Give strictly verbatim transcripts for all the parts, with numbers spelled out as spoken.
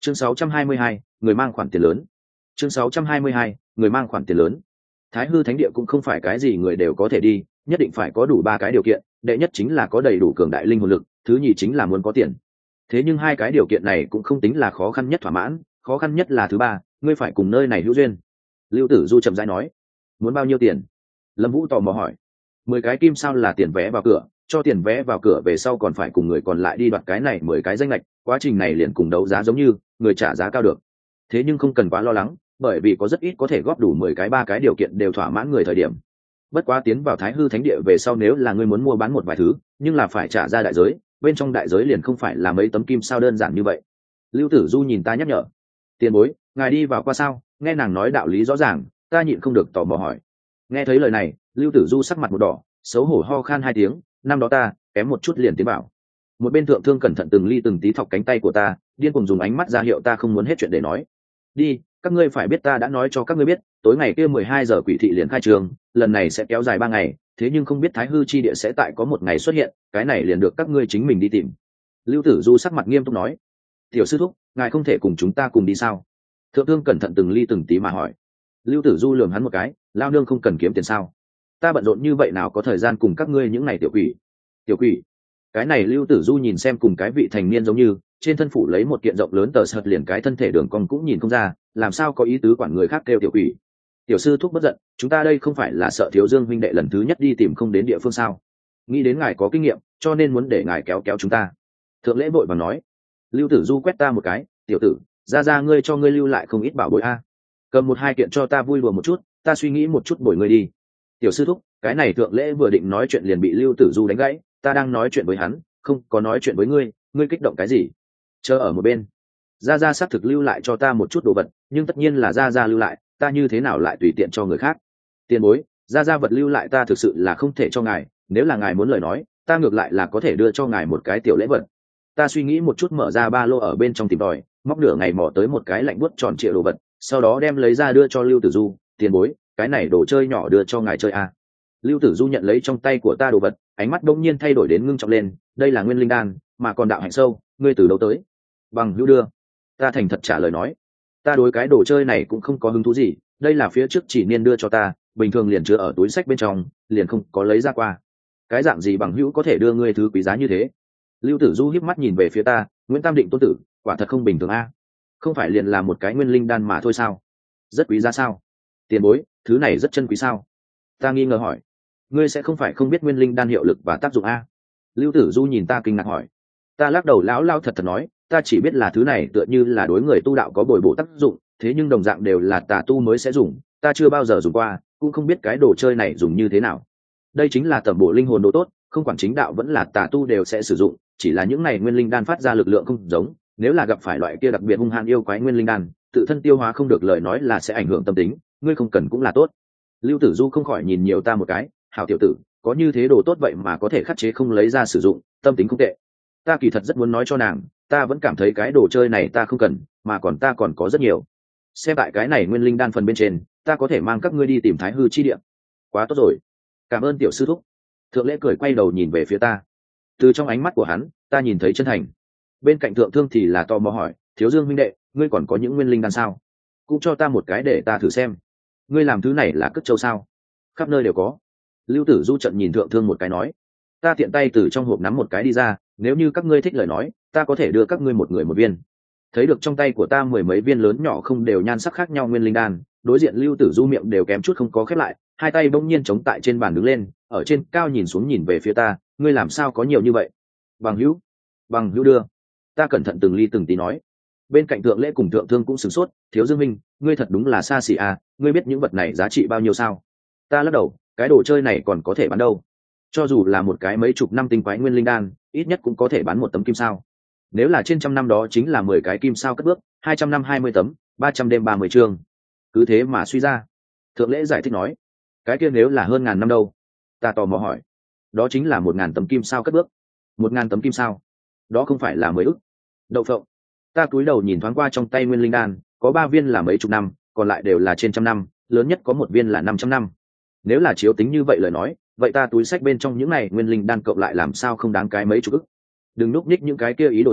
chương sáu trăm hai mươi hai, người mang khoản tiền lớn. chương sáu trăm hai mươi hai, người mang khoản tiền lớn. Thái hư thánh địa cũng không phải cái gì người đều có thể đi, nhất định phải có đủ ba cái điều kiện. Đệ nhất chính là có đầy đủ cường đại linh hồn lực, thứ nhì chính là muốn có tiền. Thế nhưng hai cái điều kiện này cũng không tính là khó khăn nhất thỏa mãn, khó khăn nhất là thứ ba, ngươi phải cùng nơi này hữu duyên. Lưu Tử Du chậm rãi nói. Muốn bao nhiêu tiền? Lâm Vũ tò mò hỏi. Mười cái kim sao là tiền vé vào cửa, cho tiền vé vào cửa về sau còn phải cùng người còn lại đi đoạt cái này mười cái danh lệch, quá trình này liền cùng đấu giá giống như, người trả giá cao được. Thế nhưng không cần quá lo lắng, bởi vì có rất ít có thể góp đủ mười cái ba cái điều kiện đều thỏa mãn người thời điểm. Bất quá tiến vào Thái hư thánh địa về sau nếu là ngươi muốn mua bán một vài thứ, nhưng là phải trả ra đại giới, bên trong đại giới liền không phải là mấy tấm kim sao đơn giản như vậy. Lưu Tử Du nhìn ta nhắc nhở. Tiền bối, ngài đi vào qua sao? Nghe nàng nói đạo lý rõ ràng, ta nhịn không được tò mò hỏi. Nghe thấy lời này, Lưu Tử Du sắc mặt một đỏ, xấu hổ ho khan hai tiếng, năm đó ta kém một chút liền tiến bảo. Một bên thượng thương cẩn thận từng ly từng tí thọc cánh tay của ta, điên cuồng dùng ánh mắt ra hiệu ta không muốn hết chuyện để nói. Đi, các ngươi phải biết ta đã nói cho các ngươi biết, tối ngày kia mười hai giờ quỷ thị liền khai trường, lần này sẽ kéo dài ba ngày, thế nhưng không biết Thái hư chi địa sẽ tại có một ngày xuất hiện, cái này liền được các ngươi chính mình đi tìm. Lưu Tử Du sắc mặt nghiêm túc nói. Tiểu sư thúc, ngài không thể cùng chúng ta cùng đi sao? Thượng thương cẩn thận từng ly từng tí mà hỏi. Lưu Tử Du lườm hắn một cái, lao nương không cần kiếm tiền sao? Ta bận rộn như vậy nào có thời gian cùng các ngươi những ngày tiểu quỷ. Tiểu quỷ? Cái này Lưu Tử Du nhìn xem cùng cái vị thành niên giống như, trên thân phủ lấy một kiện rộng lớn tờ sợt liền cái thân thể đường cong cũng nhìn không ra, làm sao có ý tứ quản người khác kêu tiểu quỷ. Tiểu sư thúc bất giận, chúng ta đây không phải là sợ Thiếu Dương huynh đệ lần thứ nhất đi tìm không đến địa phương sao? Nghĩ đến ngài có kinh nghiệm, cho nên muốn để ngài kéo kéo chúng ta. Thượng lễ vội vàng nói. Lưu Tử Du quét ta một cái, tiểu tử, ra ra ngươi cho ngươi lưu lại không ít bảo bối a, cầm một hai kiện cho ta vui đùa một chút, ta suy nghĩ một chút bồi ngươi đi. Tiểu sư thúc, cái này thượng lễ vừa định nói chuyện liền bị Lưu Tử Du đánh gãy, ta đang nói chuyện với hắn, không có nói chuyện với ngươi, ngươi kích động cái gì? Chờ ở một bên. Gia Gia xác thực lưu lại cho ta một chút đồ vật, nhưng tất nhiên là Gia Gia lưu lại, ta như thế nào lại tùy tiện cho người khác? Tiền bối, Gia Gia vật lưu lại ta thực sự là không thể cho ngài, nếu là ngài muốn lời nói, ta ngược lại là có thể đưa cho ngài một cái tiểu lễ vật. Ta suy nghĩ một chút mở ra ba lô ở bên trong tìm tòi, móc nửa ngày mò tới một cái lạnh buốt tròn trịa đồ vật, sau đó đem lấy ra đưa cho Lưu Tử Du. Tiền bối, cái này đồ chơi nhỏ đưa cho ngài chơi à? Lưu Tử Du nhận lấy trong tay của ta đồ vật, ánh mắt bỗng nhiên thay đổi đến ngưng trọng lên. Đây là nguyên linh đan, mà còn đạo hạnh sâu, ngươi từ đâu tới? Bằng hữu đưa. Ta thành thật trả lời nói. Ta đối cái đồ chơi này cũng không có hứng thú gì, đây là phía trước chỉ niên đưa cho ta, bình thường liền chứa ở túi sách bên trong, liền không có lấy ra qua. Cái dạng gì bằng hữu có thể đưa ngươi thứ quý giá như thế? Lưu Tử Du híp mắt nhìn về phía ta, Nguyễn Tam Định tôn tử, quả thật không bình thường a. Không phải liền là một cái nguyên linh đan mà thôi sao? Rất quý giá sao? Tiền bối, thứ này rất chân quý sao? Ta nghi ngờ hỏi. Ngươi sẽ không phải không biết nguyên linh đan hiệu lực và tác dụng a? Lưu Tử Du nhìn ta kinh ngạc hỏi. Ta lắc đầu lão lao thật thật nói, ta chỉ biết là thứ này tựa như là đối người tu đạo có bồi bổ tác dụng, thế nhưng đồng dạng đều là tà tu mới sẽ dùng, ta chưa bao giờ dùng qua, cũng không biết cái đồ chơi này dùng như thế nào. Đây chính là tẩm bổ linh hồn đồ tốt, không quản chính đạo vẫn là tà tu đều sẽ sử dụng, chỉ là những này nguyên linh đan phát ra lực lượng không giống, nếu là gặp phải loại kia đặc biệt hung hãn yêu quái nguyên linh đan, tự thân tiêu hóa không được lời nói là sẽ ảnh hưởng tâm tính, ngươi không cần cũng là tốt. Lưu Tử Du không khỏi nhìn nhiều ta một cái, hảo tiểu tử, có như thế đồ tốt vậy mà có thể khắc chế không lấy ra sử dụng, tâm tính không tệ. Ta kỳ thật rất muốn nói cho nàng, ta vẫn cảm thấy cái đồ chơi này ta không cần, mà còn ta còn có rất nhiều. Xem tại cái này nguyên linh đan phần bên trên, ta có thể mang các ngươi đi tìm Thái hư chi địa. Quá tốt rồi, cảm ơn tiểu sư thúc. Thượng lễ cười quay đầu nhìn về phía ta, từ trong ánh mắt của hắn ta nhìn thấy chân thành. Bên cạnh thượng thương thì là tò mò hỏi, Thiếu Dương huynh đệ, ngươi còn có những nguyên linh đan sao? Cũng cho ta một cái để ta thử xem. Ngươi làm thứ này là cất châu sao? Khắp nơi đều có. Lưu Tử Du trận nhìn thượng thương một cái nói. Ta tiện tay từ trong hộp nắm một cái đi ra, nếu như các ngươi thích lời nói, ta có thể đưa các ngươi một người một viên. Thấy được trong tay của ta mười mấy viên lớn nhỏ không đều nhan sắc khác nhau nguyên linh đan, đối diện Lưu Tử Du miệng đều kém chút không có khép lại, hai tay bỗng nhiên chống tại trên bàn đứng lên, ở trên cao nhìn xuống nhìn về phía ta, ngươi làm sao có nhiều như vậy? Bằng hữu, bằng hữu đưa. Ta cẩn thận từng ly từng tí nói. Bên cạnh thượng lễ cùng thượng thương cũng sửng sốt, Thiếu Dương minh, ngươi thật đúng là xa xỉ à, ngươi biết những vật này giá trị bao nhiêu sao? Ta lắc đầu, cái đồ chơi này còn có thể bán đâu? Cho dù là một cái mấy chục năm tinh quái nguyên linh đan, ít nhất cũng có thể bán một tấm kim sao. Nếu là trên trăm năm đó chính là mười cái kim sao cất bước, hai trăm năm hai mươi tấm, ba trăm đêm ba mươi chương. Cứ thế mà suy ra. Thượng lễ giải thích nói, cái kia nếu là hơn ngàn năm đâu? Ta tò mò hỏi. Đó chính là một ngàn tấm kim sao cất bước. Một ngàn tấm kim sao, đó không phải là mười ức. Đậu phộng. Ta cúi đầu nhìn thoáng qua trong tay nguyên linh đan, có ba viên là mấy chục năm, còn lại đều là trên trăm năm, lớn nhất có một viên là năm trăm năm. Nếu là chiếu tính như vậy lời nói, vậy ta túi sách bên trong những này nguyên linh đan cộng lại làm sao không đáng cái mấy chục ức. Đừng núp nhích những cái kia ý đồ xấu,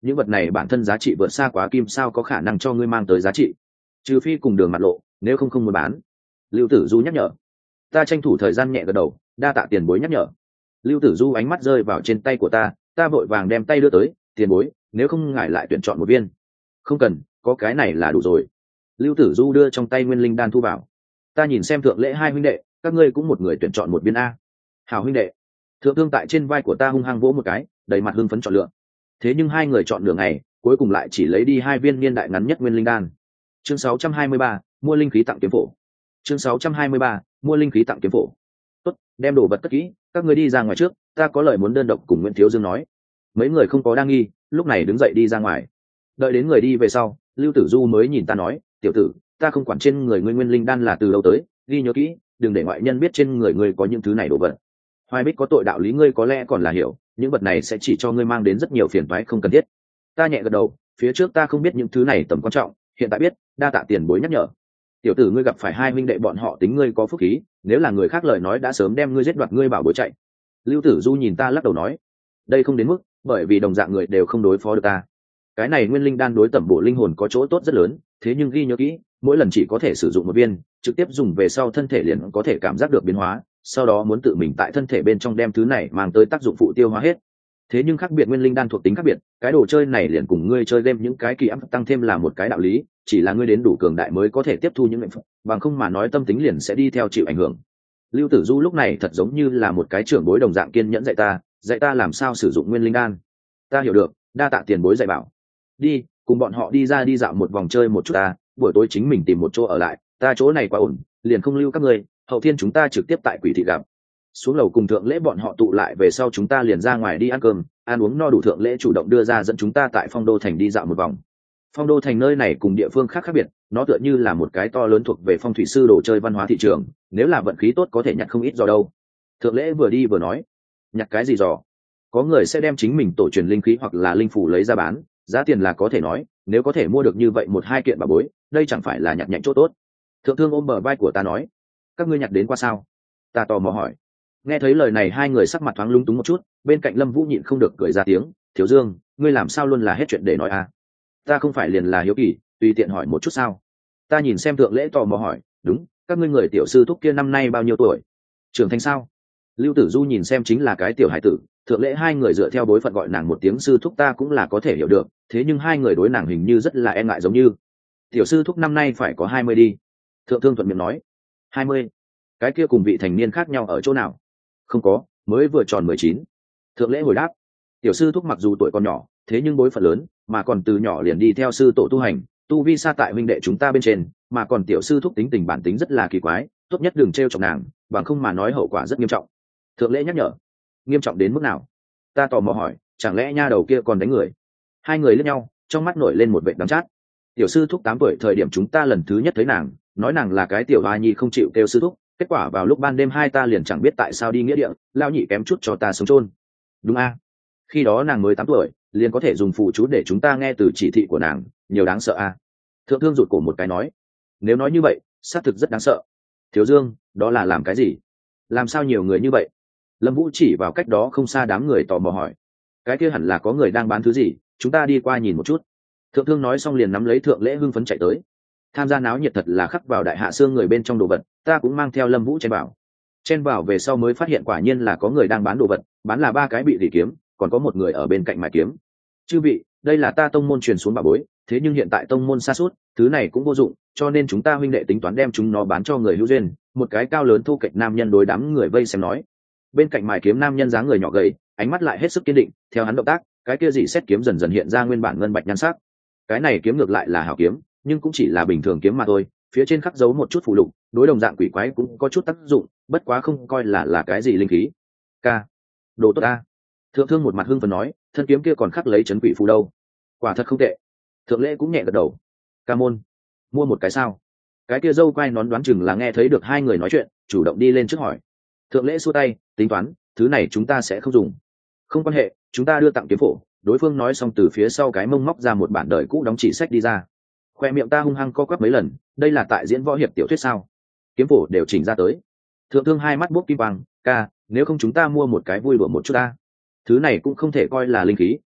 những vật này bản thân giá trị vượt xa quá kim sao có khả năng cho ngươi mang tới giá trị, trừ phi cùng đường mặt lộ, nếu không không muốn bán. Lưu Tử Du nhắc nhở. Ta tranh thủ thời gian nhẹ gật đầu, đa tạ tiền bối nhắc nhở. Lưu Tử Du ánh mắt rơi vào trên tay của ta, ta vội vàng đem tay đưa tới, tiền bối, nếu không ngài lại tuyển chọn một viên. Không cần, có cái này là đủ rồi. Lưu Tử Du đưa trong tay nguyên linh đan thu vào. Ta nhìn xem thượng lễ hai huynh đệ, các ngươi cũng một người tuyển chọn một viên a. Hảo huynh đệ. Thượng thương tại trên vai của ta hung hăng vỗ một cái, đầy mặt hưng phấn chọn lựa. Thế nhưng hai người chọn nửa ngày, cuối cùng lại chỉ lấy đi hai viên niên đại ngắn nhất nguyên linh đan. Chương sáu trăm hai mươi ba, mua linh khí tặng kiếm phổ. Chương sáu trăm hai mươi ba, mua linh khí tặng kiếm phổ. Tốt, đem đồ vật cất kỹ, các ngươi đi ra ngoài trước, ta có lời muốn đơn độc cùng Nguyễn Thiếu Dương nói. Mấy người không có đang nghi, lúc này đứng dậy đi ra ngoài. Đợi đến người đi về sau, Lưu Tử Du mới nhìn ta nói, tiểu tử, ta không quản trên người ngươi nguyên linh đan là từ đâu tới, ghi nhớ kỹ, đừng để ngoại nhân biết trên người ngươi có những thứ này đồ vật. Hoài Bích có tội đạo lý ngươi có lẽ còn là hiểu, những vật này sẽ chỉ cho ngươi mang đến rất nhiều phiền toái không cần thiết. Ta nhẹ gật đầu, phía trước ta không biết những thứ này tầm quan trọng, hiện tại biết, đa tạ tiền bối nhắc nhở. Tiểu tử ngươi gặp phải hai huynh đệ bọn họ tính ngươi có phúc khí, nếu là người khác lời nói đã sớm đem ngươi giết đoạt ngươi bảo bối chạy. Lưu Tử Du nhìn ta lắc đầu nói, đây không đến mức, bởi vì đồng dạng người đều không đối phó được ta. Cái này nguyên linh đan đối tẩm bổ linh hồn có chỗ tốt rất lớn, thế nhưng ghi nhớ kỹ, mỗi lần chỉ có thể sử dụng một viên, trực tiếp dùng về sau thân thể liền có thể cảm giác được biến hóa, sau đó muốn tự mình tại thân thể bên trong đem thứ này mang tới tác dụng phụ tiêu hóa hết. Thế nhưng khác biệt nguyên linh đan thuộc tính khác biệt, cái đồ chơi này liền cùng ngươi chơi game những cái kỳ áp tăng thêm là một cái đạo lý, chỉ là ngươi đến đủ cường đại mới có thể tiếp thu những mệnh phận, bằng không mà nói tâm tính liền sẽ đi theo chịu ảnh hưởng. Lưu Tử Du lúc này thật giống như là một cái trưởng bối đồng dạng kiên nhẫn dạy ta, dạy ta làm sao sử dụng nguyên linh đan. Ta hiểu được, đa tạ tiền bối dạy bảo. Đi, cùng bọn họ đi ra đi dạo một vòng chơi một chút ta, buổi tối chính mình tìm một chỗ ở lại, ta chỗ này quá ổn, liền không lưu các ngươi, hậu thiên chúng ta trực tiếp tại Quỷ thị gặp. Xuống lầu cùng thượng lễ bọn họ tụ lại về sau chúng ta liền ra ngoài đi ăn cơm, ăn uống no đủ, thượng lễ chủ động đưa ra dẫn chúng ta tại Phong Đô thành đi dạo một vòng. Phong Đô thành nơi này cùng địa phương khác khác biệt, nó tựa như là một cái to lớn thuộc về phong thủy sư đồ chơi văn hóa thị trường, nếu là vận khí tốt có thể nhặt không ít giò đâu. Thượng lễ vừa đi vừa nói, nhặt cái gì giò? Có người sẽ đem chính mình tổ truyền linh khí hoặc là linh phủ lấy ra bán, giá tiền là có thể nói, nếu có thể mua được như vậy một hai kiện bảo bối, đây chẳng phải là nhặt nhạnh chỗ tốt. Thượng thương ôm bờ vai của ta nói, các ngươi nhặt đến qua sao? Ta tò mò hỏi. Nghe thấy lời này hai người sắc mặt thoáng lúng túng một chút, bên cạnh Lâm Vũ nhịn không được cười ra tiếng, Thiếu Dương, ngươi làm sao luôn là hết chuyện để nói à? Ta không phải liền là hiếu kỳ, tùy tiện hỏi một chút sao? Ta nhìn xem thượng lễ tò mò hỏi, đúng, các ngươi người tiểu sư thúc kia năm nay bao nhiêu tuổi? Trưởng thành sao? Lưu Tử Du nhìn xem chính là cái tiểu hải tử, thượng lễ hai người dựa theo bối phận gọi nàng một tiếng sư thúc ta cũng là có thể hiểu được, thế nhưng hai người đối nàng hình như rất là e ngại giống như. Tiểu sư thúc năm nay phải có hai mươi đi. Thượng thương thuận miệng nói. Hai mươi? Cái kia cùng vị thành niên khác nhau ở chỗ nào? Không có, mới vừa tròn mười chín. Thượng lễ hồi đáp. Tiểu sư thúc mặc dù tuổi còn nhỏ, thế nhưng bối phận lớn, mà còn từ nhỏ liền đi theo sư tổ tu hành, tu vi xa tại huynh đệ chúng ta bên trên, mà còn tiểu sư thúc tính tình bản tính rất là kỳ quái, tốt nhất đừng trêu chọc nàng, bằng không mà nói hậu quả rất nghiêm trọng. Thượng lễ nhắc nhở. Nghiêm trọng đến mức nào? Ta tò mò hỏi, chẳng lẽ nha đầu kia còn đánh người? Hai người liếc nhau, trong mắt nổi lên một vệt đắng chát. Tiểu sư thúc tám tuổi thời điểm chúng ta lần thứ nhất thấy nàng, nói nàng là cái tiểu hoa nhi không chịu kêu sư thúc, kết quả vào lúc ban đêm hai ta liền chẳng biết tại sao đi nghĩa địa, lao nhị kém chút cho ta sống chôn. Đúng a? Khi đó nàng mới tám tuổi, liền có thể dùng phụ chú để chúng ta nghe từ chỉ thị của nàng, nhiều đáng sợ a. Thượng thương rụt cổ một cái nói, nếu nói như vậy, xác thực rất đáng sợ. Thiếu Dương, đó là làm cái gì? Làm sao nhiều người như vậy? Lâm Vũ chỉ vào cách đó không xa đám người tò mò hỏi, cái kia hẳn là có người đang bán thứ gì, chúng ta đi qua nhìn một chút. Thượng thương nói xong liền nắm lấy thượng lễ hưng phấn chạy tới. Tham gia náo nhiệt thật là khắc vào đại hạ xương người bên trong đồ vật, ta cũng mang theo Lâm Vũ chen vào. Chen vào về sau mới phát hiện quả nhiên là có người đang bán đồ vật, bán là ba cái bị rỉ kiếm, còn có một người ở bên cạnh mài kiếm. Chư vị, đây là ta tông môn truyền xuống bảo bối, thế nhưng hiện tại tông môn sa sút, thứ này cũng vô dụng, cho nên chúng ta huynh đệ tính toán đem chúng nó bán cho người hữu duyên. Một cái cao lớn thu kệch nam nhân đối đám người vây xem nói. Bên cạnh mài kiếm nam nhân dáng người nhỏ gầy, ánh mắt lại hết sức kiên định, theo hắn động tác, cái kia dị xét kiếm dần dần hiện ra nguyên bản ngân bạch nhan sắc. Cái này kiếm ngược lại là hảo kiếm, nhưng cũng chỉ là bình thường kiếm mà thôi, phía trên khắc dấu một chút phù lục, đối đồng dạng quỷ quái cũng có chút tác dụng, bất quá không coi là là cái gì linh khí. Ca, đồ tốt a. Thượng thương một mặt hưng phấn nói, thân kiếm kia còn khắc lấy trấn quỷ phù đâu, quả thật không tệ. Thượng lễ cũng nhẹ gật đầu. Ca môn, mua một cái sao? Cái kia dâu quai nón đoán chừng là nghe thấy được hai người nói chuyện, chủ động đi lên trước hỏi. Thượng lễ xua tay, tính toán, thứ này chúng ta sẽ không dùng. Không quan hệ, chúng ta đưa tặng kiếm phổ. Đối phương nói xong từ phía sau cái mông móc ra một bản đời cũ đóng chỉ sách đi ra. Khoe miệng ta hung hăng co quắp mấy lần, đây là tại diễn võ hiệp tiểu thuyết sao? Kiếm phổ đều chỉnh ra tới. Thượng thương hai mắt bốc kim quang, ca, nếu không chúng ta mua một cái vui đùa một chút ta. Thứ này cũng không thể coi là linh khí,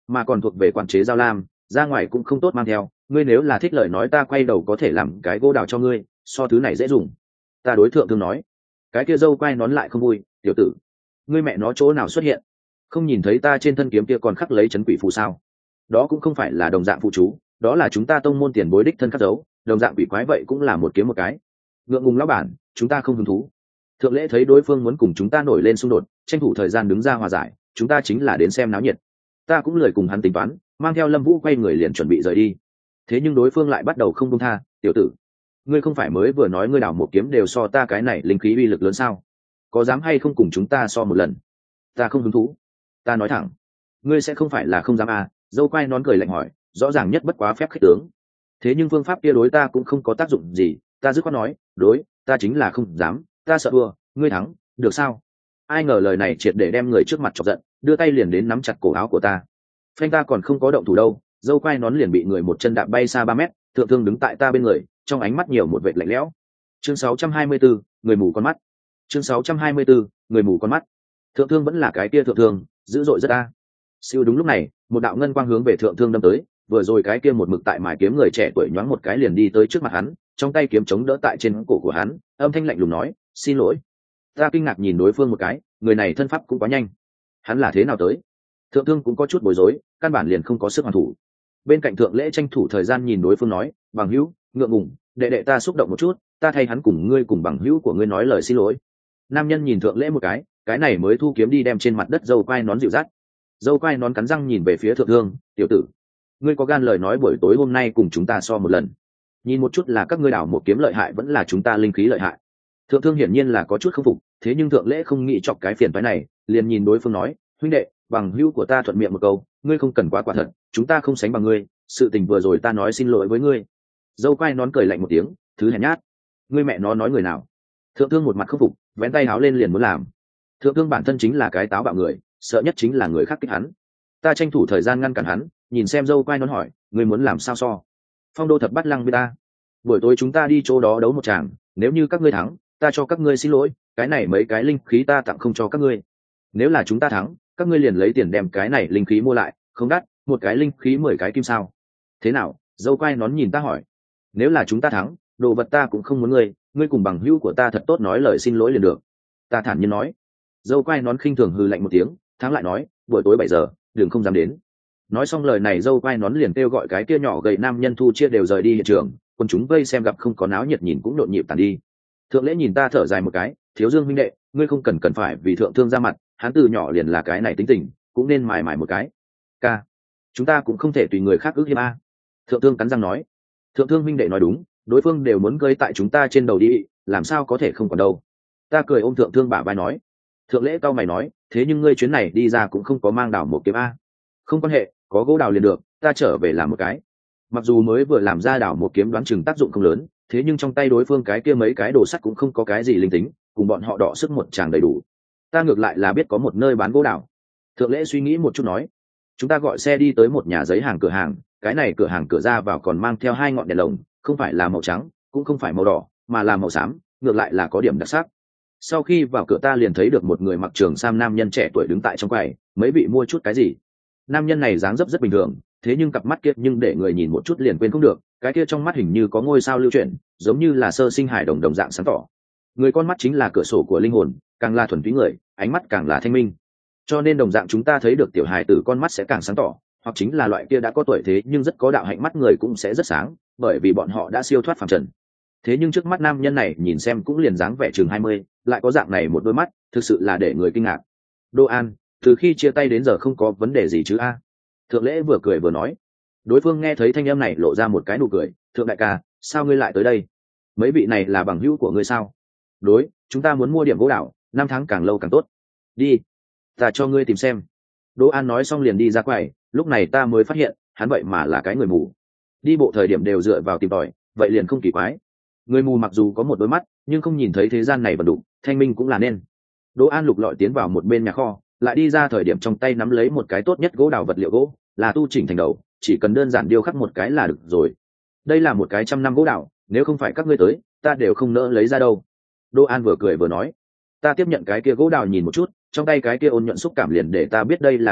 mà còn thuộc về quản chế giao lam, ra ngoài cũng không tốt mang theo. Ngươi nếu là thích lời nói ta quay đầu có thể làm cái gỗ đào cho ngươi, so thứ này dễ dùng. Ta đối thượng thương nói. Cái kia dâu quay nón lại không vui, tiểu tử, ngươi mẹ nó chỗ nào xuất hiện? Không nhìn thấy ta trên thân kiếm kia còn khắc lấy chấn quỷ phù sao? Đó cũng không phải là đồng dạng phụ chú, đó là chúng ta tông môn tiền bối đích thân khắc dấu, đồng dạng quỷ quái vậy cũng là một kiếm một cái. Ngượng ngùng lão bản, chúng ta không hứng thú. Thượng lễ thấy đối phương muốn cùng chúng ta nổi lên xung đột, tranh thủ thời gian đứng ra hòa giải, chúng ta chính là đến xem náo nhiệt. Ta cũng lười cùng hắn tính toán, mang theo Lâm Vũ quay người liền chuẩn bị rời đi. Thế nhưng đối phương lại bắt đầu không buông tha, tiểu tử, ngươi không phải mới vừa nói ngươi đào một kiếm đều so ta cái này linh khí uy lực lớn sao? Có dám hay không cùng chúng ta so một lần? Ta không hứng thú. Ta nói thẳng, ngươi sẽ không phải là không dám à? Dâu quay nón cười lạnh hỏi, rõ ràng nhất bất quá phép khích tướng. Thế nhưng phương pháp kia đối ta cũng không có tác dụng gì, ta dứt khoát nói, đối, ta chính là không dám, ta sợ thua, ngươi thắng, được sao? Ai ngờ lời này triệt để đem người trước mặt chọc giận, đưa tay liền đến nắm chặt cổ áo của ta. Phanh, ta còn không có động thủ đâu, dâu quay nón liền bị người một chân đạp bay xa ba mét, thượng thương đứng tại ta bên người, trong ánh mắt nhiều một vệt lạnh lẽo. Chương sáu trăm hai mươi bốn, người mù con mắt. Chương sáu trăm hai mươi bốn, người mù con mắt. Thượng thương vẫn là cái kia thượng thương, dữ dội rất ta. Siêu, đúng lúc này, một đạo ngân quang hướng về thượng thương đâm tới, vừa rồi cái kia một mực tại mài kiếm người trẻ tuổi nhoáng một cái liền đi tới trước mặt hắn, trong tay kiếm chống đỡ tại trên cổ của hắn, âm thanh lạnh lùng nói, xin lỗi. Ta kinh ngạc nhìn đối phương một cái, người này thân pháp cũng quá nhanh, hắn là thế nào tới? Thượng thương cũng có chút bối rối, căn bản liền không có sức hoàn thủ. Bên cạnh thượng lễ tranh thủ thời gian nhìn đối phương nói, bằng hữu, ngượng ngùng, đệ đệ ta xúc động một chút, ta thay hắn cùng ngươi cùng bằng hữu của ngươi nói lời xin lỗi. Nam nhân nhìn thượng lễ một cái, cái này mới thu kiếm đi đem trên mặt đất dâu quai nón dịu dắt. Dâu quai nón cắn răng nhìn về phía thượng thương, tiểu tử, ngươi có gan lời nói buổi tối hôm nay cùng chúng ta so một lần, nhìn một chút là các ngươi đảo một kiếm lợi hại vẫn là chúng ta linh khí lợi hại. Thượng thương hiển nhiên là có chút không phục, thế nhưng thượng lễ không nghĩ chọc cái phiền phái này, liền nhìn đối phương nói, huynh đệ, bằng hữu của ta thuận miệng một câu, ngươi không cần quá quả thật, chúng ta không sánh bằng ngươi, sự tình vừa rồi ta nói xin lỗi với ngươi. Dâu quai nón cười lạnh một tiếng, thứ hèn nhát, ngươi mẹ nó nói người nào? Thượng thương một mặt không phục, vén tay háo lên liền muốn làm. Thượng thương bản thân chính là cái táo bạo người, sợ nhất chính là người khác kích hắn. Ta tranh thủ thời gian ngăn cản hắn, nhìn xem dâu quai nón hỏi, ngươi muốn làm sao so? Phong đô thập bắt lăng với ta, buổi tối chúng ta đi chỗ đó đấu một tràng, nếu như các ngươi thắng, ta cho các ngươi xin lỗi, cái này mấy cái linh khí ta tặng không cho các ngươi. Nếu là chúng ta thắng, các ngươi liền lấy tiền đem cái này linh khí mua lại, không đắt, một cái linh khí mười cái kim sao. Thế nào? Dâu quai nón nhìn ta hỏi. Nếu là chúng ta thắng, đồ vật ta cũng không muốn ngươi, ngươi cùng bằng hữu của ta thật tốt nói lời xin lỗi liền được. Ta thản nhiên nói. Dâu quai nón khinh thường hừ lạnh một tiếng, thắng lại nói, buổi tối bảy giờ, đừng không dám đến. Nói xong lời này dâu quai nón liền kêu gọi cái kia nhỏ gầy nam nhân thu chia đều rời đi hiện trường, còn chúng vây xem gặp không có náo nhiệt nhìn cũng nhộn nhịp tàn đi. Thượng lễ nhìn ta thở dài một cái, thiếu dương huynh đệ, ngươi không cần cần phải vì thượng thương ra mặt, hắn từ nhỏ liền là cái này tính tình, cũng nên mài mài một cái. Ca, chúng ta cũng không thể tùy người khác ước hiếp a. Thượng thương cắn răng nói. Thượng thương huynh đệ nói đúng, đối phương đều muốn gây tại chúng ta trên đầu đi, làm sao có thể không còn đâu. Ta cười ôm thượng thương bả vai nói. Thượng lễ cao mày nói, thế nhưng ngươi chuyến này đi ra cũng không có mang đào một kiếm a. Không quan hệ, có gỗ đào liền được, ta trở về làm một cái. Mặc dù mới vừa làm ra đào một kiếm đoán chừng tác dụng không lớn, thế nhưng trong tay đối phương cái kia mấy cái đồ sắt cũng không có cái gì linh tính, cùng bọn họ đọ sức một tràng đầy đủ. Ta ngược lại là biết có một nơi bán gỗ đào. Thượng lễ suy nghĩ một chút nói, chúng ta gọi xe đi tới một nhà giấy hàng cửa hàng, cái này cửa hàng cửa ra vào còn mang theo hai ngọn đèn lồng, không phải là màu trắng, cũng không phải màu đỏ, mà là màu xám, ngược lại là có điểm đặc sắc. Sau khi vào cửa ta liền thấy được một người mặc trường sam nam nhân trẻ tuổi đứng tại trong quầy, mấy vị mua chút cái gì. Nam nhân này dáng dấp rất bình thường, thế nhưng cặp mắt kia nhưng để người nhìn một chút liền quên không được, cái kia trong mắt hình như có ngôi sao lưu chuyển, giống như là sơ sinh hải đồng đồng dạng sáng tỏ. Người con mắt chính là cửa sổ của linh hồn, càng là thuần túy người, ánh mắt càng là thanh minh. Cho nên đồng dạng chúng ta thấy được tiểu hài tử con mắt sẽ càng sáng tỏ, hoặc chính là loại kia đã có tuổi thế nhưng rất có đạo hạnh mắt người cũng sẽ rất sáng, bởi vì bọn họ đã siêu thoát phàm trần. Thế nhưng trước mắt nam nhân này nhìn xem cũng liền dáng vẻ chừng hai mươi, lại có dạng này một đôi mắt, thực sự là để người kinh ngạc. Đô An, từ khi chia tay đến giờ không có vấn đề gì chứ a? Thượng lễ vừa cười vừa nói. Đối phương nghe thấy thanh âm này lộ ra một cái nụ cười, thượng đại ca, sao ngươi lại tới đây? Mấy vị này là bằng hữu của ngươi sao? Đối, chúng ta muốn mua điểm gỗ đảo, năm tháng càng lâu càng tốt. Đi, ta cho ngươi tìm xem. Đỗ An nói xong liền đi ra quầy, lúc này ta mới phát hiện, hắn vậy mà là cái người mù. Đi bộ thời điểm đều dựa vào tìm tòi, vậy liền không kỳ quái. Người mù mặc dù có một đôi mắt, nhưng không nhìn thấy thế gian này vật đủ, thanh minh cũng là nên. Đỗ An lục lọi tiến vào một bên nhà kho, lại đi ra thời điểm trong tay nắm lấy một cái tốt nhất gỗ đào vật liệu gỗ, là tu chỉnh thành đầu, chỉ cần đơn giản điêu khắc một cái là được rồi. Đây là một cái trăm năm gỗ đào, nếu không phải các ngươi tới, ta đều không nỡ lấy ra đâu. Đỗ An vừa cười vừa nói. Ta tiếp nhận cái kia gỗ đào nhìn một chút, trong tay cái kia ôn nhuận xúc cảm liền để ta biết đây là đồ tốt,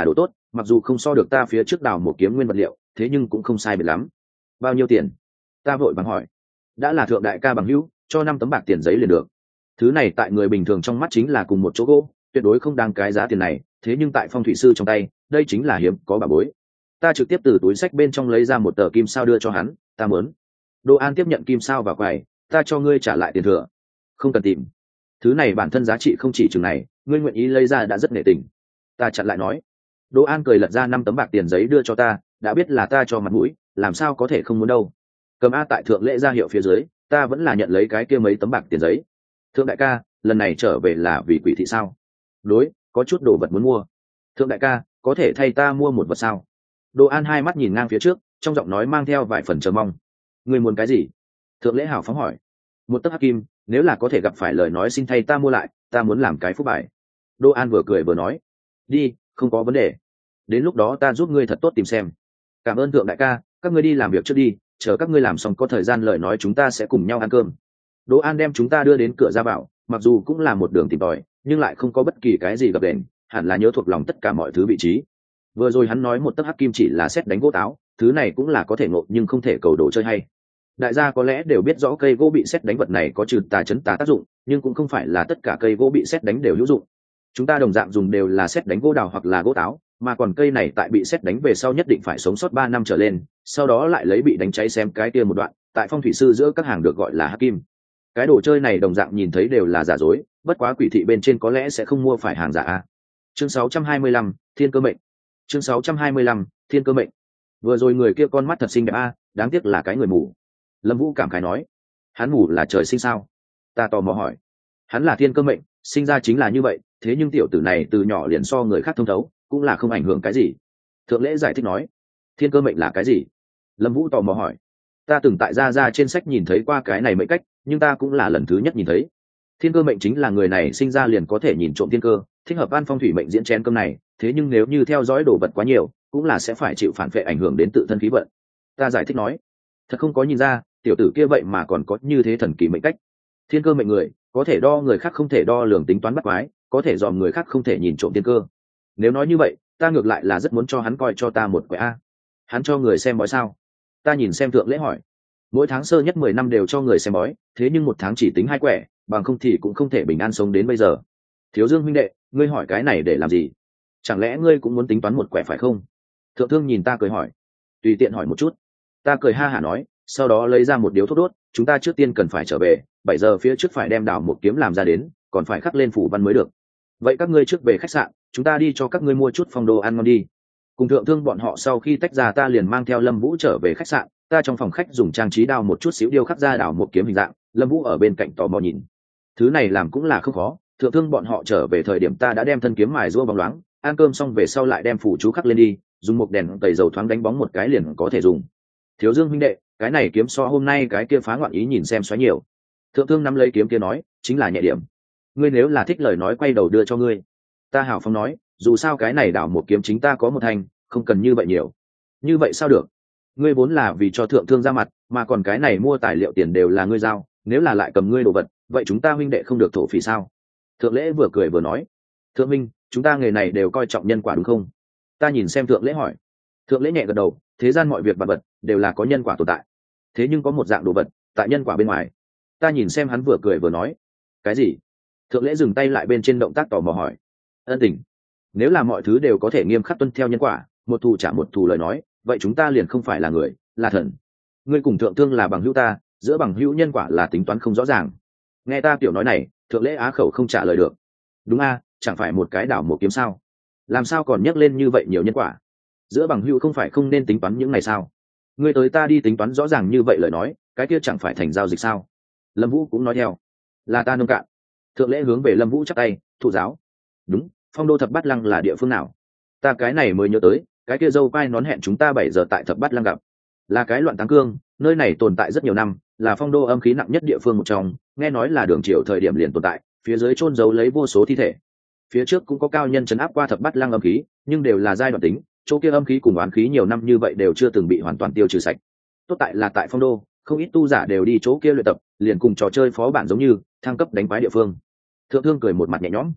mặc dù không so được ta phía trước đào một kiếm nguyên vật liệu, thế nhưng cũng không sai biệt lắm. Bao nhiêu tiền? Ta vội vàng hỏi. Đã là thượng đại ca bằng hữu, cho năm tấm bạc tiền giấy liền được. Thứ này tại người bình thường trong mắt chính là cùng một chỗ gỗ, tuyệt đối không đáng cái giá tiền này, thế nhưng tại phong thủy sư trong tay, đây chính là hiếm có bà bối. Ta trực tiếp từ túi xách bên trong lấy ra một tờ kim sao đưa cho hắn, ta muốn. Đỗ An tiếp nhận kim sao và quầy, ta cho ngươi trả lại tiền thừa. Không cần tìm, thứ này bản thân giá trị không chỉ chừng này, ngươi nguyện ý lấy ra đã rất nể tình. Ta chặn lại nói. Đỗ An cười lật ra năm tấm bạc tiền giấy đưa cho ta, đã biết là ta cho mặt mũi, làm sao có thể không muốn đâu. Cầm a tại thượng lễ ra hiệu phía dưới, ta vẫn là nhận lấy cái kia mấy tấm bạc tiền giấy. Thượng đại ca, lần này trở về là vì quỷ thị sao? Đối, có chút đồ vật muốn mua. Thượng đại ca, có thể thay ta mua một vật sao? Đỗ An hai mắt nhìn ngang phía trước, trong giọng nói mang theo vài phần chờ mong. Ngươi muốn cái gì? Thượng lễ hào phóng hỏi. Một tấc hắc kim, nếu là có thể gặp phải lời nói xin thay ta mua lại, ta muốn làm cái phúc bài. Đỗ An vừa cười vừa nói. Đi, không có vấn đề. Đến lúc đó ta giúp ngươi thật tốt tìm xem. Cảm ơn thượng đại ca, các ngươi đi làm việc trước đi, chờ các ngươi làm xong có thời gian lời nói chúng ta sẽ cùng nhau ăn cơm. Đỗ An đem chúng ta đưa đến cửa ra vào, mặc dù cũng là một đường tìm tòi, nhưng lại không có bất kỳ cái gì gặp đèn, hẳn là nhớ thuộc lòng tất cả mọi thứ vị trí. Vừa rồi hắn nói một tấc hắc kim chỉ là xét đánh gỗ táo, thứ này cũng là có thể ngộ nhưng không thể cầu đồ chơi hay. Đại gia có lẽ đều biết rõ cây gỗ bị xét đánh vật này có trừ tà chấn tà tác dụng, nhưng cũng không phải là tất cả cây gỗ bị xét đánh đều hữu dụng. Chúng ta đồng dạng dùng đều là xét đánh gỗ đào hoặc là gỗ táo, mà còn cây này tại bị xét đánh về sau nhất định phải sống sót ba năm trở lên, sau đó lại lấy bị đánh cháy xem cái kia một đoạn, tại phong thủy sư giữa các hàng được gọi là hắc kim. Cái đồ chơi này đồng dạng nhìn thấy đều là giả dối, bất quá quỷ thị bên trên có lẽ sẽ không mua phải hàng giả a. Chương sáu trăm hai mươi lăm, Thiên Cơ Mệnh. Chương sáu trăm hai mươi lăm, Thiên Cơ Mệnh. Vừa rồi người kia con mắt thật xinh đẹp a, đáng tiếc là cái người mù. Lâm Vũ cảm khái nói. Hắn mù là trời sinh sao? Ta tò mò hỏi. Hắn là thiên cơ mệnh, sinh ra chính là như vậy, thế nhưng tiểu tử này từ nhỏ liền so người khác thông thấu, cũng là không ảnh hưởng cái gì. Thượng lễ giải thích nói. Thiên cơ mệnh là cái gì? Lâm Vũ tò mò hỏi. Ta từng tại gia gia trên sách nhìn thấy qua cái này mệnh cách, nhưng ta cũng là lần thứ nhất nhìn thấy. Thiên cơ mệnh chính là người này sinh ra liền có thể nhìn trộm thiên cơ, thích hợp ăn phong thủy mệnh diễn chén cơm này, thế nhưng nếu như theo dõi đồ vật quá nhiều, cũng là sẽ phải chịu phản vệ ảnh hưởng đến tự thân khí vận. Ta giải thích nói. Thật không có nhìn ra, tiểu tử kia vậy mà còn có như thế thần kỳ mệnh cách. Thiên cơ mệnh người, có thể đo người khác không thể đo lường tính toán bắt quái, có thể dòm người khác không thể nhìn trộm thiên cơ. Nếu nói như vậy, ta ngược lại là rất muốn cho hắn coi cho ta một quẻ a. Hắn cho người xem bói sao? Ta nhìn xem thượng lễ hỏi. Mỗi tháng sơ nhất mười năm đều cho người xem bói, thế nhưng một tháng chỉ tính hai quẻ, bằng không thì cũng không thể bình an sống đến bây giờ. Thiếu Dương huynh đệ, ngươi hỏi cái này để làm gì? Chẳng lẽ ngươi cũng muốn tính toán một quẻ phải không? Thượng Thương nhìn ta cười hỏi. Tùy tiện hỏi một chút. Ta cười ha hả nói, sau đó lấy ra một điếu thuốc đốt, chúng ta trước tiên cần phải trở về, bảy giờ phía trước phải đem đào một kiếm làm ra đến, còn phải khắc lên phủ văn mới được. Vậy các ngươi trước về khách sạn, chúng ta đi cho các ngươi mua chút phong đồ ăn ngon đi. Cùng Thượng Thương bọn họ sau khi tách ra, ta liền mang theo Lâm Vũ trở về khách sạn. Ta trong phòng khách dùng trang trí đao một chút xíu điêu khắc ra đào một kiếm hình dạng, Lâm Vũ ở bên cạnh tò mò nhìn. Thứ này làm cũng là không khó, Thượng Thương bọn họ trở về thời điểm ta đã đem thân kiếm mài rũa bóng loáng, ăn cơm xong về sau lại đem phủ chú khắc lên đi, dùng một đèn tẩy dầu thoáng đánh bóng một cái liền có thể dùng. Thiếu Dương huynh đệ, cái này kiếm so hôm nay cái kia phá ngoạn ý nhìn xem xoáy nhiều. Thượng Thương nắm lấy kiếm kia nói, chính là nhẹ điểm. Ngươi nếu là thích lời nói quay đầu đưa cho ngươi. Ta hào phóng nói, dù sao cái này đảo một kiếm chính ta có một thành, không cần như vậy nhiều. Như vậy sao được? Ngươi vốn là vì cho Thượng Thương ra mặt, mà còn cái này mua tài liệu tiền đều là ngươi giao, nếu là lại cầm ngươi đồ vật, vậy chúng ta huynh đệ không được thổ phỉ sao? Thượng lễ vừa cười vừa nói, Thượng minh, chúng ta nghề này đều coi trọng nhân quả đúng không? Ta nhìn xem Thượng lễ hỏi. Thượng lễ nhẹ gật đầu, thế gian mọi việc vật vật đều là có nhân quả tồn tại, thế nhưng có một dạng đồ vật tại nhân quả bên ngoài. Ta nhìn xem hắn vừa cười vừa nói, cái gì? Thượng lễ dừng tay lại bên trên động tác tò mò hỏi. Ân tình. Nếu là mọi thứ đều có thể nghiêm khắc tuân theo nhân quả, một thù trả một thù lời nói, vậy chúng ta liền không phải là người, là thần. Ngươi cùng Thượng Thương là bằng hữu ta, giữa bằng hữu nhân quả là tính toán không rõ ràng. Nghe ta tiểu nói này, Thượng lễ á khẩu không trả lời được. Đúng a, chẳng phải một cái đảo một kiếm sao? Làm sao còn nhắc lên như vậy nhiều nhân quả? Giữa bằng hữu không phải không nên tính toán những này sao? Ngươi tới ta đi tính toán rõ ràng như vậy lời nói, cái kia chẳng phải thành giao dịch sao? Lâm Vũ cũng nói theo. Là ta nông cạn. Thượng lễ hướng về Lâm Vũ chắp tay, thụ giáo. Đúng, Phong đô Thập Bát Lăng là địa phương nào? Ta cái này mới nhớ tới, cái kia dâu quai nón hẹn chúng ta bảy giờ tại Thập Bát Lăng gặp. Là cái loạn táng cương, nơi này tồn tại rất nhiều năm, là phong đô âm khí nặng nhất địa phương một trong, nghe nói là đường triều thời điểm liền tồn tại, phía dưới chôn giấu lấy vô số thi thể. Phía trước cũng có cao nhân trấn áp qua Thập Bát Lăng âm khí, nhưng đều là giai đoạn tính, chỗ kia âm khí cùng oán khí nhiều năm như vậy đều chưa từng bị hoàn toàn tiêu trừ sạch. Tốt tại là tại phong đô, không ít tu giả đều đi chỗ kia luyện tập, liền cùng trò chơi phó bản giống như thăng cấp đánh quái địa phương. Thượng Thương cười một mặt nhẹ nhõm.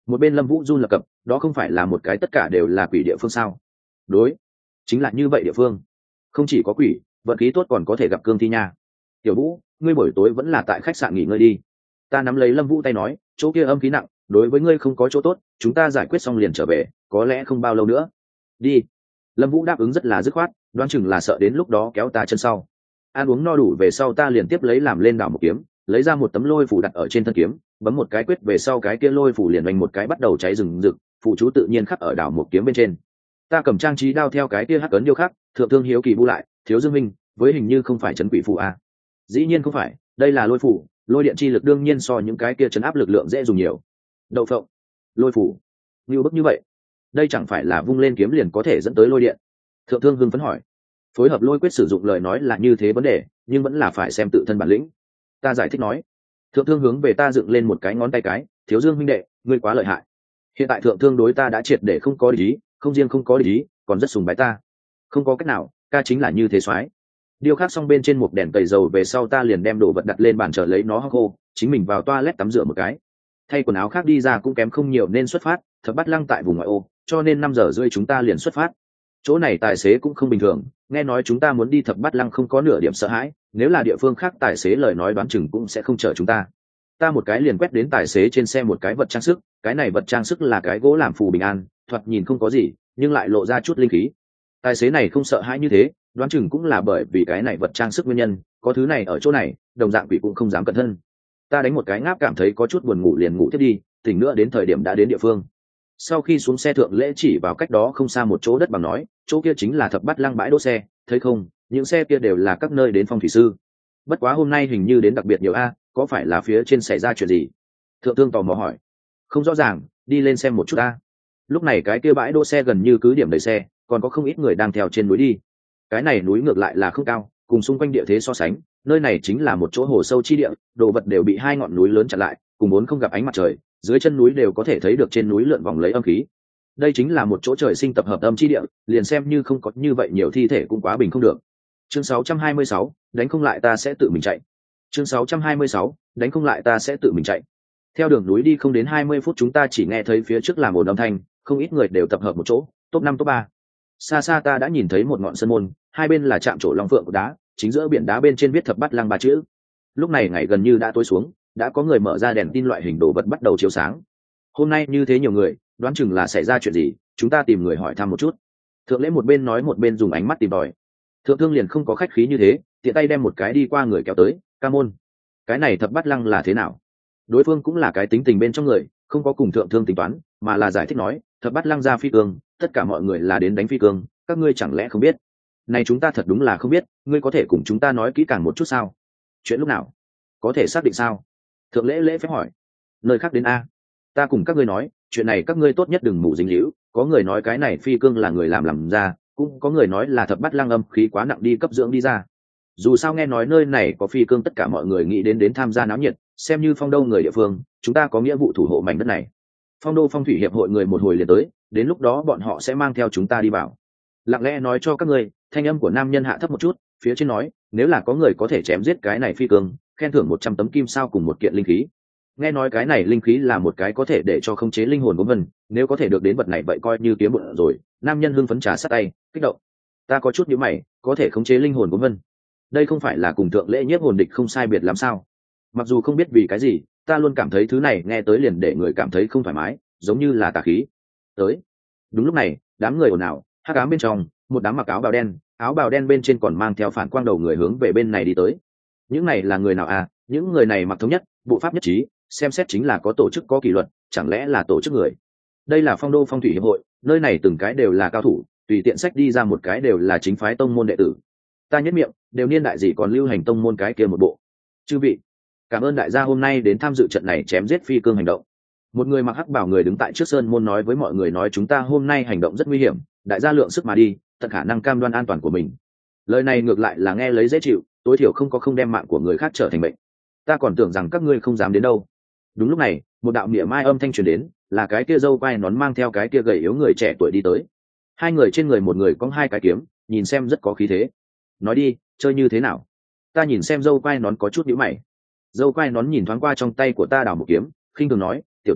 Một bên Lâm Vũ run lập cập, đó không phải là một cái tất cả đều là quỷ địa phương sao? Đối, chính là như vậy địa phương. Không chỉ có quỷ, vận khí tốt còn có thể gặp cương thi nha. Tiểu Vũ, ngươi buổi tối vẫn là tại khách sạn nghỉ ngơi đi. Ta nắm lấy Lâm Vũ tay nói, chỗ kia âm khí nặng, đối với ngươi không có chỗ tốt, chúng ta giải quyết xong liền trở về, có lẽ không bao lâu nữa. Đi. Lâm Vũ đáp ứng rất là dứt khoát, đoán chừng là sợ đến lúc đó kéo ta chân sau. Ăn uống no đủ về sau ta liền tiếp lấy làm lên đảo một kiếm, lấy ra một tấm lôi phủ đặt ở trên thân kiếm, bấm một cái quyết về sau cái kia lôi phủ liền đánh một cái bắt đầu cháy rừng rực, phụ chú tự nhiên khắc ở đảo một kiếm bên trên. Ta cầm trang trí đao theo cái kia hắc ấn điêu khắc, thượng thương hiếu kỳ bu lại, thiếu Dương Minh, với hình như không phải trấn quỷ phù à? Dĩ nhiên không phải, đây là lôi phủ, lôi điện chi lực đương nhiên so những cái kia trấn áp lực lượng dễ dùng nhiều. Đậu phộng, lôi phủ, như bức như vậy, đây chẳng phải là vung lên kiếm liền có thể dẫn tới lôi điện? Thượng thương hưng phấn hỏi. Phối hợp lôi quyết sử dụng lời nói là như thế vấn đề, nhưng vẫn là phải xem tự thân bản lĩnh. Ta giải thích nói. Thượng thương hướng về ta dựng lên một cái ngón tay cái, thiếu Dương huynh đệ, ngươi quá lợi hại. Hiện tại thượng thương đối ta đã triệt để không có lý, không riêng không có lý, còn rất sùng bái ta. Không có cách nào, ca chính là như thế soái. Điêu khắc xong bên trên một đèn tẩy dầu về sau ta liền đem đồ vật đặt lên bàn chờ lấy nó hong khô, chính mình vào toilet tắm rửa một cái. Thay quần áo khác đi ra cũng kém không nhiều nên xuất phát, Thập Bát Lăng tại vùng ngoại ô, cho nên năm giờ rưỡi chúng ta liền xuất phát. Chỗ này tài xế cũng không bình thường, nghe nói chúng ta muốn đi Thập Bát Lăng không có nửa điểm sợ hãi, nếu là địa phương khác tài xế lời nói đoán chừng cũng sẽ không chở chúng ta. Ta một cái liền quét đến tài xế trên xe một cái vật trang sức, cái này vật trang sức là cái gỗ làm phù bình an, thoạt nhìn không có gì, nhưng lại lộ ra chút linh khí. Tài xế này không sợ hãi như thế, đoán chừng cũng là bởi vì cái này vật trang sức nguyên nhân, có thứ này ở chỗ này, đồng dạng quỷ cũng không dám cẩn thân. Ta đánh một cái ngáp cảm thấy có chút buồn ngủ liền ngủ tiếp đi, tỉnh nữa đến thời điểm đã đến địa phương. Sau khi xuống xe thượng lễ chỉ vào cách đó không xa một chỗ đất bằng nói, chỗ kia chính là Thập Bát Lăng bãi đỗ xe, thấy không, những xe kia đều là các nơi đến phong thủy sư. Bất quá hôm nay hình như đến đặc biệt nhiều a, có phải là phía trên xảy ra chuyện gì? Thượng thương tò mò hỏi. Không rõ ràng, đi lên xem một chút a. Lúc này cái kia bãi đỗ xe gần như cứ điểm đầy xe, còn có không ít người đang theo trên núi đi. Cái này núi ngược lại là không cao, cùng xung quanh địa thế so sánh, nơi này chính là một chỗ hồ sâu chi địa, đồ vật đều bị hai ngọn núi lớn chặn lại, cùng muốn không gặp ánh mặt trời, dưới chân núi đều có thể thấy được trên núi lượn vòng lấy âm khí. Đây chính là một chỗ trời sinh tập hợp âm chi địa, liền xem như không có như vậy nhiều thi thể cũng quá bình không được. Chương sáu trăm hai mươi sáu, đánh không lại ta sẽ tự mình chạy. Chương sáu trăm hai mươi sáu, đánh không lại ta sẽ tự mình chạy. Theo đường núi đi không đến hai mươi phút chúng ta chỉ nghe thấy phía trước là một âm thanh, không ít người đều tập hợp một chỗ, top năm top ba. Xa xa ta đã nhìn thấy một ngọn sơn môn, hai bên là trạm trổ long phượng của đá, chính giữa biển đá bên trên viết Thập Bát Lăng ba chữ. Lúc này ngày gần như đã tối xuống, đã có người mở ra đèn tin loại hình đồ vật bắt đầu chiếu sáng. Hôm nay như thế nhiều người, đoán chừng là xảy ra chuyện gì, chúng ta tìm người hỏi thăm một chút. Thượng lễ một bên nói một bên dùng ánh mắt tìm tòi. Thượng thương liền không có khách khí như thế, tiện tay đem một cái đi qua người kéo tới, ca môn. Cái này Thập Bát Lăng là thế nào? Đối phương cũng là cái tính tình bên trong người, không có cùng thượng thương tính toán, mà là giải thích nói, Thập Bát Lăng ra phi cương, tất cả mọi người là đến đánh phi cương, các ngươi chẳng lẽ không biết? Này chúng ta thật đúng là không biết, ngươi có thể cùng chúng ta nói kỹ càng một chút sao? Chuyện lúc nào? Có thể xác định sao? Thượng lễ lễ phép hỏi. Nơi khác đến a. Ta cùng các ngươi nói, chuyện này các ngươi tốt nhất đừng mù dính líu, có người nói cái này phi cương là người làm làm ra, cũng có người nói là Thập Bát Lăng âm khí quá nặng đi cấp dưỡng đi ra. Dù sao nghe nói nơi này có phi cương tất cả mọi người nghĩ đến đến tham gia náo nhiệt, xem như Phong Đô người địa phương, chúng ta có nghĩa vụ thủ hộ mảnh đất này. Phong Đô Phong Thủy hiệp hội người một hồi liền tới, đến lúc đó bọn họ sẽ mang theo chúng ta đi vào. Lặng lẽ nói cho các ngươi, thanh âm của nam nhân hạ thấp một chút, phía trên nói, nếu là có người có thể chém giết cái này phi cương, khen thưởng một trăm tấm kim sao cùng một kiện linh khí. Nghe nói cái này linh khí là một cái có thể để cho khống chế linh hồn của mình, nếu có thể được đến vật này vậy coi như kiếm bụng rồi. Nam nhân hưng phấn trà sát tay, kích động. Ta có chút nhíu mày, có thể khống chế linh hồn của mình. Đây không phải là cùng thượng lễ nhiếp hồn địch không sai biệt làm sao? Mặc dù không biết vì cái gì, ta luôn cảm thấy thứ này nghe tới liền để người cảm thấy không thoải mái, giống như là tà khí. Tới. Đúng lúc này, đám người ồn ào, hắc ám bên trong, một đám mặc áo bào đen, áo bào đen bên trên còn mang theo phản quang đầu người hướng về bên này đi tới. Những này là người nào à? Những người này mặc thống nhất, bộ pháp nhất trí, xem xét chính là có tổ chức có kỷ luật, chẳng lẽ là tổ chức người? Đây là Phong Đô Phong Thủy hiệp hội, nơi này từng cái đều là cao thủ, tùy tiện sách đi ra một cái đều là chính phái tông môn đệ tử. Ta nhất miệng, đều niên đại gì còn lưu hành tông môn cái kia một bộ. Chư vị, cảm ơn đại gia hôm nay đến tham dự trận này chém giết phi cương hành động. Một người mặc hắc bảo người đứng tại trước sơn môn nói với mọi người nói chúng ta hôm nay hành động rất nguy hiểm, đại gia lượng sức mà đi, tận khả năng cam đoan an toàn của mình. Lời này ngược lại là nghe lấy dễ chịu, tối thiểu không có không đem mạng của người khác trở thành bệnh. Ta còn tưởng rằng các ngươi không dám đến đâu. Đúng lúc này, một đạo mỉa mai âm thanh truyền đến, là cái kia dâu quai nón mang theo cái kia gầy yếu người trẻ tuổi đi tới. Hai người trên người một người có hai cái kiếm, nhìn xem rất có khí thế. Nói đi, chơi như thế nào? Ta nhìn xem dâu quai nón có chút nhíu mày. Dâu quai nón nhìn thoáng qua trong tay của ta đào một kiếm, khinh thường nói, tiểu tử,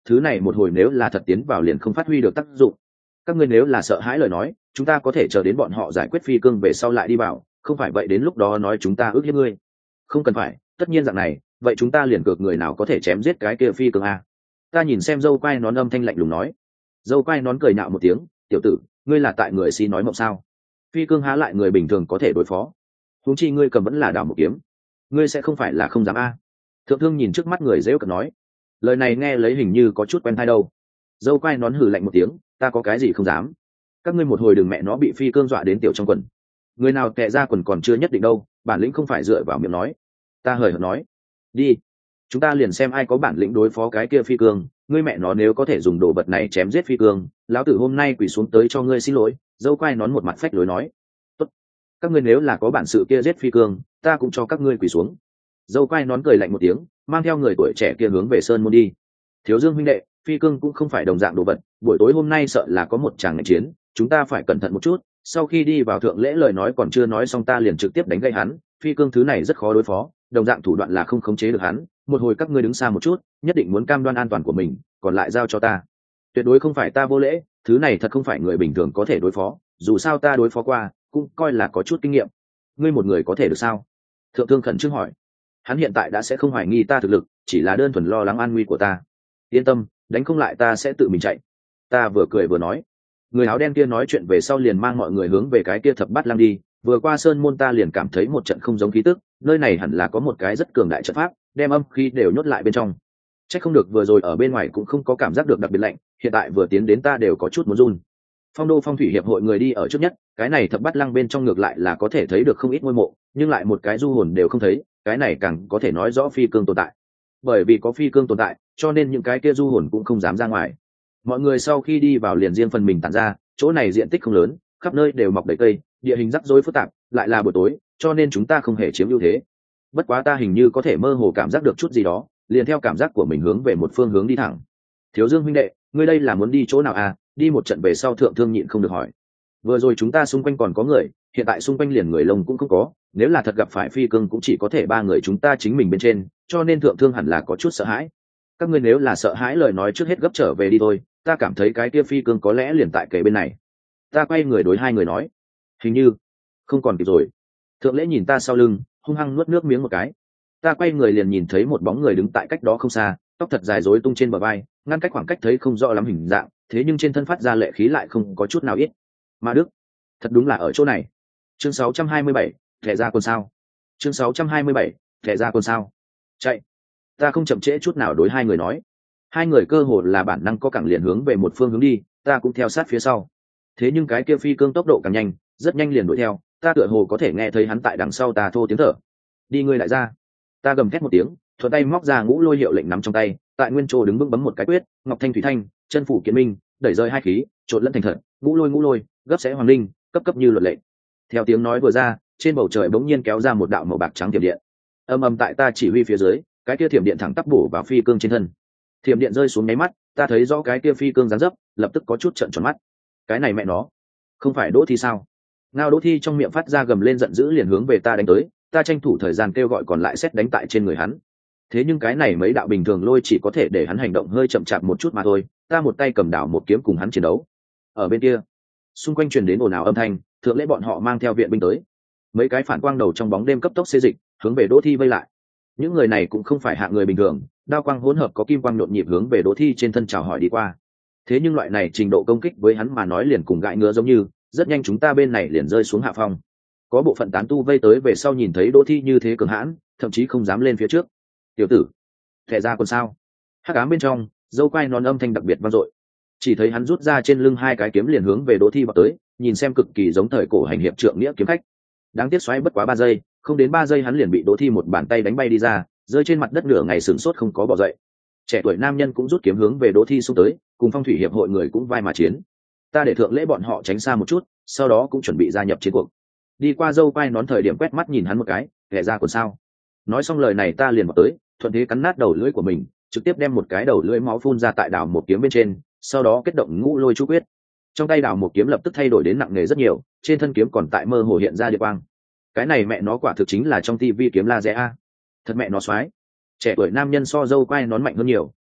thứ này một hồi nếu là thật tiến vào liền không phát huy được tác dụng. Các ngươi nếu là sợ hãi lời nói, chúng ta có thể chờ đến bọn họ giải quyết phi cương về sau lại đi vào, không phải vậy đến lúc đó nói chúng ta ước hiếp ngươi. Không cần phải, tất nhiên dạng này, vậy chúng ta liền cược người nào có thể chém giết cái kia phi cương a. Ta nhìn xem dâu quai nón âm thanh lạnh lùng nói. Dâu quai nón cười nhạo một tiếng, tiểu tử, ngươi là tại người si nói mộng sao? Phi cương há lại người bình thường có thể đối phó, huống chi ngươi cầm vẫn là đảo một kiếm, ngươi sẽ không phải là không dám a. Thượng thương nhìn trước mắt người dễ cợt nói, lời này nghe lấy hình như có chút quen tai đâu. Dâu quai nón hừ lạnh một tiếng, ta có cái gì không dám. Các ngươi một hồi đừng mẹ nó bị phi cương dọa đến tiểu trong quần, người nào tệ ra quần còn chưa nhất định đâu, bản lĩnh không phải dựa vào miệng nói. Ta hời hợt nói, đi, chúng ta liền xem ai có bản lĩnh đối phó cái kia phi cương. Ngươi mẹ nó nếu có thể dùng đồ vật này chém giết phi cương, lão tử hôm nay quỳ xuống tới cho ngươi xin lỗi. Dâu quai nón một mặt phách lối nói, tốt, các ngươi nếu là có bản sự kia giết phi cương, ta cũng cho các ngươi quỳ xuống. Dâu quai nón cười lạnh một tiếng, mang theo người tuổi trẻ kia hướng về sơn môn đi. Thiếu Dương huynh đệ, phi cương cũng không phải đồng dạng đồ vật, buổi tối hôm nay sợ là có một tràng ngành chiến, chúng ta phải cẩn thận một chút. Sau khi đi vào thượng lễ lời nói còn chưa nói xong ta liền trực tiếp đánh gây hắn. Phi cương thứ này rất khó đối phó, đồng dạng thủ đoạn là không khống chế được hắn. Một hồi các ngươi đứng xa một chút, nhất định muốn cam đoan an toàn của mình, còn lại giao cho ta. Tuyệt đối không phải ta vô lễ, thứ này thật không phải người bình thường có thể đối phó, dù sao ta đối phó qua, cũng coi là có chút kinh nghiệm. Ngươi một người có thể được sao? Thượng thương khẩn trương hỏi. Hắn hiện tại đã sẽ không hoài nghi ta thực lực, chỉ là đơn thuần lo lắng an nguy của ta. Yên tâm, đánh không lại ta sẽ tự mình chạy. Ta vừa cười vừa nói. Người áo đen kia nói chuyện về sau liền mang mọi người hướng về cái kia thập bát lăng đi. Vừa qua sơn môn ta liền cảm thấy một trận không giống khí tức, nơi này hẳn là có một cái rất cường đại trận pháp, đem âm khí đều nhốt lại bên trong. Chắc không được vừa rồi ở bên ngoài cũng không có cảm giác được đặc biệt lạnh, hiện tại vừa tiến đến ta đều có chút muốn run. Phong đô phong thủy hiệp hội người đi ở trước nhất, cái này thập bát lăng bên trong ngược lại là có thể thấy được không ít ngôi mộ, nhưng lại một cái du hồn đều không thấy, cái này càng có thể nói rõ phi cương tồn tại. Bởi vì có phi cương tồn tại, cho nên những cái kia du hồn cũng không dám ra ngoài. Mọi người sau khi đi vào liền riêng phần mình tản ra, chỗ này diện tích không lớn, khắp nơi đều mọc đầy cây, địa hình rắc rối phức tạp, lại là buổi tối, cho nên chúng ta không hề chiếm ưu thế. Bất quá ta hình như có thể mơ hồ cảm giác được chút gì đó, liền theo cảm giác của mình hướng về một phương hướng đi thẳng. Thiếu Dương huynh đệ, ngươi đây là muốn đi chỗ nào à? Đi một trận về sau thượng thương nhịn không được hỏi. Vừa rồi chúng ta xung quanh còn có người, hiện tại xung quanh liền người lông cũng không có, nếu là thật gặp phải phi cương cũng chỉ có thể ba người chúng ta chính mình bên trên, cho nên thượng thương hẳn là có chút sợ hãi. Các ngươi nếu là sợ hãi lời nói trước hết gấp trở về đi thôi, ta cảm thấy cái kia phi cương có lẽ liền tại kề bên này. Ta quay người đối hai người nói, hình như không còn kịp rồi. Thượng lễ nhìn ta sau lưng, hung hăng nuốt nước miếng một cái. Ta quay người liền nhìn thấy một bóng người đứng tại cách đó không xa, tóc thật dài rối tung trên bờ vai, ngăn cách khoảng cách thấy không rõ lắm hình dạng, thế nhưng trên thân phát ra lệ khí lại không có chút nào ít. Ma Đức, thật đúng là ở chỗ này. Chương sáu trăm hai mươi bảy, thẻ ra quân sao. Chương sáu trăm hai mươi bảy, thẻ ra quân sao. Chạy. Ta không chậm trễ chút nào đối hai người nói. Hai người cơ hồ là bản năng có cẳng liền hướng về một phương hướng đi, ta cũng theo sát phía sau. Thế nhưng cái kia phi cương tốc độ càng nhanh, rất nhanh liền đuổi theo, ta tựa hồ có thể nghe thấy hắn tại đằng sau ta thô tiếng thở. Đi ngươi lại ra. Ta gầm thét một tiếng, thuận tay móc ra ngũ lôi hiệu lệnh nắm trong tay, tại nguyên chỗ đứng vững bấm một cái quyết, ngọc thanh thủy thanh, chân phủ kiến minh, đẩy rơi hai khí, trộn lẫn thành thật, ngũ lôi ngũ lôi, gấp sẽ hoàng linh, cấp cấp như luật lệ. Theo tiếng nói vừa ra, trên bầu trời bỗng nhiên kéo ra một đạo màu bạc trắng thiểm điện. Âm ầm tại ta chỉ huy phía dưới, cái kia thiểm điện thẳng tắp bổ vào phi cương trên thân. Thiểm điện rơi xuống nháy mắt, ta thấy rõ cái kia phi cương dáng dấp, lập tức có chút trợn tròn mắt. Cái này mẹ nó, không phải Đỗ Thi sao? Ngao Đỗ Thi trong miệng phát ra gầm lên giận dữ liền hướng về ta đánh tới, ta tranh thủ thời gian kêu gọi còn lại xét đánh tại trên người hắn. Thế nhưng cái này mấy đạo bình thường lôi chỉ có thể để hắn hành động hơi chậm chạp một chút mà thôi, ta một tay cầm đảo một kiếm cùng hắn chiến đấu. Ở bên kia, xung quanh truyền đến ồn ào âm thanh, thượng lễ bọn họ mang theo viện binh tới. Mấy cái phản quang đầu trong bóng đêm cấp tốc xê dịch, hướng về Đỗ Thi vây lại. Những người này cũng không phải hạng người bình thường, đao quang hỗn hợp có kim quang nhộn nhịp hướng về Đỗ Thi trên thân chào hỏi đi qua. Thế nhưng loại này trình độ công kích với hắn mà nói liền cùng gãi ngứa giống như, rất nhanh chúng ta bên này liền rơi xuống hạ phong. Có bộ phận tán tu vây tới về sau nhìn thấy Đỗ Thi như thế cường hãn, thậm chí không dám lên phía trước. Tiểu tử, thẻ ra còn sao? Hắc ám bên trong, dâu quai nón âm thanh đặc biệt vang dội. Chỉ thấy hắn rút ra trên lưng hai cái kiếm liền hướng về Đỗ Thi vào tới, nhìn xem cực kỳ giống thời cổ hành hiệp trượng nghĩa kiếm khách. Đáng tiếc xoáy bất quá ba giây, không đến ba giây hắn liền bị Đỗ Thi một bàn tay đánh bay đi ra, rơi trên mặt đất nửa ngày sửng sốt không có bỏ dậy. Trẻ tuổi nam nhân cũng rút kiếm hướng về Đỗ Thi xung tới, cùng phong thủy hiệp hội người cũng vai mà chiến. Ta để thượng lễ bọn họ tránh xa một chút, sau đó cũng chuẩn bị gia nhập chiến cuộc. Đi qua dâu quai nón thời điểm quét mắt nhìn hắn một cái, ghẻ ra còn sao? Nói xong lời này ta liền vào tới, thuận thế cắn nát đầu lưỡi của mình, trực tiếp đem một cái đầu lưỡi máu phun ra tại đảo một kiếm bên trên, sau đó kết động ngũ lôi chú quyết. Trong tay đảo một kiếm lập tức thay đổi đến nặng nề rất nhiều, trên thân kiếm còn tại mơ hồ hiện ra địa quang. Cái này mẹ nó quả thực chính là trong tivi kiếm laser a. Thật mẹ nó xoái. Trẻ tuổi nam nhân so dâu quai nón mạnh hơn nhiều,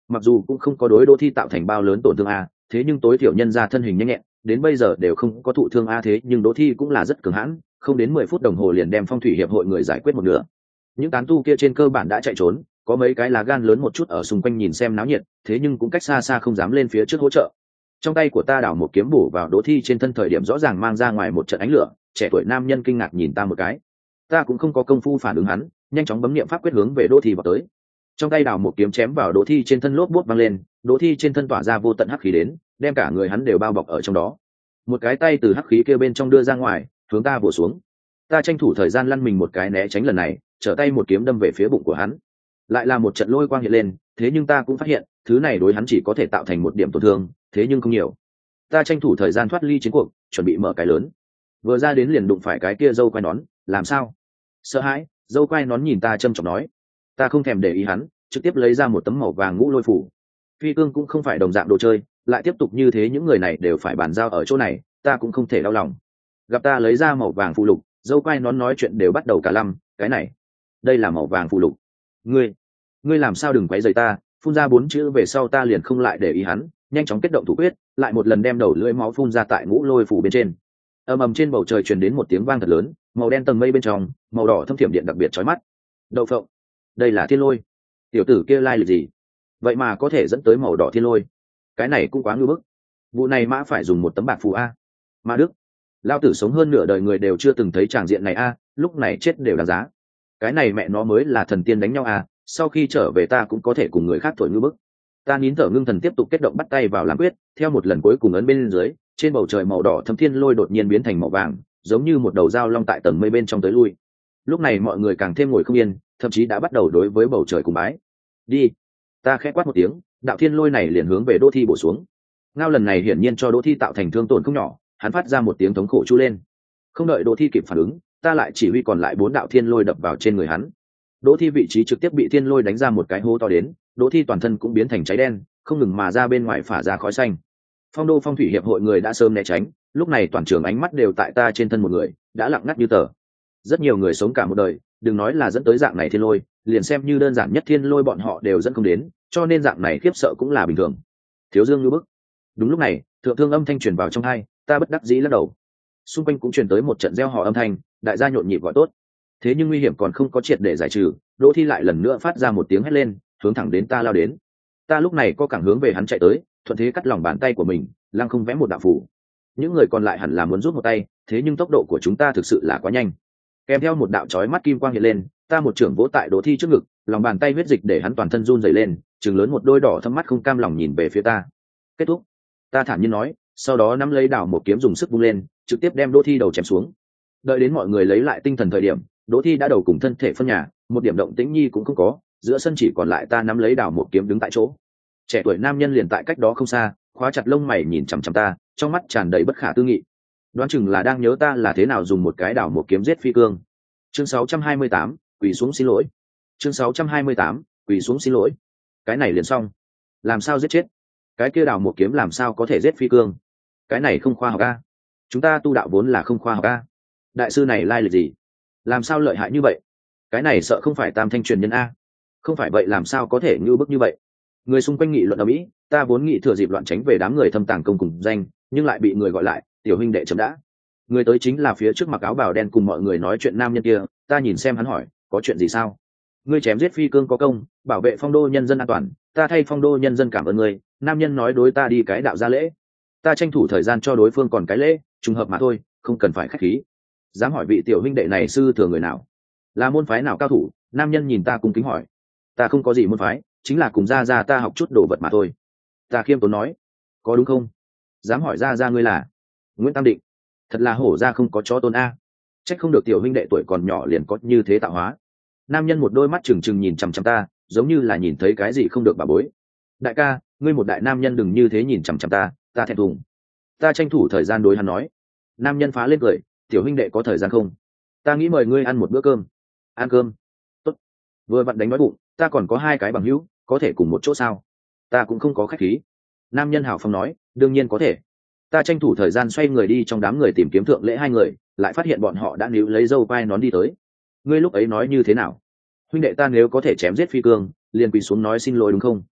mặc dù cũng không có đối đỗ thi tạo thành bao lớn tổn thương a, thế nhưng tối thiểu nhân ra thân hình nhanh nhẹn, đến bây giờ đều không có thụ thương a, thế nhưng đỗ thi cũng là rất cường hãn, không đến mười phút đồng hồ liền đem phong thủy hiệp hội người giải quyết một nửa. Những tán tu kia trên cơ bản đã chạy trốn, có mấy cái là gan lớn một chút ở xung quanh nhìn xem náo nhiệt, thế nhưng cũng cách xa xa không dám lên phía trước hỗ trợ. Trong tay của ta đảo một kiếm bổ vào đỗ thi trên thân, thời điểm rõ ràng mang ra ngoài một trận ánh lửa. Trẻ tuổi nam nhân kinh ngạc nhìn ta một cái, ta cũng không có công phu phản ứng hắn, nhanh chóng bấm niệm pháp quyết hướng về đỗ thi vào tới. Trong tay đảo một kiếm chém vào đỗ thi trên thân, lốp bút văng lên, đỗ thi trên thân tỏa ra vô tận hắc khí đến, đem cả người hắn đều bao bọc ở trong đó. Một cái tay từ hắc khí kia bên trong đưa ra ngoài, hướng ta bổ xuống. Ta tranh thủ thời gian lăn mình một cái né tránh, lần này trở tay một kiếm đâm về phía bụng của hắn. Lại là một trận lôi quang hiện lên, thế nhưng ta cũng phát hiện thứ này đối hắn chỉ có thể tạo thành một điểm tổn thương, thế nhưng không nhiều. Ta tranh thủ thời gian thoát ly chiến cuộc, chuẩn bị mở cái lớn. Vừa ra đến liền đụng phải cái kia dâu quai nón. Làm sao? Sợ hãi. Dâu quai nón nhìn ta châm chọc nói. Ta không thèm để ý hắn, trực tiếp lấy ra một tấm màu vàng ngũ lôi phủ. Phi cương cũng không phải đồng dạng đồ chơi, lại tiếp tục như thế những người này đều phải bàn giao ở chỗ này, ta cũng không thể đau lòng. Gặp ta lấy ra màu vàng phù lục, dâu quai nón nói chuyện đều bắt đầu cả lăm. Cái này, đây là màu vàng phù lục. Ngươi, ngươi làm sao đừng quấy rầy ta? Phun ra bốn chữ về sau ta liền không lại để ý hắn, nhanh chóng kết động thủ quyết, lại một lần đem đầu lưỡi máu phun ra tại ngũ lôi phủ bên trên. Ầm ầm, trên bầu trời truyền đến một tiếng vang thật lớn, màu đen tầng mây bên trong, màu đỏ thâm thiểm điện đặc biệt chói mắt. Đậu phộng, đây là thiên lôi. Tiểu tử kia lai lịch gì? Vậy mà có thể dẫn tới màu đỏ thiên lôi, cái này cũng quá ngưu bức. Vụ này mã phải dùng một tấm bạc phù a. Ma đức, lao tử sống hơn nửa đời người đều chưa từng thấy tràng diện này a, lúc này chết đều đáng giá. Cái này mẹ nó mới là thần tiên đánh nhau a, sau khi trở về ta cũng có thể cùng người khác thổi ngưu bức. Ta nín thở ngưng thần tiếp tục kết động bắt tay vào làm quyết, theo một lần cuối cùng ấn bên dưới, trên bầu trời màu đỏ thâm thiên lôi đột nhiên biến thành màu vàng, giống như một đầu dao long tại tầng mây bên trong tới lui. Lúc này mọi người càng thêm ngồi không yên, thậm chí đã bắt đầu đối với bầu trời cùng bái. Đi. Ta khẽ quát một tiếng, đạo thiên lôi này liền hướng về đỗ thi bổ xuống. Ngao lần này hiển nhiên cho đỗ thi tạo thành thương tổn không nhỏ, hắn phát ra một tiếng thống khổ chu lên. Không đợi đỗ thi kịp phản ứng, ta lại chỉ huy còn lại bốn đạo thiên lôi đập vào trên người hắn. Đỗ thi vị trí trực tiếp bị thiên lôi đánh ra một cái hố to đến, đỗ thi toàn thân cũng biến thành cháy đen, không ngừng mà ra bên ngoài phả ra khói xanh. Phong đô phong thủy hiệp hội người đã sớm né tránh, lúc này toàn trường ánh mắt đều tại ta trên thân một người, đã lặng ngắt như tờ. Rất nhiều người sống cả một đời, đừng nói là dẫn tới dạng này thiên lôi, liền xem như đơn giản nhất thiên lôi bọn họ đều dẫn không đến, cho nên dạng này khiếp sợ cũng là bình thường. Thiếu Dương như bức. Đúng lúc này, thượng thương âm thanh truyền vào trong tai, ta bất đắc dĩ lắc đầu. Xung quanh cũng truyền tới một trận reo hò âm thanh, đại gia nhộn nhịp gọi tốt. Thế nhưng nguy hiểm còn không có triệt để giải trừ, Đỗ Thi lại lần nữa phát ra một tiếng hét lên, hướng thẳng đến ta lao đến. Ta lúc này có cẳng hướng về hắn chạy tới, thuận thế cắt lòng bàn tay của mình, lăng không vẽ một đạo phủ. Những người còn lại hẳn là muốn rút một tay, thế nhưng tốc độ của chúng ta thực sự là quá nhanh. Kèm theo một đạo chói mắt kim quang hiện lên, ta một trưởng vỗ tại Đỗ Thi trước ngực, lòng bàn tay huyết dịch để hắn toàn thân run rẩy lên, trừng lớn một đôi đỏ thâm mắt không cam lòng nhìn về phía ta. Kết thúc. Ta thản nhiên nói, sau đó nắm lấy đảo một kiếm dùng sức vung lên, trực tiếp đem Đỗ Thi đầu chém xuống. Đợi đến mọi người lấy lại tinh thần thời điểm, Đỗ Thi đã đầu cùng thân thể phân nhà, một điểm động tĩnh nhi cũng không có, giữa sân chỉ còn lại ta nắm lấy đảo một kiếm đứng tại chỗ. Trẻ tuổi nam nhân liền tại cách đó không xa, khóa chặt lông mày nhìn chằm chằm ta, trong mắt tràn đầy bất khả tư nghị. Đoán chừng là đang nhớ ta là thế nào dùng một cái đảo một kiếm giết phi cương. Chương sáu trăm hai mươi tám, quỳ xuống xin lỗi. Chương sáu trăm hai mươi tám, quỳ xuống xin lỗi. Cái này liền xong. Làm sao giết chết? Cái kia đảo một kiếm làm sao có thể giết phi cương? Cái này không khoa học a. Chúng ta tu đạo vốn là không khoa học a. Đại sư này lai lịch gì? Làm sao lợi hại như vậy? Cái này sợ không phải tam thanh truyền nhân a. Không phải vậy làm sao có thể như bức như vậy? Người xung quanh nghị luận ở mỹ, ta vốn nghĩ thừa dịp loạn tránh về đám người thâm tàng công cùng danh, nhưng lại bị người gọi lại, tiểu huynh đệ chấm đã. Người tới chính là phía trước mặc áo bào đen cùng mọi người nói chuyện nam nhân kia, ta nhìn xem hắn hỏi, có chuyện gì sao? Ngươi chém giết phi cương có công, bảo vệ phong đô nhân dân an toàn, ta thay phong đô nhân dân cảm ơn ngươi. Nam nhân nói đối ta đi cái đạo gia lễ, ta tranh thủ thời gian cho đối phương còn cái lễ, trùng hợp mà thôi, không cần phải khách khí. Dám hỏi vị tiểu huynh đệ này sư thừa người nào, là môn phái nào cao thủ? Nam nhân nhìn ta cung kính hỏi. Ta không có gì môn phái, chính là cùng gia gia ta học chút đồ vật mà thôi. Ta khiêm tốn nói. Có đúng không? Dám hỏi gia gia ngươi là Nguyễn Tam Định? Thật là hổ ra không có chó tôn a. Trách không được tiểu huynh đệ tuổi còn nhỏ liền có như thế tạo hóa. Nam nhân một đôi mắt trừng trừng nhìn chằm chằm ta, giống như là nhìn thấy cái gì không được bà bối. Đại ca, ngươi một đại nam nhân đừng như thế nhìn chằm chằm ta, ta thẹn thùng. Ta tranh thủ thời gian đối hắn nói. Nam nhân phá lên cười, tiểu huynh đệ có thời gian không? Ta nghĩ mời ngươi ăn một bữa cơm. Ăn cơm? Tốt. Vừa vặn đánh nói bụng, ta còn có hai cái bằng hữu, có thể cùng một chỗ sao? Ta cũng không có khách khí. Nam nhân hào phong nói, đương nhiên có thể. Ta tranh thủ thời gian xoay người đi trong đám người tìm kiếm thượng lễ hai người, lại phát hiện bọn họ đã níu lấy dâu quai nón đi tới. Ngươi lúc ấy nói như thế nào? Huynh đệ ta nếu có thể chém giết phi cương, liền quỳ xuống nói xin lỗi đúng không?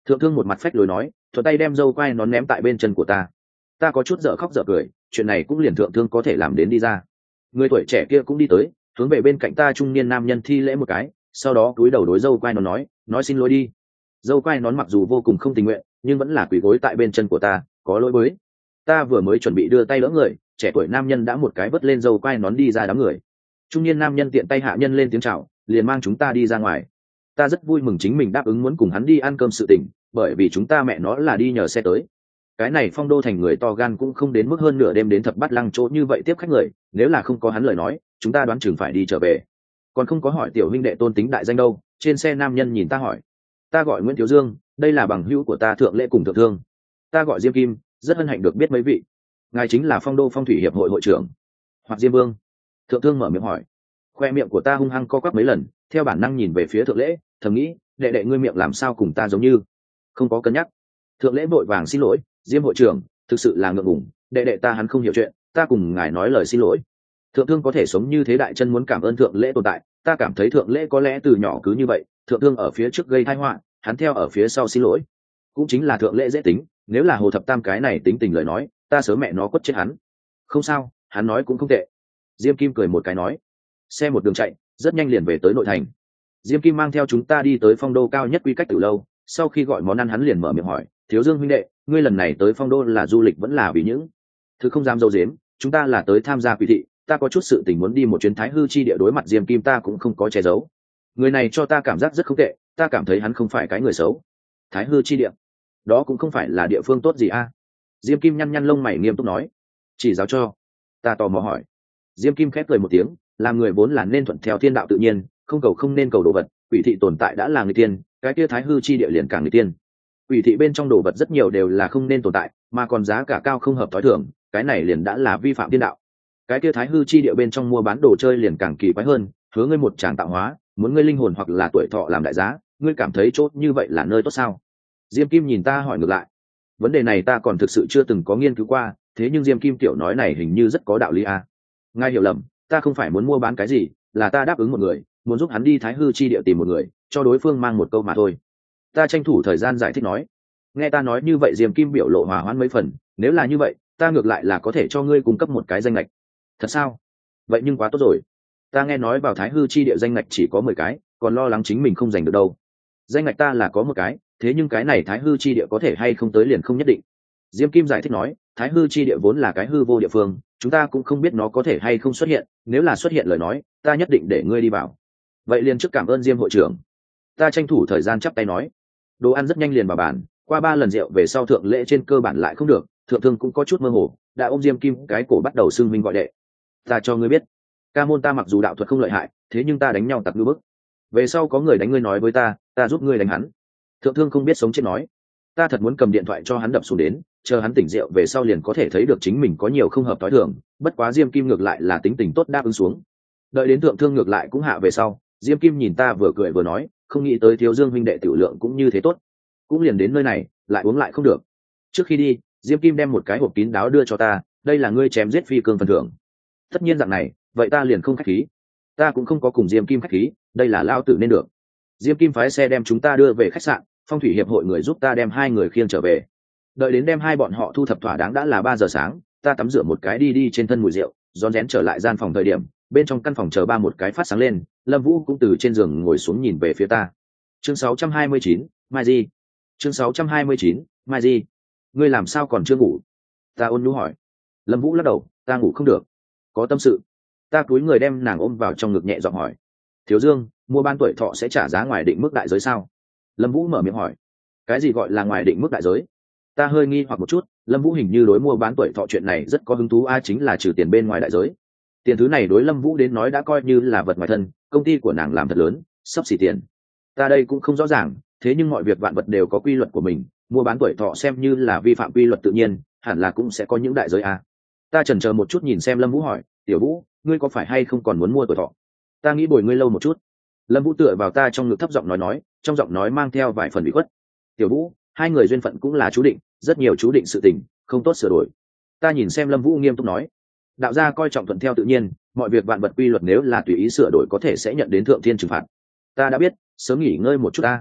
Thượng thương một mặt phách lối nói, thuận tay đem dâu quai nón ném tại bên chân của ta. Ta có chút dở khóc dở cười, chuyện này cũng liền thượng thương có thể làm đến đi ra. Người tuổi trẻ kia cũng đi tới, hướng về bên cạnh ta trung niên nam nhân thi lễ một cái, sau đó cúi đầu đối dâu quai nón nói, nói xin lỗi đi. Dâu quai nón mặc dù vô cùng không tình nguyện, nhưng vẫn là quỳ gối tại bên chân của ta, có lỗi với. Ta vừa mới chuẩn bị đưa tay đỡ người, trẻ tuổi nam nhân đã một cái vớt lên dâu quai nón đi ra đám người. Trung niên nam nhân tiện tay hạ nhân lên tiếng chào, liền mang chúng ta đi ra ngoài. Ta rất vui mừng chính mình đáp ứng muốn cùng hắn đi ăn cơm sự tình, bởi vì chúng ta mẹ nó là đi nhờ xe tới. Cái này Phong Đô thành người to gan cũng không đến mức hơn nửa đêm đến Thập Bát Lăng chỗ như vậy tiếp khách người, nếu là không có hắn lời nói, chúng ta đoán chừng phải đi trở về. Còn không có hỏi tiểu huynh đệ tôn tính đại danh đâu. Trên xe nam nhân nhìn ta hỏi, ta gọi Nguyễn Thiếu Dương, đây là bằng hữu của ta Thượng Lễ cùng Thượng Thương. Ta gọi Diêm Kim, rất hân hạnh được biết mấy vị. Ngài chính là Phong Đô Phong Thủy hiệp hội hội trưởng hoặc Diêm Vương? Thượng Thương mở miệng hỏi. Khoe miệng của ta hung hăng co quắp mấy lần, theo bản năng nhìn về phía Thượng Lễ, thầm nghĩ, đệ đệ ngươi miệng làm sao cùng ta giống như không có cân nhắc. Thượng Lễ vội vàng xin lỗi, Diêm hội trưởng, thực sự là ngượng ngùng, đệ đệ ta hắn không hiểu chuyện, ta cùng ngài nói lời xin lỗi. Thượng Thương có thể sống như thế đại chân muốn cảm ơn Thượng Lễ tồn tại, ta cảm thấy Thượng Lễ có lẽ từ nhỏ cứ như vậy, Thượng Thương ở phía trước gây tai họa, hắn theo ở phía sau xin lỗi, cũng chính là Thượng Lễ dễ tính, nếu là Hồ Thập Tam cái này tính tình lời nói, ta sớm mẹ nó quất chết hắn. Không sao, hắn nói cũng không tệ. Diêm Kim cười một cái nói. Xe một đường chạy, rất nhanh liền về tới nội thành. Diêm Kim mang theo chúng ta đi tới Phong Đô cao nhất quy cách từ lâu, sau khi gọi món ăn hắn liền mở miệng hỏi, Thiếu Dương huynh đệ, ngươi lần này tới Phong Đô là du lịch vẫn là vì những thứ không dám dâu dếm, chúng ta là tới tham gia quỷ thị, ta có chút sự tình muốn đi một chuyến Thái Hư chi địa. Đối mặt Diêm Kim ta cũng không có che giấu, người này cho ta cảm giác rất không tệ, ta cảm thấy hắn không phải cái người xấu. Thái Hư chi địa, đó cũng không phải là địa phương tốt gì a? Diêm Kim nhăn nhăn lông mày nghiêm túc nói. Chỉ giáo cho. Ta tò mò hỏi. Diêm Kim khép cười một tiếng, làm người vốn là nên thuận theo thiên đạo tự nhiên, không cầu không nên cầu đồ vật, quỷ thị tồn tại đã là người tiên, cái kia Thái Hư chi địa liền càng người tiên. Quỷ thị bên trong đồ vật rất nhiều đều là không nên tồn tại, mà còn giá cả cao không hợp thói thường, cái này liền đã là vi phạm thiên đạo. Cái kia Thái Hư chi địa bên trong mua bán đồ chơi liền càng kỳ quái hơn, hứa ngươi một tràng tạo hóa, muốn ngươi linh hồn hoặc là tuổi thọ làm đại giá, ngươi cảm thấy chốt như vậy là nơi tốt sao? Diêm Kim nhìn ta hỏi ngược lại. Vấn đề này ta còn thực sự chưa từng có nghiên cứu qua, thế nhưng Diêm Kim tiểu nói này hình như rất có đạo lý à. Ngài hiểu lầm, ta không phải muốn mua bán cái gì, là ta đáp ứng một người, muốn giúp hắn đi Thái Hư chi địa tìm một người, cho đối phương mang một câu mà thôi. Ta tranh thủ thời gian giải thích nói. Nghe ta nói như vậy Diêm Kim biểu lộ hòa hoãn mấy phần, nếu là như vậy, ta ngược lại là có thể cho ngươi cung cấp một cái danh lệch. Thật sao? Vậy nhưng quá tốt rồi. Ta nghe nói vào Thái Hư chi địa danh lệch chỉ có mười cái, còn lo lắng chính mình không giành được đâu. Danh lệch ta là có một cái, thế nhưng cái này Thái Hư chi địa có thể hay không tới liền không nhất định. Diêm Kim giải thích nói, Thái Hư chi địa vốn là cái hư vô địa phương, chúng ta cũng không biết nó có thể hay không xuất hiện, nếu là xuất hiện lời nói, ta nhất định để ngươi đi vào. Vậy liền trước cảm ơn Diêm hội trưởng. Ta tranh thủ thời gian chắp tay nói. Đồ ăn rất nhanh liền vào bàn, qua ba lần rượu về sau Thượng Lễ trên cơ bản lại không được, Thượng Thương cũng có chút mơ hồ, đã ôm Diêm Kim cái cổ bắt đầu xưng minh gọi đệ. Ta cho ngươi biết, ca môn ta mặc dù đạo thuật không lợi hại, thế nhưng ta đánh nhau tặc như bức. Về sau có người đánh ngươi nói với ta, ta giúp ngươi đánh hắn. Thượng Thương không biết sống chết nói. Ta thật muốn cầm điện thoại cho hắn đập xuống đến, chờ hắn tỉnh rượu về sau liền có thể thấy được chính mình có nhiều không hợp tối thường, bất quá Diêm Kim ngược lại là tính tình tốt đáp ứng xuống. Đợi đến Thượng Thương ngược lại cũng hạ về sau, Diêm Kim nhìn ta vừa cười vừa nói, không nghĩ tới Thiếu Dương huynh đệ tiểu lượng cũng như thế tốt, cũng liền đến nơi này, lại uống lại không được. Trước khi đi, Diêm Kim đem một cái hộp kín đáo đưa cho ta, đây là ngươi chém giết phi cương phần thưởng. Tất nhiên dạng này, vậy ta liền không khách khí. Ta cũng không có cùng Diêm Kim khách khí, đây là lao tử nên được. Diêm Kim phái xe đem chúng ta đưa về khách sạn, Phong thủy hiệp hội người giúp ta đem hai người khiêng trở về. Đợi đến đem hai bọn họ thu thập thỏa đáng đã là ba giờ sáng, ta tắm rửa một cái đi đi trên thân mùi rượu, rón rén trở lại gian phòng thời điểm, bên trong căn phòng chờ ba một cái phát sáng lên, Lâm Vũ cũng từ trên giường ngồi xuống nhìn về phía ta. Chương sáu trăm hai mươi chín, Mai Di. Chương sáu trăm hai mươi chín, Mai Di. Ngươi làm sao còn chưa ngủ? Ta ôn nhu hỏi. Lâm Vũ lắc đầu, ta ngủ không được. Có tâm sự. Ta cúi người đem nàng ôm vào trong ngực nhẹ giọng hỏi. Thiếu Dương, mua bán tuổi thọ sẽ trả giá ngoài định mức đại giới sao? Lâm Vũ mở miệng hỏi. Cái gì gọi là ngoài định mức đại giới? Ta hơi nghi hoặc một chút, Lâm Vũ hình như đối mua bán tuổi thọ chuyện này rất có hứng thú, a chính là trừ tiền bên ngoài đại giới. Tiền thứ này đối Lâm Vũ đến nói đã coi như là vật ngoài thân, công ty của nàng làm thật lớn, sắp xỉ tiền. Ta đây cũng không rõ ràng, thế nhưng mọi việc vạn vật đều có quy luật của mình, mua bán tuổi thọ xem như là vi phạm quy luật tự nhiên, hẳn là cũng sẽ có những đại giới a. Ta chần chờ một chút nhìn xem Lâm Vũ hỏi, "Tiểu Vũ, ngươi có phải hay không còn muốn mua tuổi thọ? Ta nghĩ bồi ngươi lâu một chút." Lâm Vũ tựa vào ta trong ngực thấp giọng nói nói, trong giọng nói mang theo vài phần ủy khuất. "Tiểu Vũ, hai người duyên phận cũng là chú định, rất nhiều chú định sự tình, không tốt sửa đổi." Ta nhìn xem Lâm Vũ nghiêm túc nói, đạo gia coi trọng thuận theo tự nhiên, mọi việc vạn vật quy luật nếu là tùy ý sửa đổi có thể sẽ nhận đến thượng thiên trừng phạt. Ta đã biết, sớm nghỉ ngơi một chút ta.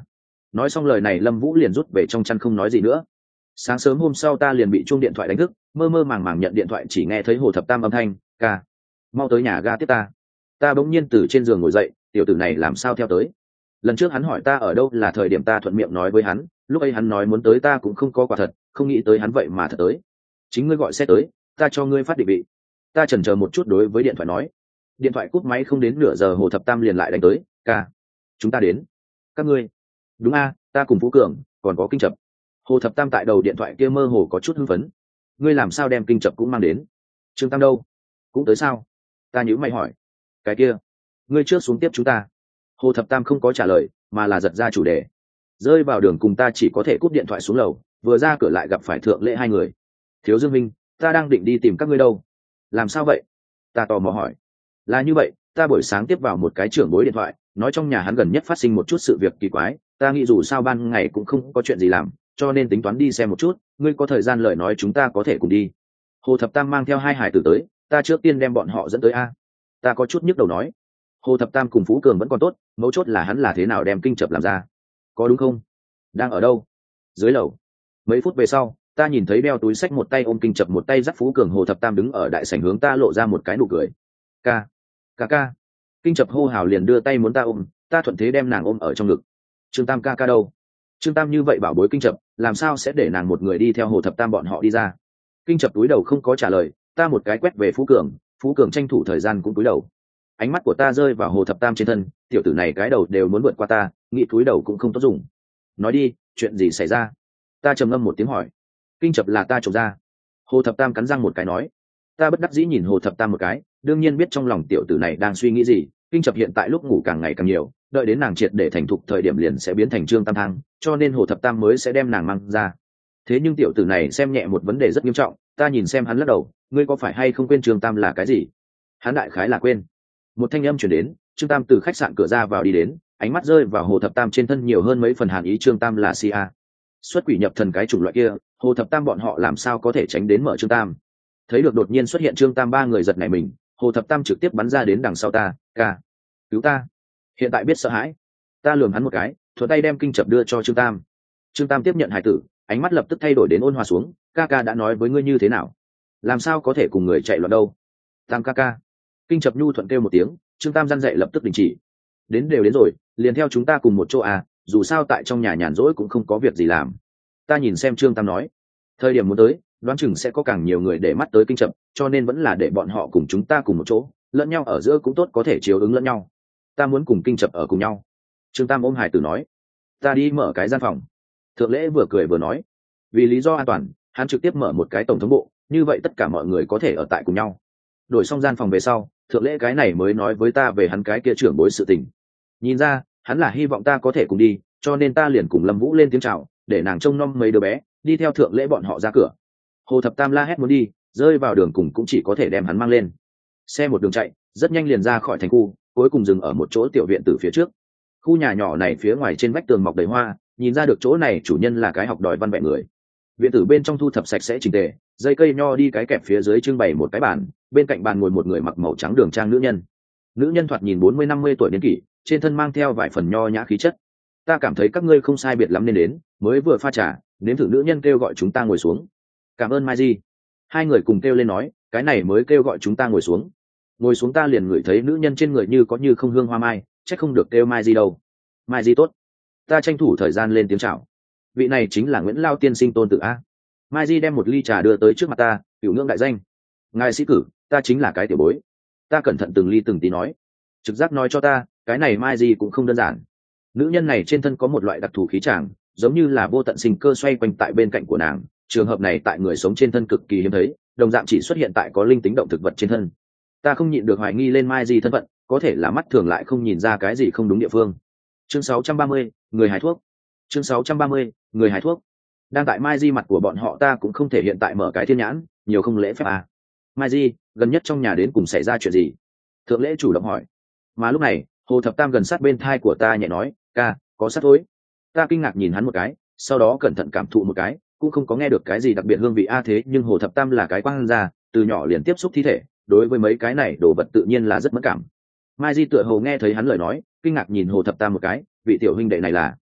Nói xong lời này Lâm Vũ liền rút về trong chăn không nói gì nữa. Sáng sớm hôm sau ta liền bị chuông điện thoại đánh thức, mơ mơ màng màng nhận điện thoại chỉ nghe thấy Hồ Thập Tam âm thanh, "Ca, mau tới nhà ga tiếp ta." Ta bỗng nhiên từ trên giường ngồi dậy, tiểu tử này làm sao theo tới? Lần trước hắn hỏi ta ở đâu là thời điểm ta thuận miệng nói với hắn, lúc ấy hắn nói muốn tới ta cũng không có quả thật, không nghĩ tới hắn vậy mà thật tới. Chính ngươi gọi xe tới, ta cho ngươi phát định vị. Ta chần chờ một chút đối với điện thoại nói. Điện thoại cúp máy không đến nửa giờ Hồ Thập Tam liền lại đánh tới, "Ca, chúng ta đến." "Các ngươi?" "Đúng a, ta cùng Phú Cường, còn có Kinh Chập." Hồ Thập Tam tại đầu điện thoại kia mơ hồ có chút hưng phấn. "Ngươi làm sao đem Kinh Chập cũng mang đến? Trương Tam đâu? Cũng tới sao?" Ta nhíu mày hỏi. "Cái kia, ngươi trước xuống tiếp chúng ta." Hồ Thập Tam không có trả lời, mà là giật ra chủ đề. Rơi vào đường cùng ta chỉ có thể cúp điện thoại xuống lầu, vừa ra cửa lại gặp phải Thượng Lễ hai người. "Thiếu Dương Minh, ta đang định đi tìm các ngươi đâu." "Làm sao vậy?" Ta tò mò hỏi. "Là như vậy, ta buổi sáng tiếp vào một cái trưởng bối điện thoại, nói trong nhà hắn gần nhất phát sinh một chút sự việc kỳ quái, ta nghĩ dù sao ban ngày cũng không có chuyện gì làm, cho nên tính toán đi xem một chút, ngươi có thời gian lời nói chúng ta có thể cùng đi." Hồ Thập Tam mang theo hai hải tử tới, ta trước tiên đem bọn họ dẫn tới a. Ta có chút nhức đầu nói. Hồ Thập Tam cùng Phú Cường vẫn còn tốt, mấu chốt là hắn là thế nào đem Kinh Chập làm ra. "Có đúng không? Đang ở đâu?" "Dưới lầu." Mấy phút về sau, ta nhìn thấy đeo túi xách một tay ôm Kinh Chập một tay dắt Phú Cường. Hồ Thập Tam đứng ở đại sảnh hướng ta lộ ra một cái nụ cười. "Ca, ca ca." Kinh Chập hô hào liền đưa tay muốn ta ôm, ta thuận thế đem nàng ôm ở trong ngực. "Trương Tam ca ca đâu?" Trương Tam như vậy bảo bối Kinh Chập, làm sao sẽ để nàng một người đi theo Hồ Thập Tam bọn họ đi ra? Kinh Chập túi đầu không có trả lời, ta một cái quét về Phú Cường, Phú Cường tranh thủ thời gian cũng túi đầu. Ánh mắt của ta rơi vào Hồ Thập Tam trên thân, tiểu tử này cái đầu đều muốn vượt qua ta, nghĩ túi đầu cũng không tốt dùng. "Nói đi, chuyện gì xảy ra?" Ta trầm ngâm một tiếng hỏi. "Kinh Chập là ta trộm ra." Hồ Thập Tam cắn răng một cái nói. Ta bất đắc dĩ nhìn Hồ Thập Tam một cái, đương nhiên biết trong lòng tiểu tử này đang suy nghĩ gì. Kinh Chập hiện tại lúc ngủ càng ngày càng nhiều, đợi đến nàng triệt để thành thục thời điểm liền sẽ biến thành Trương Tam Thang, cho nên Hồ Thập Tam mới sẽ đem nàng mang ra. Thế nhưng tiểu tử này xem nhẹ một vấn đề rất nghiêm trọng, ta nhìn xem hắn lắc đầu, "Ngươi có phải hay không quên Trương Tam là cái gì?" Hắn đại khái là quên. Một thanh âm chuyển đến, Trương Tam từ khách sạn cửa ra vào đi đến, ánh mắt rơi vào Hồ Thập Tam trên thân nhiều hơn mấy phần hàn ý. Trương Tam là si a, xuất quỷ nhập thần cái chủng loại kia, Hồ Thập Tam bọn họ làm sao có thể tránh đến mở Trương Tam. Thấy được đột nhiên xuất hiện Trương Tam, ba người giật nảy mình, Hồ Thập Tam trực tiếp bắn ra đến đằng sau ta, "Ca, cứu ta." Hiện tại biết sợ hãi. Ta lườm hắn một cái, thuận tay đem Kinh Chập đưa cho Trương Tam. Trương Tam tiếp nhận hải tử, ánh mắt lập tức thay đổi đến ôn hòa xuống, "Ca ca đã nói với ngươi như thế nào? Làm sao có thể cùng người chạy loạn đâu?" "Tam ca ca." Kinh Chập nhu thuận kêu một tiếng, Trương Tam răn dậy lập tức đình chỉ. "Đến đều đến rồi, liền theo chúng ta cùng một chỗ à, dù sao tại trong nhà nhàn rỗi cũng không có việc gì làm." Ta nhìn xem Trương Tam nói, thời điểm muốn tới, đoán chừng sẽ có càng nhiều người để mắt tới Kinh Chập, cho nên vẫn là để bọn họ cùng chúng ta cùng một chỗ, lẫn nhau ở giữa cũng tốt, có thể chiếu ứng lẫn nhau. Ta muốn cùng Kinh Chập ở cùng nhau. Trương Tam ôm hải tử nói. Ta đi mở cái gian phòng. Thượng Lễ vừa cười vừa nói, vì lý do an toàn, hắn trực tiếp mở một cái tổng thống bộ, như vậy tất cả mọi người có thể ở tại cùng nhau. Đổi xong gian phòng về sau, Thượng Lễ cái này mới nói với ta về hắn cái kia trưởng bối sự tình. Nhìn ra, hắn là hy vọng ta có thể cùng đi, cho nên ta liền cùng Lâm Vũ lên tiếng chào, để nàng trông nom mấy đứa bé, đi theo Thượng Lễ bọn họ ra cửa. Hồ Thập Tam la hét muốn đi, rơi vào đường cùng cũng chỉ có thể đem hắn mang lên. Xe một đường chạy, rất nhanh liền ra khỏi thành khu, cuối cùng dừng ở một chỗ tiểu viện từ phía trước. Khu nhà nhỏ này phía ngoài trên vách tường mọc đầy hoa, nhìn ra được chỗ này chủ nhân là cái học đòi văn vẹn người. Viện tử bên trong thu thập sạch sẽ chỉnh tề, dây cây nho đi cái kẹp phía dưới trưng bày một cái bàn, bên cạnh bàn ngồi một người mặc màu trắng đường trang nữ nhân. Nữ nhân thoạt nhìn bốn mươi năm mươi tuổi niên kỷ, trên thân mang theo vài phần nho nhã khí chất. Ta cảm thấy các ngươi không sai biệt lắm nên đến, mới vừa pha trà, nếm thử. Nữ nhân kêu gọi chúng ta ngồi xuống. Cảm ơn Mai Di. Hai người cùng kêu lên nói, cái này mới kêu gọi chúng ta ngồi xuống. Ngồi xuống ta liền ngửi thấy nữ nhân trên người như có như không hương hoa mai, chắc không được kêu Mai Di đâu. Mai Di tốt. Ta tranh thủ thời gian lên tiếng chào. Vị này chính là Nguyễn Lao tiên sinh tôn tử a. Mai Di đem một ly trà đưa tới trước mặt ta, cửu ngưỡng đại danh. Ngài sĩ cử, ta chính là cái tiểu bối. Ta cẩn thận từng ly từng tí nói. Trực giác nói cho ta, cái này Mai Di cũng không đơn giản. Nữ nhân này trên thân có một loại đặc thù khí tràng, giống như là vô tận sinh cơ xoay quanh tại bên cạnh của nàng. Trường hợp này tại người sống trên thân cực kỳ hiếm thấy, đồng dạng chỉ xuất hiện tại có linh tính động thực vật trên thân. Ta không nhịn được hoài nghi lên Mai Di thân phận, có thể là mắt thường lại không nhìn ra cái gì không đúng địa phương. Chương sáu trăm ba mươi, người hái thuốc. Chương sáu trăm ba mươi, người hái thuốc. Đang tại Mai Di mặt của bọn họ ta cũng không thể hiện tại mở cái thiên nhãn, nhiều không lễ phép à. Mai Di, gần nhất trong nhà đến cùng xảy ra chuyện gì? Thượng Lễ chủ động hỏi. Mà lúc này, Hồ Thập Tam gần sát bên thai của ta nhẹ nói, ca, có sát thối. Ta kinh ngạc nhìn hắn một cái, sau đó cẩn thận cảm thụ một cái, cũng không có nghe được cái gì đặc biệt hương vị a. Thế nhưng Hồ Thập Tam là cái quang ra, từ nhỏ liền tiếp xúc thi thể, đối với mấy cái này đồ vật tự nhiên là rất mất cảm. Mai Di tựa hồ nghe thấy hắn lời nói, kinh ngạc nhìn Hồ Thập Tam một cái, vị tiểu huynh đệ này là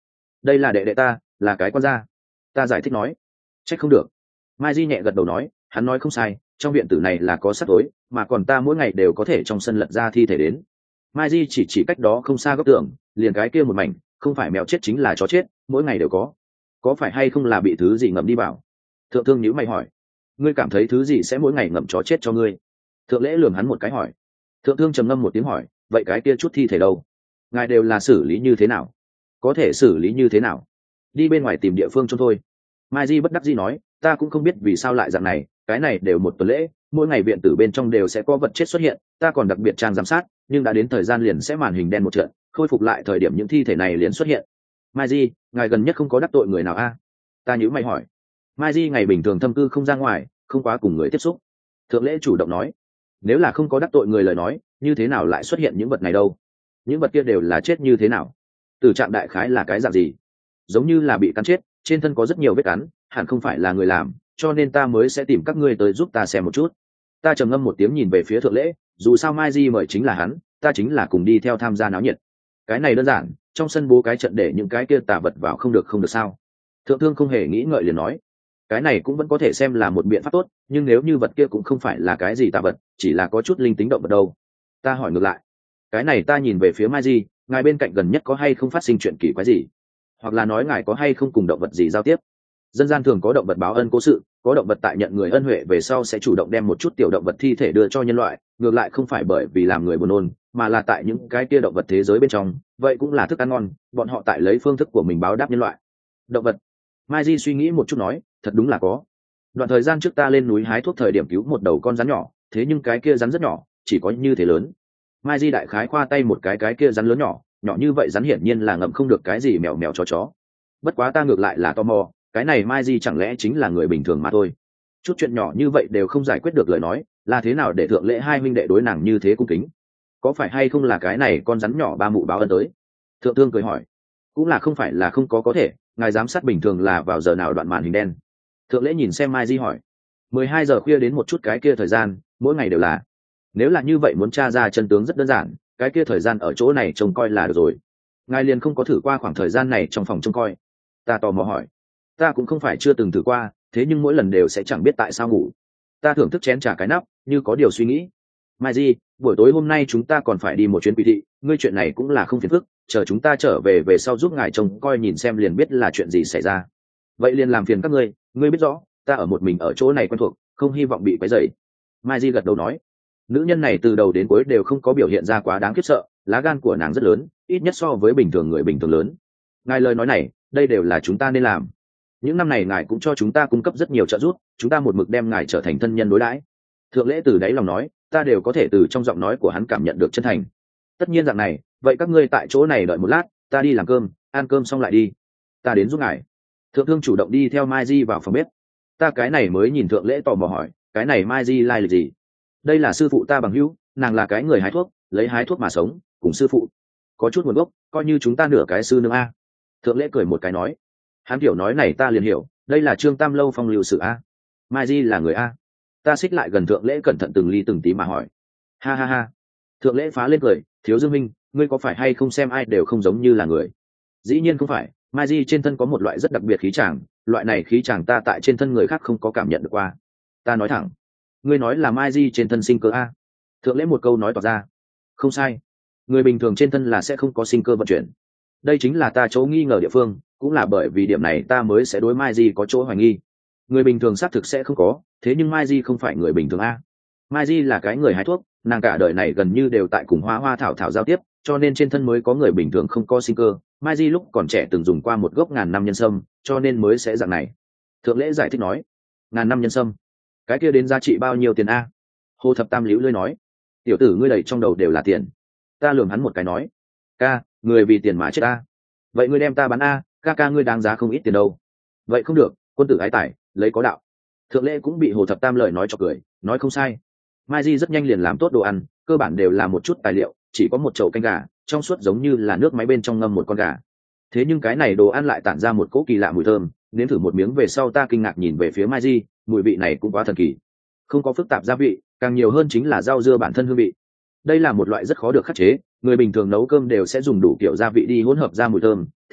đây là đệ đệ ta, là cái con gia. Ta giải thích nói. Trách không được. Mai Di nhẹ gật đầu nói, hắn nói không sai, trong viện tử này là có sắt tối, mà còn ta mỗi ngày đều có thể trong sân lật ra thi thể đến. Mai Di chỉ chỉ cách đó không xa góc tường, liền cái kia một mảnh, không phải mèo chết chính là chó chết, mỗi ngày đều có. Có phải hay không là bị thứ gì ngậm đi vào? Thượng Thương nhíu mày hỏi. Ngươi cảm thấy thứ gì sẽ mỗi ngày ngậm chó chết cho ngươi? Thượng Lễ lườm hắn một cái hỏi. Thượng Thương trầm ngâm một tiếng hỏi, vậy cái kia chút thi thể đâu? Ngài đều là xử lý như thế nào? Có thể xử lý như thế nào? Đi bên ngoài tìm địa phương chôn thôi. Mai Di bất đắc dĩ nói, ta cũng không biết vì sao lại dạng này, cái này đều một tuần lễ, mỗi ngày viện tử bên trong đều sẽ có vật chết xuất hiện, ta còn đặc biệt trang giám sát, nhưng đã đến thời gian liền sẽ màn hình đen một trận, khôi phục lại thời điểm những thi thể này liền xuất hiện. Mai Di, ngài gần nhất không có đắc tội người nào a? À? Ta nhíu mày hỏi. Mai Di ngày bình thường thâm cư không ra ngoài, không quá cùng người tiếp xúc. Thượng Lễ chủ động nói, nếu là không có đắc tội người lời nói, như thế nào lại xuất hiện những vật này đâu? Những vật kia đều là chết như thế nào? Tử trạng đại khái là cái dạng gì? Giống như là bị cắn chết, trên thân có rất nhiều vết cắn, hẳn không phải là người làm, cho nên ta mới sẽ tìm các ngươi tới giúp ta xem một chút. Ta trầm ngâm một tiếng nhìn về phía Thượng Lễ, dù sao Mai Di mời chính là hắn, ta chính là cùng đi theo tham gia náo nhiệt. Cái này đơn giản, trong sân bố cái trận để những cái kia tà vật vào không được không được sao? Thượng Thương không hề nghĩ ngợi liền nói, cái này cũng vẫn có thể xem là một biện pháp tốt, nhưng nếu như vật kia cũng không phải là cái gì tà vật, chỉ là có chút linh tính động vật đâu. Ta hỏi ngược lại, cái này ta nhìn về phía Mai Di, ngài bên cạnh gần nhất có hay không phát sinh chuyện kỳ quái gì, hoặc là nói ngài có hay không cùng động vật gì giao tiếp? Dân gian thường có động vật báo ân cố sự, có động vật tại nhận người ân huệ về sau sẽ chủ động đem một chút tiểu động vật thi thể đưa cho nhân loại, ngược lại không phải bởi vì làm người buồn nôn, mà là tại những cái kia động vật thế giới bên trong, vậy cũng là thức ăn ngon, bọn họ tại lấy phương thức của mình báo đáp nhân loại. Động vật. Mai Di suy nghĩ một chút nói, thật đúng là có. Đoạn thời gian trước ta lên núi hái thuốc thời điểm cứu một đầu con rắn nhỏ, thế nhưng cái kia rắn rất nhỏ, chỉ có như thế lớn. Mai Di đại khái khoa tay một cái cái kia rắn lớn nhỏ, nhỏ như vậy rắn hiển nhiên là ngậm không được cái gì mèo mèo chó chó. Bất quá ta ngược lại là tò mò, cái này Mai Di chẳng lẽ chính là người bình thường mà thôi? Chút chuyện nhỏ như vậy đều không giải quyết được lời nói, là thế nào để Thượng Lễ hai huynh đệ đối nàng như thế cung kính? Có phải hay không là cái này con rắn nhỏ ba mụ báo ân tới? Thượng Thương cười hỏi. Cũng là không phải là không có có thể, ngài giám sát bình thường là vào giờ nào đoạn màn hình đen? Thượng Lễ nhìn xem Mai Di hỏi. mười hai giờ khuya đến một chút cái kia thời gian, mỗi ngày đều là. Nếu là như vậy muốn tra ra chân tướng rất đơn giản, cái kia thời gian ở chỗ này trông coi là được rồi. Ngài liền không có thử qua khoảng thời gian này trong phòng trông coi? Ta tò mò hỏi. Ta cũng không phải chưa từng thử qua, thế nhưng mỗi lần đều sẽ chẳng biết tại sao ngủ. Ta thưởng thức chén trà cái nắp, như có điều suy nghĩ. Mai Di, buổi tối hôm nay chúng ta còn phải đi một chuyến quý thị, ngươi chuyện này cũng là không phiền phức, chờ chúng ta trở về về sau giúp ngài trông coi nhìn xem liền biết là chuyện gì xảy ra. Vậy liền làm phiền các ngươi, ngươi biết rõ, ta ở một mình ở chỗ này quen thuộc, không hy vọng bị quấy rầy. Mai Di gật đầu nói. Nữ nhân này từ đầu đến cuối đều không có biểu hiện ra quá đáng khiếp sợ, lá gan của nàng rất lớn, ít nhất so với bình thường người bình thường lớn. Ngài lời nói này, đây đều là chúng ta nên làm. Những năm này ngài cũng cho chúng ta cung cấp rất nhiều trợ giúp, chúng ta một mực đem ngài trở thành thân nhân đối đãi. Thượng Lễ từ đáy lòng nói, ta đều có thể từ trong giọng nói của hắn cảm nhận được chân thành. Tất nhiên dạng này, vậy các ngươi tại chỗ này đợi một lát, ta đi làm cơm, ăn cơm xong lại đi. Ta đến giúp ngài. Thượng Thương chủ động đi theo Mai Di vào phòng bếp. Ta cái này mới nhìn Thượng Lễ tò mò hỏi, cái này Mai Di lai lịch gì? Đây là sư phụ ta bằng hữu, nàng là cái người hái thuốc, lấy hái thuốc mà sống, cùng sư phụ có chút nguồn gốc, coi như chúng ta nửa cái sư nương a. Thượng Lễ cười một cái nói, hắn kiểu nói này ta liền hiểu, đây là Trương Tam Lâu phong lưu sự a. Mai Di là người a. Ta xích lại gần Thượng Lễ cẩn thận từng ly từng tí mà hỏi. Ha ha ha. Thượng Lễ phá lên cười, Thiếu Dương Minh, ngươi có phải hay không xem ai đều không giống như là người? Dĩ nhiên không phải, Mai Di trên thân có một loại rất đặc biệt khí chàng, loại này khí chàng ta tại trên thân người khác không có cảm nhận được qua. Ta nói thẳng, ngươi nói là Mai Di trên thân sinh cơ a? Thượng Lễ một câu nói tỏ ra. Không sai, người bình thường trên thân là sẽ không có sinh cơ vận chuyển. Đây chính là ta chỗ nghi ngờ địa phương, cũng là bởi vì điểm này ta mới sẽ đối Mai Di có chỗ hoài nghi. Người bình thường xác thực sẽ không có, thế nhưng Mai Di không phải người bình thường a. Mai Di là cái người hái thuốc, nàng cả đời này gần như đều tại cùng hoa hoa thảo thảo giao tiếp, cho nên trên thân mới có người bình thường không có sinh cơ. Mai Di lúc còn trẻ từng dùng qua một gốc ngàn năm nhân sâm, cho nên mới sẽ dạng này. Thượng Lễ giải thích nói, ngàn năm nhân sâm, cái kia đến giá trị bao nhiêu tiền a? Hồ Thập Tam liễu lưỡi nói, tiểu tử ngươi đầy trong đầu đều là tiền. Ta lườm hắn một cái nói, ca, người vì tiền mà chết a. Vậy ngươi đem ta bán a, ca ca ngươi đáng giá không ít tiền đâu. Vậy không được, quân tử ái tài, lấy có đạo. Thượng Lễ cũng bị Hồ Thập Tam lời nói cho cười, nói không sai. Mai Di rất nhanh liền làm tốt đồ ăn, cơ bản đều là một chút tài liệu, chỉ có một chậu canh gà, trong suốt giống như là nước máy bên trong ngâm một con gà. Thế nhưng cái này đồ ăn lại tản ra một cỗ kỳ lạ mùi thơm, nếm thử một miếng về sau ta kinh ngạc nhìn về phía Mai Di, mùi vị này cũng quá thần kỳ. Không có phức tạp gia vị, càng nhiều hơn chính là rau dưa bản thân hương vị. Đây là một loại rất khó được khắc chế, người bình thường nấu cơm đều sẽ dùng đủ kiểu gia vị đi hỗn hợp ra mùi thơm,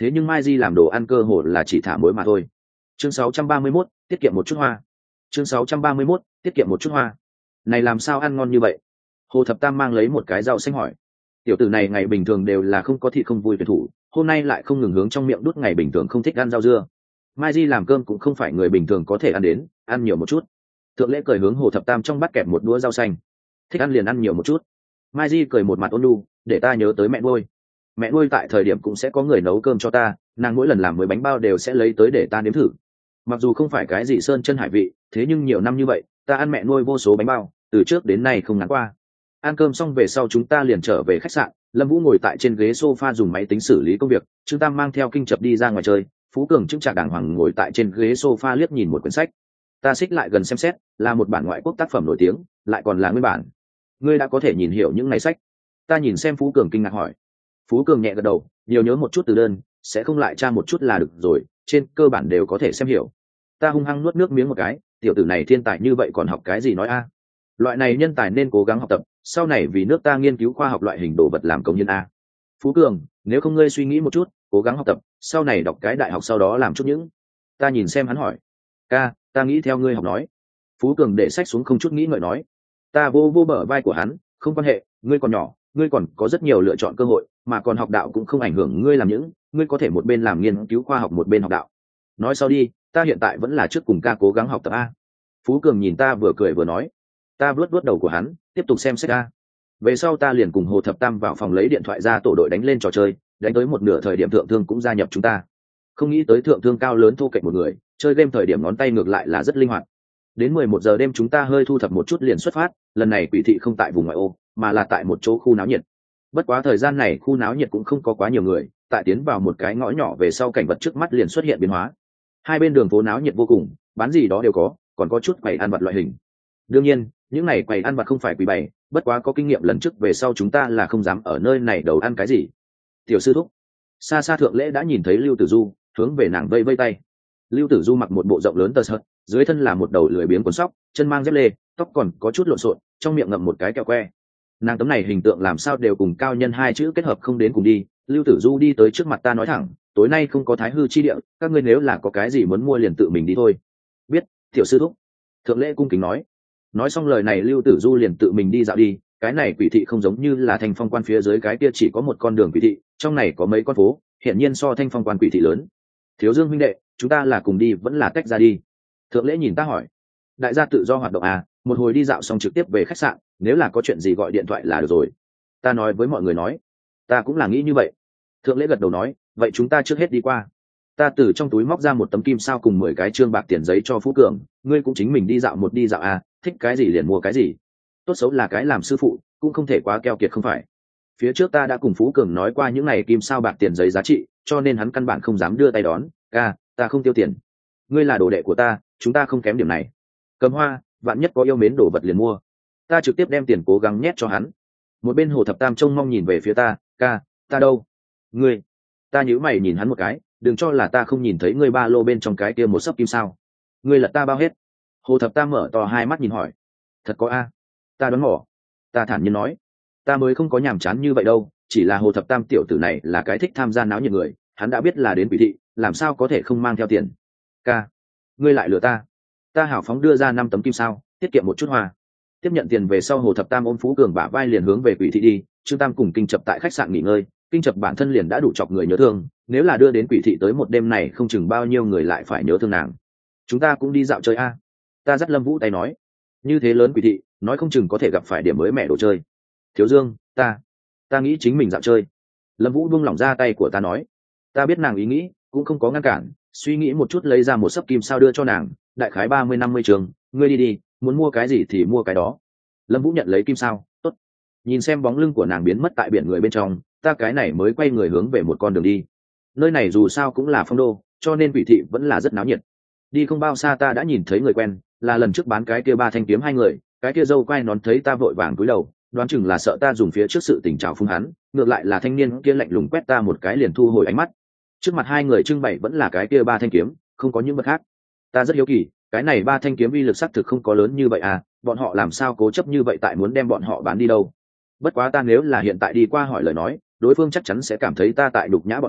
thế nhưng mai di làm đồ ăn cơ hồ là chỉ thả muối mà thôi. Chương sáu trăm ba mươi mốt, tiết kiệm một chút hoa. Chương sáu trăm ba mươi mốt, tiết kiệm một chút hoa. Này làm sao ăn ngon như vậy? Hồ Thập Tam mang lấy một cái rau xanh hỏi. Tiểu tử này ngày bình thường đều là không có thịt không vui tuyển thủ, hôm nay lại không ngừng hướng trong miệng đút, ngày bình thường không thích ăn rau dưa. Mai di làm cơm cũng không phải người bình thường có thể ăn đến, ăn nhiều một chút. Thượng Lễ cười hướng Hồ Thập Tam trong bát kẹp một đũa rau xanh. Thích ăn liền ăn nhiều một chút. Mai di cười một mặt ôn nhu, để ta nhớ tới mẹ nuôi. Mẹ nuôi tại thời điểm cũng sẽ có người nấu cơm cho ta, nàng mỗi lần làm mười bánh bao đều sẽ lấy tới để ta nếm thử. Mặc dù không phải cái gì sơn chân hải vị, thế nhưng nhiều năm như vậy ta ăn mẹ nuôi vô số bánh bao, từ trước đến nay không ngán qua. Ăn cơm xong về sau chúng ta liền trở về khách sạn. Lâm Vũ ngồi tại trên ghế sofa dùng máy tính xử lý công việc, Trương Tam mang theo Kinh Chập đi ra ngoài chơi, Phú Cường chững chạc đàng hoàng ngồi tại trên ghế sofa liếc nhìn một quyển sách. Ta xích lại gần xem xét, là một bản ngoại quốc tác phẩm nổi tiếng, lại còn là nguyên bản. Ngươi đã có thể nhìn hiểu những này sách? Ta nhìn xem Phú Cường kinh ngạc hỏi. Phú Cường nhẹ gật đầu, nhiều nhớ một chút từ đơn, sẽ không lại tra một chút là được rồi, trên cơ bản đều có thể xem hiểu. Ta hung hăng nuốt nước miếng một cái, tiểu tử này thiên tài như vậy còn học cái gì nói a? Loại này nhân tài nên cố gắng học tập, sau này vì nước ta nghiên cứu khoa học loại hình đồ vật làm công nhân a. Phú Cường, nếu không ngươi suy nghĩ một chút, cố gắng học tập, sau này đọc cái đại học sau đó làm chút những. Ta nhìn xem hắn hỏi. Ca, ta nghĩ theo ngươi học nói. Phú Cường để sách xuống không chút nghĩ ngợi nói. Ta vô vô bờ vai của hắn, không quan hệ, ngươi còn nhỏ, ngươi còn có rất nhiều lựa chọn cơ hội, mà còn học đạo cũng không ảnh hưởng ngươi làm những, ngươi có thể một bên làm nghiên cứu khoa học một bên học đạo. Nói sau đi, ta hiện tại vẫn là trước cùng ca cố gắng học tập a. Phú Cường nhìn ta vừa cười vừa nói. Ta vuốt vuốt đầu của hắn, tiếp tục xem sách a. Về sau ta liền cùng Hồ Thập Tam vào phòng lấy điện thoại ra tổ đội đánh lên trò chơi, đánh tới một nửa thời điểm Thượng Thương cũng gia nhập chúng ta. Không nghĩ tới Thượng Thương cao lớn thô kệch một người, chơi game thời điểm ngón tay ngược lại là rất linh hoạt. Đến mười một giờ đêm chúng ta hơi thu thập một chút liền xuất phát, lần này quỷ thị không tại vùng ngoại ô, mà là tại một chỗ khu náo nhiệt. Bất quá thời gian này khu náo nhiệt cũng không có quá nhiều người, tại tiến vào một cái ngõ nhỏ về sau cảnh vật trước mắt liền xuất hiện biến hóa. Hai bên đường phố náo nhiệt vô cùng, bán gì đó đều có, còn có chút quầy ăn vặt loại hình. Đương nhiên, những này quầy ăn vặt không phải quầy bày, bất quá có kinh nghiệm lần trước về sau chúng ta là không dám ở nơi này đầu ăn cái gì. Tiểu sư thúc. Xa xa Thượng Lễ đã nhìn thấy Lưu Tử Du, hướng về nàng vây vây tay. Lưu Tử Du mặc một bộ rộng lớn tơ sợt, dưới thân là một đầu lười biếng quần sóc, chân mang dép lê, tóc còn có chút lộn xộn, trong miệng ngậm một cái kẹo que. Nàng tấm này hình tượng làm sao đều cùng cao nhân hai chữ kết hợp không đến cùng đi. Lưu Tử Du đi tới trước mặt ta nói thẳng, tối nay không có thái hư chi địa, các ngươi nếu là có cái gì muốn mua liền tự mình đi thôi. Biết, tiểu sư thúc. Thượng Lễ cung kính nói. Nói xong lời này Lưu Tử Du liền tự mình đi dạo đi. Cái này quỷ thị không giống như là Thanh Phong quan phía dưới cái kia chỉ có một con đường quỷ thị, trong này có mấy con phố, hiển nhiên so Thanh Phong quan quỷ thị lớn. Thiếu Dương huynh đệ, chúng ta là cùng đi vẫn là tách ra đi? Thượng Lễ nhìn ta hỏi. Đại gia tự do hoạt động à, một hồi đi dạo xong trực tiếp về khách sạn, nếu là có chuyện gì gọi điện thoại là được rồi. Ta nói với mọi người nói. Ta cũng là nghĩ như vậy. Thượng Lễ gật đầu nói, vậy chúng ta trước hết đi qua. Ta từ trong túi móc ra một tấm kim sao cùng mười cái trương bạc tiền giấy cho Phú Cường, ngươi cũng chính mình đi dạo một đi dạo à, thích cái gì liền mua cái gì. Tốt xấu là cái làm sư phụ, cũng không thể quá keo kiệt không phải. Phía trước ta đã cùng Phú Cường nói qua những này kim sao bạc tiền giấy giá trị, cho nên hắn căn bản không dám đưa tay đón. Ca, ta không tiêu tiền. Ngươi là đồ đệ của ta, chúng ta không kém điểm này. Cầm hoa, vạn nhất có yêu mến đồ vật liền mua. Ta trực tiếp đem tiền cố gắng nhét cho hắn. Một bên Hồ Thập Tam trông mong nhìn về phía ta, ca, ta đâu? Ngươi? Ta nhíu mày nhìn hắn một cái, đừng cho là ta không nhìn thấy ngươi ba lô bên trong cái kia một sấp kim sao. Ngươi lật ta bao hết. Hồ Thập Tam mở to hai mắt nhìn hỏi. Thật có a? Ta đoán mò. Ta thản nhiên nói. Ta mới không có nhàm chán như vậy đâu, chỉ là Hồ Thập Tam tiểu tử này là cái thích tham gia náo nhiệt người, hắn đã biết là đến quỷ thị, làm sao có thể không mang theo tiền. Ca, ngươi lại lừa ta. Ta hào phóng đưa ra năm tấm kim sao, tiết kiệm một chút hoa. Tiếp nhận tiền về sau Hồ Thập Tam ôm Phú Cường bả vai liền hướng về quỷ thị đi. Trương Tam cùng Kinh Chập tại khách sạn nghỉ ngơi. Kinh Chập bản thân liền đã đủ chọc người nhớ thương, nếu là đưa đến quỷ thị tới một đêm này không chừng bao nhiêu người lại phải nhớ thương nàng. Chúng ta cũng đi dạo chơi a. Ta dắt Lâm Vũ tay nói. Như thế lớn quỷ thị, nói không chừng có thể gặp phải điểm mới mẹ đồ chơi. Thiếu Dương, ta ta nghĩ chính mình dạo chơi. Lâm Vũ buông lỏng ra tay của ta nói. Ta biết nàng ý nghĩ, cũng không có ngăn cản, suy nghĩ một chút lấy ra một sấp kim sao đưa cho nàng, đại khái ba mươi năm mươi trường, ngươi đi đi, muốn mua cái gì thì mua cái đó. Lâm Vũ nhận lấy kim sao, tốt. Nhìn xem bóng lưng của nàng biến mất tại biển người bên trong, ta cái này mới quay người hướng về một con đường đi. Nơi này dù sao cũng là phong đô, cho nên quỷ thị vẫn là rất náo nhiệt. Đi không bao xa ta đã nhìn thấy người quen, là lần trước bán cái kia ba thanh kiếm hai người, cái kia dâu quai nón thấy ta vội vàng cúi đầu, đoán chừng là sợ ta dùng phía trước sự tình trào phúng hắn, ngược lại là thanh niên kia lạnh lùng quét ta một cái liền thu hồi ánh mắt. Trước mặt hai người trưng bày vẫn là cái kia ba thanh kiếm, không có những vật khác. Ta rất hiếu kỳ, cái này ba thanh kiếm uy lực xác thực không có lớn như vậy à, bọn họ làm sao cố chấp như vậy tại muốn đem bọn họ bán đi đâu. Bất quá ta nếu là hiện tại đi qua hỏi lời nói, đối phương chắc chắn sẽ cảm thấy ta tại đục nhã bọn họ,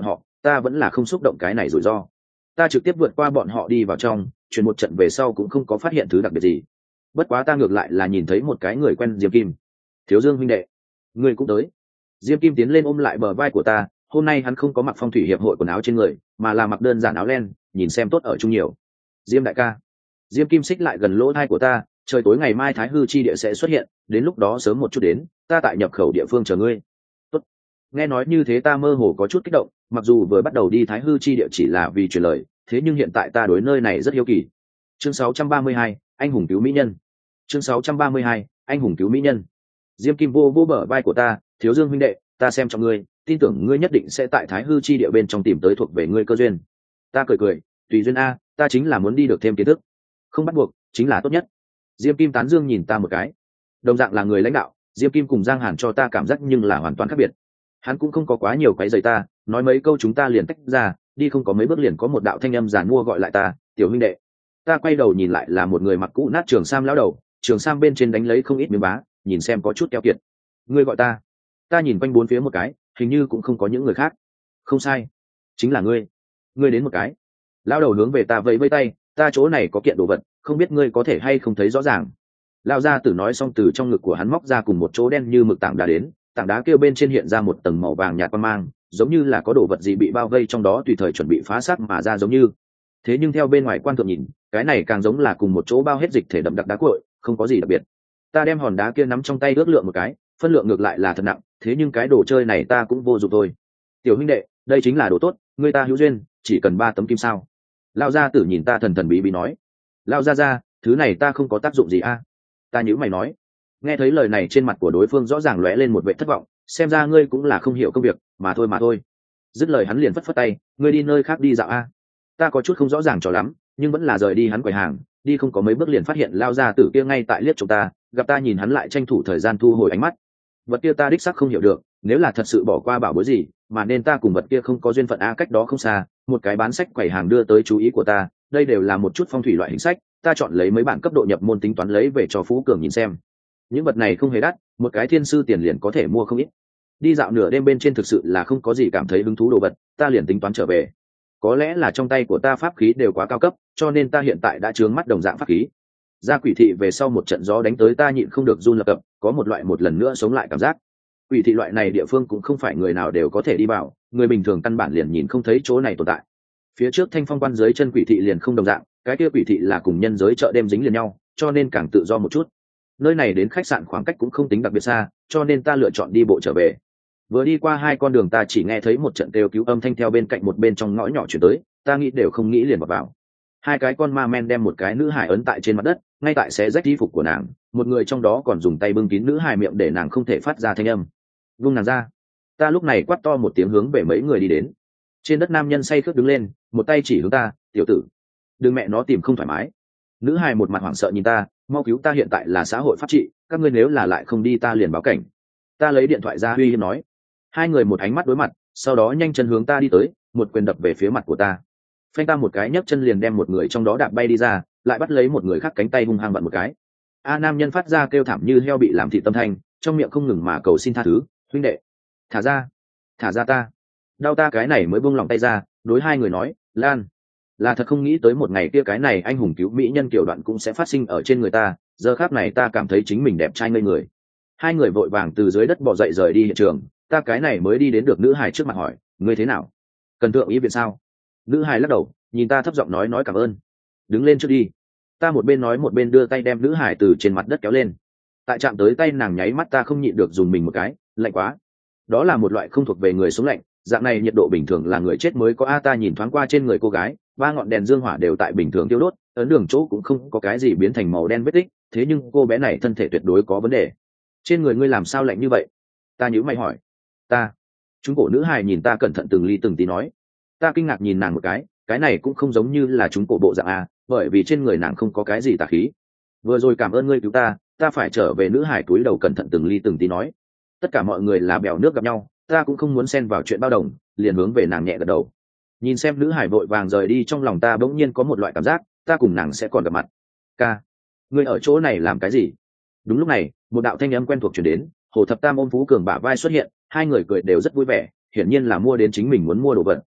ta vẫn là không xúc động cái này rủi ro. Ta trực tiếp vượt qua bọn họ đi vào trong, chuyển một trận về sau cũng không có phát hiện thứ đặc biệt gì. Bất quá ta ngược lại là nhìn thấy một cái người quen Diêm Kim. Thiếu Dương huynh đệ, ngươi cũng tới. Diêm Kim tiến lên ôm lại bờ vai của ta. Hôm nay hắn không có mặc phong thủy hiệp hội quần áo trên người, mà là mặc đơn giản áo len, nhìn xem tốt ở chung nhiều. Diêm đại ca. Diêm Kim xích lại gần lỗ tai của ta. Trời tối ngày mai Thái Hư chi địa sẽ xuất hiện, đến lúc đó sớm một chút đến, ta tại nhập khẩu địa phương chờ ngươi. Tốt. Nghe nói như thế ta mơ hồ có chút kích động, mặc dù vừa bắt đầu đi Thái Hư chi địa chỉ là vì truyền lời, thế nhưng hiện tại ta đối nơi này rất hiếu kỳ. Chương sáu trăm ba mươi hai, anh hùng cứu mỹ nhân. Chương sáu trăm ba mươi hai, anh hùng cứu mỹ nhân. Diêm Kim vô vô bờ vai của ta, Thiếu Dương huynh đệ, ta xem trọng ngươi, tin tưởng ngươi nhất định sẽ tại Thái Hư chi địa bên trong tìm tới thuộc về ngươi cơ duyên. Ta cười cười, tùy duyên a, ta chính là muốn đi được thêm kiến thức, không bắt buộc, chính là tốt nhất. Diêm Kim tán dương nhìn ta một cái. Đồng dạng là người lãnh đạo, Diêm Kim cùng Giang Hàn cho ta cảm giác nhưng là hoàn toàn khác biệt. Hắn cũng không có quá nhiều quấy rầy ta, nói mấy câu chúng ta liền tách ra, đi không có mấy bước liền có một đạo thanh âm giàn mua gọi lại ta, tiểu huynh đệ. Ta quay đầu nhìn lại là một người mặc cũ nát trường sam lão đầu, trường sam bên trên đánh lấy không ít miếng bá, nhìn xem có chút keo kiệt. Ngươi gọi ta? Ta nhìn quanh bốn phía một cái, hình như cũng không có những người khác. Không sai, chính là ngươi. Ngươi đến một cái. Lão đầu hướng về ta vẫy vẫy tay, ta chỗ này có kiện đồ vật, không biết ngươi có thể hay không thấy rõ ràng. Lão gia tử nói xong từ trong ngực của hắn móc ra cùng một chỗ đen như mực tảng đá đến, tảng đá kêu bên trên hiện ra một tầng màu vàng nhạt quang mang, giống như là có đồ vật gì bị bao vây trong đó tùy thời chuẩn bị phá xác mà ra giống như. Thế nhưng theo bên ngoài quan thượng nhìn, cái này càng giống là cùng một chỗ bao hết dịch thể đậm đặc đá cuội, không có gì đặc biệt. Ta đem hòn đá kia nắm trong tay ước lượng một cái, phân lượng ngược lại là thật nặng, thế nhưng cái đồ chơi này ta cũng vô dụng thôi. Tiểu huynh đệ, đây chính là đồ tốt, người ta hữu duyên, chỉ cần ba tấm kim sao? Lão gia tử nhìn ta thần thần bí bí nói. Lão gia gia, thứ này ta không có tác dụng gì a? Ta nhíu mày nói. Nghe thấy lời này trên mặt của đối phương rõ ràng lóe lên một vẻ thất vọng, xem ra ngươi cũng là không hiểu công việc, mà thôi mà thôi. Dứt lời hắn liền phất phất tay, ngươi đi nơi khác đi dạo a. Ta có chút không rõ ràng cho lắm, nhưng vẫn là rời đi hắn quầy hàng, đi không có mấy bước liền phát hiện Lão gia tử kia ngay tại liếc chúng ta, gặp ta nhìn hắn lại tranh thủ thời gian thu hồi ánh mắt. Vật kia ta đích xác không hiểu được, nếu là thật sự bỏ qua bảo bối gì, mà nên ta cùng vật kia không có duyên phận a. Cách đó không xa, một cái bán sách quầy hàng đưa tới chú ý của ta, đây đều là một chút phong thủy loại hình sách, ta chọn lấy mấy bản cấp độ nhập môn tính toán lấy về cho Phú Cường nhìn xem. Những vật này không hề đắt, một cái thiên sư tiền liền có thể mua không ít. Đi dạo nửa đêm bên trên thực sự là không có gì cảm thấy hứng thú đồ vật, ta liền tính toán trở về. Có lẽ là trong tay của ta pháp khí đều quá cao cấp, cho nên ta hiện tại đã chướng mắt đồng dạng pháp khí. Ra quỷ thị về sau một trận gió đánh tới ta nhịn không được run lập cập, có một loại một lần nữa sống lại cảm giác. Quỷ thị loại này địa phương cũng không phải người nào đều có thể đi vào, người bình thường căn bản liền nhìn không thấy chỗ này tồn tại. Phía trước thanh phong quan dưới chân quỷ thị liền không đồng dạng, cái kia quỷ thị là cùng nhân giới chợ đêm dính liền nhau, cho nên càng tự do một chút. Nơi này đến khách sạn khoảng cách cũng không tính đặc biệt xa, cho nên ta lựa chọn đi bộ trở về. Vừa đi qua hai con đường ta chỉ nghe thấy một trận kêu cứu âm thanh theo bên cạnh một bên trong ngõ nhỏ chuyển tới, ta nghĩ đều không nghĩ liền vào vào. Hai cái con ma men đem một cái nữ hài ấn tại trên mặt đất, ngay tại xé rách y phục của nàng, một người trong đó còn dùng tay bưng kín nữ hài miệng để nàng không thể phát ra thanh âm. Vung nàng ra. Ta lúc này quát to một tiếng hướng về mấy người đi đến. Trên đất nam nhân say khướt đứng lên, một tay chỉ hướng ta, tiểu tử, đừng mẹ nó tìm không thoải mái. Nữ hài một mặt hoảng sợ nhìn ta, mau cứu ta, hiện tại là xã hội pháp trị, các ngươi nếu là lại không đi ta liền báo cảnh. Ta lấy điện thoại ra uy hiếp nói. Hai người một ánh mắt đối mặt, sau đó nhanh chân hướng ta đi tới, một quyền đập về phía mặt của ta. Phanh ta một cái nhấc chân liền đem một người trong đó đạp bay đi ra, lại bắt lấy một người khác cánh tay hung hăng vặn một cái. A nam nhân phát ra kêu thảm như heo bị làm thịt tâm thanh, trong miệng không ngừng mà cầu xin tha thứ, huynh đệ, thả ra, thả ra ta. Đau ta cái này mới buông lòng tay ra, đối hai người nói, Lan, là thật không nghĩ tới một ngày kia cái này anh hùng cứu mỹ nhân kiểu đoạn cũng sẽ phát sinh ở trên người ta, giờ khắc này ta cảm thấy chính mình đẹp trai ngây người. Hai người vội vàng từ dưới đất bò dậy rời đi hiện trường, ta cái này mới đi đến được nữ hài trước mặt hỏi, ngươi thế nào, cần thượng ý viện sao? Nữ hài lắc đầu, nhìn ta thấp giọng nói nói cảm ơn, đứng lên trước đi. Ta một bên nói một bên đưa tay đem nữ hài từ trên mặt đất kéo lên. Tại chạm tới tay nàng nháy mắt ta không nhịn được dùng mình một cái, lạnh quá. Đó là một loại không thuộc về người sống lạnh, dạng này nhiệt độ bình thường là người chết mới có. A ta nhìn thoáng qua trên người cô gái, ba ngọn đèn dương hỏa đều tại bình thường tiêu đốt, ấn đường chỗ cũng không có cái gì biến thành màu đen vết tích, thế nhưng cô bé này thân thể tuyệt đối có vấn đề. Trên người ngươi làm sao lạnh như vậy? Ta nhíu mày hỏi. Ta. Chúng cổ nữ hài nhìn ta cẩn thận từng ly từng tí nói. Ta kinh ngạc nhìn nàng một cái, cái này cũng không giống như là chúng cổ bộ dạng a, bởi vì trên người nàng không có cái gì tà khí. Vừa rồi cảm ơn ngươi cứu ta, ta phải trở về. Nữ hải túi đầu cẩn thận từng ly từng tí nói. Tất cả mọi người là bèo nước gặp nhau, ta cũng không muốn xen vào chuyện bao đồng, liền hướng về nàng nhẹ gật đầu. Nhìn xem nữ hải vội vàng rời đi, trong lòng ta bỗng nhiên có một loại cảm giác, ta cùng nàng sẽ còn gặp mặt. Ca, ngươi ở chỗ này làm cái gì? Đúng lúc này, một đạo thanh âm quen thuộc truyền đến, Hồ Thập Tam ôm Phú Cường bả vai xuất hiện, hai người cười đều rất vui vẻ, hiển nhiên là mua đến chính mình muốn mua đồ vật.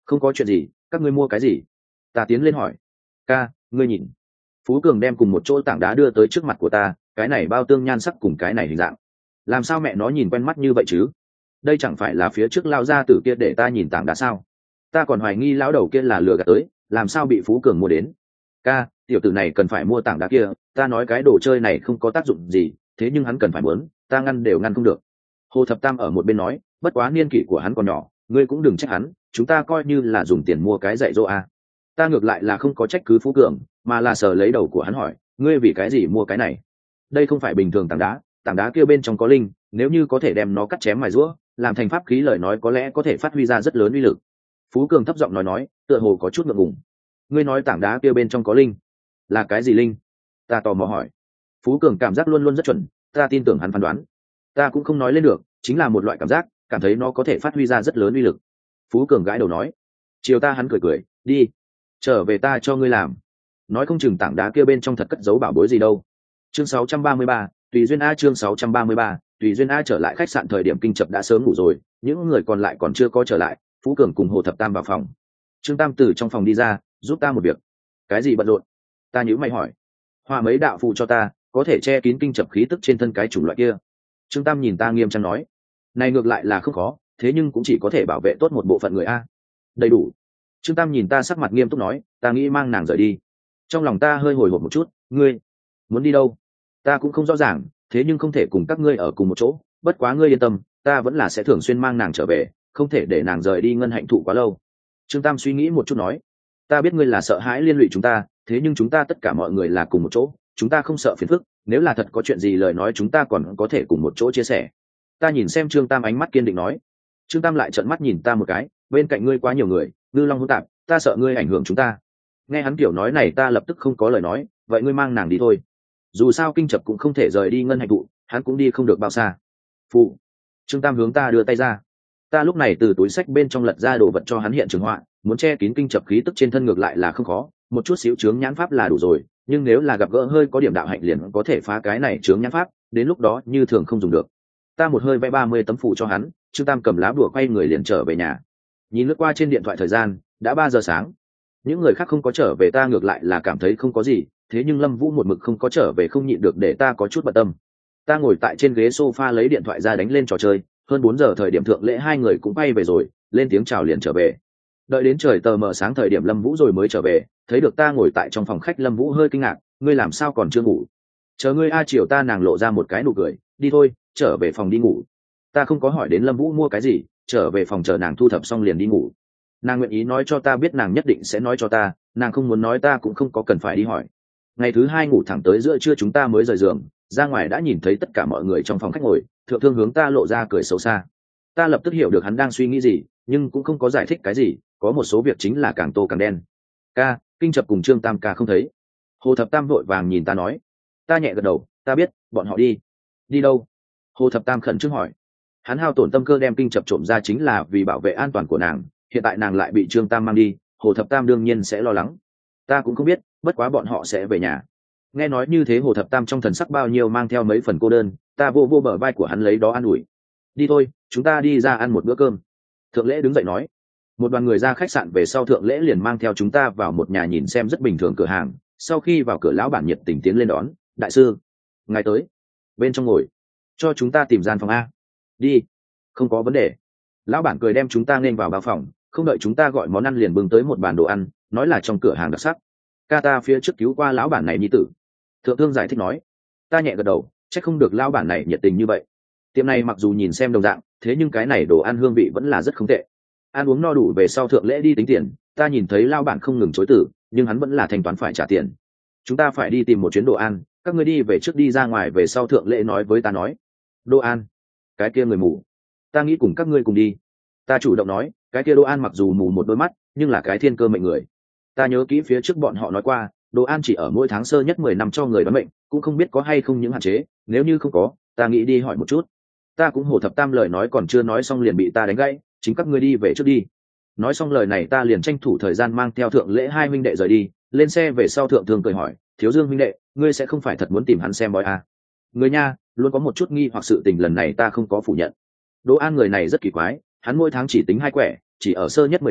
Không có chuyện gì, các ngươi mua cái gì? Ta tiến lên hỏi. Ca, ngươi nhìn. Phú Cường đem cùng một chỗ tảng đá đưa tới trước mặt của ta, cái này bao tương nhan sắc cùng cái này hình dạng. Làm sao mẹ nó nhìn quen mắt như vậy chứ? Đây chẳng phải là phía trước lao ra từ kia để ta nhìn tảng đá sao? Ta còn hoài nghi lão đầu kia là lừa gạt tới, làm sao bị Phú Cường mua đến? Ca, tiểu tử này cần phải mua tảng đá kia, ta nói cái đồ chơi này không có tác dụng gì, thế nhưng hắn cần phải muốn, ta ngăn đều ngăn không được. Hồ Thập Tam ở một bên nói, bất quá niên kỷ của hắn còn nhỏ, ngươi cũng đừng trách hắn, chúng ta coi như là dùng tiền mua cái dạy dỗ a. Ta ngược lại là không có trách cứ Phú Cường, mà là sờ lấy đầu của hắn hỏi, ngươi vì cái gì mua cái này? Đây không phải bình thường tảng đá, tảng đá kia bên trong có linh, nếu như có thể đem nó cắt chém mài rũa, làm thành pháp khí lời nói có lẽ có thể phát huy ra rất lớn uy lực. Phú Cường thấp giọng nói nói, tựa hồ có chút ngượng ngùng. Ngươi nói tảng đá kia bên trong có linh, là cái gì linh? Ta tò mò hỏi. Phú Cường cảm giác luôn luôn rất chuẩn, ta tin tưởng hắn phán đoán. Ta cũng không nói lên được, chính là một loại cảm giác, cảm thấy nó có thể phát huy ra rất lớn uy lực. Phú Cường gãi đầu nói. Chiều ta hắn cười cười, đi, trở về ta cho ngươi làm. Nói không chừng tảng đá kia bên trong thật cất giấu bảo bối gì đâu. Chương sáu trăm ba mươi ba, tùy duyên a. Chương sáu trăm ba mươi ba, tùy duyên a. Trở lại khách sạn thời điểm Kinh Chập đã sớm ngủ rồi, những người còn lại còn chưa có trở lại. Phú Cường cùng Hồ Thập Tam vào phòng. Trương Tam từ trong phòng đi ra, giúp ta một việc. Cái gì bận rộn? Ta nhíu mày hỏi. Họa mấy đạo phù cho ta, có thể che kín kinh chập khí tức trên thân cái chủng loại kia. Trương Tam nhìn ta nghiêm trang nói. Này ngược lại là không khó, thế nhưng cũng chỉ có thể bảo vệ tốt một bộ phận người a. Đầy đủ. Trương Tam nhìn ta sắc mặt nghiêm túc nói, ta nghĩ mang nàng rời đi. Trong lòng ta hơi hồi hộp một chút, ngươi muốn đi đâu? Ta cũng không rõ ràng, thế nhưng không thể cùng các ngươi ở cùng một chỗ, bất quá ngươi yên tâm, ta vẫn là sẽ thường xuyên mang nàng trở về, không thể để nàng rời đi ngân hạnh thụ quá lâu. Trương Tam suy nghĩ một chút nói, ta biết ngươi là sợ hãi liên lụy chúng ta, thế nhưng chúng ta tất cả mọi người là cùng một chỗ, chúng ta không sợ phiền phức, nếu là thật có chuyện gì lời nói chúng ta còn có thể cùng một chỗ chia sẻ. Ta nhìn xem Trương Tam ánh mắt kiên định nói. Trương Tam lại trợn mắt nhìn ta một cái, bên cạnh ngươi quá nhiều người, ngư long hỗn tạp, ta sợ ngươi ảnh hưởng chúng ta. Nghe hắn kiểu nói này ta lập tức không có lời nói, vậy ngươi mang nàng đi thôi. Dù sao Kinh Chập cũng không thể rời đi ngân hạnh thụ, hắn cũng đi không được bao xa. Phụ. Trương Tam hướng ta đưa tay ra. Ta lúc này từ túi sách bên trong lật ra đồ vật cho hắn hiện trường họa, muốn che kín kinh chập khí tức trên thân ngược lại là không khó, một chút xíu chướng nhãn pháp là đủ rồi, nhưng nếu là gặp gỡ hơi có điểm đạo hạnh liền có thể phá cái này chướng nhãn pháp, đến lúc đó như thường không dùng được. Ta một hơi vẽ ba mươi tấm phụ cho hắn, Trương Tam cầm lá bùa quay người liền trở về nhà. Nhìn lướt qua trên điện thoại thời gian, đã ba giờ sáng. Những người khác không có trở về ta ngược lại là cảm thấy không có gì, thế nhưng Lâm Vũ một mực không có trở về không nhịn được để ta có chút bận tâm. Ta ngồi tại trên ghế sofa lấy điện thoại ra đánh lên trò chơi, hơn bốn giờ thời điểm thượng lễ hai người cũng bay về rồi, lên tiếng chào liền trở về. Đợi đến trời tờ mờ sáng thời điểm Lâm Vũ rồi mới trở về, thấy được ta ngồi tại trong phòng khách Lâm Vũ hơi kinh ngạc, ngươi làm sao còn chưa ngủ? Chờ ngươi a. Chiều ta nàng lộ ra một cái nụ cười, đi thôi, trở về phòng đi ngủ. Ta không có hỏi đến Lâm Vũ mua cái gì, trở về phòng chờ nàng thu thập xong liền đi ngủ. Nàng nguyện ý nói cho ta biết nàng nhất định sẽ nói cho ta, nàng không muốn nói ta cũng không có cần phải đi hỏi. Ngày thứ hai ngủ thẳng tới giữa trưa chúng ta mới rời giường, ra ngoài đã nhìn thấy tất cả mọi người trong phòng khách ngồi, Thượng Thương hướng ta lộ ra cười xấu xa. Ta lập tức hiểu được hắn đang suy nghĩ gì, nhưng cũng không có giải thích cái gì, có một số việc chính là càng tô càng đen. Ca, Kinh Chập cùng Trương Tam ca không thấy. Hồ Thập Tam vội vàng nhìn ta nói. Ta nhẹ gật đầu, ta biết, bọn họ đi. Đi đâu? Hồ Thập Tam khẩn trương hỏi. Hắn hao tổn tâm cơ đem Kinh Chập trộm ra chính là vì bảo vệ an toàn của nàng, hiện tại nàng lại bị Trương Tam mang đi, Hồ Thập Tam đương nhiên sẽ lo lắng. Ta cũng không biết, bất quá bọn họ sẽ về nhà. Nghe nói như thế Hồ Thập Tam trong thần sắc bao nhiêu mang theo mấy phần cô đơn, ta vô vô bờ vai của hắn lấy đó an ủi. Đi thôi, chúng ta đi ra ăn một bữa cơm. Thượng lễ đứng dậy nói. Một đoàn người ra khách sạn về sau Thượng lễ liền mang theo chúng ta vào một nhà nhìn xem rất bình thường cửa hàng, sau khi vào cửa lão bản nhiệt tình tiến lên đón, đại sư ngài tới, bên trong ngồi, cho chúng ta tìm gian phòng a. Đi, không có vấn đề. Lão bản cười đem chúng ta nên vào bao phòng, không đợi chúng ta gọi món ăn liền bưng tới một bàn đồ ăn, nói là trong cửa hàng đặc sắc. Ca ta phía trước cứu qua lão bản này nhi tử. Thượng Thương giải thích nói. Ta nhẹ gật đầu, chắc không được lão bản này nhiệt tình như vậy. Tiệm này mặc dù nhìn xem đồng dạng, thế nhưng cái này đồ ăn hương vị vẫn là rất không tệ. Ăn uống no đủ về sau Thượng lễ đi tính tiền, ta nhìn thấy lão bản không ngừng chối từ, nhưng hắn vẫn là thanh toán phải trả tiền. Chúng ta phải đi tìm một chuyến đồ ăn, các ngươi đi về trước đi ra ngoài về sau Thượng lễ nói với ta nói. Đồ ăn? Cái kia người mù. Ta nghĩ cùng các ngươi cùng đi. Ta chủ động nói, cái kia đồ ăn mặc dù mù một đôi mắt, nhưng là cái thiên cơ mệnh người. Ta nhớ kỹ phía trước bọn họ nói qua, đồ ăn chỉ ở mỗi tháng sơ nhất mười năm cho người đoán mệnh, cũng không biết có hay không những hạn chế, nếu như không có, ta nghĩ đi hỏi một chút. Ta cũng Hồ Thập Tam lời nói còn chưa nói xong liền bị ta đánh gãy, chính các ngươi đi về trước đi. Nói xong lời này ta liền tranh thủ thời gian mang theo Thượng lễ hai huynh đệ rời đi, lên xe về sau Thượng Thương cười hỏi, Thiếu Dương huynh đệ, ngươi sẽ không phải thật muốn tìm hắn xem bói à? Người nha, luôn có một chút nghi hoặc sự tình lần này ta không có phủ nhận. Đỗ An người này rất kỳ quái, hắn mỗi tháng chỉ tính hai quẻ, chỉ ở sơ nhất mười năm,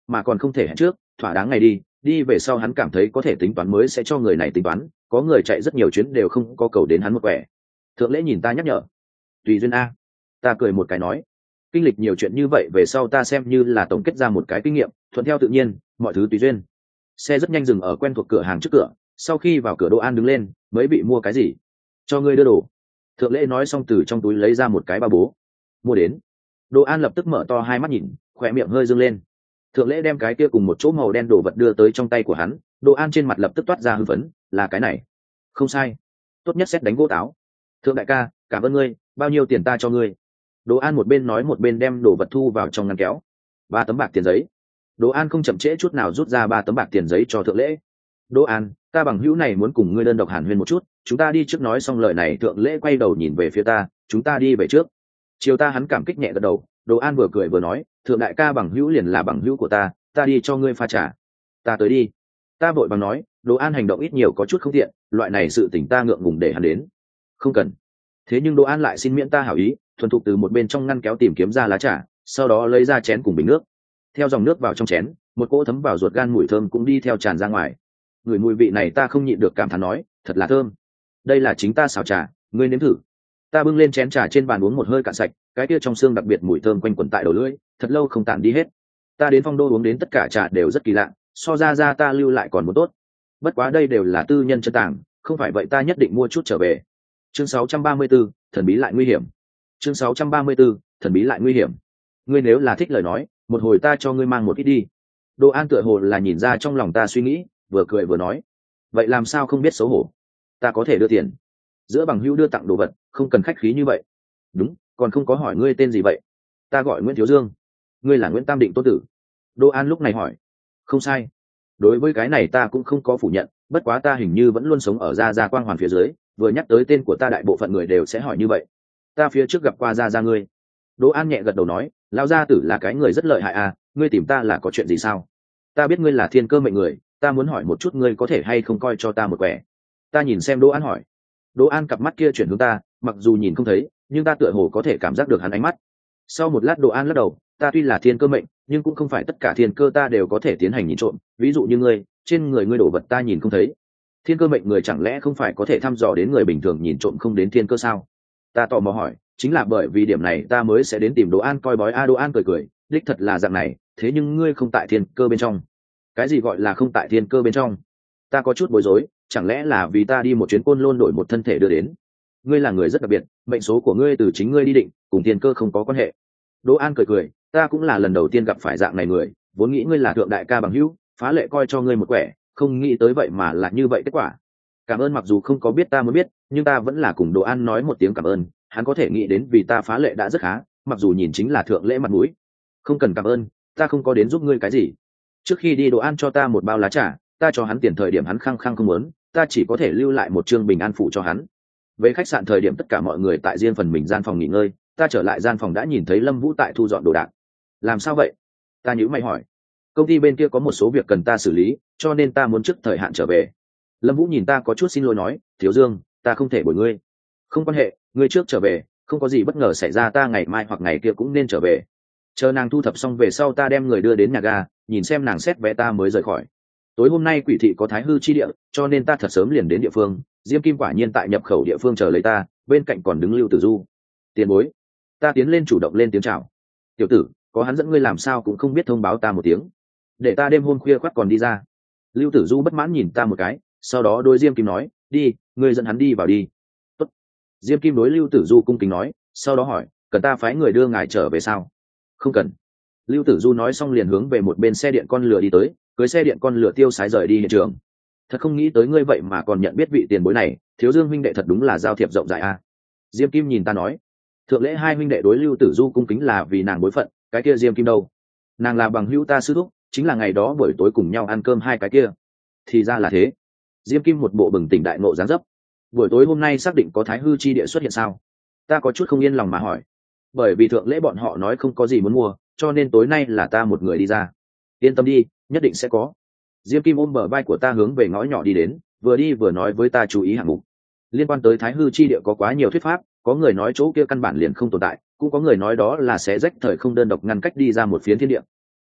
mà còn không thể hẹn trước, thỏa đáng ngày đi, đi về sau hắn cảm thấy có thể tính toán mới sẽ cho người này tính toán, có người chạy rất nhiều chuyến đều không có cầu đến hắn một quẻ. Thượng lễ nhìn ta nhắc nhở, tùy duyên a. Ta cười một cái nói, kinh lịch nhiều chuyện như vậy về sau ta xem như là tổng kết ra một cái kinh nghiệm, thuận theo tự nhiên, mọi thứ tùy duyên. Xe rất nhanh dừng ở quen thuộc cửa hàng trước cửa, sau khi vào cửa Đỗ An đứng lên, mới bị mua cái gì? Cho ngươi đưa đồ. Thượng lễ nói xong từ trong túi lấy ra một cái ba bố. Mua đến. Đỗ An lập tức mở to hai mắt nhìn, khỏe miệng hơi dâng lên. Thượng lễ đem cái kia cùng một chỗ màu đen đồ vật đưa tới trong tay của hắn, Đỗ An trên mặt lập tức toát ra hưng phấn, là cái này. Không sai, tốt nhất xét đánh gỗ táo. Thượng đại ca, cảm ơn ngươi, bao nhiêu tiền ta cho ngươi? Đỗ An một bên nói một bên đem đồ vật thu vào trong ngăn kéo. Ba tấm bạc tiền giấy. Đỗ An không chậm trễ chút nào rút ra ba tấm bạc tiền giấy cho thượng lễ. Đỗ An, ta bằng hữu này muốn cùng ngươi đơn độc hàn huyên một chút, chúng ta đi trước. Nói xong lời này thượng lễ quay đầu nhìn về phía ta, chúng ta đi về trước. Chiều ta hắn cảm kích nhẹ gật đầu. Đỗ An vừa cười vừa nói, thượng đại ca bằng hữu liền là bằng hữu của ta, ta đi cho ngươi pha trà. Ta tới đi. Ta vội bằng nói, Đỗ An hành động ít nhiều có chút không tiện, loại này sự tình ta ngượng ngùng để hắn đến. Không cần. Thế nhưng Đỗ An lại xin miễn ta hảo ý, thuần thục từ một bên trong ngăn kéo tìm kiếm ra lá trà, sau đó lấy ra chén cùng bình nước. Theo dòng nước vào trong chén, một cỗ thấm vào ruột gan mùi thơm cũng đi theo tràn ra ngoài. Người mùi vị này ta không nhịn được cảm thán nói, thật là thơm. Đây là chính ta xào trà, ngươi nếm thử. Ta bưng lên chén trà trên bàn uống một hơi cạn sạch, cái kia trong xương đặc biệt mùi thơm quanh quẩn tại đầu lưỡi, thật lâu không tản đi hết. Ta đến Phong Đô uống đến tất cả trà đều rất kỳ lạ, so ra ra ta lưu lại còn muốn tốt. Bất quá đây đều là tư nhân chân tàng, không phải vậy ta nhất định mua chút trở về. Chương sáu trăm ba mươi tư, thần bí lại nguy hiểm. Chương sáu trăm ba mươi tư, thần bí lại nguy hiểm. Ngươi nếu là thích lời nói, một hồi ta cho ngươi mang một ít đi. Đỗ An tựa hồ là nhìn ra trong lòng ta suy nghĩ, vừa cười vừa nói, vậy làm sao không biết xấu hổ? Ta có thể đưa tiền. Giữa bằng hữu đưa tặng đồ vật, không cần khách khí như vậy. Đúng, còn không có hỏi ngươi tên gì vậy? Ta gọi Nguyễn Thiếu Dương. Ngươi là Nguyễn Tam Định tôn tử? Đỗ An lúc này hỏi. Không sai. Đối với cái này ta cũng không có phủ nhận, bất quá ta hình như vẫn luôn sống ở Gia Gia Quang Hoàn phía dưới, vừa nhắc tới tên của ta đại bộ phận người đều sẽ hỏi như vậy. Ta phía trước gặp qua Gia Gia ngươi. Đỗ An nhẹ gật đầu nói, lão gia tử là cái người rất lợi hại à, ngươi tìm ta là có chuyện gì sao? Ta biết ngươi là thiên cơ mệnh người, ta muốn hỏi một chút ngươi có thể hay không coi cho ta một quẻ. Ta nhìn xem Đỗ An hỏi. Đỗ An cặp mắt kia chuyển hướng ta, mặc dù nhìn không thấy, nhưng ta tựa hồ có thể cảm giác được hắn ánh mắt. Sau một lát Đỗ An lắc đầu, ta tuy là thiên cơ mệnh, nhưng cũng không phải tất cả thiên cơ ta đều có thể tiến hành nhìn trộm, ví dụ như ngươi, trên người ngươi đổ vật ta nhìn không thấy. Thiên cơ mệnh người chẳng lẽ không phải có thể thăm dò đến người bình thường nhìn trộm không đến thiên cơ sao? Ta tò mò hỏi, chính là bởi vì điểm này ta mới sẽ đến tìm Đỗ An coi bói. A Đỗ An cười cười, đích thật là dạng này, thế nhưng ngươi không tại thiên cơ bên trong. Cái gì gọi là không tại thiên cơ bên trong? Ta có chút bối rối, chẳng lẽ là vì ta đi một chuyến Côn Lôn đổi một thân thể đưa đến? Ngươi là người rất đặc biệt, mệnh số của ngươi từ chính ngươi đi định, cùng thiên cơ không có quan hệ. Đỗ An cười cười, ta cũng là lần đầu tiên gặp phải dạng này người, vốn nghĩ ngươi là thượng đại ca bằng hữu, phá lệ coi cho ngươi một quẻ, không nghĩ tới vậy mà là như vậy kết quả. Cảm ơn, mặc dù không có biết ta mới biết, nhưng ta vẫn là cùng Đỗ An nói một tiếng cảm ơn, hắn có thể nghĩ đến vì ta phá lệ đã rất khá, mặc dù nhìn chính là thượng lễ mặt mũi. Không cần cảm ơn, ta không có đến giúp ngươi cái gì. Trước khi đi Đỗ An cho ta một bao lá trà, ta cho hắn tiền thời điểm hắn khăng khăng không muốn, ta chỉ có thể lưu lại một chương bình an phụ cho hắn. Về khách sạn thời điểm tất cả mọi người tại riêng phần mình gian phòng nghỉ ngơi, ta trở lại gian phòng đã nhìn thấy Lâm Vũ tại thu dọn đồ đạc. Làm sao vậy? Ta nhíu mày hỏi. Công ty bên kia có một số việc cần ta xử lý, cho nên ta muốn trước thời hạn trở về. Lâm Vũ nhìn ta có chút xin lỗi nói, Thiếu Dương, ta không thể bồi ngươi. Không quan hệ, ngươi trước trở về, không có gì bất ngờ xảy ra ta ngày mai hoặc ngày kia cũng nên trở về. Chờ nàng thu thập xong về sau ta đem người đưa đến nhà ga, nhìn xem nàng xét vé ta mới rời khỏi. Tối hôm nay Quỷ thị có thái hư chi địa, cho nên ta thật sớm liền đến địa phương. Diêm Kim quả nhiên tại nhập khẩu địa phương chờ lấy ta, bên cạnh còn đứng Lưu Tử Du. Tiền bối. Ta tiến lên chủ động lên tiếng chào. Tiểu tử, có hắn dẫn ngươi làm sao cũng không biết thông báo ta một tiếng, để ta đêm hôm khuya khoắt còn đi ra. Lưu Tử Du bất mãn nhìn ta một cái, sau đó đối Diêm Kim nói, đi, ngươi dẫn hắn đi vào đi. Tốt. Diêm Kim đối Lưu Tử Du cung kính nói, sau đó hỏi, cần ta phái người đưa ngài trở về sao? Không cần. Lưu Tử Du nói xong liền hướng về một bên xe điện con lửa đi tới, cưới xe điện con lửa tiêu sái rời đi hiện trường. Thật không nghĩ tới ngươi vậy mà còn nhận biết vị tiền bối này, Thiếu Dương huynh đệ thật đúng là giao thiệp rộng rãi a. Diêm Kim nhìn ta nói, thượng lễ hai huynh đệ đối Lưu Tử Du cung kính là vì nàng bối phận, cái kia Diêm Kim đâu? Nàng là bằng hữu ta sư thúc, chính là ngày đó buổi tối cùng nhau ăn cơm hai cái kia. Thì ra là thế. Diêm Kim một bộ bừng tỉnh đại ngộ dáng dấp. Buổi tối hôm nay xác định có thái hư chi địa xuất hiện sao? Ta có chút không yên lòng mà hỏi. Bởi vì thượng lễ bọn họ nói không có gì muốn mua, cho nên tối nay là ta một người đi ra. Yên tâm đi, nhất định sẽ có. Diêm Kim ôm bờ vai của ta hướng về ngõ nhỏ đi đến, vừa đi vừa nói với ta chú ý hạng mục. Liên quan tới thái hư chi địa có quá nhiều thuyết pháp, có người nói chỗ kia căn bản liền không tồn tại, cũng có người nói đó là sẽ rách thời không đơn độc ngăn cách đi ra một phiến thiên địa.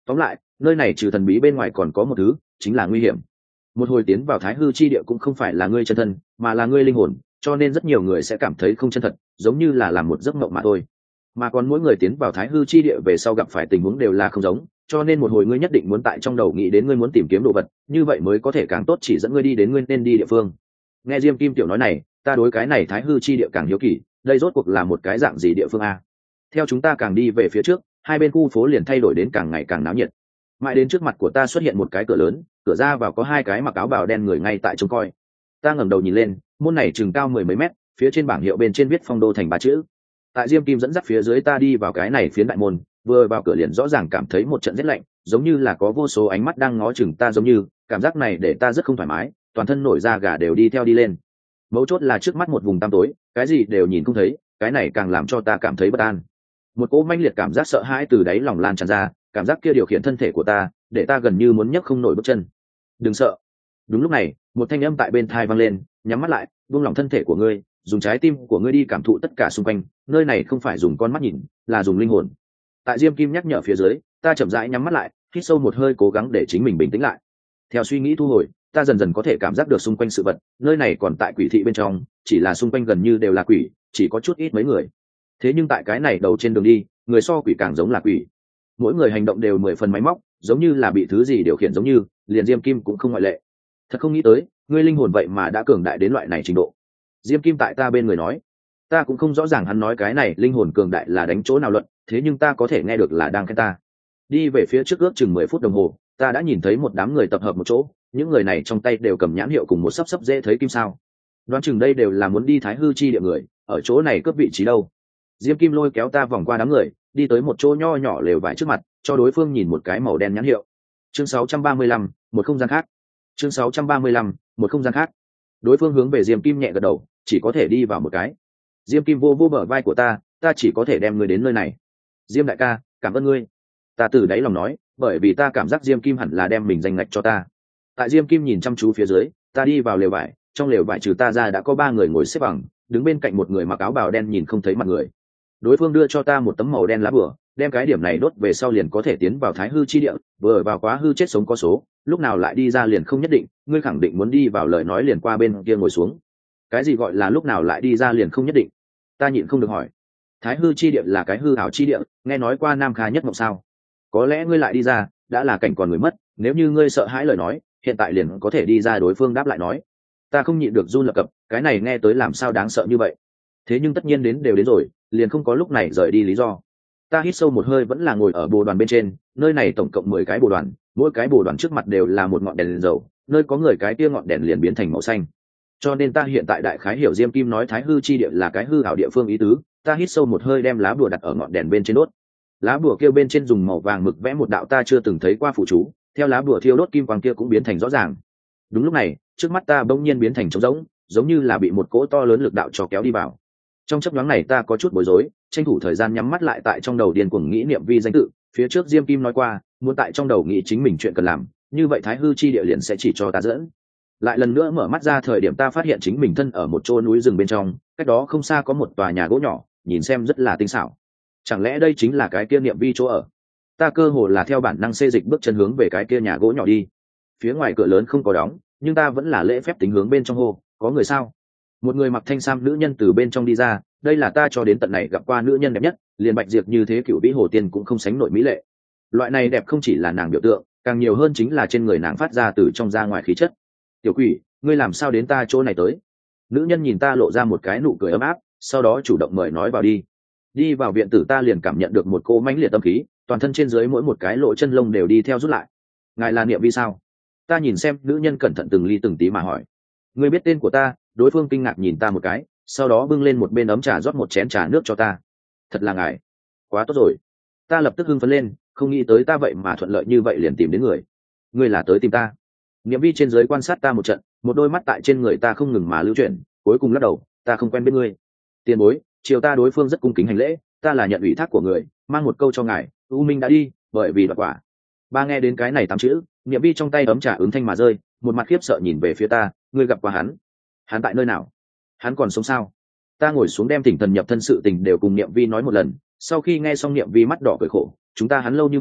tóm lại nơi này trừ thần bí bên ngoài còn có một thứ, chính là nguy hiểm. Một hồi tiến vào thái hư chi địa cũng không phải là ngươi chân thân, mà là ngươi linh hồn, cho nên rất nhiều người sẽ cảm thấy không chân thật, giống như là làm một giấc mộng mà thôi. Mà còn mỗi người tiến vào thái hư chi địa về sau gặp phải tình huống đều là không giống, cho nên một hồi ngươi nhất định muốn tại trong đầu nghĩ đến ngươi muốn tìm kiếm đồ vật, như vậy mới có thể càng tốt chỉ dẫn ngươi đi đến ngươi nên đi địa phương. Nghe Diêm Kim tiểu nói này, ta đối cái này thái hư chi địa càng hiếu kỳ, đây rốt cuộc là một cái dạng gì địa phương a? Theo chúng ta càng đi về phía trước, hai bên khu phố liền thay đổi đến càng ngày càng náo nhiệt. Mãi đến trước mặt của ta xuất hiện một cái cửa lớn, cửa ra vào có hai cái mặc áo bào đen người ngay tại trông coi. Ta ngẩng đầu nhìn lên, môn này chừng cao mười mấy mét, phía trên bảng hiệu bên trên viết Phong Đô thành ba chữ. Tại Diêm Kim dẫn dắt phía dưới ta đi vào cái này phiến đại môn, vừa vào cửa liền rõ ràng cảm thấy một trận rét lạnh, giống như là có vô số ánh mắt đang ngó chừng ta, giống như cảm giác này để ta rất không thoải mái, toàn thân nổi da gà đều đi theo đi lên. Mấu chốt là trước mắt một vùng tăm tối, cái gì đều nhìn không thấy, cái này càng làm cho ta cảm thấy bất an. Một cỗ mãnh liệt cảm giác sợ hãi từ đáy lòng lan tràn ra, cảm giác kia điều khiển thân thể của ta, để ta gần như muốn nhấc không nổi bước chân. Đừng sợ. Đúng lúc này, một thanh âm tại bên tai vang lên, nhắm mắt lại, buông lỏng thân thể của ngươi, dùng trái tim của ngươi đi cảm thụ tất cả xung quanh, nơi này không phải dùng con mắt nhìn, là dùng linh hồn. Tại Diêm Kim nhắc nhở phía dưới, ta chậm rãi nhắm mắt lại, hít sâu một hơi cố gắng để chính mình bình tĩnh lại. Theo suy nghĩ thu hồi, ta dần dần có thể cảm giác được xung quanh sự vật, nơi này còn tại quỷ thị bên trong, chỉ là xung quanh gần như đều là quỷ, chỉ có chút ít mấy người. Thế nhưng tại cái này đầu trên đường đi, người so quỷ càng giống là quỷ. Mỗi người hành động đều mười phần máy móc, giống như là bị thứ gì điều khiển, giống như liền Diêm Kim cũng không ngoại lệ. Thật không nghĩ tới, ngươi linh hồn vậy mà đã cường đại đến loại này trình độ. Diêm Kim tại ta bên người nói. Ta cũng không rõ ràng hắn nói cái này linh hồn cường đại là đánh chỗ nào luận, thế nhưng ta có thể nghe được là đang khen ta. Đi về phía trước ước chừng mười phút đồng hồ, ta đã nhìn thấy một đám người tập hợp một chỗ, những người này trong tay đều cầm nhãn hiệu cùng một sấp sấp dễ thấy kim sao. Đoán chừng đây đều là muốn đi thái hư chi địa người, ở chỗ này cướp vị trí đâu. Diêm Kim lôi kéo ta vòng qua đám người, đi tới một chỗ nho nhỏ lều vải trước mặt, cho đối phương nhìn một cái màu đen nhãn hiệu. Chương sáu trăm ba mươi lăm, một không gian khác. Chương sáu trăm ba mươi lăm, một không gian khác. Đối phương hướng về Diêm Kim nhẹ gật đầu, chỉ có thể đi vào một cái. Diêm Kim vô vô bờ vai của ta, ta chỉ có thể đem ngươi đến nơi này. Diêm đại ca, cảm ơn ngươi. Ta từ đáy lòng nói, bởi vì ta cảm giác Diêm Kim hẳn là đem mình danh ngạch cho ta. Tại Diêm Kim nhìn chăm chú phía dưới, ta đi vào lều vải, trong lều vải trừ ta ra đã có ba người ngồi xếp bằng, đứng bên cạnh một người mặc áo bào đen nhìn không thấy mặt người. Đối phương đưa cho ta một tấm màu đen lá bùa, đem cái điểm này đốt về sau liền có thể tiến vào thái hư chi địa, vừa vào quá hư chết sống có số, lúc nào lại đi ra liền không nhất định, ngươi khẳng định muốn đi vào lời nói liền qua bên kia ngồi xuống. Cái gì gọi là lúc nào lại đi ra liền không nhất định? Ta nhịn không được hỏi. Thái hư chi địa là cái hư ảo chi địa, nghe nói qua Nam Kha nhất mộng sao? Có lẽ ngươi lại đi ra, đã là cảnh còn người mất, nếu như ngươi sợ hãi lời nói, hiện tại liền có thể đi ra. Đối phương đáp lại nói. Ta không nhịn được run lập cập, cái này nghe tới làm sao đáng sợ như vậy? Thế nhưng tất nhiên đến đều đến rồi, liền không có lúc này rời đi lý do. Ta hít sâu một hơi vẫn là ngồi ở bồ đoàn bên trên, nơi này tổng cộng mười cái bồ đoàn, mỗi cái bồ đoàn trước mặt đều là một ngọn đèn liền dầu, nơi có người cái kia ngọn đèn liền biến thành màu xanh. Cho nên ta hiện tại đại khái hiểu Diêm Kim nói thái hư chi địa là cái hư ảo địa phương ý tứ. Ta hít sâu một hơi đem lá bùa đặt ở ngọn đèn bên trên đốt. Lá bùa kia bên trên dùng màu vàng mực vẽ một đạo ta chưa từng thấy qua phụ chú, theo lá bùa thiêu đốt kim quang kia cũng biến thành rõ ràng. Đúng lúc này, trước mắt ta bỗng nhiên biến thành trống rỗng, giống như là bị một cỗ to lớn lực đạo cho kéo đi vào. Trong chốc nhoáng này ta có chút bối rối, tranh thủ thời gian nhắm mắt lại, tại trong đầu điên cuồng nghĩ niệm vi danh tự. Phía trước Diêm Kim nói qua, muốn tại trong đầu nghĩ chính mình chuyện cần làm, như vậy thái hư chi địa liền sẽ chỉ cho ta dẫn. Lại lần nữa mở mắt ra thời điểm ta phát hiện chính mình thân ở một chỗ núi rừng bên trong, cách đó không xa có một tòa nhà gỗ nhỏ, nhìn xem rất là tinh xảo. Chẳng lẽ đây chính là cái kia niệm vi chỗ ở? Ta cơ hồ là theo bản năng xê dịch bước chân hướng về cái kia nhà gỗ nhỏ đi. Phía ngoài cửa lớn không có đóng, nhưng ta vẫn là lễ phép tính hướng bên trong hô, có người sao? Một người mặc thanh sam nữ nhân từ bên trong đi ra, đây là ta cho đến tận này gặp qua nữ nhân đẹp nhất, liền bạch diệp như thế cựu vĩ hồ tiên cũng không sánh nổi mỹ lệ. Loại này đẹp không chỉ là nàng biểu tượng, càng nhiều hơn chính là trên người nàng phát ra từ trong ra ngoài khí chất. Tiểu quỷ, ngươi làm sao đến ta chỗ này tới? Nữ nhân nhìn ta lộ ra một cái nụ cười ấm áp, sau đó chủ động mời nói vào đi. Đi vào viện tử ta liền cảm nhận được một cô mãnh liệt tâm khí, toàn thân trên dưới mỗi một cái lỗ chân lông đều đi theo rút lại. Ngài là Niệm Vi sao? Ta nhìn xem nữ nhân cẩn thận từng ly từng tí mà hỏi. Ngươi biết tên của ta? Đối phương kinh ngạc nhìn ta một cái, sau đó bưng lên một bên ấm trà rót một chén trà nước cho ta. Thật là ngài, quá tốt rồi. Ta lập tức hưng phấn lên, không nghĩ tới ta vậy mà thuận lợi như vậy liền tìm đến người. Ngươi là tới tìm ta? Niệm Vi trên dưới quan sát ta một trận, một đôi mắt tại trên người ta không ngừng mà lưu chuyển, cuối cùng lắc đầu, ta không quen biết ngươi. Tiền bối, chiều ta đối phương rất cung kính hành lễ, ta là nhận ủy thác của người, mang một câu cho ngài, U Minh đã đi, bởi vì đoạt quả. Ba nghe đến cái này tám chữ, Niệm Vi trong tay ấm trà ứng thanh mà rơi, một mặt khiếp sợ nhìn về phía ta, ngươi gặp qua hắn? Hắn tại nơi nào? Hắn còn sống sao? Ta ngồi xuống đem Thỉnh Thần nhập thân sự tình đều cùng Niệm Vi nói một lần, sau khi nghe xong Niệm Vi mắt đỏ cười khổ, chúng ta hắn lâu như vậy,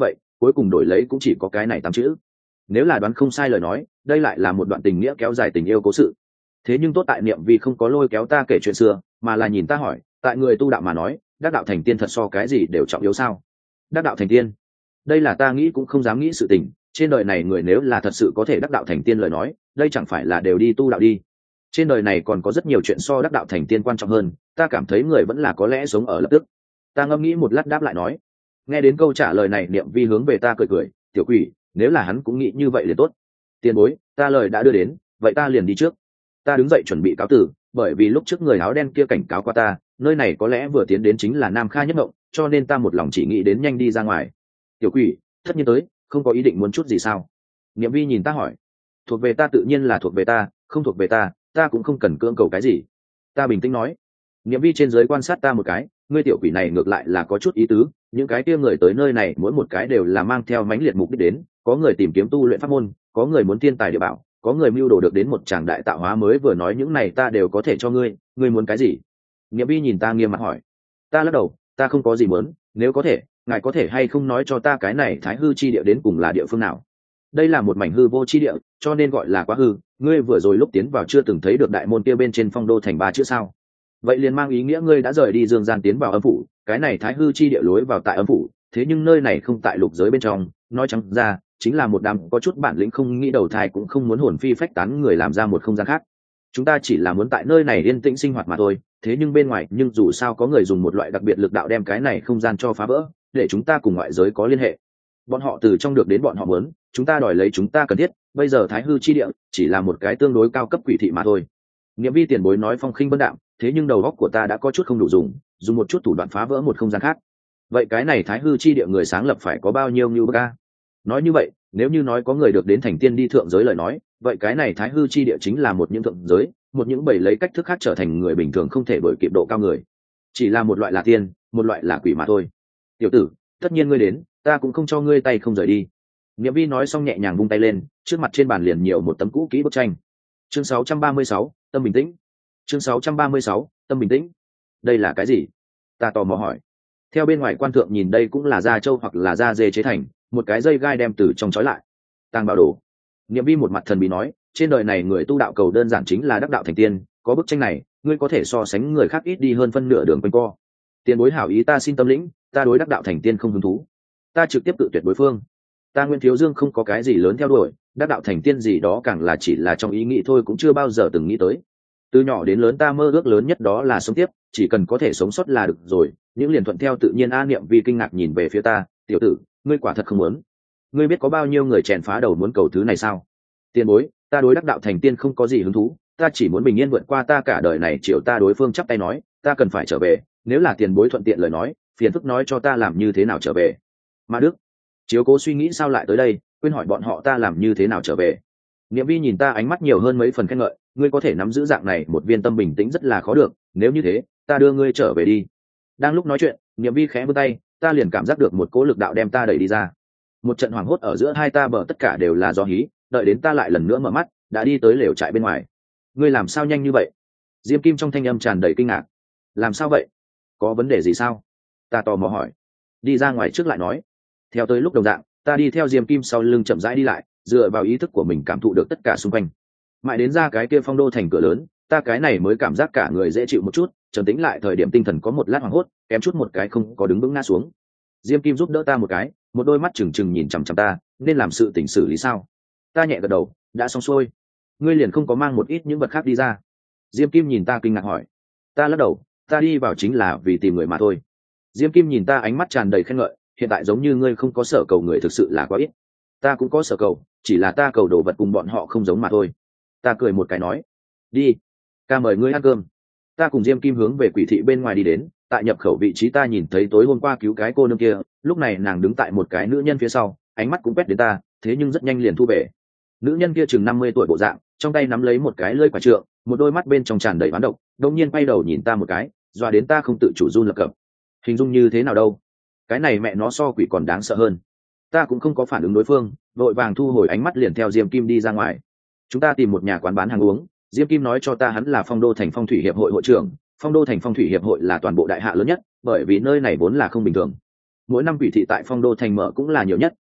cuối cùng đổi lấy cũng chỉ có cái này tám chữ. Nếu là đoán không sai lời nói, đây lại là một đoạn tình nghĩa kéo dài tình yêu cố sự. Thế nhưng tốt tại Niệm Vi không có lôi kéo ta kể chuyện xưa, mà là nhìn ta hỏi, tại người tu đạo mà nói, đắc đạo thành tiên thật so cái gì đều trọng yếu sao? Đắc đạo thành tiên, đây là ta nghĩ cũng không dám nghĩ sự tình. Trên đời này người nếu là thật sự có thể đắc đạo thành tiên lời nói, đây chẳng phải là đều đi tu đạo đi. Trên đời này còn có rất nhiều chuyện so đắc đạo thành tiên quan trọng hơn, ta cảm thấy người vẫn là có lẽ sống ở lập tức. Ta ngẫm nghĩ một lát đáp lại nói. Nghe đến câu trả lời này, Niệm Vi hướng về ta cười cười, tiểu quỷ, nếu là hắn cũng nghĩ như vậy liền tốt. Tiền bối, ta lời đã đưa đến, vậy ta liền đi trước. Ta đứng dậy chuẩn bị cáo tử, bởi vì lúc trước người áo đen kia cảnh cáo qua ta, nơi này có lẽ vừa tiến đến chính là Nam Kha Nhất Mộng, cho nên ta một lòng chỉ nghĩ đến nhanh đi ra ngoài. Tiểu quỷ, tất nhiên tới, không có ý định muốn chút gì sao? Niệm Vi nhìn ta hỏi. Thuộc về ta tự nhiên là thuộc về ta, không thuộc về ta, ta cũng không cần cưỡng cầu cái gì. Ta bình tĩnh nói. Niệm Vi trên dưới quan sát ta một cái, ngươi tiểu quỷ này ngược lại là có chút ý tứ, những cái kia người tới nơi này mỗi một cái đều là mang theo mãnh liệt mục đích đến, có người tìm kiếm tu luyện pháp môn, có người muốn thiên tài địa bảo, có người mưu đồ được đến một tràng đại tạo hóa mới, vừa nói những này ta đều có thể cho ngươi, ngươi muốn cái gì? Niệm Vi nhìn ta nghiêm mặt hỏi. Ta lắc đầu, ta không có gì muốn, nếu có thể, ngài có thể hay không nói cho ta cái này Thái hư chi địa đến cùng là địa phương nào? Đây là một mảnh hư vô chi địa, cho nên gọi là quá hư, ngươi vừa rồi lúc tiến vào chưa từng thấy được đại môn kia bên trên phong đô thành ba chữ sao? Vậy liền mang ý nghĩa ngươi đã rời đi dương gian tiến vào âm phủ, cái này Thái hư chi địa lối vào tại âm phủ, thế nhưng nơi này không tại lục giới bên trong, nói trắng ra chính là một đám có chút bản lĩnh không nghĩ đầu thai cũng không muốn hồn phi phách tán người làm ra một không gian khác. Chúng ta chỉ là muốn tại nơi này yên tĩnh sinh hoạt mà thôi, thế nhưng bên ngoài nhưng dù sao có người dùng một loại đặc biệt lực đạo đem cái này không gian cho phá vỡ, để chúng ta cùng ngoại giới có liên hệ. Bọn họ từ trong được đến bọn họ muốn, chúng ta đòi lấy chúng ta cần thiết, bây giờ Thái hư chi địa chỉ là một cái tương đối cao cấp quỷ thị mà thôi. Niệm Vi tiền bối nói phong khinh vân đạm, thế nhưng đầu óc của ta đã có chút không đủ dùng, dùng một chút thủ đoạn phá vỡ một không gian khác. Vậy cái này Thái hư chi địa người sáng lập phải có bao nhiêu như ca? Nói như vậy, nếu như nói có người được đến thành tiên đi thượng giới lời nói, vậy cái này Thái hư chi địa chính là một những thượng giới, một những bầy lấy cách thức khác trở thành người bình thường không thể đổi kịp độ cao người. Chỉ là một loại là tiên, một loại là quỷ mà thôi. Tiểu tử, tất nhiên ngươi đến, ta cũng không cho ngươi tay không rời đi. Niệm Vi nói xong nhẹ nhàng vung tay lên, trước mặt trên bàn liền nhiều một tấm cũ kỹ bức tranh. Chương sáu trăm ba mươi sáu, tâm bình tĩnh. Chương sáu trăm ba mươi sáu, tâm bình tĩnh. Đây là cái gì? Ta tò mò hỏi. Theo bên ngoài quan thượng nhìn, đây cũng là da trâu hoặc là da dê chế thành, một cái dây gai đem từ trong trói lại. Tàng bảo đồ. Niệm Vi một mặt thần bí nói, trên đời này người tu đạo cầu đơn giản chính là đắc đạo thành tiên, có bức tranh này, ngươi có thể so sánh người khác ít đi hơn phân nửa đường quanh co. Tiền bối hảo ý ta xin tâm lĩnh, ta đối đắc đạo thành tiên không hứng thú. Ta trực tiếp tự tuyệt đối phương. Ta Nguyên Thiếu Dương không có cái gì lớn theo đuổi, đắc đạo thành tiên gì đó càng là chỉ là trong ý nghĩ thôi, cũng chưa bao giờ từng nghĩ tới. Từ nhỏ đến lớn ta mơ ước lớn nhất đó là sống tiếp, chỉ cần có thể sống sót là được rồi. Những liền thuận theo tự nhiên. A Niệm Vi kinh ngạc nhìn về phía ta, tiểu tử, ngươi quả thật không muốn. Ngươi biết có bao nhiêu người chèn phá đầu muốn cầu thứ này sao? Tiền bối, ta đối đắc đạo thành tiên không có gì hứng thú, ta chỉ muốn bình yên vượt qua ta cả đời này. Chiều ta đối phương chắp tay nói, ta cần phải trở về, nếu là tiền bối thuận tiện lời nói, phiền phức nói cho ta làm như thế nào trở về. Ma Đức, chiếu cố suy nghĩ sao lại tới đây, quên hỏi bọn họ ta làm như thế nào trở về. Niệm Vi nhìn ta ánh mắt nhiều hơn mấy phần khen ngợi, ngươi có thể nắm giữ dạng này một viên tâm bình tĩnh rất là khó được, nếu như thế, ta đưa ngươi trở về đi. Đang lúc nói chuyện, Niệm Vi khẽ vươn tay, ta liền cảm giác được một cỗ lực đạo đem ta đẩy đi ra. Một trận hoảng hốt ở giữa hai ta bờ tất cả đều là do hí, đợi đến ta lại lần nữa mở mắt, đã đi tới lều trại bên ngoài. Ngươi làm sao nhanh như vậy? Diêm Kim trong thanh âm tràn đầy kinh ngạc. Làm sao vậy? Có vấn đề gì sao? Ta tò mò hỏi. Đi ra ngoài trước lại nói. Theo tới lúc đồng dạng, ta đi theo Diêm Kim sau lưng chậm rãi đi lại, dựa vào ý thức của mình cảm thụ được tất cả xung quanh. Mãi đến ra cái kia phong đô thành cửa lớn, ta cái này mới cảm giác cả người dễ chịu một chút, trầm tĩnh lại. Thời điểm tinh thần có một lát hoảng hốt, kém chút một cái không có đứng vững ngã xuống. Diêm Kim giúp đỡ ta một cái, một đôi mắt trừng trừng nhìn chằm chằm ta, nên làm sự tỉnh xử lý sao? Ta nhẹ gật đầu, đã xong xuôi. Ngươi liền không có mang một ít những vật khác đi ra? Diêm Kim nhìn ta kinh ngạc hỏi. Ta lắc đầu, ta đi vào chính là vì tìm người mà thôi. Diêm Kim nhìn ta ánh mắt tràn đầy khen ngợi, hiện tại giống như ngươi không có sở cầu người thực sự là quá ít. Ta cũng có sở cầu, chỉ là ta cầu đồ vật cùng bọn họ không giống mà thôi. Ta cười một cái nói, đi, ca mời ngươi ăn cơm. Ta cùng Diêm Kim hướng về quỷ thị bên ngoài đi đến. Tại nhập khẩu vị trí ta nhìn thấy tối hôm qua cứu cái cô nương kia, lúc này nàng đứng tại một cái nữ nhân phía sau, ánh mắt cũng quét đến ta, thế nhưng rất nhanh liền thu về. Nữ nhân kia chừng năm mươi tuổi bộ dạng, trong tay nắm lấy một cái lưỡi quả trượng, một đôi mắt bên trong tràn đầy oán độc, đột nhiên quay đầu nhìn ta một cái, dọa đến ta không tự chủ run lập cập. Hình dung như thế nào đâu? Cái này mẹ nó so quỷ còn đáng sợ hơn. Ta cũng không có phản ứng đối phương, vội vàng thu hồi ánh mắt liền theo Diêm Kim đi ra ngoài. Chúng ta tìm một nhà quán bán hàng uống, Diêm Kim nói cho ta hắn là Phong Đô Thành Phong Thủy Hiệp hội hội trưởng. Phong Đô Thành Phong Thủy Hiệp hội là toàn bộ đại hạ lớn nhất, bởi vì nơi này vốn là không bình thường. Mỗi năm quỷ thị tại Phong Đô Thành mở cũng là nhiều nhất,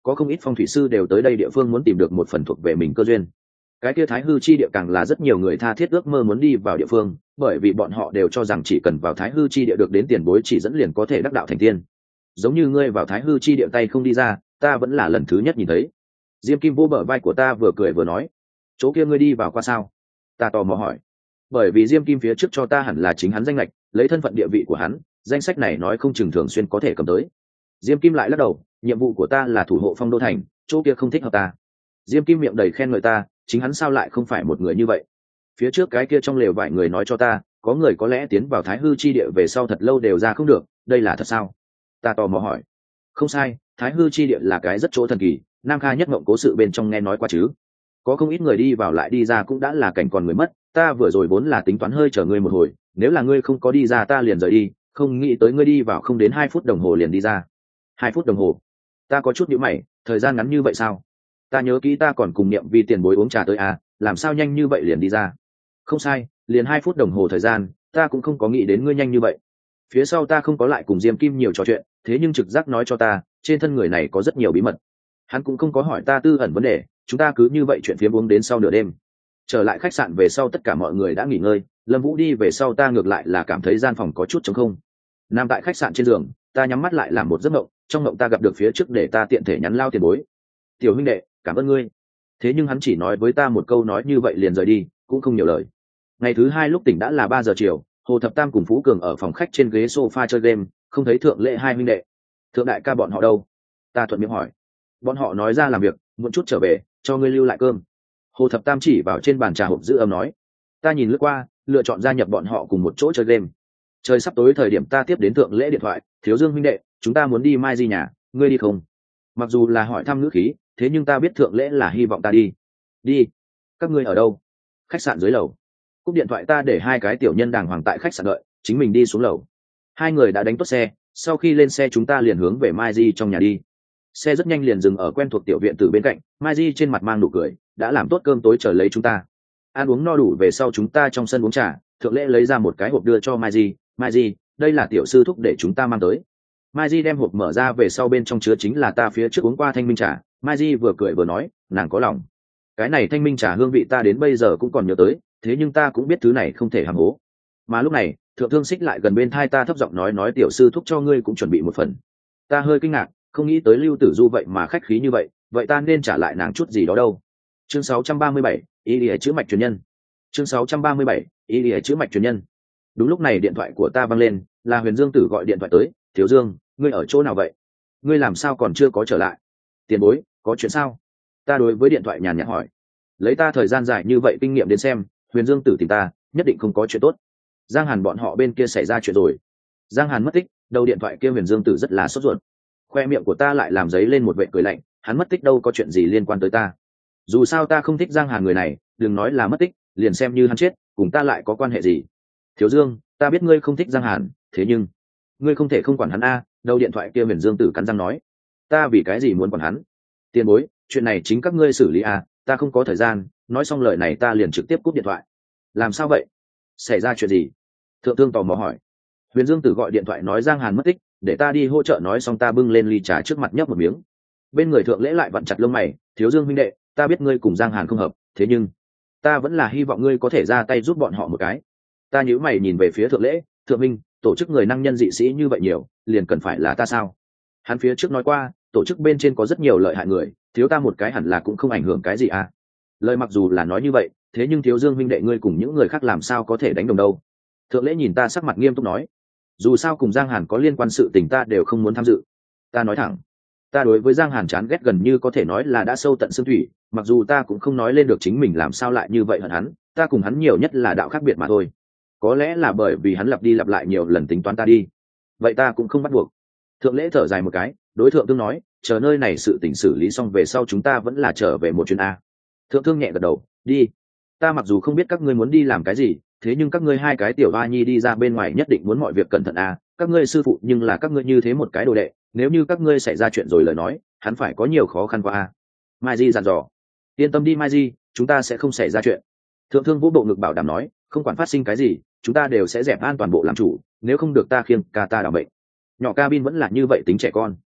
có không ít phong thủy sư đều tới đây địa phương muốn tìm được một phần thuộc về mình cơ duyên. Cái kia Thái Hư chi địa càng là rất nhiều người tha thiết ước mơ muốn đi vào địa phương, bởi vì bọn họ đều cho rằng chỉ cần vào Thái Hư chi địa được đến tiền bối chỉ dẫn liền có thể đắc đạo thành tiên. Giống như ngươi vào Thái Hư chi địa tay không đi ra, ta vẫn là lần thứ nhất nhìn thấy. Diêm Kim vô bờ vai của ta vừa cười vừa nói, chỗ kia ngươi đi vào qua sao? Ta tò mò hỏi. Bởi vì Diêm Kim phía trước cho ta hẳn là chính hắn danh lệch, lấy thân phận địa vị của hắn, danh sách này nói không chừng thường xuyên có thể cầm tới. Diêm Kim lại lắc đầu, nhiệm vụ của ta là thủ hộ Phong Đô thành, chỗ kia không thích hợp ta. Diêm Kim miệng đầy khen ngợi ta, chính hắn sao lại không phải một người như vậy? Phía trước cái kia trong lều vài người nói cho ta, có người có lẽ tiến vào Thái Hư chi địa về sau thật lâu đều ra không được, đây là thật sao? Ta tò mò hỏi. Không sai, Thái Hư chi địa là cái rất chỗ thần kỳ, Nam Kha nhất mộng cố sự bên trong nghe nói qua chứ. Có không ít người đi vào lại đi ra cũng đã là cảnh còn người mất, ta vừa rồi vốn là tính toán hơi chờ ngươi một hồi, nếu là ngươi không có đi ra ta liền rời đi, không nghĩ tới ngươi đi vào không đến hai phút đồng hồ liền đi ra. Hai phút đồng hồ? Ta có chút nhíu mày, thời gian ngắn như vậy sao? Ta nhớ kỹ ta còn cùng niệm vi tiền bối uống trà tới à, làm sao nhanh như vậy liền đi ra? Không sai, liền hai phút đồng hồ thời gian, ta cũng không có nghĩ đến ngươi nhanh như vậy. Phía sau ta không có lại cùng Diêm Kim nhiều trò chuyện, thế nhưng trực giác nói cho ta, trên thân người này có rất nhiều bí mật. Hắn cũng không có hỏi ta tư ẩn vấn đề, chúng ta cứ như vậy chuyện phiếm uống đến sau nửa đêm. Trở lại khách sạn về sau tất cả mọi người đã nghỉ ngơi, Lâm Vũ đi về sau ta ngược lại là cảm thấy gian phòng có chút trống không. Nằm tại khách sạn trên giường, ta nhắm mắt lại làm một giấc mộng, trong mộng ta gặp được phía trước để ta tiện thể nhắn lao tiền bối. Tiểu huynh đệ, cảm ơn ngươi. Thế nhưng hắn chỉ nói với ta một câu nói như vậy liền rời đi, cũng không nhiều lời. Ngày thứ hai lúc tỉnh đã là ba giờ chiều, Hồ Thập Tam cùng Phú Cường ở phòng khách trên ghế sofa chơi game, không thấy Thượng Lệ hai huynh đệ. Thượng đại ca bọn họ đâu? Ta thuận miệng hỏi. Bọn họ nói ra làm việc, muộn chút trở về, cho ngươi lưu lại cơm. Hồ Thập Tam chỉ vào trên bàn trà hộp giữ ấm nói. Ta nhìn lướt qua, lựa chọn gia nhập bọn họ cùng một chỗ chơi game. Trời sắp tối thời điểm ta tiếp đến Thượng Lễ điện thoại, Thiếu Dương huynh đệ, chúng ta muốn đi Mai Di nhà, ngươi đi không? Mặc dù là hỏi thăm ngữ khí, thế nhưng ta biết Thượng Lễ là hy vọng ta đi. Đi. Các ngươi ở đâu? Khách sạn dưới lầu. Cúp điện thoại ta để hai cái tiểu nhân đàng hoàng tại khách sạn đợi, chính mình đi xuống lầu. Hai người đã đánh tốt xe, sau khi lên xe chúng ta liền hướng về Mai Di trong nhà đi. Xe rất nhanh liền dừng ở quen thuộc tiểu viện từ bên cạnh, Mai Di trên mặt mang nụ cười, đã làm tốt cơm tối chờ lấy chúng ta. Ăn uống no đủ về sau chúng ta trong sân uống trà, Thượng Lễ lấy ra một cái hộp đưa cho Mai Di. Mai Di, đây là tiểu sư thúc để chúng ta mang tới. Mai Di đem hộp mở ra về sau bên trong chứa chính là ta phía trước uống qua thanh minh trà. Mai Di vừa cười vừa nói, nàng có lòng. Cái này thanh minh trà hương vị ta đến bây giờ cũng còn nhớ tới, thế nhưng ta cũng biết thứ này không thể hàm hố. Mà lúc này, Thượng Thương Xích lại gần bên thai ta thấp giọng nói nói tiểu sư thúc cho ngươi cũng chuẩn bị một phần. Ta hơi kinh ngạc, không nghĩ tới Lưu Tử Du vậy mà khách khí như vậy, vậy ta nên trả lại nàng chút gì đó đâu. Chương sáu trăm ba mươi bảy, ý lìa chữ mạch truyền nhân. Chương sáu trăm ba mươi bảy, ý lìa chữ mạch truyền nhân. Đúng lúc này điện thoại của ta vang lên, là Huyền Dương Tử gọi điện thoại tới. Thiếu Dương, ngươi ở chỗ nào vậy? Ngươi làm sao còn chưa có trở lại? Tiền bối, có chuyện sao? Ta đối với điện thoại nhàn nhạt hỏi. Lấy ta thời gian dài như vậy kinh nghiệm đến xem, Huyền Dương Tử tìm ta, nhất định không có chuyện tốt. Giang Hàn bọn họ bên kia xảy ra chuyện rồi. Giang Hàn mất tích, đầu điện thoại kia Huyền Dương Tử rất là sốt ruột. Khoe miệng của ta lại làm giấy lên một vệ cười lạnh, hắn mất tích đâu có chuyện gì liên quan tới ta. Dù sao ta không thích Giang Hàn người này, đừng nói là mất tích, liền xem như hắn chết, cùng ta lại có quan hệ gì. Thiếu Dương, ta biết ngươi không thích Giang Hàn, thế nhưng ngươi không thể không quản hắn a. Đầu điện thoại kia Huyền Dương Tử cắn răng nói. Ta vì cái gì muốn quản hắn? Tiền bối, chuyện này chính các ngươi xử lý a, ta không có thời gian. Nói xong lời này ta liền trực tiếp cúp điện thoại. Làm sao vậy? Xảy ra chuyện gì? Thượng Thương tò mò hỏi. Huyền Dương Tử gọi điện thoại nói Giang Hàn mất tích, để ta đi hỗ trợ. Nói xong ta bưng lên ly trà trước mặt nhấp một miếng. Bên người Thượng Lễ lại vặn chặt lông mày. Thiếu Dương huynh đệ, ta biết ngươi cùng Giang Hàn không hợp, thế nhưng ta vẫn là hy vọng ngươi có thể ra tay giúp bọn họ một cái. Ta nhíu mày nhìn về phía Thượng Lễ. Thượng minh, tổ chức người năng nhân dị sĩ như vậy nhiều, liền cần phải là ta sao? Hắn phía trước nói qua, tổ chức bên trên có rất nhiều lợi hại người, thiếu ta một cái hẳn là cũng không ảnh hưởng cái gì à? Lời mặc dù là nói như vậy, thế nhưng Thiếu Dương huynh đệ ngươi cùng những người khác làm sao có thể đánh đồng đâu? Thượng Lễ nhìn ta sắc mặt nghiêm túc nói, dù sao cùng Giang Hàn có liên quan sự tình ta đều không muốn tham dự. Ta nói thẳng, ta đối với Giang Hàn chán ghét gần như có thể nói là đã sâu tận xương thủy, mặc dù ta cũng không nói lên được chính mình làm sao lại như vậy hận hắn, ta cùng hắn nhiều nhất là đạo khác biệt mà thôi. Có lẽ là bởi vì hắn lặp đi lặp lại nhiều lần tính toán ta đi, vậy ta cũng không bắt buộc. Thượng Lễ thở dài một cái, đối Thượng Thương nói, chờ nơi này sự tình xử lý xong về sau chúng ta vẫn là trở về một chuyến a. Thượng Thương nhẹ gật đầu, đi. Ta mặc dù không biết các ngươi muốn đi làm cái gì, thế nhưng các ngươi hai cái tiểu hoa nhi đi ra bên ngoài nhất định muốn mọi việc cẩn thận a. Các ngươi sư phụ nhưng là các ngươi như thế một cái đồ đệ, nếu như các ngươi xảy ra chuyện rồi lời nói, hắn phải có nhiều khó khăn qua a. Mai Di dặn dò, yên tâm đi Mai Di, chúng ta sẽ không xảy ra chuyện. Thượng Thương vũ bộ ngực bảo đảm nói, không quản phát sinh cái gì, chúng ta đều sẽ dẹp an toàn bộ làm chủ, nếu không được ta khiêng ca ta đảm bệnh. Nhỏ cabin vẫn là như vậy tính trẻ con.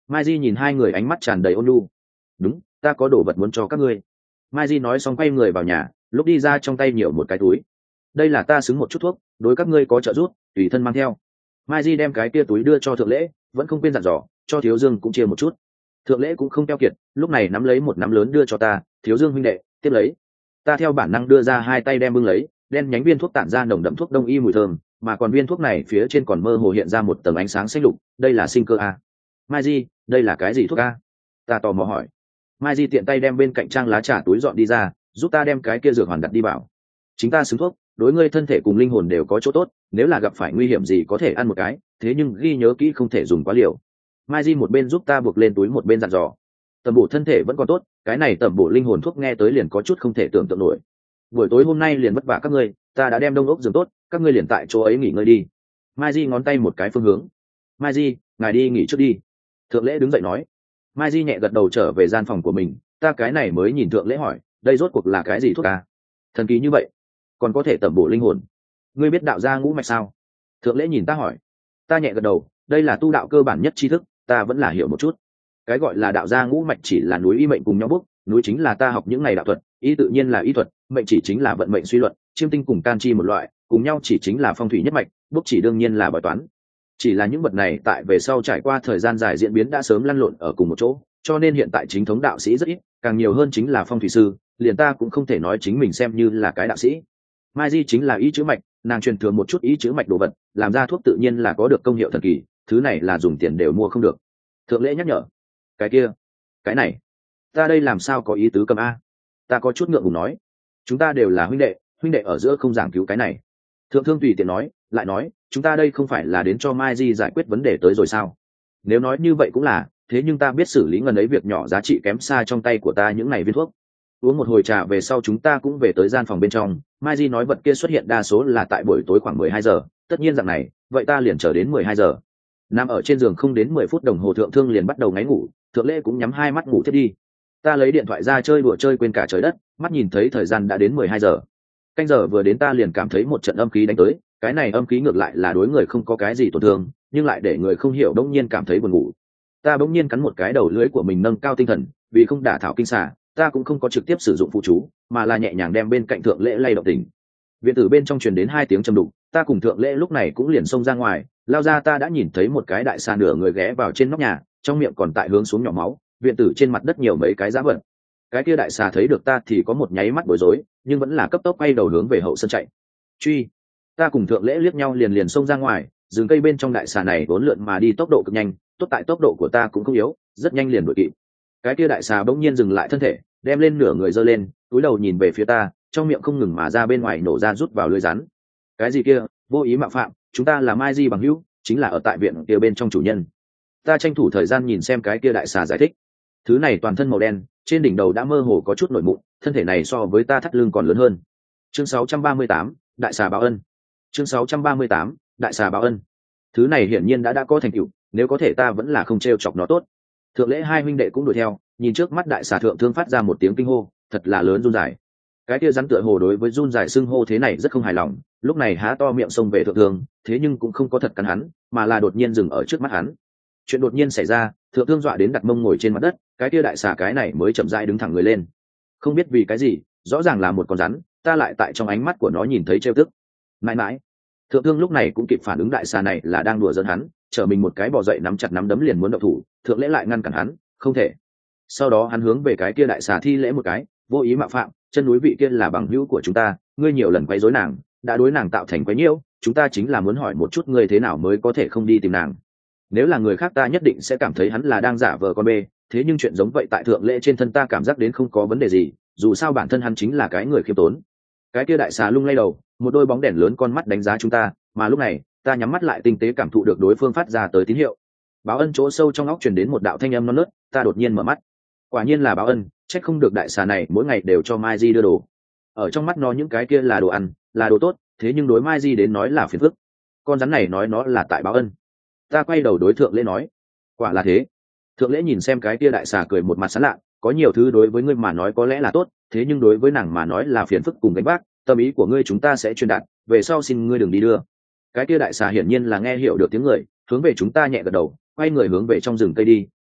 Mai Di nhìn hai người ánh mắt tràn đầy ôn nhu. Đúng, ta có đồ vật muốn cho các ngươi. Mai Di nói xong quay người vào nhà, lúc đi ra trong tay nhiều một cái túi. Đây là ta xứng một chút thuốc, đối các ngươi có trợ giúp, tùy thân mang theo. Mai Di đem cái kia túi đưa cho Thượng Lễ, vẫn không quên dặn dò, cho Thiếu Dương cũng chia một chút. Thượng Lễ cũng không keo kiệt, lúc này nắm lấy một nắm lớn đưa cho ta, Thiếu Dương huynh đệ, tiếp lấy. Ta theo bản năng đưa ra hai tay đem bưng lấy, đen nhánh viên thuốc tản ra nồng đậm thuốc đông y mùi thơm, mà còn viên thuốc này phía trên còn mơ hồ hiện ra một tầng ánh sáng xanh lục, đây là sinh cơ a. Mai Di, đây là cái gì thuốc a? Ta tò mò hỏi. Mai Di tiện tay đem bên cạnh trang lá trà túi dọn đi ra, giúp ta đem cái kia dược hoàn đặt đi bảo. Chính ta xứng thuốc, đối ngươi thân thể cùng linh hồn đều có chỗ tốt, nếu là gặp phải nguy hiểm gì có thể ăn một cái, thế nhưng ghi nhớ kỹ không thể dùng quá liều. Mai Di một bên giúp ta buộc lên túi một bên dặn dò. Tầm bổ thân thể vẫn còn tốt, cái này tầm bổ linh hồn thuốc nghe tới liền có chút không thể tưởng tượng nổi. Buổi tối hôm nay liền vất vả các ngươi, ta đã đem đông ốc giường tốt, các ngươi liền tại chỗ ấy nghỉ ngơi đi. Mai Di ngón tay một cái phương hướng. Mai Di, ngài đi nghỉ trước đi. Thượng Lễ đứng dậy nói. Mai Di nhẹ gật đầu trở về gian phòng của mình, ta cái này mới nhìn Thượng Lễ hỏi, đây rốt cuộc là cái gì thuốc à? Thần kỳ như vậy, còn có thể tẩm bổ linh hồn. Ngươi biết đạo gia ngũ mạch sao? Thượng Lễ nhìn ta hỏi. Ta nhẹ gật đầu, đây là tu đạo cơ bản nhất tri thức, ta vẫn là hiểu một chút. Cái gọi là đạo gia ngũ mạch chỉ là núi y mệnh cùng nhau bút, núi chính là ta học những ngày đạo thuật, y tự nhiên là y thuật, mệnh chỉ chính là vận mệnh suy luận, chiêm tinh cùng can chi một loại, cùng nhau chỉ chính là phong thủy nhất mạch, bút chỉ đương nhiên là bói toán. Chỉ là những vật này tại về sau trải qua thời gian dài diễn biến đã sớm lăn lộn ở cùng một chỗ, cho nên hiện tại chính thống đạo sĩ rất ít, càng nhiều hơn chính là phong thủy sư, liền ta cũng không thể nói chính mình xem như là cái đạo sĩ. Mai Di chính là ý chữ mạch, nàng truyền thừa một chút ý chữ mạch đồ vật, làm ra thuốc tự nhiên là có được công hiệu thần kỳ, thứ này là dùng tiền đều mua không được. Thượng Lễ nhắc nhở. Cái kia, cái này, ta đây làm sao có ý tứ cầm a? Ta có chút ngượng ngùng nói. Chúng ta đều là huynh đệ, huynh đệ ở giữa không giảng cứu cái này. Thượng Thương tùy tiện nói, lại nói, chúng ta đây không phải là đến cho Mai Di giải quyết vấn đề tới rồi sao? Nếu nói như vậy cũng là, thế nhưng ta biết xử lý ngần ấy việc nhỏ giá trị kém xa trong tay của ta những ngày viên thuốc. Uống một hồi trà về sau chúng ta cũng về tới gian phòng bên trong, Mai Di nói vật kia xuất hiện đa số là tại buổi tối khoảng mười hai giờ, tất nhiên dạng này, vậy ta liền chờ đến mười hai giờ. Nằm ở trên giường không đến mười phút đồng hồ Thượng Thương liền bắt đầu ngáy ngủ, Thượng Lễ cũng nhắm hai mắt ngủ thiết đi. Ta lấy điện thoại ra chơi đùa chơi quên cả trời đất, mắt nhìn thấy thời gian đã đến mười hai giờ. Canh giờ vừa đến ta liền cảm thấy một trận âm khí đánh tới, cái này âm khí ngược lại là đối người không có cái gì tổn thương, nhưng lại để người không hiểu đống nhiên cảm thấy buồn ngủ. Ta bỗng nhiên cắn một cái đầu lưỡi của mình nâng cao tinh thần, vì không đả thảo kinh xà, ta cũng không có trực tiếp sử dụng phụ chú, mà là nhẹ nhàng đem bên cạnh Thượng Lễ lay động tỉnh. Viện tử bên trong truyền đến hai tiếng trầm đục, ta cùng Thượng Lễ lúc này cũng liền xông ra ngoài, lao ra ta đã nhìn thấy một cái đại xà nửa người ghé vào trên nóc nhà, trong miệng còn tại hướng xuống nhỏ máu, viện tử trên mặt đất nhiều mấy cái giá vật. Cái kia đại xà thấy được ta thì có một nháy mắt bối rối, nhưng vẫn là cấp tốc quay đầu hướng về hậu sân chạy. Truy! Ta cùng Thượng Lễ liếc nhau liền liền xông ra ngoài, rừng cây bên trong đại xà này vốn lượn mà đi tốc độ cực nhanh, tốt tại tốc độ của ta cũng không yếu, rất nhanh liền đuổi kịp. Cái kia đại xà bỗng nhiên dừng lại thân thể, đem lên nửa người giơ lên, cúi đầu nhìn về phía ta, trong miệng không ngừng mà ra bên ngoài nổ ra rút vào lưới rắn. Cái gì kia, vô ý mạo phạm, chúng ta là Mai Di bằng hữu, chính là ở tại viện kia bên trong chủ nhân. Ta tranh thủ thời gian nhìn xem cái kia đại xà giải thích. Thứ này toàn thân màu đen, trên đỉnh đầu đã mơ hồ có chút nổi mụn, thân thể này so với ta thắt lưng còn lớn hơn. Chương sáu trăm ba mươi tám, đại xà báo ân. Chương sáu trăm ba mươi tám, đại xà báo ân. Thứ này hiển nhiên đã đã có thành tựu, nếu có thể ta vẫn là không trêu chọc nó tốt. Thượng Lễ hai huynh đệ cũng đuổi theo, nhìn trước mắt đại xà Thượng Thương phát ra một tiếng kinh hô, thật là lớn run rải. Cái kia rắn tựa hồ đối với run rải xưng hô thế này rất không hài lòng, lúc này há to miệng xông về Thượng Thương, thế nhưng cũng không có thật cắn hắn, mà là đột nhiên dừng ở trước mắt hắn. Chuyện đột nhiên xảy ra, Thượng Thương dọa đến đặt mông ngồi trên mặt đất, cái kia đại xà cái này mới chậm rãi đứng thẳng người lên. Không biết vì cái gì, rõ ràng là một con rắn, ta lại tại trong ánh mắt của nó nhìn thấy trêu tức. Mãi mãi, Thượng Thương lúc này cũng kịp phản ứng đại xà này là đang đùa giỡn hắn, trở mình một cái bò dậy nắm chặt nắm đấm liền muốn động thủ, Thượng Lễ lại ngăn cản hắn, không thể. Sau đó hắn hướng về cái kia đại xà thi lễ một cái, vô ý mạo phạm, chân núi vị kia là bằng hữu của chúng ta, ngươi nhiều lần quấy rối nàng, đã đối nàng tạo thành quấy nhiễu, chúng ta chính là muốn hỏi một chút ngươi thế nào mới có thể không đi tìm nàng. Nếu là người khác ta nhất định sẽ cảm thấy hắn là đang giả vờ con bê, thế nhưng chuyện giống vậy tại Thượng Lễ trên thân ta cảm giác đến không có vấn đề gì, dù sao bản thân hắn chính là cái người khiêm tốn. Cái kia đại xà lung lay đầu, một đôi bóng đèn lớn con mắt đánh giá chúng ta, mà lúc này ta nhắm mắt lại tinh tế cảm thụ được đối phương phát ra tới tín hiệu. Báo ân chỗ sâu trong óc truyền đến một đạo thanh âm non nớt, ta đột nhiên mở mắt. Quả nhiên là báo ân, trách không được đại xà này mỗi ngày đều cho Mai Di đưa đồ. Ở trong mắt nó những cái kia là đồ ăn, là đồ tốt, thế nhưng đối Mai Di đến nói là phiền phức. Con rắn này nói nó là tại báo ân. Ta quay đầu đối Thượng Lễ nói, quả là thế. Thượng Lễ nhìn xem cái kia đại xà cười một mặt sán lạ, có nhiều thứ đối với ngươi mà nói có lẽ là tốt, thế nhưng đối với nàng mà nói là phiền phức cùng gánh vác, tâm ý của ngươi chúng ta sẽ truyền đạt, về sau xin ngươi đừng đi đưa. Cái kia đại xà hiển nhiên là nghe hiểu được tiếng người, hướng về chúng ta nhẹ gật đầu, quay người hướng về trong rừng cây đi,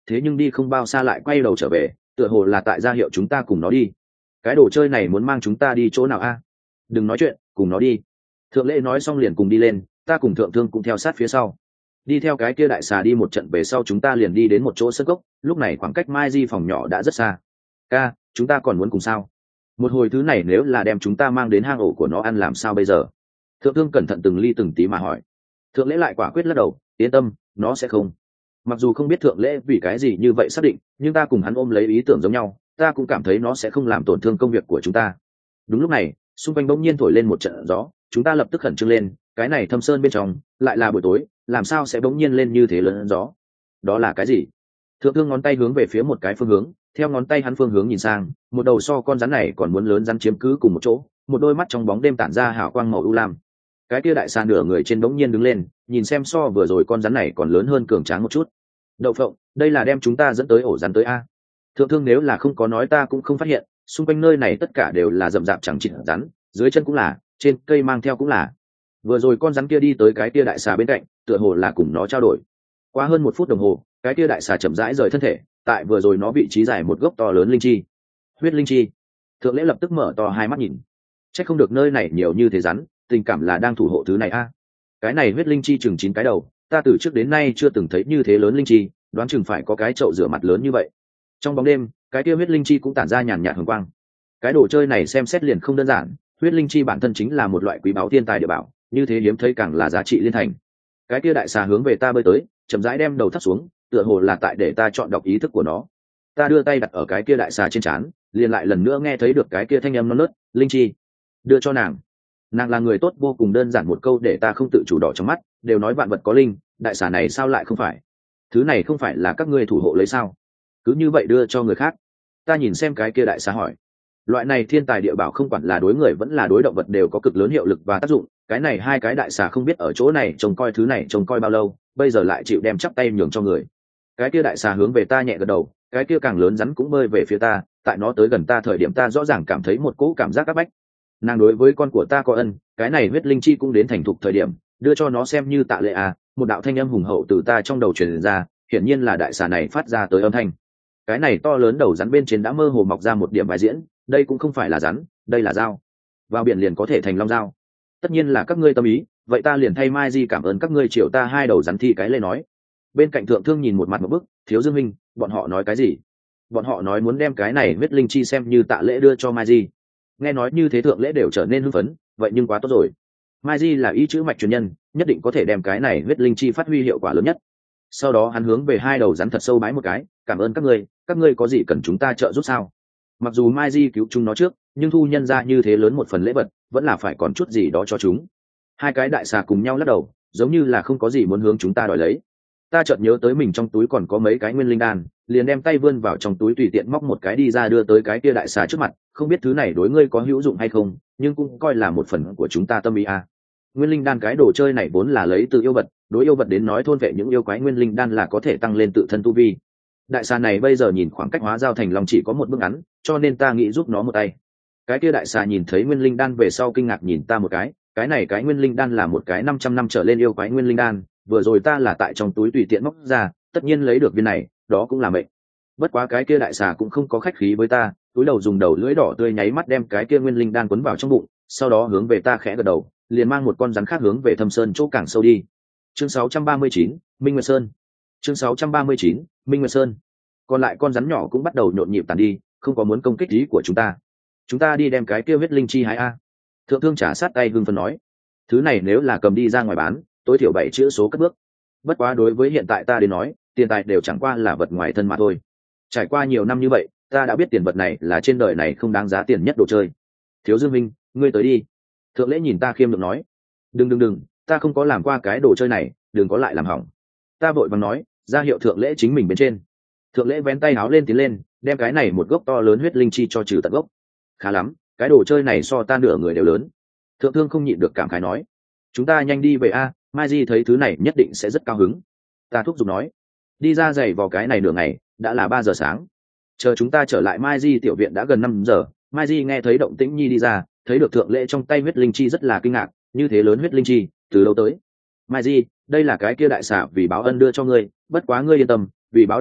thế nhưng đi không bao xa lại quay đầu trở về, tựa hồ là tại ra hiệu chúng ta cùng nó đi. Cái đồ chơi này muốn mang chúng ta đi chỗ nào a? Đừng nói chuyện, cùng nó đi. Thượng lễ nói xong liền cùng đi lên, ta cùng thượng thương cũng theo sát phía sau. Đi theo cái kia đại xà đi một trận về sau, chúng ta liền đi đến một chỗ sân gốc, lúc này khoảng cách Mai Di phòng nhỏ đã rất xa. Ca, chúng ta còn muốn cùng sao? Một hồi thứ này nếu là đem chúng ta mang đến hang ổ của nó ăn làm sao bây giờ? Thượng thương cẩn thận từng ly từng tí mà hỏi. Thượng lễ lại quả quyết lắc đầu, yên tâm, nó sẽ không. Mặc dù không biết thượng lễ vì cái gì như vậy xác định, nhưng ta cùng hắn ôm lấy ý tưởng giống nhau, ta cũng cảm thấy nó sẽ không làm tổn thương công việc của chúng ta. Đúng lúc này, xung quanh bỗng nhiên thổi lên một trận gió, chúng ta lập tức khẩn trương lên, cái này thâm sơn bên trong lại là buổi tối, làm sao sẽ bỗng nhiên lên như thế lớn gió? Đó là cái gì? Thượng thương ngón tay hướng về phía một cái phương hướng, theo ngón tay hắn phương hướng nhìn sang, một đầu so con rắn này còn muốn lớn rắn chiếm cứ cùng một chỗ, một đôi mắt trong bóng đêm tản ra hào quang màu u lam. Cái kia đại xà nửa người trên bỗng nhiên đứng lên, nhìn xem so vừa rồi con rắn này còn lớn hơn cường tráng một chút. Đậu phộng, đây là đem chúng ta dẫn tới ổ rắn tới a. Thượng thương nếu là không có nói ta cũng không phát hiện, xung quanh nơi này tất cả đều là rậm rạp chẳng chịt rắn, dưới chân cũng là, trên cây mang theo cũng là. Vừa rồi con rắn kia đi tới cái kia đại xà bên cạnh, tựa hồ là cùng nó trao đổi. Qua hơn một phút đồng hồ, cái kia đại xà chậm rãi rời thân thể, tại vừa rồi nó vị trí dài một gốc to lớn linh chi. Huyết linh chi. Thượng lễ lập tức mở to hai mắt nhìn. Chắc không được nơi này nhiều như thế rắn, tình cảm là đang thủ hộ thứ này a. Cái này huyết linh chi chừng chín cái đầu, ta từ trước đến nay chưa từng thấy như thế lớn linh chi, đoán chừng phải có cái chậu rửa mặt lớn như vậy. Trong bóng đêm, cái kia huyết linh chi cũng tản ra nhàn nhạt hồng quang. Cái đồ chơi này xem xét liền không đơn giản, huyết linh chi bản thân chính là một loại quý báu thiên tài địa bảo, như thế hiếm thấy càng là giá trị liên thành. Cái kia đại xà hướng về ta bơi tới, chậm rãi đem đầu thấp xuống, tựa hồ là tại để ta chọn đọc ý thức của nó. Ta đưa tay đặt ở cái kia đại xà trên trán, liền lại lần nữa nghe thấy được cái kia thanh âm non nớt, linh chi, đưa cho nàng. Nàng là người tốt vô cùng, đơn giản một câu để ta không tự chủ đỏ trong mắt, đều nói vạn vật có linh, đại xà này sao lại không phải? Thứ này không phải là các ngươi thủ hộ lấy sao? Cứ như vậy đưa cho người khác? Ta nhìn xem cái kia đại xà hỏi. Loại này thiên tài địa bảo không quản là đối người vẫn là đối động vật đều có cực lớn hiệu lực và tác dụng, cái này hai cái đại xà không biết ở chỗ này trông coi thứ này trông coi bao lâu, bây giờ lại chịu đem chắp tay nhường cho người. Cái kia đại xà hướng về ta nhẹ gật đầu, cái kia càng lớn rắn cũng bơi về phía ta, tại nó tới gần ta thời điểm ta rõ ràng cảm thấy một cỗ cảm giác áp bách. Nàng đối với con của ta có ân, cái này huyết linh chi cũng đến thành thục thời điểm, đưa cho nó xem như tạ lệ à. Một đạo thanh âm hùng hậu từ ta trong đầu truyền ra, hiển nhiên là đại xà này phát ra tới âm thanh. Cái này to lớn đầu rắn bên trên đã mơ hồ mọc ra một điểm bài diễn, đây cũng không phải là rắn, đây là dao. Vào biển liền có thể thành long dao. Tất nhiên là các ngươi tâm ý, vậy ta liền thay Mai Di cảm ơn các ngươi chiều ta hai đầu rắn thi cái lê nói. Bên cạnh thượng thương nhìn một mặt một bức, Thiếu Dương minh, bọn họ nói cái gì? Bọn họ nói muốn đem cái này huyết linh chi xem như tạ lễ đưa cho Mai Di. Nghe nói như thế thượng lễ đều trở nên hưng phấn, vậy nhưng quá tốt rồi. Mai Di là ý chữ mạch truyền nhân, nhất định có thể đem cái này huyết linh chi phát huy hiệu quả lớn nhất. Sau đó hắn hướng về hai đầu rắn thật sâu bái một cái, cảm ơn các ngươi, các ngươi có gì cần chúng ta trợ giúp sao? Mặc dù Mai Di cứu chúng nó trước, nhưng thu nhân ra như thế lớn một phần lễ vật, vẫn là phải còn chút gì đó cho chúng. Hai cái đại xà cùng nhau lắc đầu, giống như là không có gì muốn hướng chúng ta đòi lấy. Ta chợt nhớ tới mình trong túi còn có mấy cái nguyên linh đan, liền đem tay vươn vào trong túi tùy tiện móc một cái đi ra đưa tới cái kia đại xà trước mặt, không biết thứ này đối ngươi có hữu dụng hay không, nhưng cũng coi là một phần của chúng ta tâm ý à. Nguyên linh đan cái đồ chơi này vốn là lấy từ yêu vật, đối yêu vật đến nói thôn vệ những yêu quái nguyên linh đan là có thể tăng lên tự thân tu vi. Đại xà này bây giờ nhìn khoảng cách hóa giao thành long chỉ có một bước ngắn, cho nên ta nghĩ giúp nó một tay. Cái kia đại xà nhìn thấy nguyên linh đan về sau kinh ngạc nhìn ta một cái, cái này cái nguyên linh đan là một cái năm trăm năm trở lên yêu quái nguyên linh đan, vừa rồi ta là tại trong túi tùy tiện móc ra, tất nhiên lấy được viên này, đó cũng là mệnh. Bất quá cái kia đại xà cũng không có khách khí với ta, túi đầu dùng đầu lưỡi đỏ tươi nháy mắt đem cái kia nguyên linh đan quấn vào trong bụng, sau đó hướng về ta khẽ gật đầu, liền mang một con rắn khác hướng về thâm sơn chỗ càng sâu đi. Chương sáu trăm ba mươi chín, Minh Nguyệt Sơn. Chương sáu trăm ba mươi chín, Minh Nguyệt Sơn. Còn lại con rắn nhỏ cũng bắt đầu nhộn nhịp tàn đi, không có muốn công kích ý của chúng ta. Chúng ta đi đem cái kia huyết linh chi hái a. Thượng thương trả sát tay hưng phấn nói, thứ này nếu là cầm đi ra ngoài bán, tối thiểu bảy chữ số cất bước. Bất quá đối với hiện tại ta đến nói, tiền tài đều chẳng qua là vật ngoài thân mà thôi. Trải qua nhiều năm như vậy, ta đã biết tiền vật này là trên đời này không đáng giá tiền nhất đồ chơi. Thiếu Dương minh, ngươi tới đi. Thượng lễ nhìn ta khiêm được nói, đừng đừng đừng, ta không có làm qua cái đồ chơi này, đừng có lại làm hỏng. Ta vội vàng nói, ra hiệu thượng lễ chính mình bên trên. Thượng lễ vén tay áo lên tiến lên, đem cái này một gốc to lớn huyết linh chi cho trừ tận gốc. Khá lắm, cái đồ chơi này so ta nửa người đều lớn. Thượng thương không nhịn được cảm khái nói, chúng ta nhanh đi về a, Mai Di thấy thứ này nhất định sẽ rất cao hứng. Ta thúc giục nói, đi ra giày vào cái này nửa ngày, đã là ba giờ sáng. Chờ chúng ta trở lại Mai Di tiểu viện đã gần năm giờ. Mai Di nghe thấy động tĩnh nhi đi ra, thấy được thượng lễ trong tay huyết linh chi rất là kinh ngạc, như thế lớn huyết linh chi, từ đâu tới? Mai Di, đây là cái kia đại xà vì báo ân đưa cho ngươi, bất quá ngươi yên tâm, vì báo đáp nó,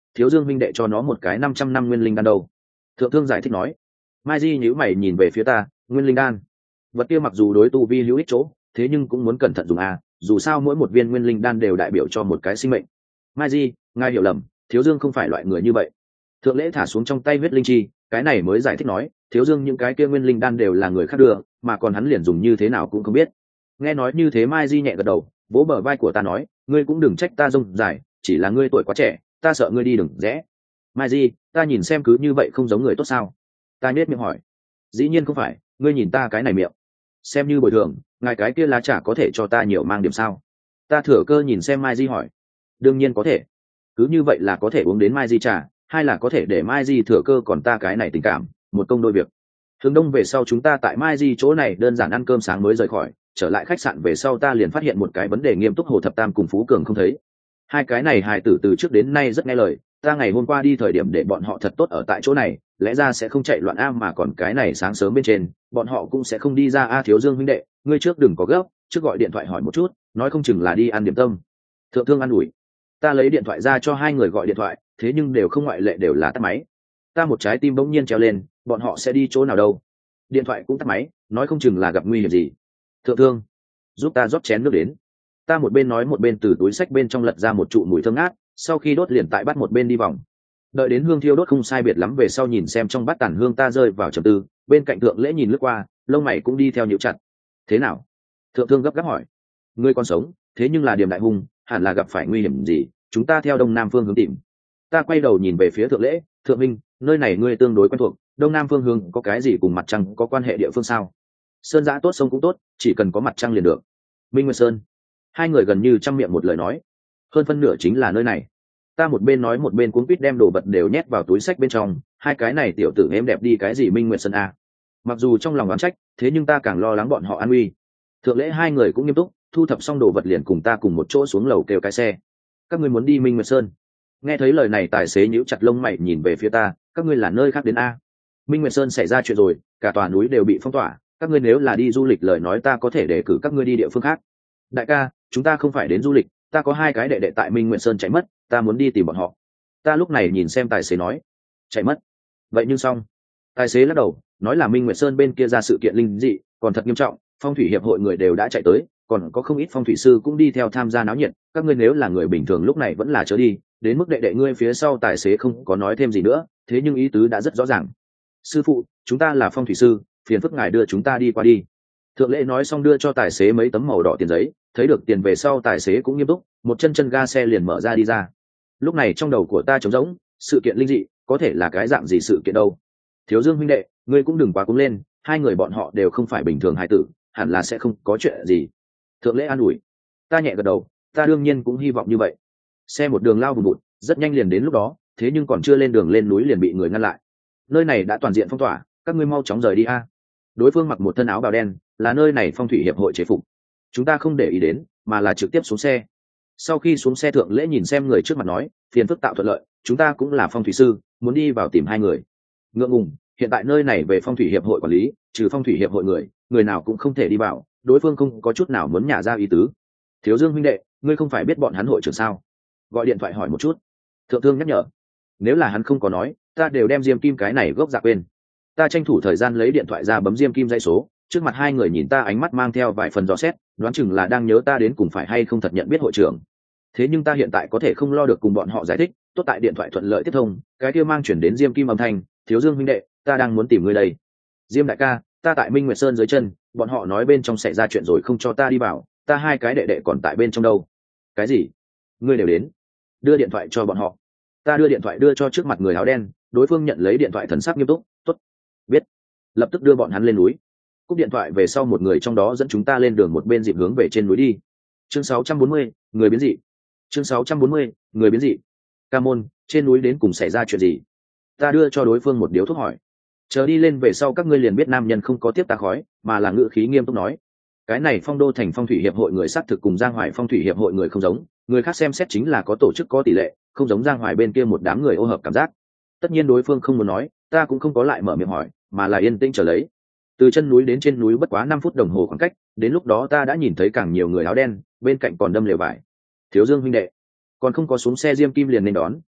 thiếu dương huynh đệ cho nó một cái năm trăm năm nguyên linh đan đâu. Thượng thương giải thích nói. Mai di nhíu mày nhìn về phía ta, nguyên linh đan vật kia mặc dù đối tu vi hữu ích chỗ, thế nhưng cũng muốn cẩn thận dùng à, dù sao mỗi một viên nguyên linh đan đều đại biểu cho một cái sinh mệnh. Mai di, ngài hiểu lầm, thiếu dương không phải loại người như vậy. Thượng lễ thả xuống trong tay huyết linh chi, cái này mới giải thích nói, thiếu dương những cái kia nguyên linh đan đều là người khác đưa, mà còn hắn liền dùng như thế nào cũng không biết. Nghe nói như thế Mai di nhẹ gật đầu, vỗ bờ vai của ta nói, ngươi cũng đừng trách ta rông dài, chỉ là ngươi tuổi quá trẻ, ta sợ ngươi đi đừng rẽ. Mai di, ta nhìn xem cứ như vậy không giống người tốt sao? Ta nhếch miệng hỏi. Dĩ nhiên không phải, ngươi nhìn ta cái này miệng, xem như bồi thường, ngài cái kia lá trà có thể cho ta nhiều mang điểm sao? Ta thừa cơ nhìn xem Mai di hỏi. Đương nhiên có thể, cứ như vậy là có thể uống đến Mai di trà, hay là có thể để Mai di thừa cơ còn ta cái này tình cảm, một công đôi việc. Hướng đông về sau chúng ta tại Mai di chỗ này đơn giản ăn cơm sáng mới rời khỏi, trở lại khách sạn về sau ta liền phát hiện một cái vấn đề nghiêm túc, Hồ Thập Tam cùng Phú Cường không thấy. Hai cái này hài tử từ trước đến nay rất nghe lời, ta ngày hôm qua đi thời điểm để bọn họ thật tốt ở tại chỗ này, lẽ ra sẽ không chạy loạn a, mà còn cái này sáng sớm bên trên bọn họ cũng sẽ không đi ra a. Thiếu Dương huynh đệ, ngươi trước đừng có gấp, trước gọi điện thoại hỏi một chút, nói không chừng là đi ăn điểm tâm. Thượng thương an ủi. Ta lấy điện thoại ra cho hai người gọi điện thoại, thế nhưng đều không ngoại lệ đều là tắt máy. Ta một trái tim bỗng nhiên treo lên, bọn họ sẽ đi chỗ nào đâu? Điện thoại cũng tắt máy, nói không chừng là gặp nguy hiểm gì. Thượng thương, giúp ta rót chén nước đến. Ta một bên nói một bên từ túi xách bên trong lật ra một trụ mùi thơm ngát, sau khi đốt liền tại bắt một bên đi vòng. Đợi đến hương thiêu đốt không sai biệt lắm về sau nhìn xem trong bát tàn hương, ta rơi vào trầm tư, bên cạnh thượng lễ nhìn lướt qua, lông mày cũng đi theo nhíu chặt. Thế nào? Thượng thương gấp gáp hỏi. Ngươi còn sống, thế nhưng là điểm đại hung, hẳn là gặp phải nguy hiểm gì, chúng ta theo đông nam phương hướng tìm. Ta quay đầu nhìn về phía thượng lễ, thượng minh, nơi này ngươi tương đối quen thuộc, đông nam phương hướng có cái gì cùng mặt trăng có quan hệ địa phương sao? Sơn giã tốt, sông cũng tốt, chỉ cần có mặt trăng liền được. Minh Nguyệt Sơn. Hai người gần như trăm miệng một lời nói. Hơn phân nửa chính là nơi này. Ta một bên nói một bên cuống quýt đem đồ vật đều nhét vào túi xách bên trong, hai cái này tiểu tử em đẹp đi cái gì Minh Nguyệt Sơn a. Mặc dù trong lòng oán trách, thế nhưng ta càng lo lắng bọn họ an nguy. Thượng lễ hai người cũng nghiêm túc, thu thập xong đồ vật liền cùng ta cùng một chỗ xuống lầu kêu cái xe. Các ngươi muốn đi Minh Nguyệt Sơn? Nghe thấy lời này tài xế nhíu chặt lông mày nhìn về phía ta, các ngươi là nơi khác đến a? Minh Nguyệt Sơn xảy ra chuyện rồi, cả tòa núi đều bị phong tỏa, các ngươi nếu là đi du lịch lời nói ta có thể đề cử các ngươi đi địa phương khác. Đại ca, chúng ta không phải đến du lịch, ta có hai cái đệ đệ tại Minh Nguyệt Sơn chạy mất, ta muốn đi tìm bọn họ. Ta lúc này nhìn xem tài xế nói. Chạy mất? Vậy nhưng xong. Tài xế lắc đầu, nói là Minh Nguyệt Sơn bên kia ra sự kiện linh dị, còn thật nghiêm trọng, phong thủy hiệp hội người đều đã chạy tới, còn có không ít phong thủy sư cũng đi theo tham gia náo nhiệt, các ngươi nếu là người bình thường lúc này vẫn là chớ đi, đến mức đệ đệ ngươi phía sau tài xế không có nói thêm gì nữa, thế nhưng ý tứ đã rất rõ ràng. Sư phụ, chúng ta là phong thủy sư, phiền phức ngài đưa chúng ta đi qua đi. Thượng lễ nói xong đưa cho tài xế mấy tấm màu đỏ tiền giấy, thấy được tiền về sau tài xế cũng nghiêm túc, một chân chân ga xe liền mở ra đi ra. Lúc này trong đầu của ta trống rỗng, sự kiện linh dị có thể là cái dạng gì sự kiện đâu? Thiếu Dương huynh đệ, ngươi cũng đừng quá cuống lên, hai người bọn họ đều không phải bình thường hài tử, hẳn là sẽ không có chuyện gì. Thượng lễ an ủi. Ta nhẹ gật đầu, ta đương nhiên cũng hy vọng như vậy. Xe một đường lao vùn vụt, rất nhanh liền đến lúc đó, thế nhưng còn chưa lên đường lên núi liền bị người ngăn lại. Nơi này đã toàn diện phong tỏa, các ngươi mau chóng rời đi a. Đối phương mặc một thân áo bào đen, là nơi này phong thủy hiệp hội chế phục. Chúng ta không để ý đến, mà là trực tiếp xuống xe. Sau khi xuống xe thượng lễ nhìn xem người trước mặt nói, phiền phức tạo thuận lợi, chúng ta cũng là phong thủy sư, muốn đi vào tìm hai người. Ngượng ngùng, hiện tại nơi này về phong thủy hiệp hội quản lý, trừ phong thủy hiệp hội người, người nào cũng không thể đi vào, đối phương không có chút nào muốn nhả ra ý tứ. Thiếu Dương huynh đệ, ngươi không phải biết bọn hắn hội trưởng sao? Gọi điện thoại hỏi một chút. Thượng thương nhắc nhở. Nếu là hắn không có nói, ta đều đem diêm kim cái này gốc dạ quên. Ta tranh thủ thời gian lấy điện thoại ra bấm diêm kim dãy số, trước mặt hai người nhìn ta ánh mắt mang theo vài phần dò xét, đoán chừng là đang nhớ ta đến cùng phải hay không thật nhận biết hội trưởng. Thế nhưng ta hiện tại có thể không lo được cùng bọn họ giải thích, tốt tại điện thoại thuận lợi tiếp thông, cái kia mang chuyển đến diêm kim âm thanh, Thiếu Dương huynh đệ, ta đang muốn tìm ngươi đây. Diêm đại ca, ta tại Minh Nguyệt Sơn dưới chân, bọn họ nói bên trong xảy ra chuyện rồi không cho ta đi vào, ta hai cái đệ đệ còn tại bên trong đâu. Cái gì? Ngươi đều đến? Đưa điện thoại cho bọn họ. Ta đưa điện thoại đưa cho trước mặt người áo đen, đối phương nhận lấy điện thoại thần sắc nghiêm túc, tốt, biết, lập tức đưa bọn hắn lên núi. Cúp điện thoại về sau một người trong đó dẫn chúng ta lên đường một bên dịp hướng về trên núi đi. Chương sáu trăm bốn mươi, người biến dị. Chương sáu trăm bốn mươi, người biến dị. Ca môn, trên núi đến cùng xảy ra chuyện gì? Ta đưa cho đối phương một điếu thuốc hỏi. Chờ đi lên về sau các ngươi liền biết nam nhân không có tiếp ta khói, mà là ngữ khí nghiêm túc nói. Cái này Phong Đô thành phong thủy hiệp hội người xác thực cùng Giang Hoài phong thủy hiệp hội người không giống, người khác xem xét chính là có tổ chức có tỷ lệ, không giống Giang Hoài bên kia một đám người ô hợp cảm giác. Tất nhiên đối phương không muốn nói, ta cũng không có lại mở miệng hỏi, mà là yên tĩnh chờ lấy. Từ chân núi đến trên núi bất quá năm phút đồng hồ khoảng cách, đến lúc đó ta đã nhìn thấy càng nhiều người áo đen, bên cạnh còn đâm lều vải. Thiếu Dương huynh đệ, còn không có xuống xe diêm kim liền nên đón,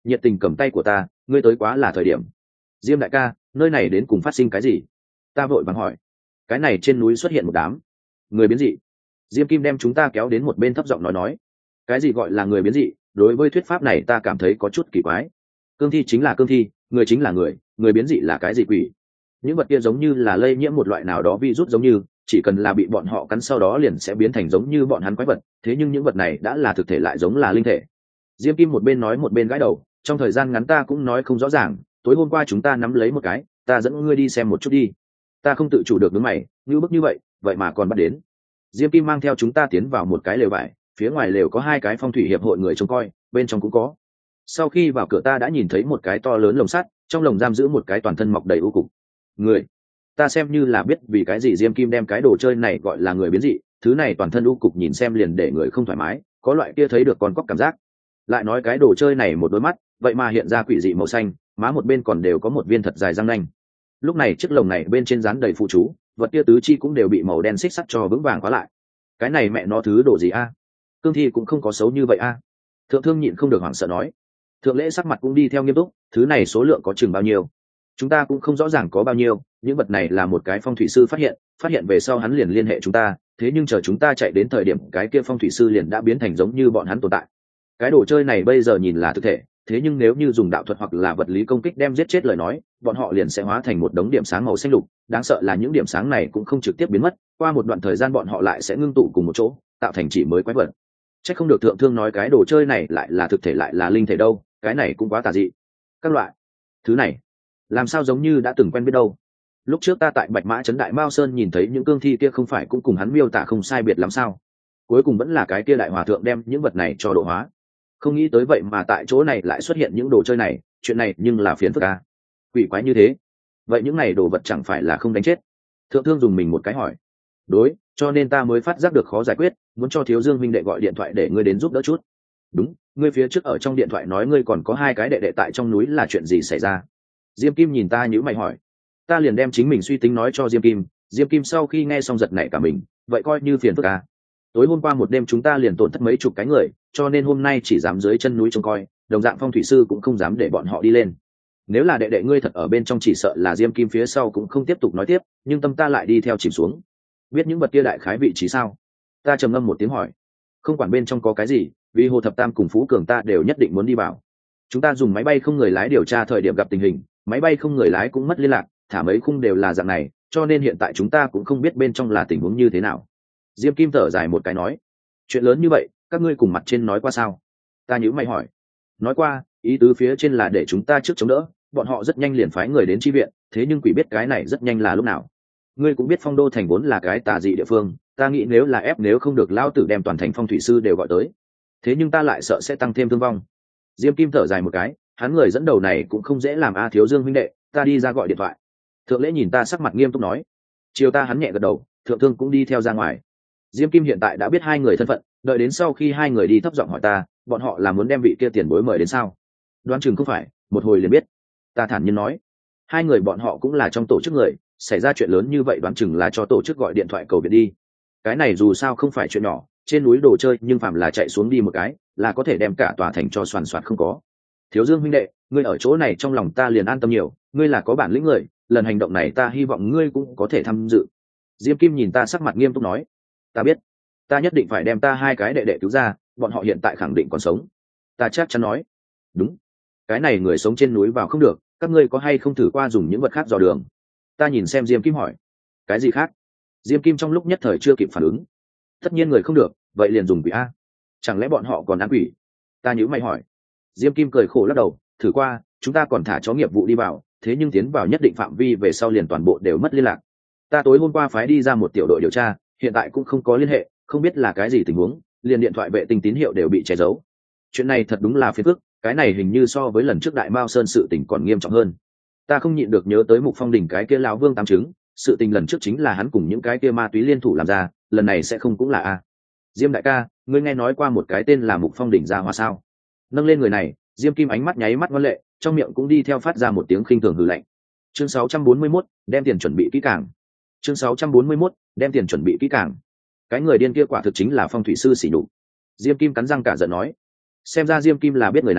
nhiệt tình cầm tay của ta, ngươi tới quá là thời điểm. Diêm đại ca, nơi này đến cùng phát sinh cái gì? Ta vội vàng hỏi. Cái này trên núi xuất hiện một đám người biến dị. Diêm Kim đem chúng ta kéo đến một bên thấp giọng nói nói. Cái gì gọi là người biến dị? Đối với thuyết pháp này ta cảm thấy có chút kỳ quái. Cương thi chính là cương thi, người chính là người, người biến dị là cái gì quỷ? Những vật kia giống như là lây nhiễm một loại nào đó virus, giống như chỉ cần là bị bọn họ cắn sau đó liền sẽ biến thành giống như bọn hắn quái vật. Thế nhưng những vật này đã là thực thể lại giống là linh thể. Diêm Kim một bên nói một bên gãi đầu, trong thời gian ngắn ta cũng nói không rõ ràng. Tối hôm qua chúng ta nắm lấy một cái, ta dẫn ngươi đi xem một chút đi. Ta không tự chủ được đứng mày, như bức như vậy, vậy mà còn bắt đến. Diêm Kim mang theo chúng ta tiến vào một cái lều vải, phía ngoài lều có hai cái phong thủy hiệp hội người trông coi, bên trong cũng có. Sau khi vào cửa ta đã nhìn thấy một cái to lớn lồng sắt, trong lồng giam giữ một cái toàn thân mọc đầy u cục người. Ta xem như là biết vì cái gì Diêm Kim đem cái đồ chơi này gọi là người biến dị, thứ này toàn thân u cục nhìn xem liền để người không thoải mái, có loại kia thấy được con cóc cảm giác. Lại nói cái đồ chơi này một đôi mắt, vậy mà hiện ra quỷ dị màu xanh, má một bên còn đều có một viên thật dài răng nanh. Lúc này chiếc lồng này bên trên dán đầy phụ chú, vật kia tứ chi cũng đều bị màu đen xích sắt cho vững vàng khóa lại. Cái này mẹ nó thứ đồ gì a? Cương thi cũng không có xấu như vậy a. Thượng Thương nhịn không được hoảng sợ nói. Thượng Lễ sắc mặt cũng đi theo nghiêm túc, thứ này số lượng có chừng bao nhiêu chúng ta cũng không rõ ràng có bao nhiêu, những vật này là một cái phong thủy sư phát hiện, phát hiện về sau hắn liền liên hệ chúng ta, thế nhưng chờ chúng ta chạy đến thời điểm cái kia phong thủy sư liền đã biến thành giống như bọn hắn tồn tại. Cái đồ chơi này bây giờ nhìn là thực thể, thế nhưng nếu như dùng đạo thuật hoặc là vật lý công kích đem giết chết lời nói, bọn họ liền sẽ hóa thành một đống điểm sáng màu xanh lục, đáng sợ là những điểm sáng này cũng không trực tiếp biến mất, qua một đoạn thời gian bọn họ lại sẽ ngưng tụ cùng một chỗ, tạo thành chỉ mới quái vật. Chắc không được Thượng Thương nói cái đồ chơi này lại là thực thể lại là linh thể đâu, cái này cũng quá tà dị. Các loại thứ này làm sao giống như đã từng quen biết đâu. Lúc trước ta tại Bạch Mã trấn Đại Mao Sơn nhìn thấy những cương thi kia không phải cũng cùng hắn miêu tả không sai biệt lắm sao? Cuối cùng vẫn là cái kia đại hòa thượng đem những vật này cho độ hóa. Không nghĩ tới vậy mà tại chỗ này lại xuất hiện những đồ chơi này, chuyện này nhưng là phiền phức à? Quỷ quái như thế, vậy những này đồ vật chẳng phải là không đánh chết? Thượng Thương dùng mình một cái hỏi. Đối, cho nên ta mới phát giác được khó giải quyết, muốn cho Thiếu Dương huynh đệ gọi điện thoại để ngươi đến giúp đỡ chút. Đúng, ngươi phía trước ở trong điện thoại nói ngươi còn có hai cái đệ đệ tại trong núi, là chuyện gì xảy ra? Diêm Kim nhìn ta nhíu mày hỏi. Ta liền đem chính mình suy tính nói cho Diêm Kim. Diêm Kim sau khi nghe xong giật nảy cả mình, vậy coi như phiền phức à? Tối hôm qua một đêm chúng ta liền tổn thất mấy chục cái người, cho nên hôm nay chỉ dám dưới chân núi trông coi, đồng dạng phong thủy sư cũng không dám để bọn họ đi lên. Nếu là đệ đệ ngươi thật ở bên trong chỉ sợ là Diêm Kim phía sau cũng không tiếp tục nói tiếp, nhưng tâm ta lại đi theo chìm xuống. Biết những vật kia đại khái vị trí sao? Ta trầm ngâm một tiếng hỏi. Không quản bên trong có cái gì, vì Hồ Thập Tam cùng Phú Cường ta đều nhất định muốn đi vào. Chúng ta dùng máy bay không người lái điều tra thời điểm gặp tình hình, máy bay không người lái cũng mất liên lạc, thả mấy khung đều là dạng này, cho nên hiện tại chúng ta cũng không biết bên trong là tình huống như thế nào. Diêm Kim thở dài một cái nói. Chuyện lớn như vậy các ngươi cùng mặt trên nói qua sao? Ta nhíu mày hỏi. Nói qua, ý tứ phía trên là để chúng ta trước chống đỡ, bọn họ rất nhanh liền phái người đến chi viện, thế nhưng quỷ biết cái này rất nhanh là lúc nào. Ngươi cũng biết Phong Đô thành vốn là cái tà dị địa phương, ta nghĩ nếu là ép nếu không được lao tử đem toàn thành phong thủy sư đều gọi tới, thế nhưng ta lại sợ sẽ tăng thêm thương vong. Diêm Kim thở dài một cái, hắn người dẫn đầu này cũng không dễ làm a. Thiếu Dương huynh đệ, ta đi ra gọi điện thoại. Thượng Lễ nhìn ta sắc mặt nghiêm túc nói. Chiều ta hắn nhẹ gật đầu, Thượng Thương cũng đi theo ra ngoài. Diêm Kim hiện tại đã biết hai người thân phận, đợi đến sau khi hai người đi thấp giọng hỏi ta, bọn họ là muốn đem vị kia tiền bối mời đến sao? Đoán chừng không phải, một hồi liền biết. Ta thản nhiên nói. Hai người bọn họ cũng là trong tổ chức người, xảy ra chuyện lớn như vậy đoán chừng là cho tổ chức gọi điện thoại cầu viện đi. Cái này dù sao không phải chuyện nhỏ, trên núi đồ chơi nhưng phạm là chạy xuống đi một cái, là có thể đem cả tòa thành cho soàn soạt không có. Thiếu Dương huynh đệ, ngươi ở chỗ này trong lòng ta liền an tâm nhiều, ngươi là có bản lĩnh người, lần hành động này ta hy vọng ngươi cũng có thể tham dự. Diêm Kim nhìn ta sắc mặt nghiêm túc nói. Ta biết, ta nhất định phải đem ta hai cái đệ đệ cứu ra, bọn họ hiện tại khẳng định còn sống. Ta chắc chắn nói. Đúng, cái này người sống trên núi vào không được, các ngươi có hay không thử qua dùng những vật khác dò đường? Ta nhìn xem Diêm Kim hỏi. Cái gì khác? Diêm Kim trong lúc nhất thời chưa kịp phản ứng. Tất nhiên người không được, vậy liền dùng quỷ a. Chẳng lẽ bọn họ còn ăn quỷ? Ta nhíu mày hỏi. Diêm Kim cười khổ lắc đầu, thử qua, chúng ta còn thả chó nghiệp vụ đi vào, thế nhưng tiến vào nhất định phạm vi về sau liền toàn bộ đều mất liên lạc. Ta tối hôm qua phái đi ra một tiểu đội điều tra, hiện tại cũng không có liên hệ, không biết là cái gì tình huống, liền điện thoại vệ tinh tín hiệu đều bị che giấu. Chuyện này thật đúng là phiền phức, cái này hình như so với lần trước Đại Mao Sơn sự tình còn nghiêm trọng hơn. Ta không nhịn được nhớ tới Mục Phong đỉnh cái kia lão vương tám trứng, sự tình lần trước chính là hắn cùng những cái kia ma túy liên thủ làm ra, lần này sẽ không cũng là a. Diêm đại ca, ngươi nghe nói qua một cái tên là Mục Phong đỉnh ra hoa sao? Nâng lên người này, Diêm Kim ánh mắt nháy mắt ngoan lệ, trong miệng cũng đi theo phát ra một tiếng khinh thường hừ lạnh. Chương sáu trăm bốn mươi mốt, đem tiền chuẩn bị kỹ càng. Chương sáu trăm bốn mươi mốt, đem tiền chuẩn bị kỹ càng. Cái người điên kia quả thực chính là phong thủy sư xỉ nhục. Diêm Kim cắn răng cả giận nói. Xem ra Diêm Kim là biết người này,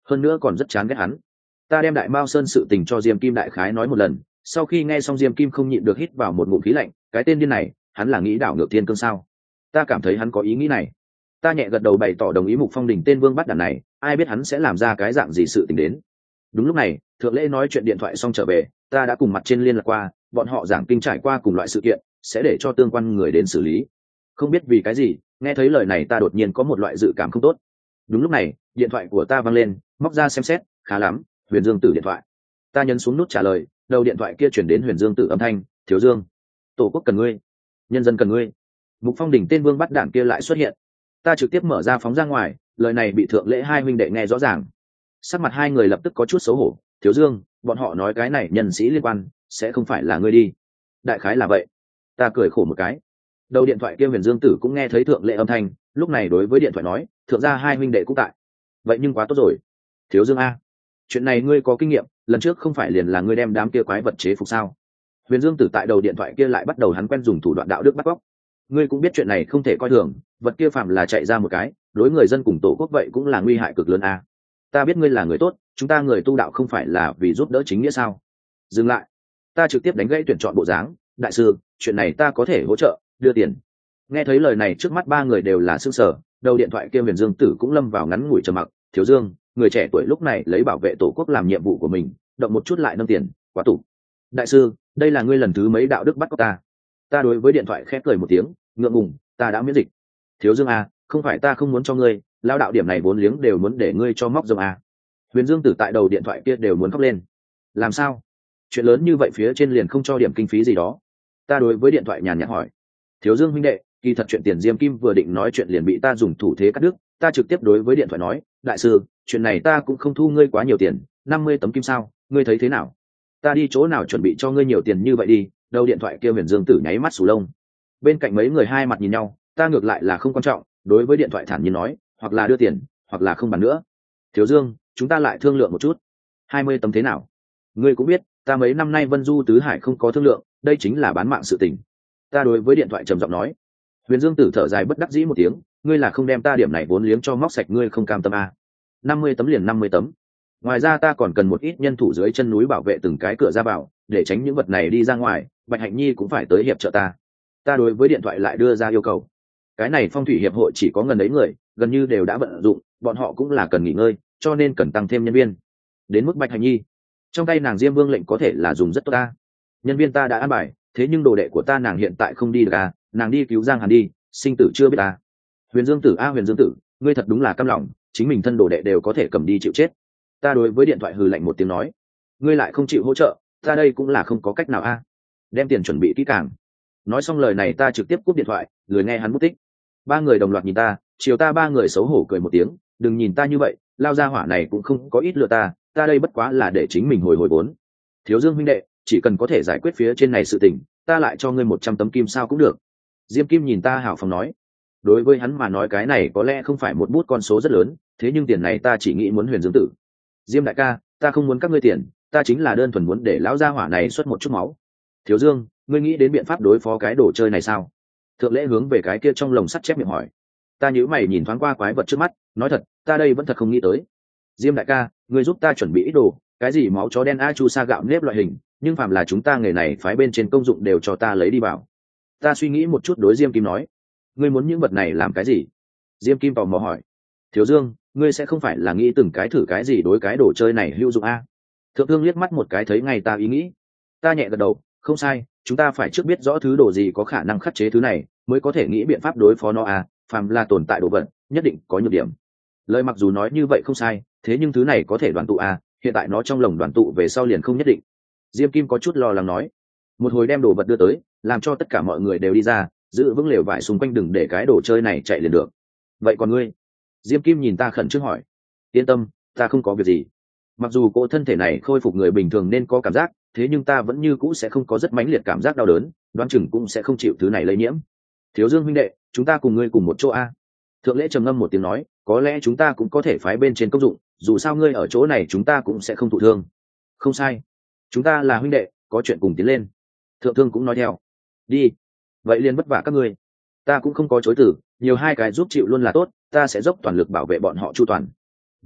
hơn nữa còn rất chán ghét hắn. Ta đem đại mao sơn sự tình cho Diêm Kim đại khái nói một lần, sau khi nghe xong Diêm Kim không nhịn được hít vào một ngụm khí lạnh, cái tên điên này hắn là nghĩ đảo ngược thiên cương sao? Ta cảm thấy hắn có ý nghĩ này. Ta nhẹ gật đầu bày tỏ đồng ý. Mục Phong Đình tên vương bắt đàn này ai biết hắn sẽ làm ra cái dạng gì sự tình đến. Đúng lúc này thượng lễ nói chuyện điện thoại xong trở về, ta đã cùng mặt trên liên lạc qua, bọn họ giảng kinh trải qua cùng loại sự kiện sẽ để cho tương quan người đến xử lý. Không biết vì cái gì, nghe thấy lời này ta đột nhiên có một loại dự cảm không tốt. Đúng lúc này điện thoại của ta vang lên, móc ra xem xét, khá lắm, Huyền Dương Tử điện thoại. Ta nhấn xuống nút trả lời, đầu điện thoại kia chuyển đến Huyền Dương Tử âm thanh, thiếu Dương, tổ quốc cần ngươi, nhân dân cần ngươi. Mục Phong Đình tên vương bắt đạn kia lại xuất hiện. Ta trực tiếp mở ra phóng ra ngoài, lời này bị thượng lễ hai huynh đệ nghe rõ ràng. Sắc mặt hai người lập tức có chút xấu hổ. Thiếu Dương, bọn họ nói cái này nhân sĩ liên quan sẽ không phải là ngươi đi. Đại khái là vậy. Ta cười khổ một cái. Đầu điện thoại kia Huyền Dương Tử cũng nghe thấy thượng lễ âm thanh, lúc này đối với điện thoại nói, thượng gia hai huynh đệ cũng tại. Vậy nhưng quá tốt rồi. Thiếu Dương a, chuyện này ngươi có kinh nghiệm, lần trước không phải liền là ngươi đem đám kia quái vật chế phục sao? Huyền Dương Tử tại đầu điện thoại kia lại bắt đầu hắn quen dùng thủ đoạn đạo đức bắt cóc. Ngươi cũng biết chuyện này không thể coi thường, vật kia phạm là chạy ra một cái, đối người dân cùng tổ quốc vậy cũng là nguy hại cực lớn a. Ta biết ngươi là người tốt, chúng ta người tu đạo không phải là vì giúp đỡ chính nghĩa sao? Dừng lại. Ta trực tiếp đánh gãy tuyển chọn bộ dáng, đại sư, chuyện này ta có thể hỗ trợ, đưa tiền. Nghe thấy lời này trước mắt ba người đều là sững sờ, đầu điện thoại kia Huyền Dương Tử cũng lâm vào ngắn ngủi trầm mặc. Thiếu Dương, người trẻ tuổi lúc này lấy bảo vệ tổ quốc làm nhiệm vụ của mình, động một chút lại nâng tiền, quá tủ. Đại sư, đây là ngươi lần thứ mấy đạo đức bắt cóc ta? Ta đối với điện thoại khép cười một tiếng, ngượng ngùng, ta đã miễn dịch. Thiếu Dương a, không phải ta không muốn cho ngươi, lao đạo điểm này vốn liếng đều muốn để ngươi cho móc rồng a. Huyền Dương Tử tại đầu điện thoại kia đều muốn khóc lên. Làm sao? Chuyện lớn như vậy phía trên liền không cho điểm kinh phí gì đó? Ta đối với điện thoại nhàn nhạt hỏi. Thiếu Dương huynh đệ, kỳ thật chuyện tiền Diêm Kim vừa định nói chuyện liền bị ta dùng thủ thế cắt đứt. Ta trực tiếp đối với điện thoại nói, đại sư, chuyện này ta cũng không thu ngươi quá nhiều tiền, năm mươi tấm kim sao, ngươi thấy thế nào? Ta đi chỗ nào chuẩn bị cho ngươi nhiều tiền như vậy đi? Đầu điện thoại kia Huyền Dương Tử nháy mắt sù lông. Bên cạnh mấy người hai mặt nhìn nhau, ta ngược lại là không quan trọng, đối với điện thoại thản nhiên nói, hoặc là đưa tiền, hoặc là không bàn nữa. Thiếu Dương, chúng ta lại thương lượng một chút. Hai mươi tấm thế nào? Ngươi cũng biết, ta mấy năm nay Vân Du tứ hải không có thương lượng, đây chính là bán mạng sự tình. Ta đối với điện thoại trầm giọng nói. Huyền Dương Tử thở dài bất đắc dĩ một tiếng, ngươi là không đem ta điểm này vốn liếng cho móc sạch, ngươi không cam tâm à? Năm mươi tấm liền năm mươi tấm. Ngoài ra ta còn cần một ít nhân thủ dưới chân núi bảo vệ từng cái cửa ra vào, để tránh những vật này đi ra ngoài. Bạch Hạnh Nhi cũng phải tới hiệp trợ ta. Ta đối với điện thoại lại đưa ra yêu cầu. Cái này phong thủy hiệp hội chỉ có gần ấy người, gần như đều đã vận dụng, bọn họ cũng là cần nghỉ ngơi, cho nên cần tăng thêm nhân viên. Đến mức Bạch Hạnh Nhi, trong tay nàng Diêm Vương lệnh có thể là dùng rất tốt ta. Nhân viên ta đã an bài, thế nhưng đồ đệ của ta nàng hiện tại không đi được à, nàng đi cứu Giang Hàn đi, sinh tử chưa biết ta. Huyền Dương Tử a Huyền Dương Tử, ngươi thật đúng là căm lòng, chính mình thân đồ đệ đều có thể cầm đi chịu chết. Ta đối với điện thoại hừ lạnh một tiếng nói, ngươi lại không chịu hỗ trợ, ta đây cũng là không có cách nào a. Đem tiền chuẩn bị kỹ càng. Nói xong lời này ta trực tiếp cúp điện thoại, lười nghe hắn bút tích. Ba người đồng loạt nhìn ta, chiều ta ba người xấu hổ cười một tiếng, đừng nhìn ta như vậy, lao ra hỏa này cũng không có ít lừa ta, ta đây bất quá là để chính mình hồi hồi vốn. Thiếu Dương huynh đệ, chỉ cần có thể giải quyết phía trên này sự tình, ta lại cho ngươi một trăm tấm kim sao cũng được. Diêm Kim nhìn ta hào phóng nói. Đối với hắn mà nói cái này có lẽ không phải một bút con số rất lớn, thế nhưng tiền này ta chỉ nghĩ muốn Huyền Dương Tử. Diêm đại ca, ta không muốn các ngươi tiền, ta chính là đơn thuần muốn để lão gia hỏa này xuất một chút máu. Thiếu Dương, ngươi nghĩ đến biện pháp đối phó cái đồ chơi này sao? Thượng lễ hướng về cái kia trong lồng sắt chép miệng hỏi. Ta nhíu mày nhìn thoáng qua quái vật trước mắt, nói thật, ta đây vẫn thật không nghĩ tới. Diêm đại ca, ngươi giúp ta chuẩn bị ít đồ, cái gì máu chó đen a chu sa gạo nếp loại hình, nhưng phàm là chúng ta nghề này phái bên trên công dụng đều cho ta lấy đi vào. Ta suy nghĩ một chút đối Diêm Kim nói, ngươi muốn những vật này làm cái gì? Diêm Kim tò mò hỏi. Thiếu Dương, ngươi sẽ không phải là nghĩ từng cái thử cái gì đối cái đồ chơi này hữu dụng a? Thượng Thương liếc mắt một cái thấy ngay ta ý nghĩ. Ta nhẹ gật đầu, không sai, chúng ta phải trước biết rõ thứ đồ gì có khả năng khắc chế thứ này, mới có thể nghĩ biện pháp đối phó nó a. Phàm là tồn tại đồ vật, nhất định có nhược điểm. Lời mặc dù nói như vậy không sai, thế nhưng thứ này có thể đoàn tụ a, hiện tại nó trong lồng đoàn tụ về sau liền không nhất định. Diêm Kim có chút lo lắng nói. Một hồi đem đồ vật đưa tới, làm cho tất cả mọi người đều đi ra, giữ vững lều vải xung quanh đừng để cái đồ chơi này chạy liền được. Vậy còn ngươi? Diêm Kim nhìn ta khẩn trương hỏi. Yên tâm, ta không có việc gì. Mặc dù cỗ thân thể này khôi phục người bình thường nên có cảm giác, thế nhưng ta vẫn như cũ sẽ không có rất mãnh liệt cảm giác đau đớn, đoán chừng cũng sẽ không chịu thứ này lây nhiễm. Thiếu Dương huynh đệ, chúng ta cùng ngươi cùng một chỗ a. Thượng lễ trầm ngâm một tiếng nói, có lẽ chúng ta cũng có thể phái bên trên công dụng, dù sao ngươi ở chỗ này chúng ta cũng sẽ không thụ thương. Không sai, chúng ta là huynh đệ, có chuyện cùng tiến lên. Thượng Thương cũng nói theo. Đi, vậy liền vất vả các ngươi. Ta cũng không có chối từ, nhiều hai cái giúp chịu luôn là tốt, ta sẽ dốc toàn lực bảo vệ bọn họ chu toàn. Đúng,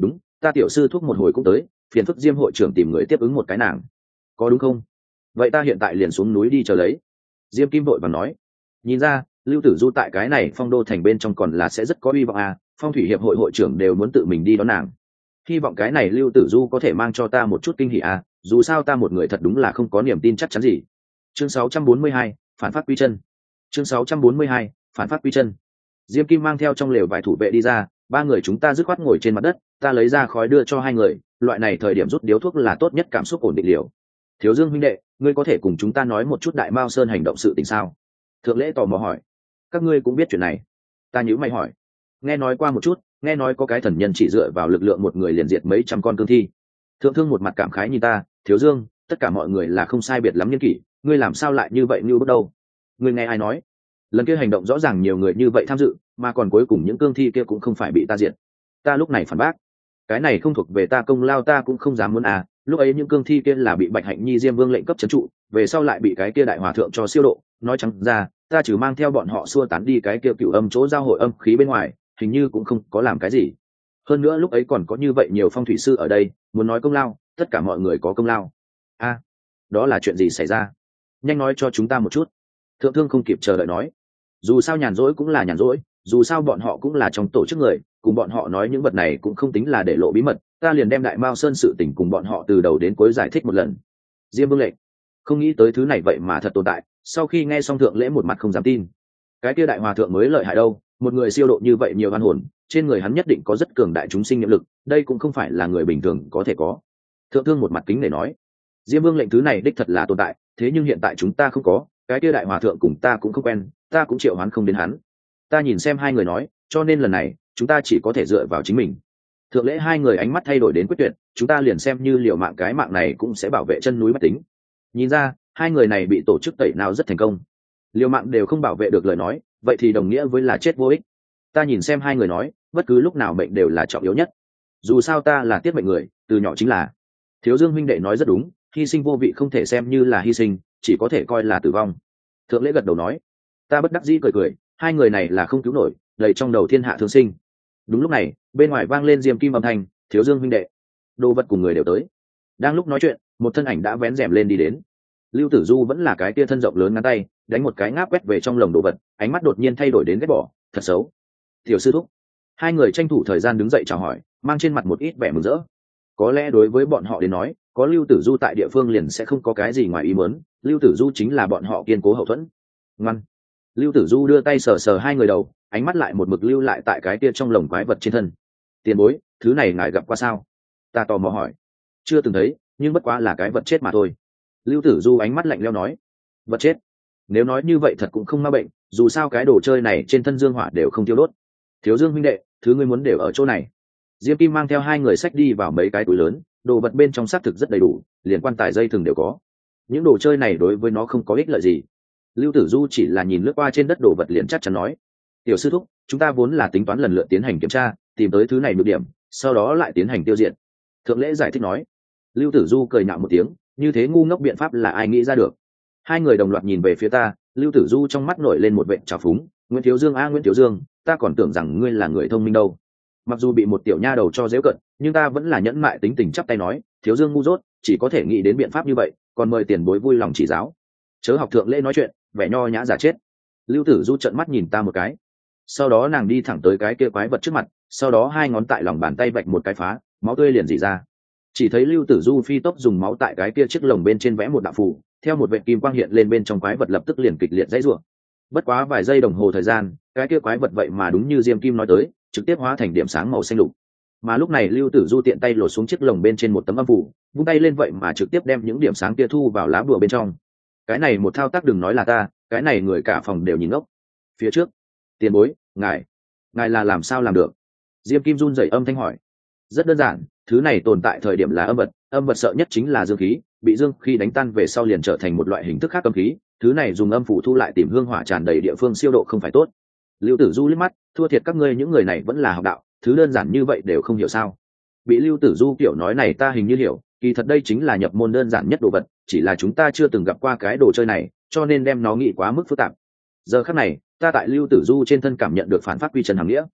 ta tiểu sư thuốc một hồi cũng tới, phiền phức Diêm hội trưởng tìm người tiếp ứng một cái nàng, có đúng không? Vậy ta hiện tại liền xuống núi đi chờ lấy. Diêm Kim vội vàng nói. Nhìn ra Lưu Tử Du tại cái này phong đô thành bên trong còn là sẽ rất có hy vọng à, phong thủy hiệp hội hội trưởng đều muốn tự mình đi đón nàng. Hy vọng cái này Lưu Tử Du có thể mang cho ta một chút kinh hỉ à, dù sao ta một người thật đúng là không có niềm tin chắc chắn gì. Chương sáu trăm bốn mươi hai, phản phát quy chân. Chương sáu trăm bốn mươi hai, phản phát quy chân. Diêm Kim mang theo trong lều vài thủ vệ đi ra, ba người chúng ta dứt khoát ngồi trên mặt đất, ta lấy ra khói đưa cho hai người, loại này thời điểm rút điếu thuốc là tốt nhất, cảm xúc ổn định liều. Thiếu Dương huynh đệ, ngươi có thể cùng chúng ta nói một chút Đại Mao Sơn hành động sự tình sao? Thượng Lễ tò mò hỏi. Các ngươi cũng biết chuyện này? Ta nhíu mày hỏi. Nghe nói qua một chút, nghe nói có cái thần nhân chỉ dựa vào lực lượng một người liền diệt mấy trăm con cương thi. Thượng Thương một mặt cảm khái nhìn ta, Thiếu Dương, tất cả mọi người là không sai biệt lắm nhân kỷ, ngươi làm sao lại như vậy như bước đầu? Ngươi nghe ai nói? Lần kia hành động rõ ràng nhiều người như vậy tham dự, mà còn cuối cùng những cương thi kia cũng không phải bị ta diệt. Ta lúc này phản bác, cái này không thuộc về ta công lao, ta cũng không dám muốn à, lúc ấy những cương thi kia là bị Bạch Hạnh Nhi Diêm Vương lệnh cấp trấn trụ, về sau lại bị cái kia đại hòa thượng cho siêu độ, nói trắng ra, ta chỉ mang theo bọn họ xua tán đi cái kia cựu âm chỗ giao hội âm khí bên ngoài, hình như cũng không có làm cái gì. Hơn nữa lúc ấy còn có như vậy nhiều phong thủy sư ở đây, muốn nói công lao, tất cả mọi người có công lao. A, à, đó là chuyện gì xảy ra? Nhanh nói cho chúng ta một chút. Thượng Thương không kịp chờ đợi nói, dù sao nhàn rỗi cũng là nhàn rỗi, dù sao bọn họ cũng là trong tổ chức người, cùng bọn họ nói những vật này cũng không tính là để lộ bí mật, ta liền đem Đại Mao Sơn sự tình cùng bọn họ từ đầu đến cuối giải thích một lần. Diêm Vương lệnh, không nghĩ tới thứ này vậy mà thật tồn tại. Sau khi nghe xong Thượng Lễ một mặt không dám tin, cái kia đại hòa thượng mới lợi hại đâu, một người siêu độ như vậy nhiều oan hồn, trên người hắn nhất định có rất cường đại chúng sinh niệm lực, đây cũng không phải là người bình thường có thể có. Thượng Thương một mặt kính để nói, Diêm Vương lệnh thứ này đích thật là tồn tại, thế nhưng hiện tại chúng ta không có, cái kia đại hòa thượng cùng ta cũng không quen, ta cũng triệu hoán không đến hắn. Ta nhìn xem hai người nói, cho nên lần này chúng ta chỉ có thể dựa vào chính mình. Thượng Lễ hai người ánh mắt thay đổi đến quyết tuyệt, chúng ta liền xem như liều mạng cái mạng này cũng sẽ bảo vệ chân núi bách tính. Nhìn ra hai người này bị tổ chức tẩy nào rất thành công, liều mạng đều không bảo vệ được lời nói, vậy thì đồng nghĩa với là chết vô ích. Ta nhìn xem hai người nói, bất cứ lúc nào mệnh đều là trọng yếu nhất, dù sao ta là tiết mệnh người, từ nhỏ chính là. Thiếu Dương huynh đệ nói rất đúng, hy sinh vô vị không thể xem như là hy sinh, chỉ có thể coi là tử vong. Thượng Lễ gật đầu nói. Ta bất đắc dĩ cười cười, hai người này là không cứu nổi, đầy trong đầu thiên hạ thương sinh. Đúng lúc này bên ngoài vang lên Diêm Kim âm thanh, Thiếu Dương huynh đệ, đồ vật cùng người đều tới. Đang lúc nói chuyện, một thân ảnh đã vén rèm lên đi đến. Lưu Tử Du vẫn là cái tia thân rộng lớn ngắn tay, đánh một cái ngáp quét về trong lồng đồ vật, ánh mắt đột nhiên thay đổi đến ghét bỏ, thật xấu. Tiểu sư thúc. Hai người tranh thủ thời gian đứng dậy chào hỏi, mang trên mặt một ít vẻ mừng rỡ. Có lẽ đối với bọn họ đến nói, có Lưu Tử Du tại địa phương liền sẽ không có cái gì ngoài ý muốn, Lưu Tử Du chính là bọn họ kiên cố hậu thuẫn. Ngoan. Lưu Tử Du đưa tay sờ sờ hai người đầu, ánh mắt lại một mực lưu lại tại cái kia trong lồng quái vật trên thân. Tiền bối, thứ này ngài gặp qua sao? Ta tò mò hỏi. Chưa từng thấy, nhưng bất quá là cái vật chết mà thôi. Lưu Tử Du ánh mắt lạnh lẽo nói. Vật chết? Nếu nói như vậy thật cũng không ma bệnh, dù sao cái đồ chơi này trên thân dương hỏa đều không tiêu đốt. Thiếu Dương huynh đệ, thứ ngươi muốn đều ở chỗ này. Diêm Kim mang theo hai người xách đi vào mấy cái túi lớn, đồ vật bên trong xác thực rất đầy đủ, liền quan tài dây thừng đều có. Những đồ chơi này đối với nó không có ích lợi gì. Lưu Tử Du chỉ là nhìn lướt qua trên đất đồ vật liền chắc chắn nói, tiểu sư thúc, chúng ta vốn là tính toán lần lượt tiến hành kiểm tra, tìm tới thứ này được điểm, sau đó lại tiến hành tiêu diệt. Thượng Lễ giải thích nói. Lưu Tử Du cười nhạo một tiếng, như thế ngu ngốc biện pháp là ai nghĩ ra được. Hai người đồng loạt nhìn về phía ta, Lưu Tử Du trong mắt nổi lên một vệt trào phúng, Nguyễn Thiếu Dương a Nguyễn Thiếu Dương, ta còn tưởng rằng ngươi là người thông minh đâu. Mặc dù bị một tiểu nha đầu cho giễu cận, nhưng ta vẫn là nhẫn mại tính tình chắp tay nói, Thiếu Dương ngu dốt, chỉ có thể nghĩ đến biện pháp như vậy, còn mời tiền bối vui lòng chỉ giáo. Chớ học Thượng Lễ nói chuyện, vẻ nho nhã giả chết. Lưu Tử Du trợn mắt nhìn ta một cái, sau đó nàng đi thẳng tới cái kia quái vật trước mặt, sau đó hai ngón tại lòng bàn tay vạch một cái phá, máu tươi liền rỉ ra. Chỉ thấy Lưu Tử Du phi tốc dùng máu tại cái kia chiếc lồng bên trên vẽ một đạo phù, theo một vệt kim quang hiện lên bên trong quái vật lập tức liền kịch liệt dãy rủa. Bất quá vài giây đồng hồ thời gian, cái kia quái vật vậy mà đúng như Diêm Kim nói tới, trực tiếp hóa thành điểm sáng màu xanh lục. Mà lúc này Lưu Tử Du tiện tay lột xuống chiếc lồng bên trên một tấm âm phù, vung tay lên vậy mà trực tiếp đem những điểm sáng kia thu vào lá bùa bên trong. Cái này một thao tác đừng nói là ta, cái này người cả phòng đều nhìn ngốc. Phía trước, tiền bối, ngài, ngài là làm sao làm được? Diêm Kim run rẩy âm thanh hỏi. Rất đơn giản, thứ này tồn tại thời điểm là âm vật, âm vật sợ nhất chính là dương khí, bị dương khí đánh tan về sau liền trở thành một loại hình thức khác âm khí, thứ này dùng âm phủ thu lại tìm hương hỏa tràn đầy địa phương siêu độ không phải tốt. Lưu Tử Du liếc mắt, thua thiệt các ngươi những người này vẫn là học đạo, thứ đơn giản như vậy đều không hiểu sao? Bị Lưu Tử Du kiểu nói này ta hình như hiểu, kỳ thật đây chính là nhập môn đơn giản nhất đồ vật, chỉ là chúng ta chưa từng gặp qua cái đồ chơi này, cho nên đem nó nghĩ quá mức phức tạp. Giờ khắc này, ta tại Lưu Tử Du trên thân cảm nhận được phản phát quy chân hàm nghĩa.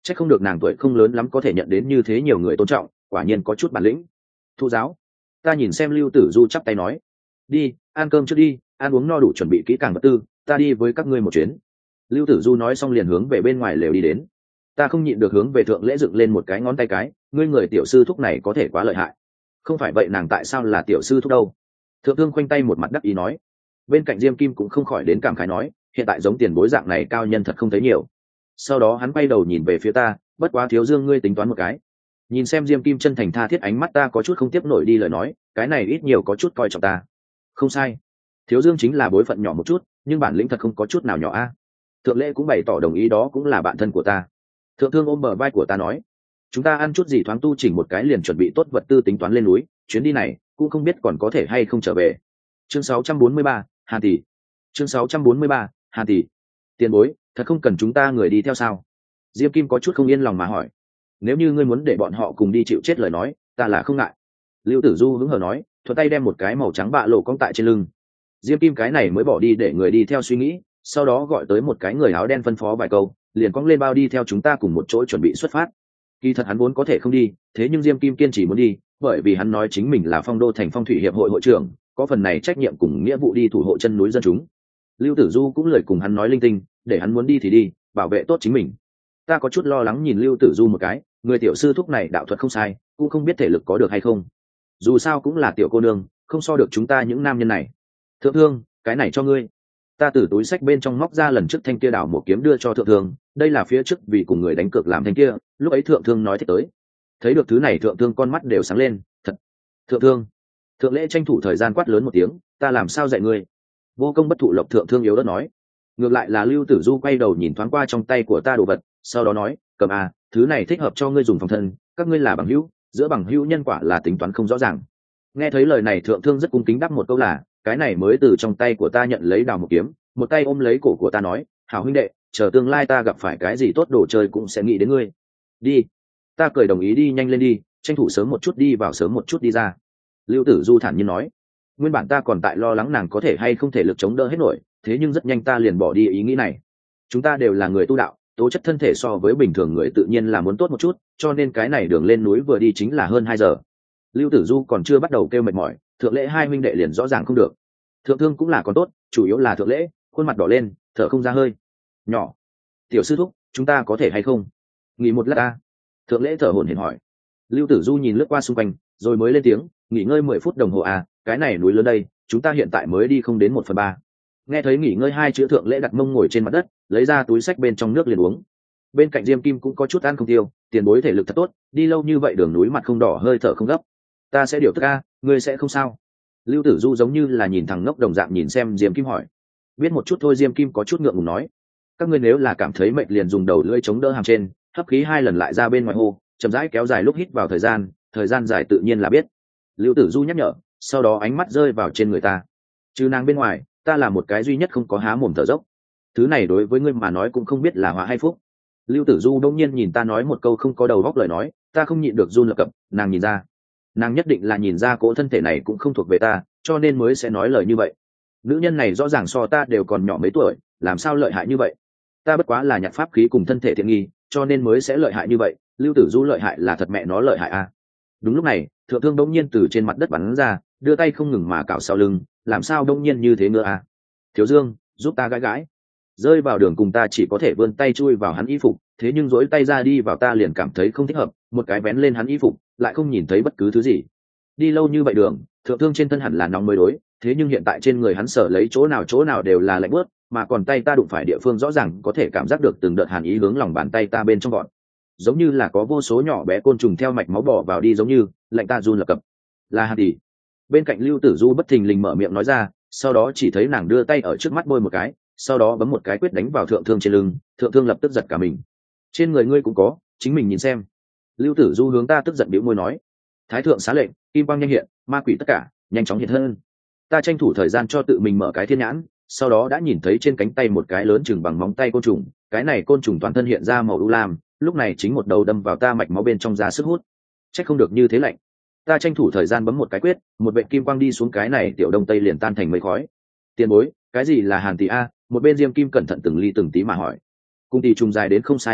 Chắc không được nàng tuổi không lớn lắm có thể nhận đến như thế nhiều người tôn trọng, quả nhiên có chút bản lĩnh. Thụ giáo. Ta nhìn xem Lưu Tử Du chắp tay nói, đi ăn cơm trước đi, ăn uống no đủ chuẩn bị kỹ càng vật tư, ta đi với các ngươi một chuyến. Lưu Tử Du nói xong liền hướng về bên ngoài lều đi đến. Ta không nhịn được hướng về thượng lễ dựng lên một cái ngón tay cái, ngươi người tiểu sư thúc này có thể quá lợi hại. Không phải vậy nàng tại sao là tiểu sư thúc đâu? Thượng thương khoanh tay một mặt đắc ý nói. Bên cạnh Diêm Kim cũng không khỏi đến cảm khái nói, hiện tại giống tiền bối dạng này cao nhân thật không thấy nhiều. Sau đó hắn quay đầu nhìn về phía ta, bất quá thiếu dương ngươi tính toán một cái. Nhìn xem Diêm Kim chân thành tha thiết ánh mắt ta có chút không tiếp nổi đi lời nói, cái này ít nhiều có chút coi trọng ta. Không sai, thiếu dương chính là bối phận nhỏ một chút, nhưng bản lĩnh thật không có chút nào nhỏ a. Thượng lễ cũng bày tỏ đồng ý, đó cũng là bạn thân của ta. Thượng thương ôm bờ vai của ta nói, chúng ta ăn chút gì thoáng tu chỉnh một cái liền chuẩn bị tốt vật tư tính toán lên núi, chuyến đi này cũng không biết còn có thể hay không trở về. Chương sáu trăm bốn mươi ba, Hà tỷ. Chương sáu trăm bốn mươi ba, Hà tỷ. Tiền bối, thật không cần chúng ta người đi theo sao? Diêm Kim có chút không yên lòng mà hỏi. Nếu như ngươi muốn để bọn họ cùng đi chịu chết lời nói, ta là không ngại. Lưu Tử Du hứng hờ nói, thuận tay đem một cái màu trắng bạ lộ cong tại trên lưng. Diêm Kim cái này mới bỏ đi để người đi theo suy nghĩ, sau đó gọi tới một cái người áo đen phân phó vài câu, liền cong lên bao đi theo chúng ta cùng một chỗ chuẩn bị xuất phát. Kỳ thật hắn vốn có thể không đi, thế nhưng Diêm Kim kiên trì muốn đi, bởi vì hắn nói chính mình là Phong Đô thành Phong thủy hiệp hội hội trưởng, có phần này trách nhiệm cùng nghĩa vụ đi thủ hộ chân núi dân chúng. Lưu Tử Du cũng lời cùng hắn nói linh tinh, để hắn muốn đi thì đi, bảo vệ tốt chính mình. Ta có chút lo lắng nhìn Lưu Tử Du một cái, người tiểu sư thúc này đạo thuật không sai, cũng không biết thể lực có được hay không. Dù sao cũng là tiểu cô nương, không so được chúng ta những nam nhân này. Thượng thương, cái này cho ngươi. Ta từ túi sách bên trong móc ra lần trước thanh kia đào một kiếm đưa cho thượng thương, đây là phía trước vì cùng người đánh cược làm thanh kia, lúc ấy thượng thương nói thích tới. Thấy được thứ này thượng thương con mắt đều sáng lên, thật. Thượng thương. Thượng lễ tranh thủ thời gian quát lớn một tiếng, ta làm sao dạy ngươi? Vô công bất thụ lộc, thượng thương yếu đất nói. Ngược lại là Lưu Tử Du quay đầu nhìn thoáng qua trong tay của ta đồ vật, sau đó nói, cầm à, thứ này thích hợp cho ngươi dùng phòng thân, các ngươi là bằng hữu, giữa bằng hữu nhân quả là tính toán không rõ ràng. Nghe thấy lời này thượng thương rất cung kính đáp một câu là, cái này mới từ trong tay của ta nhận lấy đào một kiếm, một tay ôm lấy cổ của ta nói, hảo huynh đệ, chờ tương lai ta gặp phải cái gì tốt đồ chơi cũng sẽ nghĩ đến ngươi. Đi. Ta cười đồng ý, đi nhanh lên đi, tranh thủ sớm một chút đi vào sớm một chút đi ra. Lưu Tử Du thản nhiên nói. Nguyên bản ta còn tại lo lắng nàng có thể hay không thể lực chống đỡ hết nổi, thế nhưng rất nhanh ta liền bỏ đi ý nghĩ này. Chúng ta đều là người tu đạo, tố chất thân thể so với bình thường người tự nhiên là muốn tốt một chút, cho nên cái này đường lên núi vừa đi chính là hơn hai giờ. Lưu Tử Du còn chưa bắt đầu kêu mệt mỏi, thượng lễ hai huynh đệ liền rõ ràng không được. Thượng thương cũng là còn tốt, chủ yếu là thượng lễ khuôn mặt đỏ lên, thở không ra hơi. Nhỏ, tiểu sư thúc, chúng ta có thể hay không nghỉ một lát ta? Thượng lễ thở hổn hển hỏi. Lưu Tử Du nhìn lướt qua xung quanh rồi mới lên tiếng, nghỉ ngơi mười phút đồng hồ à, cái này núi lớn đây, chúng ta hiện tại mới đi không đến một phần ba. Nghe thấy nghỉ ngơi hai chữ thượng lễ đặt mông ngồi trên mặt đất, lấy ra túi sách bên trong nước liền uống. Bên cạnh Diêm Kim cũng có chút ăn không tiêu, tiền bối thể lực thật tốt, đi lâu như vậy đường núi mặt không đỏ hơi thở không gấp. Ta sẽ điều tức a, ngươi sẽ không sao? Lưu Tử Du giống như là nhìn thằng ngốc đồng dạng nhìn xem Diêm Kim hỏi. Biết một chút thôi, Diêm Kim có chút ngượng ngùng nói. Các ngươi nếu là cảm thấy mệt liền dùng đầu lưỡi chống đỡ hàm trên, hấp khí hai lần lại ra bên ngoài hô, chậm rãi kéo dài lúc hít vào thời gian, thời gian dài tự nhiên là biết. Lưu Tử Du nhắc nhở, sau đó ánh mắt rơi vào trên người ta. Trừ nàng bên ngoài, ta là một cái duy nhất không có há mồm thở dốc. Thứ này đối với ngươi mà nói cũng không biết là họa hay phúc. Lưu Tử Du đông nhiên nhìn ta nói một câu không có đầu góc lời nói, ta không nhịn được run lập cập, nàng nhìn ra. Nàng nhất định là nhìn ra cỗ thân thể này cũng không thuộc về ta, cho nên mới sẽ nói lời như vậy. Nữ nhân này rõ ràng so ta đều còn nhỏ mấy tuổi, làm sao lợi hại như vậy? Ta bất quá là nhặt pháp khí cùng thân thể thiện nghi, cho nên mới sẽ lợi hại như vậy. Lưu Tử Du lợi hại là thật mẹ nó lợi hại a. À. Đúng lúc này, thượng thương đông nhiên từ trên mặt đất bắn ra, đưa tay không ngừng mà cào sau lưng, làm sao đông nhiên như thế nữa à? Thiếu Dương, giúp ta gãi gãi. Rơi vào đường cùng ta chỉ có thể vươn tay chui vào hắn y phục, thế nhưng dối tay ra đi vào ta liền cảm thấy không thích hợp, một cái vén lên hắn y phục, lại không nhìn thấy bất cứ thứ gì. Đi lâu như vậy đường, thượng thương trên thân hẳn là nóng mới đối, thế nhưng hiện tại trên người hắn sở lấy chỗ nào chỗ nào đều là lạnh bớt, mà còn tay ta đụng phải địa phương rõ ràng có thể cảm giác được từng đợt hàn ý hướng lòng bàn tay ta bên trong gọn, giống như là có vô số nhỏ bé côn trùng theo mạch máu bỏ vào đi, giống như lạnh ta run lập cập. Là Hà tỷ. Bên cạnh Lưu Tử Du bất thình lình mở miệng nói ra, sau đó chỉ thấy nàng đưa tay ở trước mắt bôi một cái, sau đó bấm một cái quyết đánh vào thượng thương trên lưng, thượng thương lập tức giật cả mình. Trên người ngươi cũng có, chính mình nhìn xem. Lưu Tử Du hướng ta tức giận bĩu môi nói. Thái thượng xá lệnh, kim quang nhanh hiện, ma quỷ tất cả nhanh chóng hiện hơn. Ta tranh thủ thời gian cho tự mình mở cái thiên nhãn, sau đó đã nhìn thấy trên cánh tay một cái lớn chừng bằng móng tay côn trùng, cái này côn trùng toàn thân hiện ra màu u lam, lúc này chính một đầu đâm vào ta mạch máu bên trong ra sức hút. Chắc không được như thế lạnh. Ta tranh thủ thời gian bấm một cái quyết, một vệ kim quang đi xuống, cái này tiểu đông tây liền tan thành mây khói. Tiền bối, cái gì là Hàn tỷ a? Một bên Diêm Kim cẩn thận từng ly từng tí mà hỏi. Cung tỷ trùng dài đến không sai biệt lắm,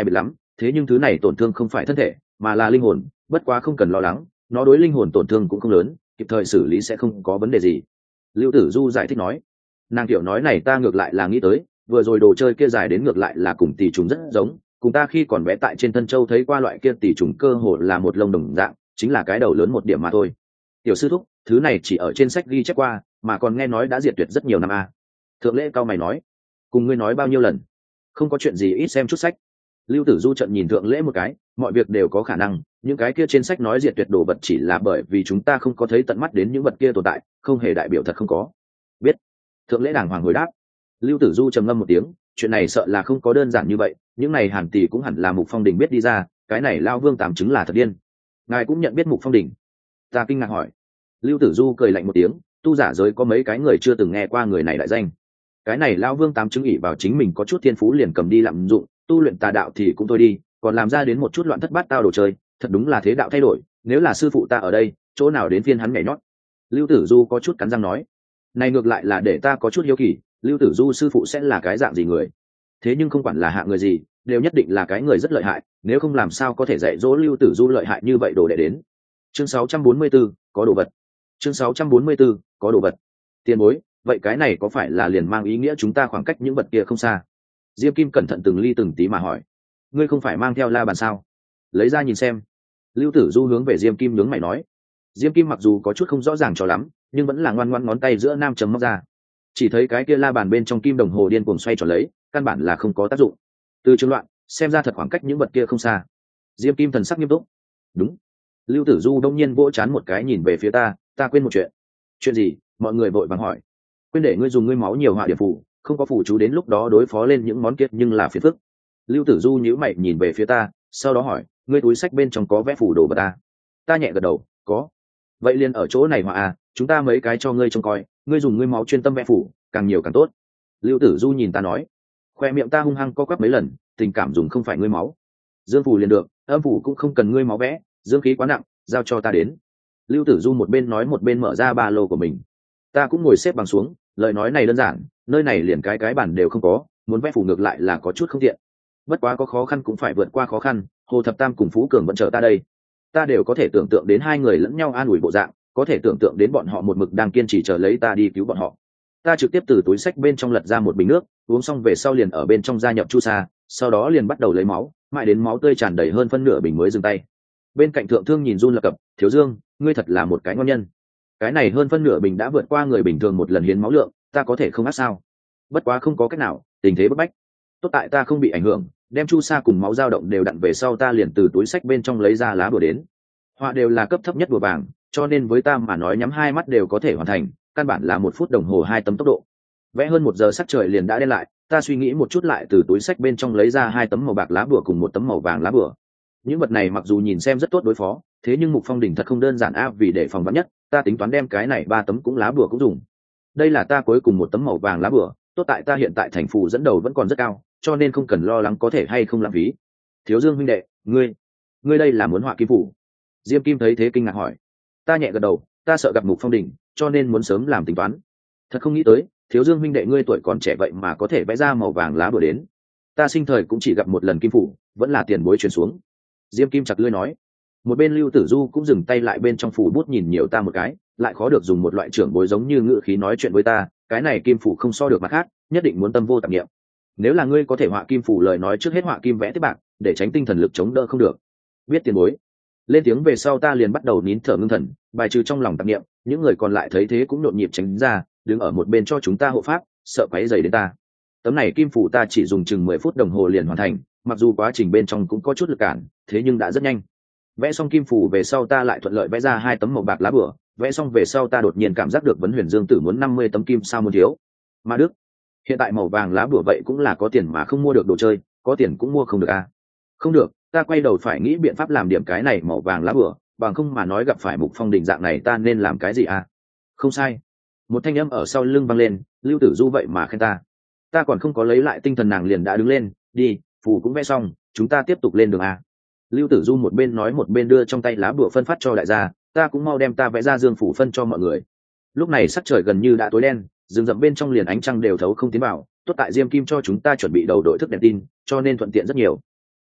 thế nhưng thứ này tổn thương không phải thân thể mà là linh hồn, bất quá không cần lo lắng, nó đối linh hồn tổn thương cũng không lớn, kịp thời xử lý sẽ không có vấn đề gì. Lưu Tử Du giải thích nói. Nàng tiểu nói này ta ngược lại là nghĩ tới, vừa rồi đồ chơi kia dài đến ngược lại là cùng tỷ trùng rất giống, cùng ta khi còn bé tại trên Tân Châu thấy qua loại kia tỷ trùng cơ hồ là một lông đồng dạng, chính là cái đầu lớn một điểm mà thôi. Tiểu sư thúc, thứ này chỉ ở trên sách ghi chép qua, mà còn nghe nói đã diệt tuyệt rất nhiều năm a. À. Thượng lễ cao mày nói, cùng ngươi nói bao nhiêu lần, không có chuyện gì ít xem chút sách. Lưu Tử Du trận nhìn thượng lễ một cái, mọi việc đều có khả năng, những cái kia trên sách nói diệt tuyệt đồ vật chỉ là bởi vì chúng ta không có thấy tận mắt đến những vật kia tồn tại, không hề đại biểu thật không có. Biết. Thượng lễ đàng hoàng hồi đáp. Lưu Tử Du trầm ngâm một tiếng, chuyện này sợ là không có đơn giản như vậy, những này Hàn Tỷ cũng hẳn là Mục Phong Đình biết đi ra, cái này Lao Vương tám chứng là thật điên. Ngài cũng nhận biết Mục Phong Đình? Ta kinh ngạc hỏi. Lưu Tử Du cười lạnh một tiếng, tu giả giới có mấy cái người chưa từng nghe qua người này đại danh. Cái này Lao Vương tám chứng ỷ vào chính mình có chút thiên phú liền cầm đi lạm dụng, tu luyện tà đạo thì cũng thôi đi, còn làm ra đến một chút loạn thất bát tao đồ chơi, thật đúng là thế đạo thay đổi, nếu là sư phụ ta ở đây, chỗ nào đến phiên hắn nhảy nhót. Lưu Tử Du có chút cắn răng nói. Này ngược lại là để ta có chút hiếu kỳ, Lưu Tử Du sư phụ sẽ là cái dạng gì người? Thế nhưng không quản là hạng người gì, đều nhất định là cái người rất lợi hại, nếu không làm sao có thể dạy dỗ Lưu Tử Du lợi hại như vậy đồ đệ đến. Chương sáu trăm bốn mươi 44, có đồ vật. Chương sáu trăm bốn mươi 44, có đồ vật. Tiền bối, vậy cái này có phải là liền mang ý nghĩa chúng ta khoảng cách những vật kia không xa? Diêm Kim cẩn thận từng ly từng tí mà hỏi. Ngươi không phải mang theo la bàn sao? Lấy ra nhìn xem. Lưu Tử Du hướng về Diêm Kim nhướng mày nói. Diêm Kim mặc dù có chút không rõ ràng cho lắm, nhưng vẫn là ngoan ngoãn ngón tay giữa nam chấm móc ra. Chỉ thấy cái kia la bàn bên trong kim đồng hồ điên cuồng xoay tròn lấy, căn bản là không có tác dụng. Từ trường loạn, xem ra thật khoảng cách những vật kia không xa. Diêm Kim thần sắc nghiêm túc. Đúng. Lưu Tử Du đông nhiên vỗ chán một cái nhìn về phía ta, ta quên một chuyện. Chuyện gì? Mọi người vội vàng hỏi. Quên để ngươi dùng ngươi máu nhiều họa điểm phù, không có phù chú đến lúc đó đối phó lên những món kiệt nhưng là phiền phức. Lưu Tử Du nhíu mày nhìn về phía ta, sau đó hỏi, ngươi túi sách bên trong có vẽ phù đồ vật ta? Ta nhẹ gật đầu, có. Vậy liền ở chỗ này họa à, chúng ta mấy cái cho ngươi trông coi, ngươi dùng ngươi máu chuyên tâm vẽ phù, càng nhiều càng tốt. Lưu Tử Du nhìn ta nói. Khoe miệng ta hung hăng co quắp mấy lần, tình cảm dùng không phải ngươi máu. Dương phù liền được, âm phù cũng không cần ngươi máu vẽ, dương khí quá nặng, giao cho ta đến. Lưu Tử Du một bên nói một bên mở ra ba lô của mình. Ta cũng ngồi xếp bằng xuống, lời nói này đơn giản, nơi này liền cái cái bản đều không có, muốn vẽ phù ngược lại là có chút không tiện. Bất quá có khó khăn cũng phải vượt qua khó khăn, Hồ Thập Tam cùng Phú Cường vẫn chờ ta đây. Ta đều có thể tưởng tượng đến hai người lẫn nhau an ủi bộ dạng, có thể tưởng tượng đến bọn họ một mực đang kiên trì chờ lấy ta đi cứu bọn họ. Ta trực tiếp từ túi sách bên trong lật ra một bình nước, uống xong về sau liền ở bên trong gia nhập chu sa, sau đó liền bắt đầu lấy máu, mãi đến máu tươi tràn đầy hơn phân nửa bình mới dừng tay. Bên cạnh Thượng Thương nhìn run lập cập, Thiếu Dương, ngươi thật là một cái ngon nhân. Cái này hơn phân nửa bình đã vượt qua người bình thường một lần hiến máu lượng, ta có thể không ác sao? Bất quá không có cách nào, tình thế bức bách. Tốt tại ta không bị ảnh hưởng, đem chu sa cùng máu dao động đều đặn về sau ta liền từ túi sách bên trong lấy ra lá bùa đến. Họa đều là cấp thấp nhất bùa vàng, cho nên với ta mà nói nhắm hai mắt đều có thể hoàn thành, căn bản là một phút đồng hồ hai tấm tốc độ. Vẽ hơn một giờ sắc trời liền đã đen lại, ta suy nghĩ một chút lại từ túi sách bên trong lấy ra hai tấm màu bạc lá bùa cùng một tấm màu vàng lá bùa. Những vật này mặc dù nhìn xem rất tốt đối phó, thế nhưng Mục Phong Đỉnh thật không đơn giản a, vì để phòng vắn nhất, ta tính toán đem cái này ba tấm cũng lá bùa cũng dùng. Đây là ta cuối cùng một tấm màu vàng lá bùa, tốt tại ta hiện tại thành phủ dẫn đầu vẫn còn rất cao, cho nên không cần lo lắng có thể hay không lãng phí. Thiếu Dương huynh đệ, ngươi, ngươi đây là muốn họa kim phủ? Diêm Kim thấy thế kinh ngạc hỏi. Ta nhẹ gật đầu, ta sợ gặp Mục Phong Đỉnh, cho nên muốn sớm làm tính toán. Thật không nghĩ tới, Thiếu Dương huynh đệ ngươi tuổi còn trẻ vậy mà có thể vẽ ra màu vàng lá bùa đến. Ta sinh thời cũng chỉ gặp một lần kim phủ, vẫn là tiền bối truyền xuống. Diêm Kim chặt lưỡi nói. Một bên Lưu Tử Du cũng dừng tay lại bên trong phủ bút nhìn nhiều ta một cái, lại khó được dùng một loại trưởng bối giống như ngữ khí nói chuyện với ta, cái này kim phủ không so được mặt khác, nhất định muốn tâm vô tạp niệm. Nếu là ngươi có thể họa kim phủ lời nói trước hết họa kim vẽ tiếp bạc, để tránh tinh thần lực chống đỡ không được. Biết tiền bối. Lên tiếng về sau ta liền bắt đầu nín thở ngưng thần, bài trừ trong lòng tạp niệm, những người còn lại thấy thế cũng nhộn nhịp tránh ra, đứng ở một bên cho chúng ta hộ pháp, sợ quấy rầy đến ta. Tấm này kim phủ ta chỉ dùng chừng mười phút đồng hồ liền hoàn thành, mặc dù quá trình bên trong cũng có chút lực cản, thế nhưng đã rất nhanh. Vẽ xong kim phủ về sau ta lại thuận lợi vẽ ra hai tấm màu bạc lá bùa, vẽ xong về sau ta đột nhiên cảm giác được Vấn Huyền Dương Tử muốn năm mươi tấm kim sao muốn thiếu. Mà Đức, hiện tại màu vàng lá bùa vậy cũng là có tiền mà không mua được đồ chơi, có tiền cũng mua không được à? Không được, ta quay đầu phải nghĩ biện pháp làm điểm cái này màu vàng lá bùa, bằng không mà nói gặp phải Mục Phong Đình dạng này ta nên làm cái gì à? Không sai. Một thanh âm ở sau lưng vang lên, Lưu Tử Du vậy mà khen ta. Ta còn không có lấy lại tinh thần nàng liền đã đứng lên, đi, phù cũng vẽ xong, chúng ta tiếp tục lên đường à? Lưu Tử Du một bên nói một bên đưa trong tay lá bùa phân phát cho đại gia, ta cũng mau đem ta vẽ ra dương phủ phân cho mọi người. Lúc này sắc trời gần như đã tối đen, rừng rậm bên trong liền ánh trăng đều thấu không tiến vào, tốt tại Diêm Kim cho chúng ta chuẩn bị đầu đội thức đèn tin, cho nên thuận tiện rất nhiều.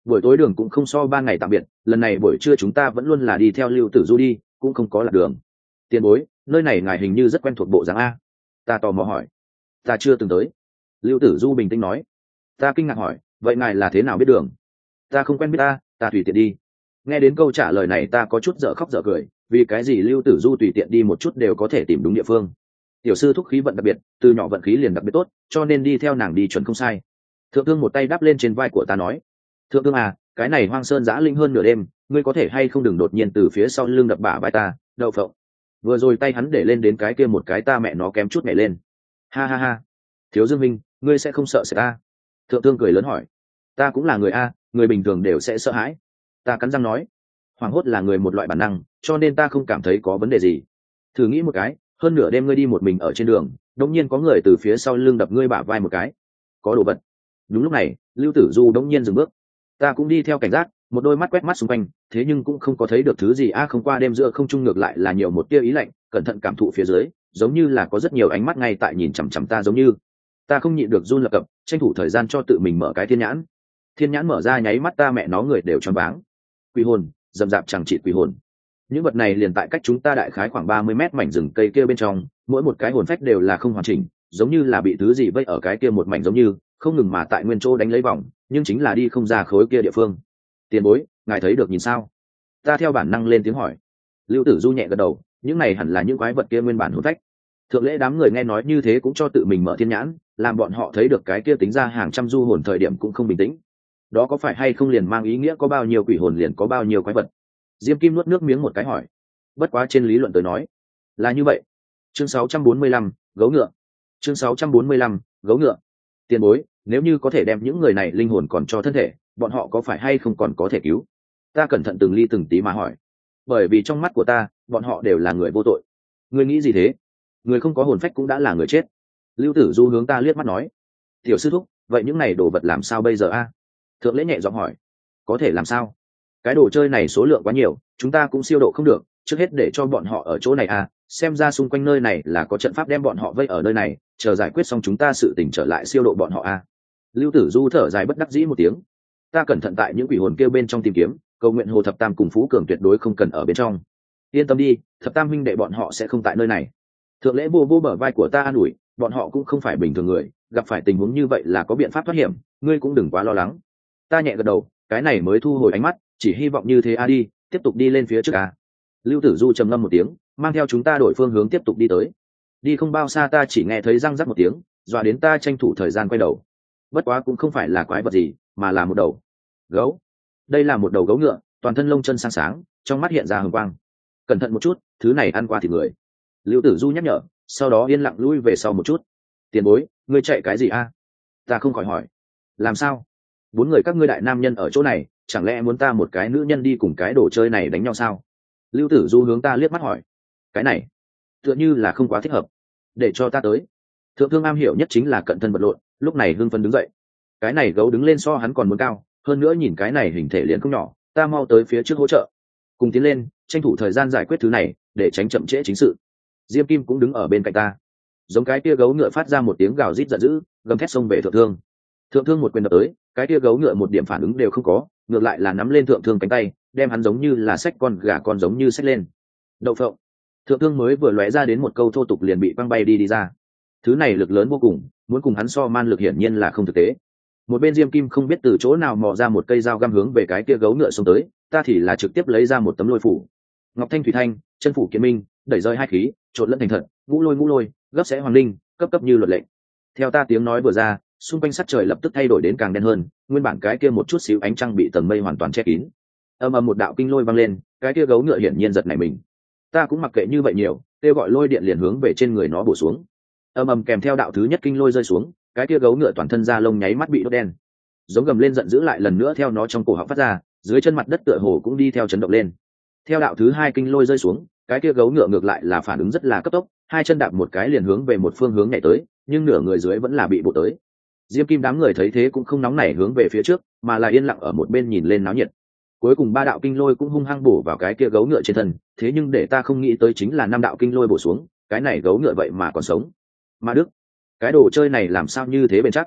buổi tối đường cũng không so ba ngày tạm biệt, lần này buổi trưa chúng ta vẫn luôn là đi theo Lưu Tử Du đi, cũng không có lạc đường. Tiền bối, nơi này ngài hình như rất quen thuộc bộ dáng a. Ta tò mò hỏi. Ta chưa từng tới. Lưu Tử Du bình tĩnh nói. Ta kinh ngạc hỏi, vậy ngài là thế nào biết đường? Ta không quen biết ta, ta tùy tiện đi. Nghe đến câu trả lời này ta có chút dở khóc dở cười, vì cái gì Lưu Tử Du tùy tiện đi một chút đều có thể tìm đúng địa phương. Tiểu sư thúc khí vận đặc biệt, từ nhỏ vận khí liền đặc biệt tốt, cho nên đi theo nàng đi chuẩn không sai. Thượng Thương một tay đắp lên trên vai của ta nói, Thượng Thương à, cái này hoang sơn giã linh hơn nửa đêm, ngươi có thể hay không đừng đột nhiên từ phía sau lưng đập bả vai ta, đậu phộng. Vừa rồi tay hắn để lên đến cái kia một cái ta mẹ nó kém chút nhảy lên. Ha ha ha, Thiếu Dương Minh, ngươi sẽ không sợ sẽ ta? Thượng Thương cười lớn hỏi. Ta cũng là người a, người bình thường đều sẽ sợ hãi. Ta cắn răng nói. Hoảng hốt là người một loại bản năng, cho nên ta không cảm thấy có vấn đề gì. Thử nghĩ một cái, hơn nửa đêm ngươi đi một mình ở trên đường, đột nhiên có người từ phía sau lưng đập ngươi bả vai một cái, có đồ vật. Đúng lúc này, Lưu Tử Du đột nhiên dừng bước. Ta cũng đi theo cảnh giác, một đôi mắt quét mắt xung quanh, thế nhưng cũng không có thấy được thứ gì a. Không qua đêm giữa không trung ngược lại là nhiều một tia ý lạnh, cẩn thận cảm thụ phía dưới, giống như là có rất nhiều ánh mắt ngay tại nhìn chằm chằm ta, giống như ta không nhịn được run lập cập, tranh thủ thời gian cho tự mình mở cái thiên nhãn. Thiên nhãn mở ra nháy mắt ta mẹ nó người đều choáng váng. Quỷ hồn, dầm dạp chẳng trị quỷ hồn. Những vật này liền tại cách chúng ta đại khái khoảng ba mươi mét mảnh rừng cây kia bên trong, mỗi một cái hồn phách đều là không hoàn chỉnh, giống như là bị thứ gì vây ở cái kia một mảnh, giống như không ngừng mà tại nguyên chỗ đánh lấy vòng, nhưng chính là đi không ra khối kia địa phương. Tiền bối, ngài thấy được nhìn sao? Ta theo bản năng lên tiếng hỏi. Lưu Tử Du nhẹ gật đầu, những này hẳn là những quái vật kia nguyên bản hồn phách. Thượng lễ đám người nghe nói như thế cũng cho tự mình mở thiên nhãn, làm bọn họ thấy được cái kia tính ra hàng trăm du hồn thời điểm cũng không bình tĩnh. Đó có phải hay không liền mang ý nghĩa có bao nhiêu quỷ hồn liền có bao nhiêu quái vật? Diêm Kim nuốt nước miếng một cái hỏi. Bất quá trên lý luận tới nói là như vậy. Chương sáu trăm bốn mươi lăm, gấu ngựa. Chương sáu trăm bốn mươi lăm, gấu ngựa. Tiền bối, nếu như có thể đem những người này linh hồn còn cho thân thể, bọn họ có phải hay không còn có thể cứu? Ta cẩn thận từng ly từng tí mà hỏi. Bởi vì trong mắt của ta, bọn họ đều là người vô tội. Ngươi nghĩ gì thế? Người không có hồn phách cũng đã là người chết. Lưu Tử Du hướng ta liếc mắt nói. Tiểu sư thúc, vậy những này đồ vật làm sao bây giờ a? Thượng lễ nhẹ giọng hỏi. Có thể làm sao? Cái đồ chơi này số lượng quá nhiều, chúng ta cũng siêu độ không được, trước hết để cho bọn họ ở chỗ này à, xem ra xung quanh nơi này là có trận pháp đem bọn họ vây ở nơi này, chờ giải quyết xong chúng ta sự tỉnh trở lại siêu độ bọn họ à. Lưu Tử Du thở dài bất đắc dĩ một tiếng. Ta cẩn thận tại những quỷ hồn kêu bên trong tìm kiếm, cầu nguyện Hồ Thập Tam cùng Phú Cường tuyệt đối không cần ở bên trong. Yên tâm đi, Thập Tam huynh đệ bọn họ sẽ không tại nơi này. Thượng lễ vô vô bờ vai của ta an ủi, bọn họ cũng không phải bình thường người, gặp phải tình huống như vậy là có biện pháp thoát hiểm, ngươi cũng đừng quá lo lắng. Ta nhẹ gật đầu, cái này mới thu hồi ánh mắt, chỉ hy vọng như thế a đi, tiếp tục đi lên phía trước a. Lưu Tử Du trầm ngâm một tiếng, mang theo chúng ta đổi phương hướng tiếp tục đi tới. Đi không bao xa ta chỉ nghe thấy răng rắc một tiếng, dọa đến ta tranh thủ thời gian quay đầu. Bất quá cũng không phải là quái vật gì, mà là một đầu gấu. Đây là một đầu gấu ngựa, toàn thân lông chân sáng sáng, trong mắt hiện ra hừng quang. Cẩn thận một chút, thứ này ăn qua thịt người. Lưu Tử Du nhắc nhở, sau đó yên lặng lui về sau một chút. Tiền bối, ngươi chạy cái gì a? Ta không khỏi hỏi. Làm sao? Bốn người các ngươi đại nam nhân ở chỗ này, chẳng lẽ muốn ta một cái nữ nhân đi cùng cái đồ chơi này đánh nhau sao? Lưu Tử Du hướng ta liếc mắt hỏi. Cái này tựa như là không quá thích hợp, để cho ta tới. Thượng Thương am hiểu nhất chính là cận thân vật lộn, lúc này hưng phấn đứng dậy. Cái này gấu đứng lên so hắn còn muốn cao, hơn nữa nhìn cái này hình thể liền không nhỏ, ta mau tới phía trước hỗ trợ. Cùng tiến lên, tranh thủ thời gian giải quyết thứ này, để tránh chậm trễ chính sự. Diêm Kim cũng đứng ở bên cạnh ta. Giống cái kia gấu ngựa phát ra một tiếng gào rít giận dữ, gầm thét xông về Thượng Thương. Thượng Thương một quyền đập tới, cái kia gấu ngựa một điểm phản ứng đều không có, ngược lại là nắm lên Thượng Thương cánh tay, đem hắn giống như là xách con gà con giống như xách lên. Đậu phộng. Thượng Thương mới vừa lóe ra đến một câu thô tục liền bị băng bay đi đi ra. Thứ này lực lớn vô cùng, muốn cùng hắn so man lực hiển nhiên là không thực tế. Một bên Diêm Kim không biết từ chỗ nào mò ra một cây dao găm hướng về cái kia gấu ngựa xông tới, ta thì là trực tiếp lấy ra một tấm lôi phủ. Ngọc Thanh Thủy Thanh, chân phủ kiến minh, đẩy rơi hai khí, trộn lẫn thành thật, ngũ lôi ngũ lôi, gấp sẽ hoàng linh, cấp cấp như luật lệnh. Theo ta tiếng nói vừa ra, xung quanh sắc trời lập tức thay đổi đến càng đen hơn, nguyên bản cái kia một chút xíu ánh trăng bị tầng mây hoàn toàn che kín. Âm ầm một đạo kinh lôi vang lên, cái kia gấu ngựa hiển nhiên giật nảy mình. Ta cũng mặc kệ như vậy nhiều, kêu gọi lôi điện liền hướng về trên người nó bổ xuống. Âm ầm kèm theo đạo thứ nhất kinh lôi rơi xuống, cái kia gấu ngựa toàn thân da lông nháy mắt bị đốt đen. Giống gầm lên giận dữ lại lần nữa theo nó trong cổ họng phát ra, dưới chân mặt đất tựa hồ cũng đi theo chấn động lên. Theo đạo thứ hai kinh lôi rơi xuống, cái kia gấu ngựa ngược lại là phản ứng rất là cấp tốc, hai chân đạp một cái liền hướng về một phương hướng nhảy tới, nhưng nửa người dưới vẫn là bị bộ tới. Diêm Kim đám người thấy thế cũng không nóng nảy hướng về phía trước, mà là yên lặng ở một bên nhìn lên náo nhiệt. Cuối cùng ba đạo kinh lôi cũng hung hăng bổ vào cái kia gấu ngựa trên thân, thế nhưng để ta không nghĩ tới chính là năm đạo kinh lôi bổ xuống, cái này gấu ngựa vậy mà còn sống. Ma Đức, cái đồ chơi này làm sao như thế bền chắc?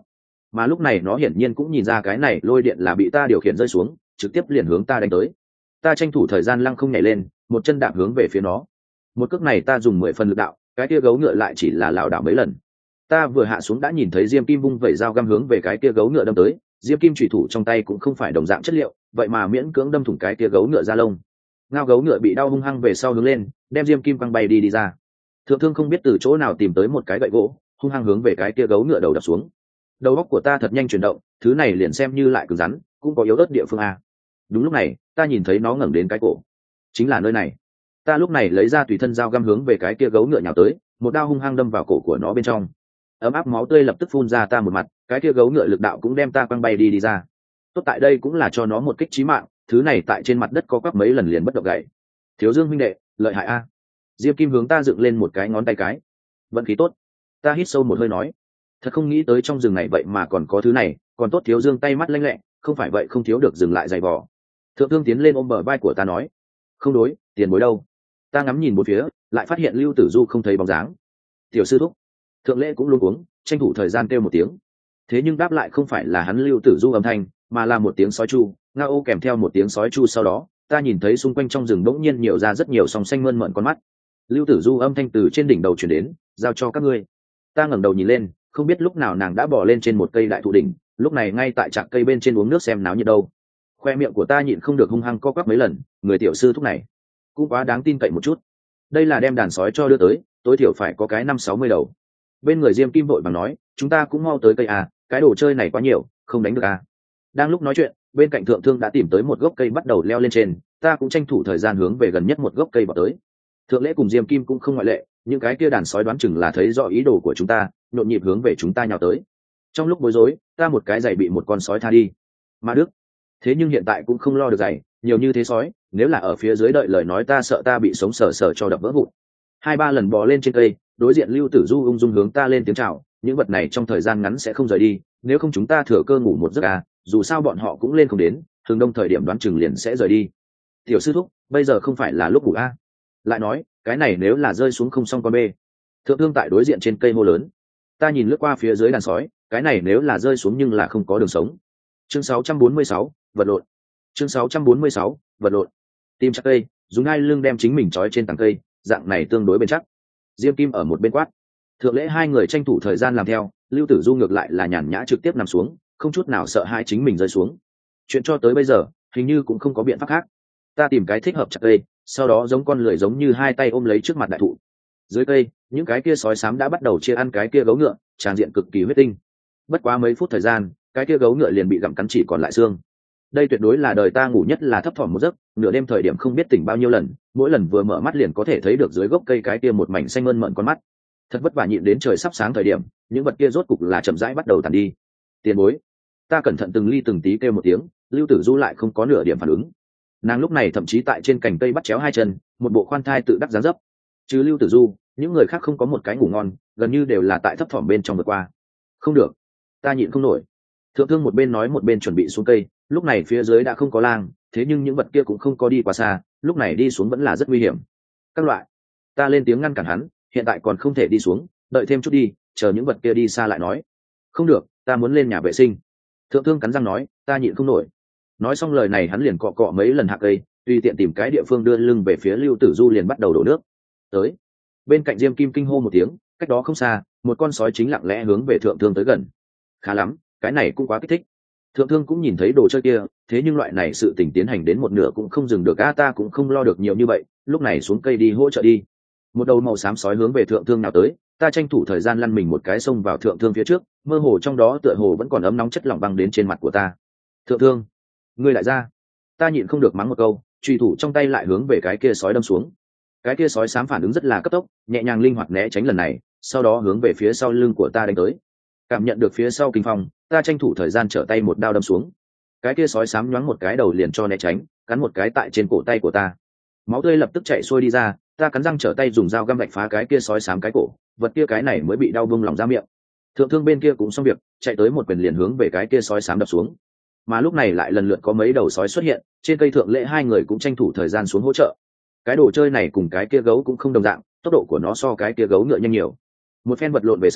mà lúc này nó hiển nhiên cũng nhìn ra cái này lôi điện là bị ta điều khiển rơi xuống, trực tiếp liền hướng ta đánh tới. Ta tranh thủ thời gian lăng không nhảy lên, một chân đạp hướng về phía nó. Một cước này ta dùng mười phần lực đạo, cái kia gấu ngựa lại chỉ là lảo đảo mấy lần. Ta vừa hạ xuống đã nhìn thấy diêm kim vung vẩy dao găm hướng về cái kia gấu ngựa đâm tới, diêm kim chủy thủ trong tay cũng không phải đồng dạng chất liệu, vậy mà miễn cưỡng đâm thủng cái kia gấu ngựa da lông. Ngao gấu ngựa bị đau hung hăng về sau hướng lên, đem diêm kim quăng bay đi đi ra. Thượng thương không biết từ chỗ nào tìm tới một cái gậy gỗ, hung hăng hướng về cái kia gấu ngựa đầu đập xuống. Đầu óc của ta thật nhanh chuyển động, thứ này liền xem như lại cứng rắn, cũng có yếu ớt địa phương a. Đúng lúc này, ta nhìn thấy nó ngẩng đến cái cổ, chính là nơi này. Ta lúc này lấy ra tùy thân dao găm hướng về cái kia gấu ngựa nhào tới, một đao hung hăng đâm vào cổ của nó bên trong. Ấm áp máu tươi lập tức phun ra ta một mặt, cái kia gấu ngựa lực đạo cũng đem ta quăng bay đi đi ra. Tốt tại đây cũng là cho nó một kích chí mạng, thứ này tại trên mặt đất có quắp mấy lần liền bất động gậy. Thiếu Dương huynh đệ, lợi hại a. Diêm Kim hướng ta dựng lên một cái ngón tay cái. Vận khí tốt. Ta hít sâu một hơi nói, thật không nghĩ tới trong rừng này vậy mà còn có thứ này, còn tốt Thiếu Dương tay mắt lanh lẹ, không phải vậy không thiếu được dừng lại giày vò. Thượng Thương tiến lên ôm bờ vai của ta nói, không đối, tiền bối đâu? Ta ngắm nhìn một phía, lại phát hiện Lưu Tử Du không thấy bóng dáng. Tiểu sư thúc. Thượng Lễ cũng luôn uống, tranh thủ thời gian kêu một tiếng. Thế nhưng đáp lại không phải là hắn Lưu Tử Du âm thanh, mà là một tiếng sói chu, nga ô kèm theo một tiếng sói chu. Sau đó ta nhìn thấy xung quanh trong rừng bỗng nhiên nhiều ra rất nhiều sòng xanh mơn mởn con mắt. Lưu Tử Du âm thanh từ trên đỉnh đầu truyền đến, giao cho các ngươi. Ta ngẩng đầu nhìn lên, không biết lúc nào nàng đã bỏ lên trên một cây đại thụ đỉnh, lúc này ngay tại trạc cây bên trên uống nước xem náo nhiệt đâu. Khoe miệng của ta nhịn không được hung hăng co quắp mấy lần, người tiểu sư thúc này cũng quá đáng tin cậy một chút. Đây là đem đàn sói cho đưa tới, tối thiểu phải có cái năm sáu mươi đầu. Bên người Diêm Kim vội bằng nói, chúng ta cũng mau tới cây à, cái đồ chơi này quá nhiều, không đánh được à. Đang lúc nói chuyện, bên cạnh Thượng Thương đã tìm tới một gốc cây bắt đầu leo lên trên, ta cũng tranh thủ thời gian hướng về gần nhất một gốc cây bỏ tới. Thượng Lễ cùng Diêm Kim cũng không ngoại lệ, những cái kia đàn sói đoán chừng là thấy rõ ý đồ của chúng ta, nhộn nhịp hướng về chúng ta nhào tới. Trong lúc bối rối, ta một cái giày bị một con sói tha đi. Mà Đức, thế nhưng hiện tại cũng không lo được giày, nhiều như thế sói, nếu là ở phía dưới đợi lời nói ta sợ ta bị sống sờ sờ cho đập vỡ vụn. Hai ba lần bò lên trên cây, đối diện Lưu Tử Du ung dung hướng ta lên tiếng chào, những vật này trong thời gian ngắn sẽ không rời đi, nếu không chúng ta thừa cơ ngủ một giấc à, dù sao bọn họ cũng lên không đến, thường đông thời điểm đoán chừng liền sẽ rời đi. Tiểu sư thúc, bây giờ không phải là lúc ngủ a. À. Lại nói, cái này nếu là rơi xuống không xong con bê. Thượng Thương tại đối diện trên cây hô lớn. Ta nhìn lướt qua phía dưới đàn sói, cái này nếu là rơi xuống nhưng là không có đường sống. Chương sáu trăm bốn mươi sáu, vật lộn. Chương sáu trăm bốn mươi sáu, vật lộn. Tìm chắc cây, dùng hai lưng đem chính mình trói trên tảng cây, dạng này tương đối bền chắc. Diêm Kim ở một bên quát. Thượng Lễ hai người tranh thủ thời gian làm theo, Lưu Tử Du ngược lại là nhàn nhã trực tiếp nằm xuống, không chút nào sợ hãi chính mình rơi xuống. Chuyện cho tới bây giờ, hình như cũng không có biện pháp khác. Ta tìm cái thích hợp chặt cây, sau đó giống con lười giống như hai tay ôm lấy trước mặt đại thụ. Dưới cây, những cái kia sói xám đã bắt đầu chia ăn cái kia gấu ngựa, tràn diện cực kỳ huyết tinh. Bất quá mấy phút thời gian, cái kia gấu ngựa liền bị gặm cắn chỉ còn lại xương. Đây tuyệt đối là đời ta ngủ nhất là thấp thỏm một giấc, nửa đêm thời điểm không biết tỉnh bao nhiêu lần, mỗi lần vừa mở mắt liền có thể thấy được dưới gốc cây cái kia một mảnh xanh mơn mởn con mắt. Thật vất vả nhịn đến trời sắp sáng thời điểm, những vật kia rốt cục là chậm rãi bắt đầu tàn đi. Tiền bối. Ta cẩn thận từng ly từng tí kêu một tiếng, Lưu Tử Du lại không có nửa điểm phản ứng. Nàng lúc này thậm chí tại trên cành cây bắt chéo hai chân, một bộ khoan thai tự đắc dáng dấp. Chứ Lưu Tử Du, những người khác không có một cái ngủ ngon, gần như đều là tại thấp thỏm bên trong vượt qua. Không được, ta nhịn không nổi. Thượng Thương một bên nói một bên chuẩn bị xuống cây, lúc này phía dưới đã không có lang, thế nhưng những vật kia cũng không có đi quá xa, lúc này đi xuống vẫn là rất nguy hiểm. Các loại, ta lên tiếng ngăn cản hắn, hiện tại còn không thể đi xuống, đợi thêm chút đi, chờ những vật kia đi xa lại nói. Không được, ta muốn lên nhà vệ sinh. Thượng Thương cắn răng nói, ta nhịn không nổi. Nói xong lời này hắn liền cọ cọ mấy lần hạ cây, tùy tiện tìm cái địa phương đưa lưng về phía Lưu Tử Du liền bắt đầu đổ nước. Tới. Bên cạnh Diêm Kim kinh hô một tiếng, cách đó không xa, một con sói chính lặng lẽ hướng về Thượng Thương tới gần. Khá lắm, cái này cũng quá kích thích. Thượng Thương cũng nhìn thấy đồ chơi kia, thế nhưng loại này sự tình tiến hành đến một nửa cũng không dừng được, a ta cũng không lo được nhiều như vậy, lúc này xuống cây đi hỗ trợ đi. Một đầu màu xám sói hướng về Thượng Thương nào tới, ta tranh thủ thời gian lăn mình một cái xông vào Thượng Thương phía trước, mơ hồ trong đó tựa hồ vẫn còn ấm nóng chất lỏng băng đến trên mặt của ta. Thượng Thương, ngươi lại ra. Ta nhịn không được mắng một câu, chùy thủ trong tay lại hướng về cái kia sói đâm xuống. Cái kia sói xám phản ứng rất là cấp tốc, nhẹ nhàng linh hoạt né tránh lần này, sau đó hướng về phía sau lưng của ta đánh tới. Cảm nhận được phía sau kinh phong, ta tranh thủ thời gian trở tay một đao đâm xuống. Cái kia sói xám nhoáng một cái đầu liền cho né tránh, cắn một cái tại trên cổ tay của ta. Máu tươi lập tức chảy xuôi đi ra, ta cắn răng trở tay dùng dao găm vạch phá cái kia sói xám cái cổ, vật kia cái này mới bị đau bung lỏng ra miệng. Thượng Thương bên kia cũng xong việc, chạy tới một quyền liền hướng về cái kia sói xám đập xuống. Mà lúc này lại lần lượt có mấy đầu sói xuất hiện, trên cây Thượng Lễ hai người cũng tranh thủ thời gian xuống hỗ trợ. Cái đồ chơi này cùng cái kia gấu cũng không đồng dạng, tốc độ của nó so cái kia gấu ngựa nhanh nhiều. Một phen vật lộn về sau,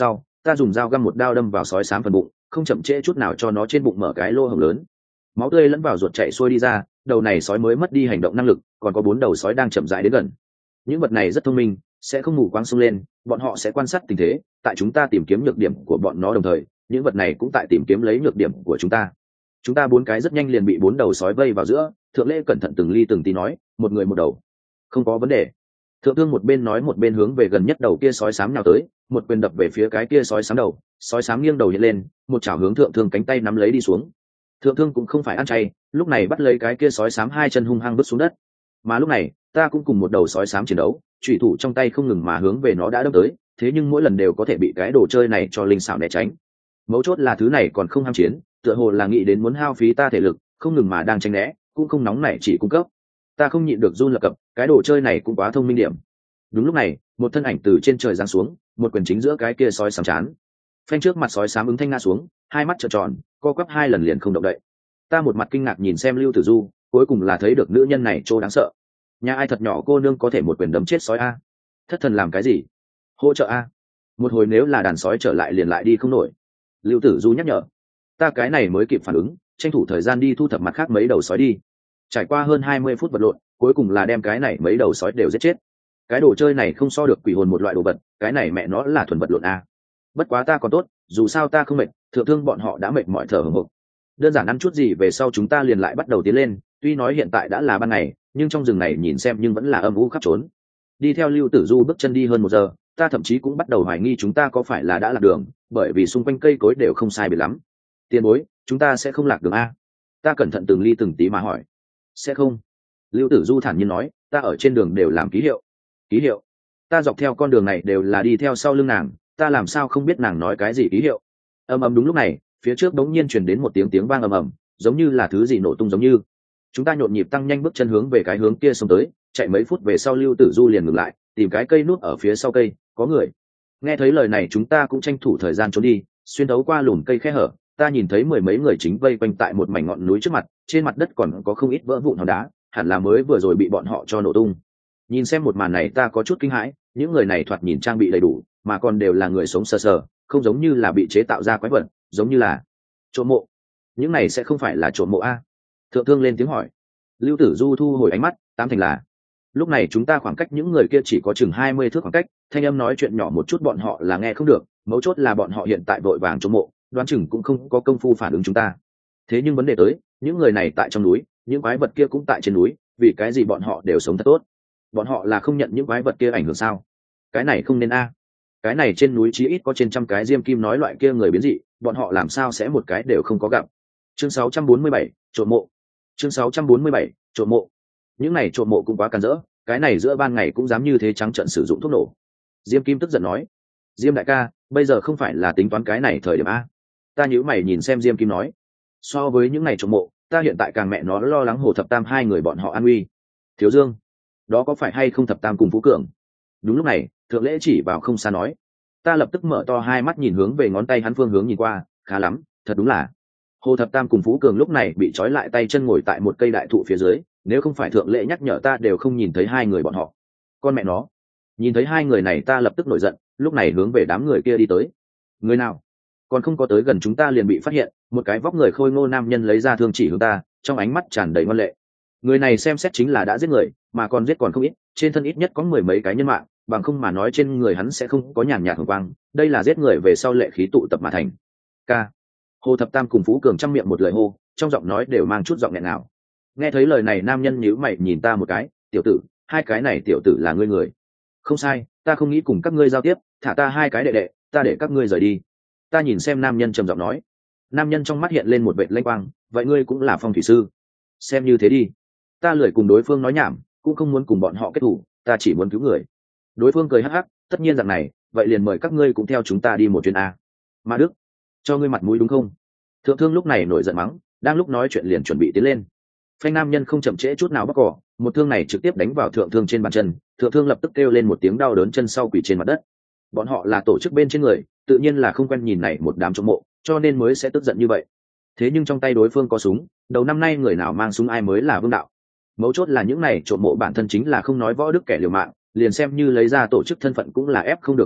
ta dùng dao găm một đao đâm vào sói xám phần bụng, không chậm trễ chút nào cho nó trên bụng mở cái lỗ hổng lớn. Máu tươi lẫn vào ruột chảy xuôi đi ra, đầu này sói mới mất đi hành động năng lực, còn có bốn đầu sói đang chậm rãi đến gần. Những vật này rất thông minh, sẽ không mù quáng xông lên, bọn họ sẽ quan sát tình thế, tại chúng ta tìm kiếm nhược điểm của bọn nó đồng thời, những vật này cũng tại tìm kiếm lấy nhược điểm của chúng ta. Chúng ta bốn cái rất nhanh liền bị bốn đầu sói vây vào giữa, Thượng Lễ cẩn thận từng ly từng tí nói, một người một đầu. Không có vấn đề. Thượng Thương một bên nói một bên hướng về gần nhất đầu kia sói xám nào tới, một quyền đập về phía cái kia sói xám đầu, sói xám nghiêng đầu hiện lên, một chảo hướng Thượng Thương cánh tay nắm lấy đi xuống. Thượng Thương cũng không phải ăn chay, lúc này bắt lấy cái kia sói xám hai chân hung hăng vứt xuống đất. Mà lúc này, ta cũng cùng một đầu sói xám chiến đấu, chủy thủ trong tay không ngừng mà hướng về nó đã đâm tới, thế nhưng mỗi lần đều có thể bị cái đồ chơi này cho linh xảo né tránh. Mấu chốt là thứ này còn không ham chiến, tựa hồ là nghĩ đến muốn hao phí ta thể lực, không ngừng mà đang tránh né, cũng không nóng nảy chỉ cung cấp. Ta không nhịn được run lập cập, cái đồ chơi này cũng quá thông minh điểm. Đúng lúc này, một thân ảnh từ trên trời giáng xuống, một quyền chính giữa cái kia sói xám chán. Phanh trước mặt sói xám ứng thanh ngã xuống, hai mắt trợn tròn, co quắp hai lần liền không động đậy. Ta một mặt kinh ngạc nhìn xem Lưu Tử Du, cuối cùng là thấy được nữ nhân này trô đáng sợ. Nhà ai thật nhỏ cô nương có thể một quyền đấm chết sói a? Thất thần làm cái gì? Hỗ trợ a? Một hồi nếu là đàn sói trở lại liền lại đi không nổi. Lưu Tử Du nhắc nhở. Ta cái này mới kịp phản ứng, tranh thủ thời gian đi thu thập mặt khác mấy đầu sói đi. Trải qua hơn hai mươi phút vật lộn, cuối cùng là đem cái này mấy đầu sói đều giết chết. Cái đồ chơi này không so được quỷ hồn một loại đồ vật, cái này mẹ nó là thuần vật lộn a. Bất quá ta còn tốt, dù sao ta không mệt, Thượng Thương bọn họ đã mệt mỏi thở hổn hộc. Đơn giản ăn chút gì về sau chúng ta liền lại bắt đầu tiến lên, tuy nói hiện tại đã là ban ngày, nhưng trong rừng này nhìn xem nhưng vẫn là âm u khắp trốn. Đi theo Lưu Tử Du bước chân đi hơn một giờ, ta thậm chí cũng bắt đầu hoài nghi chúng ta có phải là đã lạc đường, bởi vì xung quanh cây cối đều không sai biệt lắm. Tiền bối, chúng ta sẽ không lạc đường a? Ta cẩn thận từng ly từng tí mà hỏi. Sẽ không. Lưu Tử Du thản nhiên nói, ta ở trên đường đều làm ký hiệu. Ký hiệu? Ta dọc theo con đường này đều là đi theo sau lưng nàng, ta làm sao không biết nàng nói cái gì ký hiệu? Ầm ầm đúng lúc này, phía trước đống nhiên truyền đến một tiếng tiếng vang ầm ầm, giống như là thứ gì nổ tung giống như. Chúng ta nhộn nhịp tăng nhanh bước chân hướng về cái hướng kia xông tới, chạy mấy phút về sau Lưu Tử Du liền ngừng lại, tìm cái cây núp ở phía sau cây, có người. Nghe thấy lời này chúng ta cũng tranh thủ thời gian trốn đi, xuyên thấu qua lùm cây khe hở, ta nhìn thấy mười mấy người chính vây quanh tại một mảnh ngọn núi trước mặt, trên mặt đất còn có không ít vỡ vụn hòn đá, hẳn là mới vừa rồi bị bọn họ cho nổ tung. Nhìn xem một màn này ta có chút kinh hãi, những người này thoạt nhìn trang bị đầy đủ, mà còn đều là người sống sờ sờ, không giống như là bị chế tạo ra quái vật, giống như là trộm mộ. Những này sẽ không phải là trộm mộ a? Thượng Thương lên tiếng hỏi. Lưu Tử Du thu hồi ánh mắt, tám thành là. Lúc này chúng ta khoảng cách những người kia chỉ có chừng hai mươi thước khoảng cách, thanh âm nói chuyện nhỏ một chút bọn họ là nghe không được, mấu chốt là bọn họ hiện tại vội vàng trộm mộ, đoán chừng cũng không có công phu phản ứng chúng ta. Thế nhưng vấn đề tới, những người này tại trong núi, những quái vật kia cũng tại trên núi, vì cái gì bọn họ đều sống thật tốt? Bọn họ là không nhận những quái vật kia ảnh hưởng sao? Cái này không nên a. Cái này trên núi chí ít có trên trăm cái diêm kim nói loại kia người biến dị, bọn họ làm sao sẽ một cái đều không có gặp? Chương sáu trăm bốn mươi bảy, trộm mộ. Chương sáu trăm bốn mươi bảy, trộm mộ. Những này trộm mộ cũng quá càn rỡ, cái này giữa ban ngày cũng dám như thế trắng trợn sử dụng thuốc nổ. Diêm Kim tức giận nói, Diêm đại ca, bây giờ không phải là tính toán cái này thời điểm a. Ta nhíu mày nhìn xem Diêm Kim nói, so với những ngày trộm mộ, ta hiện tại càng mẹ nó lo lắng Hồ Thập Tam hai người bọn họ an nguy. Thiếu Dương, đó có phải hay không Thập Tam cùng Phú Cường? Đúng lúc này, Thượng Lễ chỉ vào không xa nói. Ta lập tức mở to hai mắt nhìn hướng về ngón tay hắn phương hướng nhìn qua, khá lắm, thật đúng là. Hồ Thập Tam cùng Phú Cường lúc này bị trói lại tay chân ngồi tại một cây đại thụ phía dưới, nếu không phải Thượng Lễ nhắc nhở ta đều không nhìn thấy hai người bọn họ. Con mẹ nó. Nhìn thấy hai người này ta lập tức nổi giận, lúc này hướng về đám người kia đi tới. Người nào? Còn không có tới gần chúng ta liền bị phát hiện, một cái vóc người khôi ngô nam nhân lấy ra thương chỉ hướng ta, trong ánh mắt tràn đầy ngoan lệ. Người này xem xét chính là đã giết người, mà còn giết còn không ít, trên thân ít nhất có mười mấy cái nhân mạng, bằng không mà nói trên người hắn sẽ không có nhàn nhạt hồng quang, đây là giết người về sau lệ khí tụ tập mà thành. K. Hồ Thập Tam cùng Phú Cường trăm miệng một lời hô, trong giọng nói đều mang chút giọng nghẹn nào. Nghe thấy lời này nam nhân nhíu mày nhìn ta một cái, tiểu tử, hai cái này tiểu tử là ngươi người. Không sai, ta không nghĩ cùng các ngươi giao tiếp, thả ta hai cái đệ đệ, ta để các ngươi rời đi. Ta nhìn xem nam nhân trầm giọng nói. Nam nhân trong mắt hiện lên một vệt lanh quang, vậy ngươi cũng là phong thủy sư. Xem như thế đi. Ta lười cùng đối phương nói nhảm, cũng không muốn cùng bọn họ kết thủ, ta chỉ muốn cứu người. Đối phương cười hắc hắc, tất nhiên rằng này, vậy liền mời các ngươi cũng theo chúng ta đi một chuyến a. Ma Đức, cho ngươi mặt mũi đúng không? Thượng Thương lúc này nổi giận mắng, đang lúc nói chuyện liền chuẩn bị tiến lên. Phanh nam nhân không chậm trễ chút nào bóc cỏ, một thương này trực tiếp đánh vào Thượng Thương trên bàn chân, Thượng Thương lập tức kêu lên một tiếng đau đớn chân sau quỳ trên mặt đất. Bọn họ là tổ chức bên trên người, tự nhiên là không quen nhìn này một đám trộm mộ, cho nên mới sẽ tức giận như vậy. Thế nhưng trong tay đối phương có súng, đầu năm nay người nào mang súng ai mới là vương đạo. Mấu chốt là những này trộm mộ bản thân chính là không nói võ đức kẻ liều mạng, liền xem như lấy ra tổ chức thân phận cũng là ép không được bọn họ,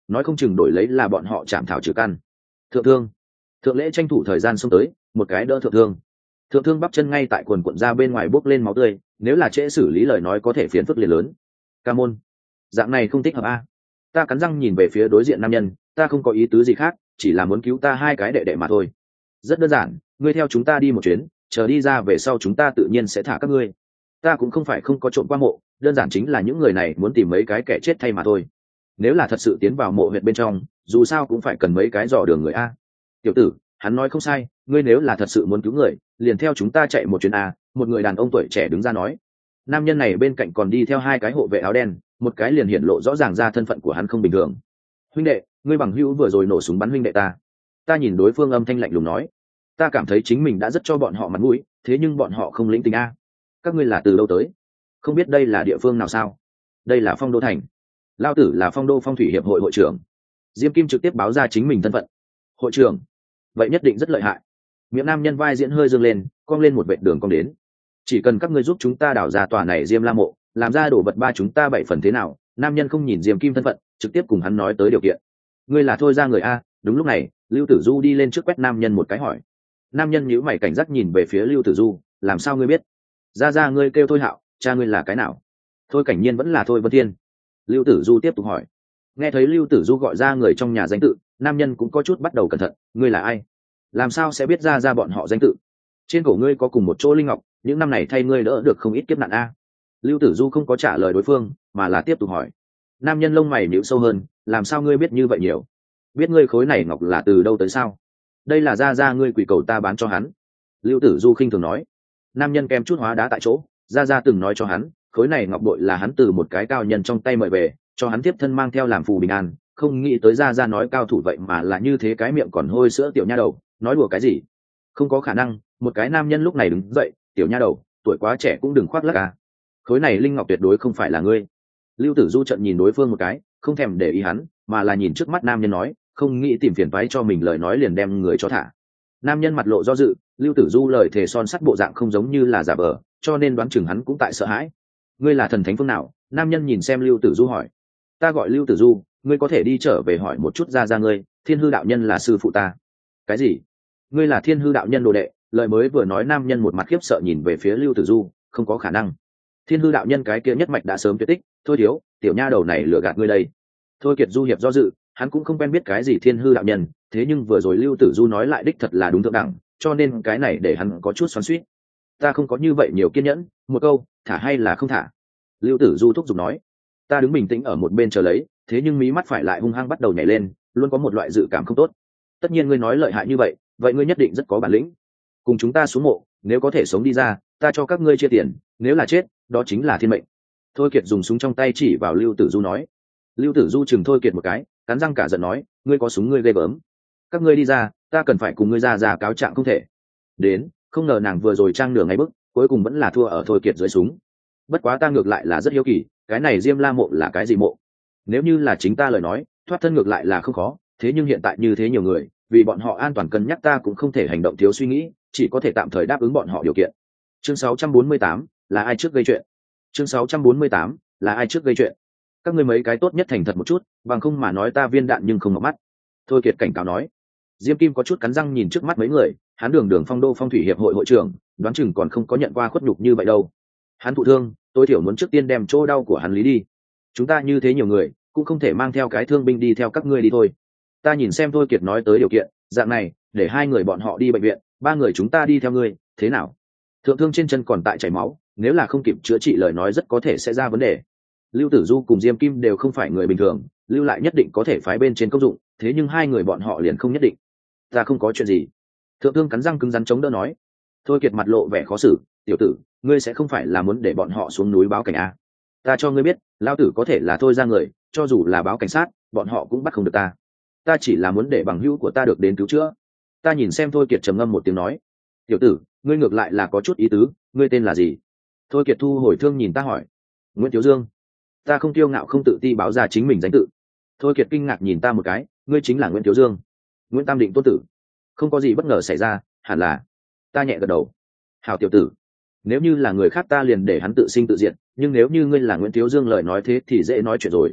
nói không chừng đổi lấy là bọn họ chạm thảo trừ căn. Thượng thương, thượng lễ tranh thủ thời gian xông tới, một cái đỡ thượng thương. Thượng thương bắp chân ngay tại quần quận ra bên ngoài bốc lên máu tươi, nếu là trễ xử lý lời nói có thể phiền phức liền lớn. Ca môn, dạng này không thích hợp a. Ta cắn răng nhìn về phía đối diện nam nhân, ta không có ý tứ gì khác, chỉ là muốn cứu ta hai cái đệ đệ mà thôi. Rất đơn giản, ngươi theo chúng ta đi một chuyến, chờ đi ra về sau chúng ta tự nhiên sẽ thả các ngươi. Ta cũng không phải không có trộm qua mộ, đơn giản chính là những người này muốn tìm mấy cái kẻ chết thay mà thôi. Nếu là thật sự tiến vào mộ huyệt bên trong, dù sao cũng phải cần mấy cái dò đường người a. Tiểu tử, hắn nói không sai, ngươi nếu là thật sự muốn cứu người, liền theo chúng ta chạy một chuyến a. Một người đàn ông tuổi trẻ đứng ra nói. Nam nhân này bên cạnh còn đi theo hai cái hộ vệ áo đen, một cái liền hiển lộ rõ ràng ra thân phận của hắn không bình thường. Huynh đệ, ngươi bằng hữu vừa rồi nổ súng bắn huynh đệ ta. Ta nhìn đối phương âm thanh lạnh lùng nói. Ta cảm thấy chính mình đã rất cho bọn họ mặt mũi, thế nhưng bọn họ không lĩnh tình a. Các ngươi là từ đâu tới? Không biết đây là địa phương nào sao? Đây là Phong Đô thành. Lao tử là Phong Đô Phong thủy hiệp hội hội trưởng. Diêm Kim trực tiếp báo ra chính mình thân phận. Hội trưởng, vậy nhất định rất lợi hại. Miệng nam nhân vai diễn hơi dương lên, cong lên một vệt đường cong đến. Chỉ cần các ngươi giúp chúng ta đào ra tòa này Diêm La mộ, làm ra đồ vật ba chúng ta bảy phần thế nào? Nam nhân không nhìn Diêm Kim thân phận, trực tiếp cùng hắn nói tới điều kiện. Ngươi là thôi ra người a? Đúng lúc này, Lưu Tử Du đi lên trước quét nam nhân một cái hỏi. Nam nhân nhíu mày cảnh giác nhìn về phía Lưu Tử Du, làm sao ngươi biết? Ra ra ngươi kêu Thôi Hạo, cha ngươi là cái nào? Thôi Cảnh Nhiên vẫn là Thôi Vân Thiên. Lưu Tử Du tiếp tục hỏi. Nghe thấy Lưu Tử Du gọi ra người trong nhà danh tự, nam nhân cũng có chút bắt đầu cẩn thận. Ngươi là ai? Làm sao sẽ biết ra ra bọn họ danh tự? Trên cổ ngươi có cùng một chỗ linh ngọc, những năm này thay ngươi đỡ được không ít kiếp nạn a. Lưu Tử Du không có trả lời đối phương, mà là tiếp tục hỏi. Nam nhân lông mày nhíu sâu hơn, làm sao ngươi biết như vậy nhiều? Biết ngươi khối này ngọc là từ đâu tới sao? Đây là ra ra ngươi quỷ cầu ta bán cho hắn. Lưu Tử Du khinh thường nói. Nam nhân kém chút hóa đá tại chỗ, ra ra từng nói cho hắn, khối này ngọc bội là hắn từ một cái cao nhân trong tay mời về, cho hắn tiếp thân mang theo làm phù bình an, không nghĩ tới ra ra nói cao thủ vậy mà là như thế, cái miệng còn hôi sữa tiểu nha đầu, nói đùa cái gì? Không có khả năng. Một cái nam nhân lúc này đứng dậy, tiểu nha đầu, tuổi quá trẻ cũng đừng khoác lác à. Khối này linh ngọc tuyệt đối không phải là ngươi. Lưu Tử Du trận nhìn đối phương một cái, không thèm để ý hắn, mà là nhìn trước mắt nam nhân nói, không nghĩ tìm phiền toái cho mình lời nói liền đem người cho thả. Nam nhân mặt lộ do dự, Lưu Tử Du lời thề son sắt bộ dạng không giống như là giả vờ, cho nên đoán chừng hắn cũng tại sợ hãi. Ngươi là thần thánh phương nào? Nam nhân nhìn xem Lưu Tử Du hỏi. Ta gọi Lưu Tử Du, ngươi có thể đi trở về hỏi một chút ra ra ngươi, Thiên Hư đạo nhân là sư phụ ta. Cái gì? Ngươi là Thiên Hư đạo nhân đồ đệ? Lời mới vừa nói nam nhân một mặt khiếp sợ nhìn về phía Lưu Tử Du, không có khả năng. Thiên Hư đạo nhân cái kia nhất mạch đã sớm tuyệt tích, thôi thiếu, tiểu nha đầu này lừa gạt ngươi đây. Thôi Kiệt Du hiệp do dự, hắn cũng không quen biết cái gì Thiên Hư đạo nhân, thế nhưng vừa rồi Lưu Tử Du nói lại đích thật là đúng thượng đẳng, cho nên cái này để hắn có chút xoắn xuýt. Ta không có như vậy nhiều kiên nhẫn, một câu, thả hay là không thả? Lưu Tử Du thúc giục nói. Ta đứng bình tĩnh ở một bên chờ lấy, thế nhưng mí mắt phải lại hung hăng bắt đầu nhảy lên, luôn có một loại dự cảm không tốt. Tất nhiên ngươi nói lợi hại như vậy, vậy ngươi nhất định rất có bản lĩnh. Cùng chúng ta xuống mộ, nếu có thể sống đi ra, ta cho các ngươi chia tiền, nếu là chết, đó chính là thiên mệnh. Thôi Kiệt dùng súng trong tay chỉ vào Lưu Tử Du nói. Lưu Tử Du chừng Thôi Kiệt một cái, cắn răng cả giận nói, ngươi có súng ngươi ghê gớm. Các ngươi đi ra, ta cần phải cùng ngươi ra ra cáo trạng không thể. Đến, không ngờ nàng vừa rồi trang nửa ngày bức, cuối cùng vẫn là thua ở Thôi Kiệt dưới súng. Bất quá ta ngược lại là rất hiếu kỳ, cái này Diêm La mộ là cái gì mộ? Nếu như là chính ta lời nói, thoát thân ngược lại là không khó, thế nhưng hiện tại như thế nhiều người, vì bọn họ an toàn cân nhắc ta cũng không thể hành động thiếu suy nghĩ, chỉ có thể tạm thời đáp ứng bọn họ điều kiện. Chương sáu trăm bốn mươi tám, là ai trước gây chuyện? Chương sáu trăm bốn mươi tám, là ai trước gây chuyện? Các ngươi mấy cái tốt nhất thành thật một chút, bằng không mà nói ta viên đạn nhưng không ngọc mắt. Thôi Kiệt cảnh cáo nói. Diêm Kim có chút cắn răng nhìn trước mắt mấy người, hắn đường đường Phong Đô Phong thủy hiệp hội hội trưởng, đoán chừng còn không có nhận qua khuất nhục như vậy đâu. Hắn thụ thương, tối thiểu muốn trước tiên đem chỗ đau của hắn lý đi. Chúng ta như thế nhiều người, cũng không thể mang theo cái thương binh đi theo các ngươi đi thôi. Ta nhìn xem Thôi Kiệt nói tới điều kiện, dạng này, để hai người bọn họ đi bệnh viện, ba người chúng ta đi theo ngươi, thế nào? Thượng thương trên chân còn tại chảy máu, nếu là không kịp chữa trị lời nói rất có thể sẽ ra vấn đề. Lưu Tử Du cùng Diêm Kim đều không phải người bình thường, lưu lại nhất định có thể phái bên trên công dụng, thế nhưng hai người bọn họ liền không nhất định. Ta không có chuyện gì. Thượng thương cắn răng cứng rắn chống đỡ nói. Thôi Kiệt mặt lộ vẻ khó xử, tiểu tử, ngươi sẽ không phải là muốn để bọn họ xuống núi báo cảnh a? Ta cho ngươi biết, lão tử có thể là Thôi ra người, cho dù là báo cảnh sát, bọn họ cũng bắt không được ta. Ta chỉ là muốn để bằng hữu của ta được đến cứu chữa. Ta nhìn xem Thôi Kiệt trầm ngâm một tiếng nói. Tiểu tử, ngươi ngược lại là có chút ý tứ, ngươi tên là gì? Thôi Kiệt thu hồi thương nhìn ta hỏi. Nguyễn Thiếu Dương. Ta không kiêu ngạo không tự ti báo ra chính mình danh tự. Thôi Kiệt kinh ngạc nhìn ta một cái, ngươi chính là Nguyễn Thiếu Dương? Nguyễn Tam Định tôn tử. Không có gì bất ngờ xảy ra, hẳn là. Ta nhẹ gật đầu. Hảo tiểu tử, nếu như là người khác ta liền để hắn tự sinh tự diệt, nhưng nếu như ngươi là Nguyễn Thiếu Dương lời nói thế thì dễ nói chuyện rồi.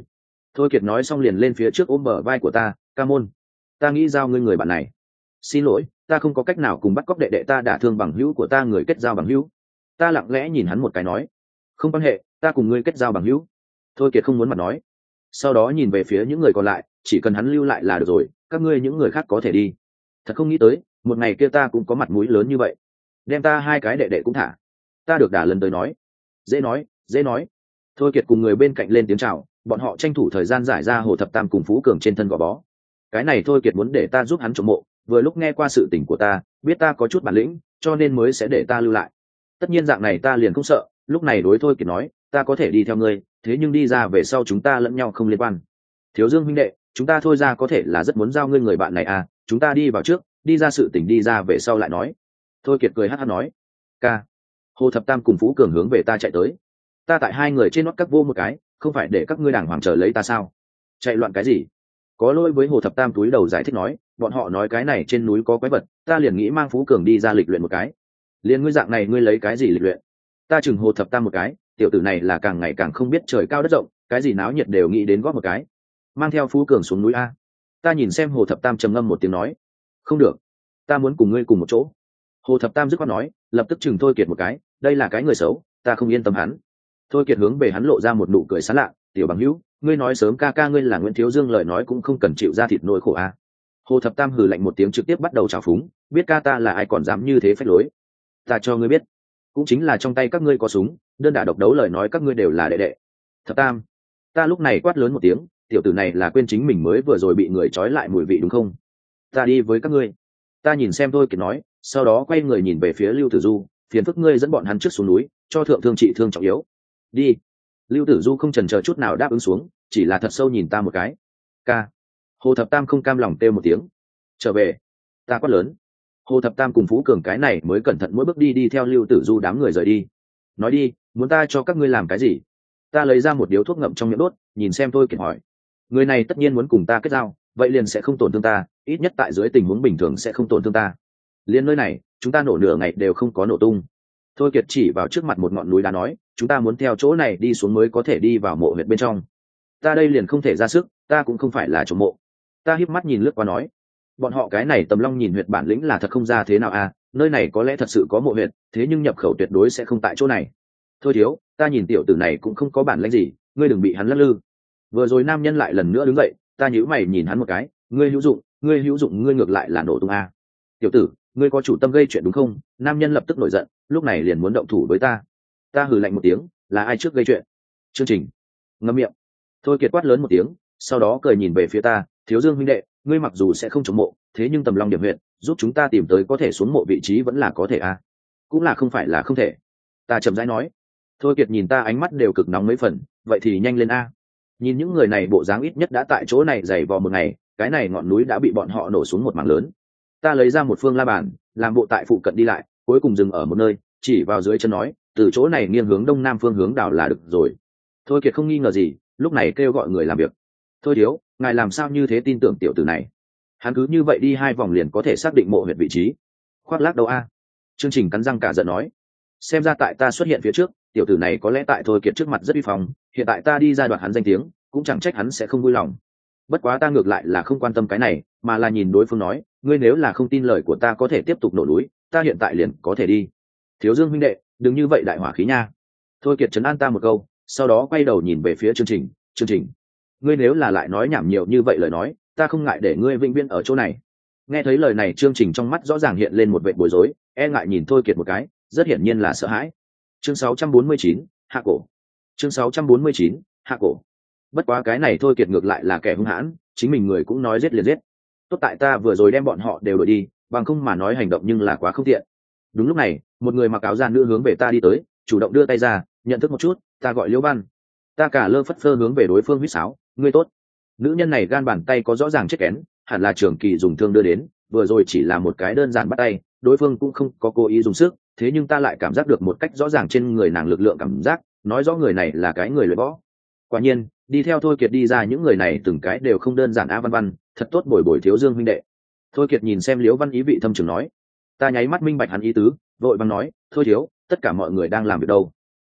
Thôi Kiệt nói xong liền lên phía trước ôm bờ vai của ta. Ca môn, ta nghĩ giao ngươi người bạn này. Xin lỗi, ta không có cách nào cùng bắt cóc đệ đệ ta đả thương bằng hữu của ta người kết giao bằng hữu. Ta lặng lẽ nhìn hắn một cái nói, không quan hệ, ta cùng ngươi kết giao bằng hữu. Thôi Kiệt không muốn mặt nói, sau đó nhìn về phía những người còn lại, chỉ cần hắn lưu lại là được rồi, các ngươi những người khác có thể đi. Thật không nghĩ tới, một ngày kia ta cũng có mặt mũi lớn như vậy, đem ta hai cái đệ đệ cũng thả. Ta được đả lần tới nói, dễ nói, dễ nói. Thôi Kiệt cùng người bên cạnh lên tiếng chào, bọn họ tranh thủ thời gian giải ra Hồ Thập Tam cùng Phú Cường trên thân gò bó. Cái này Thôi Kiệt muốn để ta giúp hắn trộm mộ, vừa lúc nghe qua sự tình của ta, biết ta có chút bản lĩnh, cho nên mới sẽ để ta lưu lại. Tất nhiên dạng này ta liền không sợ, lúc này đối Thôi Kiệt nói, ta có thể đi theo ngươi, thế nhưng đi ra về sau chúng ta lẫn nhau không liên quan. Thiếu Dương huynh đệ, chúng ta thôi ra có thể là rất muốn giao ngươi người bạn này à, chúng ta đi vào trước, đi ra sự tình đi ra về sau lại nói. Thôi Kiệt cười hát hát nói, ca. Hồ Thập Tam cùng Phú Cường hướng về ta chạy tới. Ta tại hai người trên nót các vô một cái, không phải để các ngươi đàng hoàng chờ lấy ta sao? Chạy loạn cái gì? Có lỗi với Hồ Thập Tam túi đầu giải thích nói, bọn họ nói cái này trên núi có quái vật, ta liền nghĩ mang Phú Cường đi ra lịch luyện một cái. Liền ngươi dạng này ngươi lấy cái gì lịch luyện? Ta chừng Hồ Thập Tam một cái, tiểu tử này là càng ngày càng không biết trời cao đất rộng, cái gì náo nhiệt đều nghĩ đến góp một cái. Mang theo Phú Cường xuống núi a. Ta nhìn xem Hồ Thập Tam trầm ngâm một tiếng nói, không được, ta muốn cùng ngươi cùng một chỗ. Hồ Thập Tam dứt khoát nói, lập tức chừng Thôi Kiệt một cái, đây là cái người xấu, ta không yên tâm hắn. Thôi Kiệt hướng về hắn lộ ra một nụ cười sán lạ, tiểu bằng hữu, ngươi nói sớm ca ca ngươi là Nguyễn Thiếu Dương lời nói cũng không cần chịu ra thịt nỗi khổ a. Hồ Thập Tam hừ lạnh một tiếng trực tiếp bắt đầu trào phúng, biết ca ta là ai còn dám như thế phách lối. Ta cho ngươi biết, cũng chính là trong tay các ngươi có súng, đơn đả độc đấu lời nói các ngươi đều là đệ đệ. Thập Tam, ta lúc này quát lớn một tiếng, tiểu tử này là quên chính mình mới vừa rồi bị người trói lại mùi vị đúng không? Ta đi với các ngươi. Ta nhìn xem Thôi Kiệt nói, sau đó quay người nhìn về phía Lưu Tử Du, phiền phức ngươi dẫn bọn hắn trước xuống núi, cho thượng thương trị thương trọng yếu. Đi. Lưu Tử Du không chần chờ chút nào đáp ứng xuống, chỉ là thật sâu nhìn ta một cái. Ca. Hồ Thập Tam không cam lòng kêu một tiếng. Trở về. Ta quát lớn. Hồ Thập Tam cùng Phú Cường cái này mới cẩn thận mỗi bước đi đi theo Lưu Tử Du đám người rời đi. Nói đi, muốn ta cho các ngươi làm cái gì? Ta lấy ra một điếu thuốc ngậm trong miệng đốt, nhìn xem Thôi Kiệt hỏi. Người này tất nhiên muốn cùng ta kết giao, vậy liền sẽ không tổn thương ta, ít nhất tại dưới tình huống bình thường sẽ không tổn thương ta. Liên nơi này, chúng ta nổ nửa ngày đều không có nổ tung. Thôi Kiệt chỉ vào trước mặt một ngọn núi đá nói, chúng ta muốn theo chỗ này đi xuống mới có thể đi vào mộ huyệt bên trong. Ta đây liền không thể ra sức, ta cũng không phải là trộm mộ. Ta híp mắt nhìn lướt qua nói, bọn họ cái này Tầm Long nhìn huyệt bản lĩnh là thật không ra thế nào à, nơi này có lẽ thật sự có mộ huyệt, thế nhưng nhập khẩu tuyệt đối sẽ không tại chỗ này. Thôi thiếu, ta nhìn tiểu tử này cũng không có bản lĩnh gì, ngươi đừng bị hắn lắc lư. Vừa rồi nam nhân lại lần nữa đứng dậy, ta nhíu mày nhìn hắn một cái, ngươi hữu dụng, ngươi hữu dụng ngươi ngược lại là nổ tung a. Tiểu tử, ngươi có chủ tâm gây chuyện đúng không? Nam nhân lập tức nổi giận, lúc này liền muốn động thủ với ta. Ta hừ lạnh một tiếng, là ai trước gây chuyện? Chương Trình. Ngậm miệng. Thôi Kiệt quát lớn một tiếng, sau đó cười nhìn về phía ta, Thiếu Dương huynh đệ, ngươi mặc dù sẽ không chống mộ, thế nhưng Tầm Long điểm huyện, giúp chúng ta tìm tới có thể xuống mộ vị trí vẫn là có thể a. Cũng là không phải là không thể. Ta chậm rãi nói. Thôi Kiệt nhìn ta ánh mắt đều cực nóng mấy phần, vậy thì nhanh lên a. Nhìn những người này bộ dáng ít nhất đã tại chỗ này dày vò một ngày, cái này ngọn núi đã bị bọn họ nổ xuống một mảng lớn. Ta lấy ra một phương la bàn, làm bộ tại phụ cận đi lại, cuối cùng dừng ở một nơi, chỉ vào dưới chân nói, từ chỗ này nghiêng hướng đông nam phương hướng đảo là được rồi. Thôi Kiệt không nghi ngờ gì, lúc này kêu gọi người làm việc. Thôi thiếu, ngài làm sao như thế tin tưởng tiểu tử này? Hắn cứ như vậy đi hai vòng liền có thể xác định mộ huyệt vị trí. Khoác lác đâu a? Chương Trình cắn răng cả giận nói, xem ra tại ta xuất hiện phía trước, tiểu tử này có lẽ tại Thôi Kiệt trước mặt rất uy phong, hiện tại ta đi ra đoạt hắn danh tiếng, cũng chẳng trách hắn sẽ không vui lòng. Bất quá ta ngược lại là không quan tâm cái này, mà là nhìn đối phương nói, ngươi nếu là không tin lời của ta có thể tiếp tục nổ núi, ta hiện tại liền có thể đi. Thiếu Dương huynh đệ, đừng như vậy đại hỏa khí nha. Thôi Kiệt trấn an ta một câu, sau đó quay đầu nhìn về phía Chương Trình, Chương Trình, ngươi nếu là lại nói nhảm nhiều như vậy lời nói, ta không ngại để ngươi vĩnh viễn ở chỗ này. Nghe thấy lời này Chương Trình trong mắt rõ ràng hiện lên một vẻ bối rối, e ngại nhìn Thôi Kiệt một cái, rất hiển nhiên là sợ hãi. Chương sáu trăm bốn mươi chín, hạ cổ. Chương sáu trăm bốn mươi chín, hạ cổ. Bất quá cái này Thôi Kiệt ngược lại là kẻ hung hãn, chính mình người cũng nói giết liền giết. Tốt tại ta vừa rồi đem bọn họ đều đuổi đi, bằng không mà nói hành động nhưng là quá không tiện. Đúng lúc này, một người mặc áo da nữ hướng về ta đi tới, chủ động đưa tay ra, nhận thức một chút, ta gọi Liễu Văn. Ta cả lơ phất phơ hướng về đối phương huýt sáo, ngươi tốt. Nữ nhân này gan bàn tay có rõ ràng chết kén, hẳn là Trường Kỳ dùng thương đưa đến, vừa rồi chỉ là một cái đơn giản bắt tay, đối phương cũng không có cố ý dùng sức, thế nhưng ta lại cảm giác được một cách rõ ràng trên người nàng lực lượng cảm giác, nói rõ người này là cái người luyện võ. Quả nhiên, đi theo Thôi Kiệt đi ra những người này từng cái đều không đơn giản. A Văn Văn, thật tốt bồi bồi Thiếu Dương huynh đệ. Thôi Kiệt nhìn xem Liễu Văn ý vị thâm trường nói. Ta nháy mắt minh bạch hắn ý tứ, vội vàng nói, thôi thiếu, tất cả mọi người đang làm việc đâu.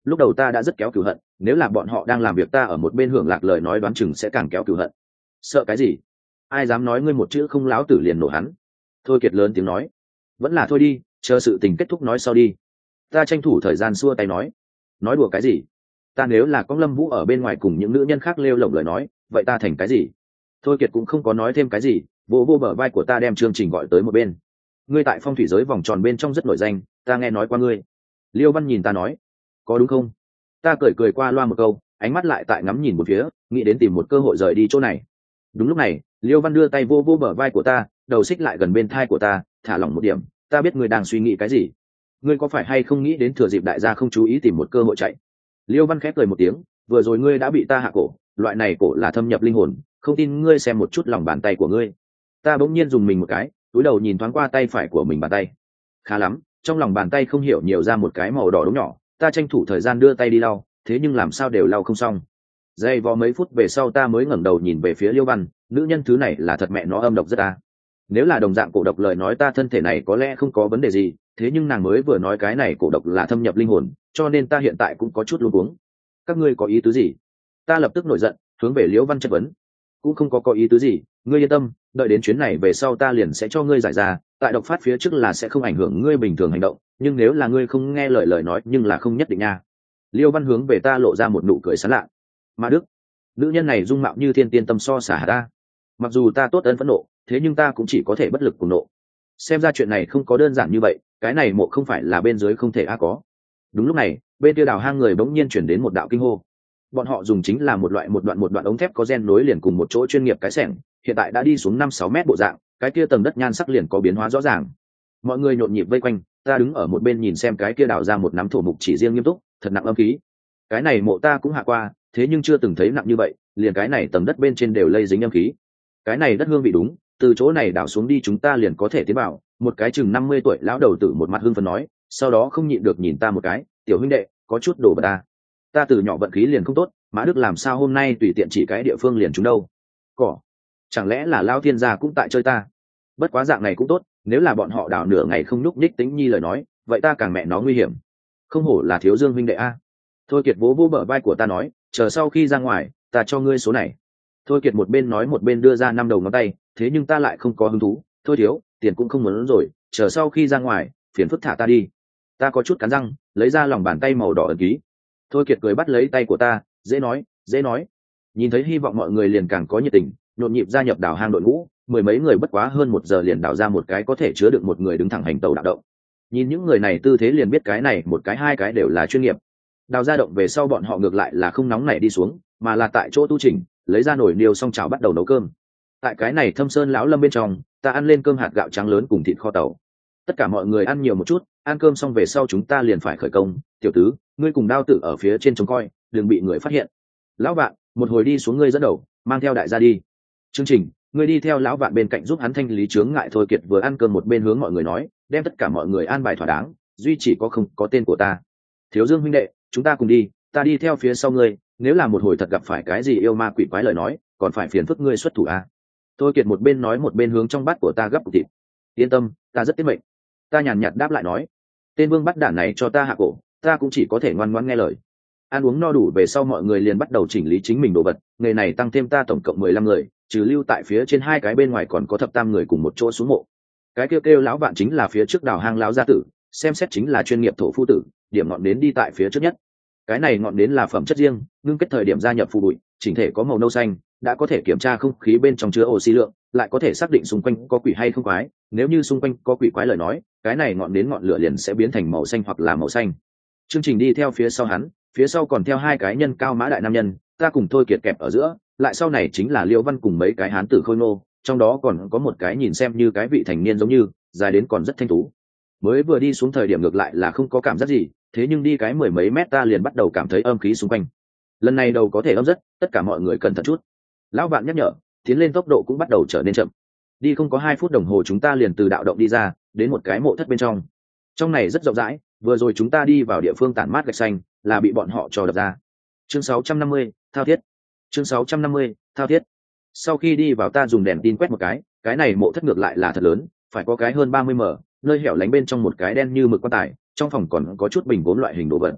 lúc đầu ta đã rất kéo cửu hận, nếu là bọn họ đang làm việc ta ở một bên hưởng lạc lời nói đoán chừng sẽ càng kéo cửu hận. Sợ cái gì? Ai dám nói ngươi một chữ không láo tử liền nổ hắn. Thôi Kiệt lớn tiếng nói. Vẫn là thôi đi, chờ sự tình kết thúc nói sau đi. Ta tranh thủ thời gian xua tay nói. Nói đùa cái gì? Ta nếu là có Lâm Vũ ở bên ngoài cùng những nữ nhân khác lêu lổng lời nói, vậy ta thành cái gì? Thôi Kiệt cũng không có nói thêm cái gì, vô vô bờ vai của ta đem chương trình gọi tới một bên. Ngươi tại phong thủy giới vòng tròn bên trong rất nổi danh, ta nghe nói qua ngươi. Liêu Văn nhìn ta nói, có đúng không? Ta cười cười qua loa một câu, ánh mắt lại tại ngắm nhìn một phía, nghĩ đến tìm một cơ hội rời đi chỗ này. Đúng lúc này, Liêu Văn đưa tay vô vô bờ vai của ta, đầu xích lại gần bên thai của ta, thả lỏng một điểm. Ta biết ngươi đang suy nghĩ cái gì. Ngươi có phải hay không nghĩ đến thừa dịp đại gia không chú ý tìm một cơ hội chạy? Liêu Văn khép cười một tiếng, vừa rồi ngươi đã bị ta hạ cổ, loại này cổ là thâm nhập linh hồn, không tin ngươi xem một chút lòng bàn tay của ngươi. Ta bỗng nhiên dùng mình một cái, cúi đầu nhìn thoáng qua tay phải của mình bàn tay. Khá lắm, trong lòng bàn tay không hiểu nhiều ra một cái màu đỏ đốm nhỏ, ta tranh thủ thời gian đưa tay đi lau, thế nhưng làm sao đều lau không xong. Dây vò mấy phút về sau ta mới ngẩng đầu nhìn về phía Liêu Văn, nữ nhân thứ này là thật mẹ nó âm độc rất ta. Nếu là đồng dạng cổ độc lời nói ta thân thể này có lẽ không có vấn đề gì, thế nhưng nàng mới vừa nói cái này cổ độc là thâm nhập linh hồn, cho nên ta hiện tại cũng có chút luống cuống. Các ngươi có ý tứ gì? Ta lập tức nổi giận, hướng về Liễu Văn chất vấn. Cũng không có có ý tứ gì, ngươi yên tâm, đợi đến chuyến này về sau ta liền sẽ cho ngươi giải ra, tại độc phát phía trước là sẽ không ảnh hưởng ngươi bình thường hành động, nhưng nếu là ngươi không nghe lời lời nói nhưng là không nhất định nha. Liêu Văn hướng về ta lộ ra một nụ cười sán lạ. Ma Đức, nữ nhân này dung mạo như thiên tiên tâm so xả ta. Mặc dù ta tốt ơn phẫn nộ, thế nhưng ta cũng chỉ có thể bất lực cùng nộ. Xem ra chuyện này không có đơn giản như vậy, cái này mộ không phải là bên dưới không thể a có. Đúng lúc này, bên kia đào hang người bỗng nhiên chuyển đến một đạo kinh hô. Bọn họ dùng chính là một loại một đoạn một đoạn ống thép có gen nối liền cùng một chỗ chuyên nghiệp cái xẻng, hiện tại đã đi xuống năm sáu mét bộ dạng, cái kia tầng đất nhan sắc liền có biến hóa rõ ràng. Mọi người nhộn nhịp vây quanh, ta đứng ở một bên nhìn xem cái kia đào ra một nắm thổ mục chỉ riêng nghiêm túc, thật nặng âm khí. Cái này mộ ta cũng hạ qua, thế nhưng chưa từng thấy nặng như vậy, liền cái này tầng đất bên trên đều lây dính âm khí. Cái này đất hương vị đúng, từ chỗ này đào xuống đi chúng ta liền có thể tiến vào. Một cái chừng năm mươi tuổi lão đầu tử một mặt hưng phấn nói, sau đó không nhịn được nhìn ta một cái, tiểu huynh đệ, có chút đồ vật ta. Ta từ nhỏ vận khí liền không tốt, Mã Đức làm sao hôm nay tùy tiện chỉ cái địa phương liền chúng đâu? Cỏ, chẳng lẽ là Lao Thiên gia cũng tại chơi ta? Bất quá dạng này cũng tốt, nếu là bọn họ đào nửa ngày không nhúc nhích tính nhi lời nói, vậy ta càng mẹ nó nguy hiểm. Không hổ là Thiếu Dương huynh đệ a. Thôi Kiệt vỗ vỗ bờ vai của ta nói, chờ sau khi ra ngoài, ta cho ngươi số này. Thôi Kiệt một bên nói một bên đưa ra năm đầu ngón tay, thế nhưng ta lại không có hứng thú. Thôi thiếu, tiền cũng không muốn rồi, chờ sau khi ra ngoài, phiền phức thả ta đi. Ta có chút cắn răng, lấy ra lòng bàn tay màu đỏ ẩn ký. Thôi Kiệt cười bắt lấy tay của ta, dễ nói, dễ nói. Nhìn thấy hy vọng mọi người liền càng có nhiệt tình, nhộn nhịp gia nhập đào hang đội ngũ, mười mấy người bất quá hơn một giờ liền đào ra một cái có thể chứa được một người đứng thẳng hành tàu đạo động. Nhìn những người này tư thế liền biết cái này một cái hai cái đều là chuyên nghiệp. Đào ra động về sau bọn họ ngược lại là không nóng nảy đi xuống, mà là tại chỗ tu chỉnh, lấy ra nồi niêu xong chảo bắt đầu nấu cơm. Tại cái này thâm sơn lão lâm bên trong, ta ăn lên cơm hạt gạo trắng lớn cùng thịt kho tàu. Tất cả mọi người ăn nhiều một chút, ăn cơm xong về sau chúng ta liền phải khởi công. Tiểu tứ, ngươi cùng Đao Tử ở phía trên trông coi, đừng bị người phát hiện. Lão Vạn, một hồi đi xuống ngươi dẫn đầu, mang theo đại gia đi. Chương Trình, ngươi đi theo lão Vạn bên cạnh giúp hắn thanh lý chướng ngại. Thôi Kiệt vừa ăn cơm một bên hướng mọi người nói, đem tất cả mọi người an bài thỏa đáng, duy chỉ có không có tên của ta. Thiếu Dương huynh đệ, chúng ta cùng đi, ta đi theo phía sau ngươi, nếu là một hồi thật gặp phải cái gì yêu ma quỷ quái lời nói, còn phải phiền phức ngươi xuất thủ a. Thôi Kiệt một bên nói một bên hướng trong bát của ta gấp cục thịt. Yên tâm, ta rất tiết mệnh. Ta nhàn nhạt đáp lại nói, tên vương bắt đản này cho ta hạ cổ, ta cũng chỉ có thể ngoan ngoãn nghe lời. Ăn uống no đủ về sau mọi người liền bắt đầu chỉnh lý chính mình đồ vật, nghề này tăng thêm ta tổng cộng mười lăm người, trừ lưu tại phía trên hai cái bên ngoài còn có thập tam người cùng một chỗ xuống mộ. Cái kêu kêu lão Vạn chính là phía trước đào hang lão gia tử, xem xét chính là chuyên nghiệp thổ phu tử, điểm ngọn nến đi tại phía trước nhất. Cái này ngọn nến là phẩm chất riêng, ngưng kết thời điểm gia nhập phù bụi, chỉnh thể có màu nâu xanh, đã có thể kiểm tra không khí bên trong chứa oxy lượng, lại có thể xác định xung quanh có quỷ hay không quái, nếu như xung quanh có quỷ quái lời nói, cái này ngọn nến ngọn lửa liền sẽ biến thành màu xanh hoặc là màu xanh. Chương Trình đi theo phía sau hắn, phía sau còn theo hai cái nhân cao mã đại nam nhân, ta cùng Thôi Kiệt kẹp ở giữa, lại sau này chính là Liễu Văn cùng mấy cái hán tử khôi ngô, trong đó còn có một cái nhìn xem như cái vị thành niên giống như, dài đến còn rất thanh tú. Mới vừa đi xuống thời điểm ngược lại là không có cảm giác gì, thế nhưng đi cái mười mấy mét ta liền bắt đầu cảm thấy âm khí xung quanh. Lần này đầu có thể âm rất, tất cả mọi người cẩn thận chút. Lão Vạn nhắc nhở, tiến lên tốc độ cũng bắt đầu trở nên chậm. Đi không có hai phút đồng hồ chúng ta liền từ đạo động đi ra, đến một cái mộ thất bên trong. Trong này rất rộng rãi, vừa rồi chúng ta đi vào địa phương tản mát gạch xanh, là bị bọn họ cho đập ra. Chương sáu trăm năm mươi, thao thiết. Chương sáu trăm năm mươi, thao thiết. Sau khi đi vào ta dùng đèn tin quét một cái, cái này mộ thất ngược lại là thật lớn, phải có cái hơn ba mươi mét, nơi hẻo lánh bên trong một cái đen như mực quan tài, trong phòng còn có chút bình gốm loại hình đồ vật.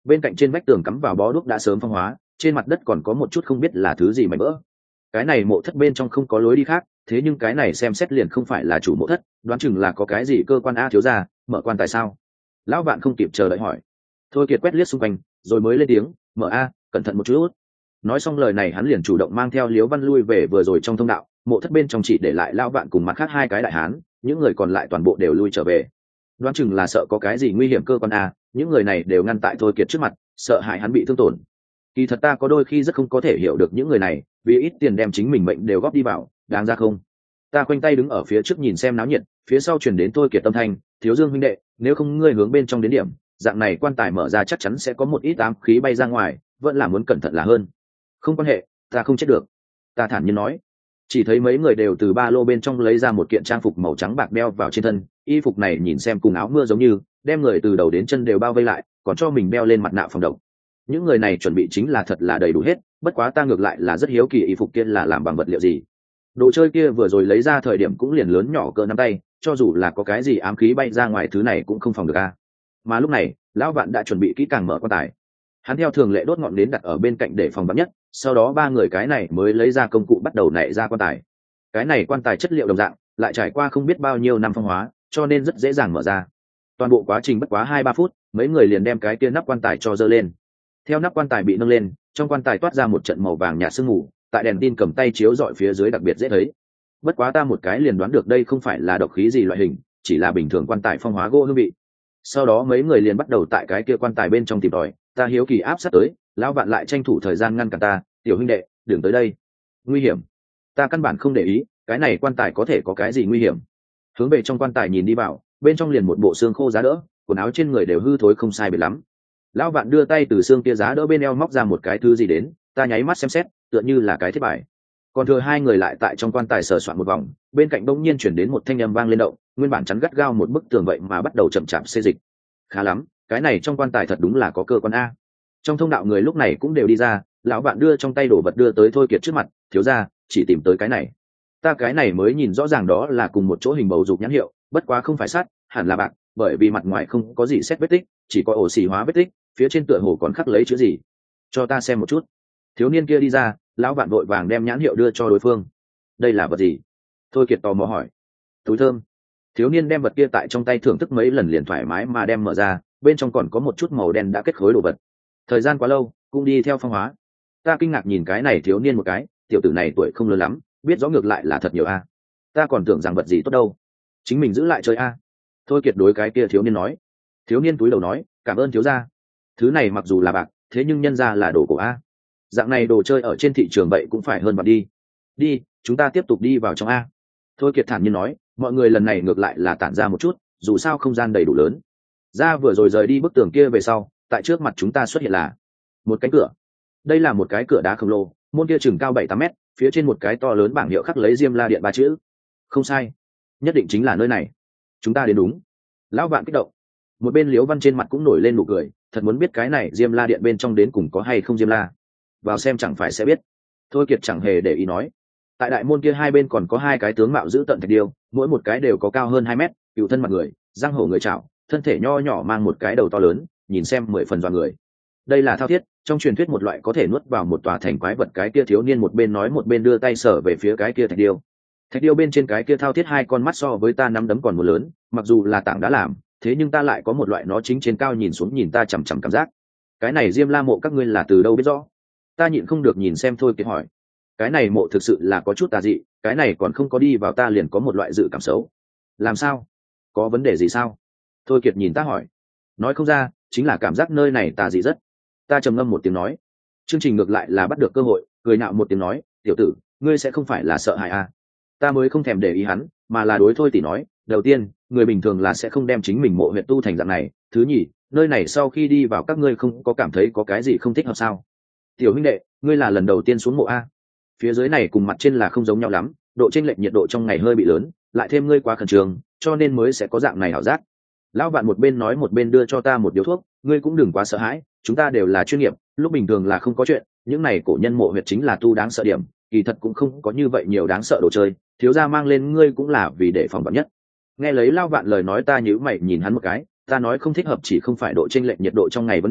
bên cạnh trên vách tường cắm vào bó đuốc đã sớm phong hóa, trên mặt đất còn có một chút không biết là thứ gì mảnh vỡ. Cái này mộ thất bên trong không có lối đi khác, thế nhưng cái này xem xét liền không phải là chủ mộ thất, đoán chừng là có cái gì cơ quan a thiếu gia, mở quan tài sao? Lão Vạn không kịp chờ đợi hỏi. Thôi Kiệt quét liếc xung quanh rồi mới lên tiếng, mở a, cẩn thận một chút. Nói xong lời này hắn liền chủ động mang theo Liễu Văn lui về vừa rồi trong thông đạo, mộ thất bên trong chỉ để lại Lão Vạn cùng mặt khác hai cái đại hán, những người còn lại toàn bộ đều lui trở về. Đoán chừng là sợ có cái gì nguy hiểm cơ quan a, những người này đều ngăn tại Thôi Kiệt trước mặt, sợ hại hắn bị thương tổn. Kỳ thật ta có đôi khi rất không có thể hiểu được những người này, vì ít tiền đem chính mình mệnh đều góp đi vào, đáng ra không? Ta khoanh tay đứng ở phía trước nhìn xem náo nhiệt, phía sau truyền đến Thôi Kiệt tâm thanh, Thiếu Dương huynh đệ, nếu không ngươi hướng bên trong đến điểm, dạng này quan tài mở ra chắc chắn sẽ có một ít ám khí bay ra ngoài, vẫn là muốn cẩn thận là hơn. Không quan hệ, ta không chết được. Ta thản nhiên nói. Chỉ thấy mấy người đều từ ba lô bên trong lấy ra một kiện trang phục màu trắng bạc đeo vào trên thân, y phục này nhìn xem cùng áo mưa giống như, đem người từ đầu đến chân đều bao vây lại, còn cho mình đeo lên mặt nạ phòng độc. Những người này chuẩn bị chính là thật là đầy đủ hết, bất quá ta ngược lại là rất hiếu kỳ y phục kia là làm bằng vật liệu gì. Đồ chơi kia vừa rồi lấy ra thời điểm cũng liền lớn nhỏ cỡ nắm tay, cho dù là có cái gì ám khí bay ra ngoài thứ này cũng không phòng được a. Mà lúc này Lão Vạn đã chuẩn bị kỹ càng mở quan tài, hắn theo thường lệ đốt ngọn nến đặt ở bên cạnh để phòng vắn nhất, sau đó ba người cái này mới lấy ra công cụ bắt đầu nảy ra quan tài. Cái này quan tài chất liệu đồng dạng, lại trải qua không biết bao nhiêu năm phong hóa, cho nên rất dễ dàng mở ra. Toàn bộ quá trình bất quá hai ba phút, mấy người liền đem cái kia nắp quan tài cho dơ lên. Theo nắp quan tài bị nâng lên, trong quan tài toát ra một trận màu vàng nhạt sương mù, tại đèn tin cầm tay chiếu dọi phía dưới đặc biệt dễ thấy. Bất quá ta một cái liền đoán được đây không phải là độc khí gì loại hình, chỉ là bình thường quan tài phong hóa gỗ hương vị. Sau đó mấy người liền bắt đầu tại cái kia quan tài bên trong tìm tòi, ta hiếu kỳ áp sát tới, Lão Vạn lại tranh thủ thời gian ngăn cản ta, tiểu huynh đệ, đừng tới đây, nguy hiểm. Ta căn bản không để ý, cái này quan tài có thể có cái gì nguy hiểm. Hướng về trong quan tài nhìn đi vào, bên trong liền một bộ xương khô giá đỡ, quần áo trên người đều hư thối không sai biệt lắm. Lão Vạn đưa tay từ xương kia giá đỡ bên eo móc ra một cái thứ gì đến, ta nháy mắt xem xét, tựa như là cái thiết bài. Còn thừa hai người lại tại trong quan tài sờ soạn một vòng, bên cạnh bỗng nhiên chuyển đến một thanh âm vang lên động, nguyên bản chắn gắt gao một bức tường vậy mà bắt đầu chậm chạp xê dịch. Khá lắm, cái này trong quan tài thật đúng là có cơ quan a. Trong thông đạo người lúc này cũng đều đi ra, lão Vạn đưa trong tay đồ vật đưa tới Thôi Kiệt trước mặt, thiếu gia, chỉ tìm tới cái này. Ta cái này mới nhìn rõ ràng đó là cùng một chỗ hình bầu dục nhãn hiệu, bất quá không phải sắt, hẳn là bạc, bởi vì mặt ngoài không có gì xét vết tích, chỉ có ổ xì hóa vết tích, phía trên tựa hồ còn khắc lấy chữ gì. Cho ta xem một chút. Thiếu niên kia đi ra, lão Vạn vội vàng đem nhãn hiệu đưa cho đối phương. Đây là vật gì? Thôi Kiệt tò mò hỏi. Túi thơm. Thiếu niên đem vật kia tại trong tay thưởng thức mấy lần liền thoải mái mà đem mở ra, bên trong còn có một chút màu đen đã kết khối đồ vật. Thời gian quá lâu, cũng đi theo phong hóa. Ta kinh ngạc nhìn cái này thiếu niên một cái, tiểu tử này tuổi không lớn lắm, biết rõ ngược lại là thật nhiều a. Ta còn tưởng rằng vật gì tốt đâu, chính mình giữ lại chơi a. Thôi Kiệt đối cái kia thiếu niên nói. Thiếu niên túi đầu nói, cảm ơn thiếu gia. Thứ này mặc dù là bạc, thế nhưng nhân ra là đồ cổ a. Dạng này đồ chơi ở trên thị trường vậy cũng phải hơn bạn đi. Đi, chúng ta tiếp tục đi vào trong a. Thôi Kiệt thản nhiên nói, mọi người lần này ngược lại là tản ra một chút, dù sao không gian đầy đủ lớn. Ra vừa rồi rời đi bức tường kia về sau, tại trước mặt chúng ta xuất hiện là một cánh cửa. Đây là một cái cửa đá khổng lồ, môn kia chừng cao bảy tám mét, phía trên một cái to lớn bảng hiệu khắc lấy Diêm La Điện ba chữ. Không sai, nhất định chính là nơi này. Chúng ta đến đúng. Lão Vạn kích động. Một bên Liễu Văn trên mặt cũng nổi lên nụ cười, thật muốn biết cái này Diêm La Điện bên trong đến cùng có hay không Diêm La. Vào xem chẳng phải sẽ biết. Thôi Kiệt chẳng hề để ý nói. Tại đại môn kia hai bên còn có hai cái tướng mạo giữ tận thạch điêu, mỗi một cái đều có cao hơn hai mét, cựu thân mặt người, răng hổ người chảo, thân thể nho nhỏ mang một cái đầu to lớn, nhìn xem mười phần dọa người. Đây là thao thiết, trong truyền thuyết một loại có thể nuốt vào một tòa thành quái vật. Cái kia thiếu niên một bên nói một bên đưa tay sờ về phía cái kia thạch điêu. Thạch điêu bên trên cái kia thao thiết hai con mắt so với ta nắm đấm còn một lớn, mặc dù là tảng đá làm, thế nhưng ta lại có một loại nó chính trên cao nhìn xuống nhìn ta chằm chằm cảm giác. Cái này Diêm La mộ các ngươi là từ đâu biết rõ? Ta nhịn không được nhìn xem Thôi Kiệt hỏi. Cái này mộ thực sự là có chút tà dị, cái này còn không có đi vào ta liền có một loại dự cảm xấu. Làm sao? Có vấn đề gì sao? Thôi Kiệt nhìn ta hỏi. Nói không ra, chính là cảm giác nơi này tà dị rất. Ta trầm ngâm một tiếng nói. Chương trình ngược lại là bắt được cơ hội, cười nạo một tiếng nói, tiểu tử, ngươi sẽ không phải là sợ hãi à? Ta mới không thèm để ý hắn, mà là đối Thôi tỷ nói, đầu tiên, người bình thường là sẽ không đem chính mình mộ huyệt tu thành dạng này, thứ nhì, nơi này sau khi đi vào các ngươi không có cảm thấy có cái gì không thích hợp sao? Tiểu huynh đệ, ngươi là lần đầu tiên xuống mộ a? Phía dưới này cùng mặt trên là không giống nhau lắm, độ chênh lệch nhiệt độ trong ngày hơi bị lớn, lại thêm ngươi quá khẩn trương, cho nên mới sẽ có dạng này ảo giác. Lão Vạn một bên nói một bên đưa cho ta một điếu thuốc, ngươi cũng đừng quá sợ hãi, chúng ta đều là chuyên nghiệp, lúc bình thường là không có chuyện, những này cổ nhân mộ huyệt chính là tu đáng sợ điểm, kỳ thật cũng không có như vậy nhiều đáng sợ đồ chơi, thiếu gia mang lên ngươi cũng là vì để phòng vạn nhất. Nghe lấy Lão Vạn lời nói ta nhíu mày nhìn hắn một cái, ta nói không thích hợp chỉ không phải độ chênh lệch nhiệt độ trong ngày vấn đề,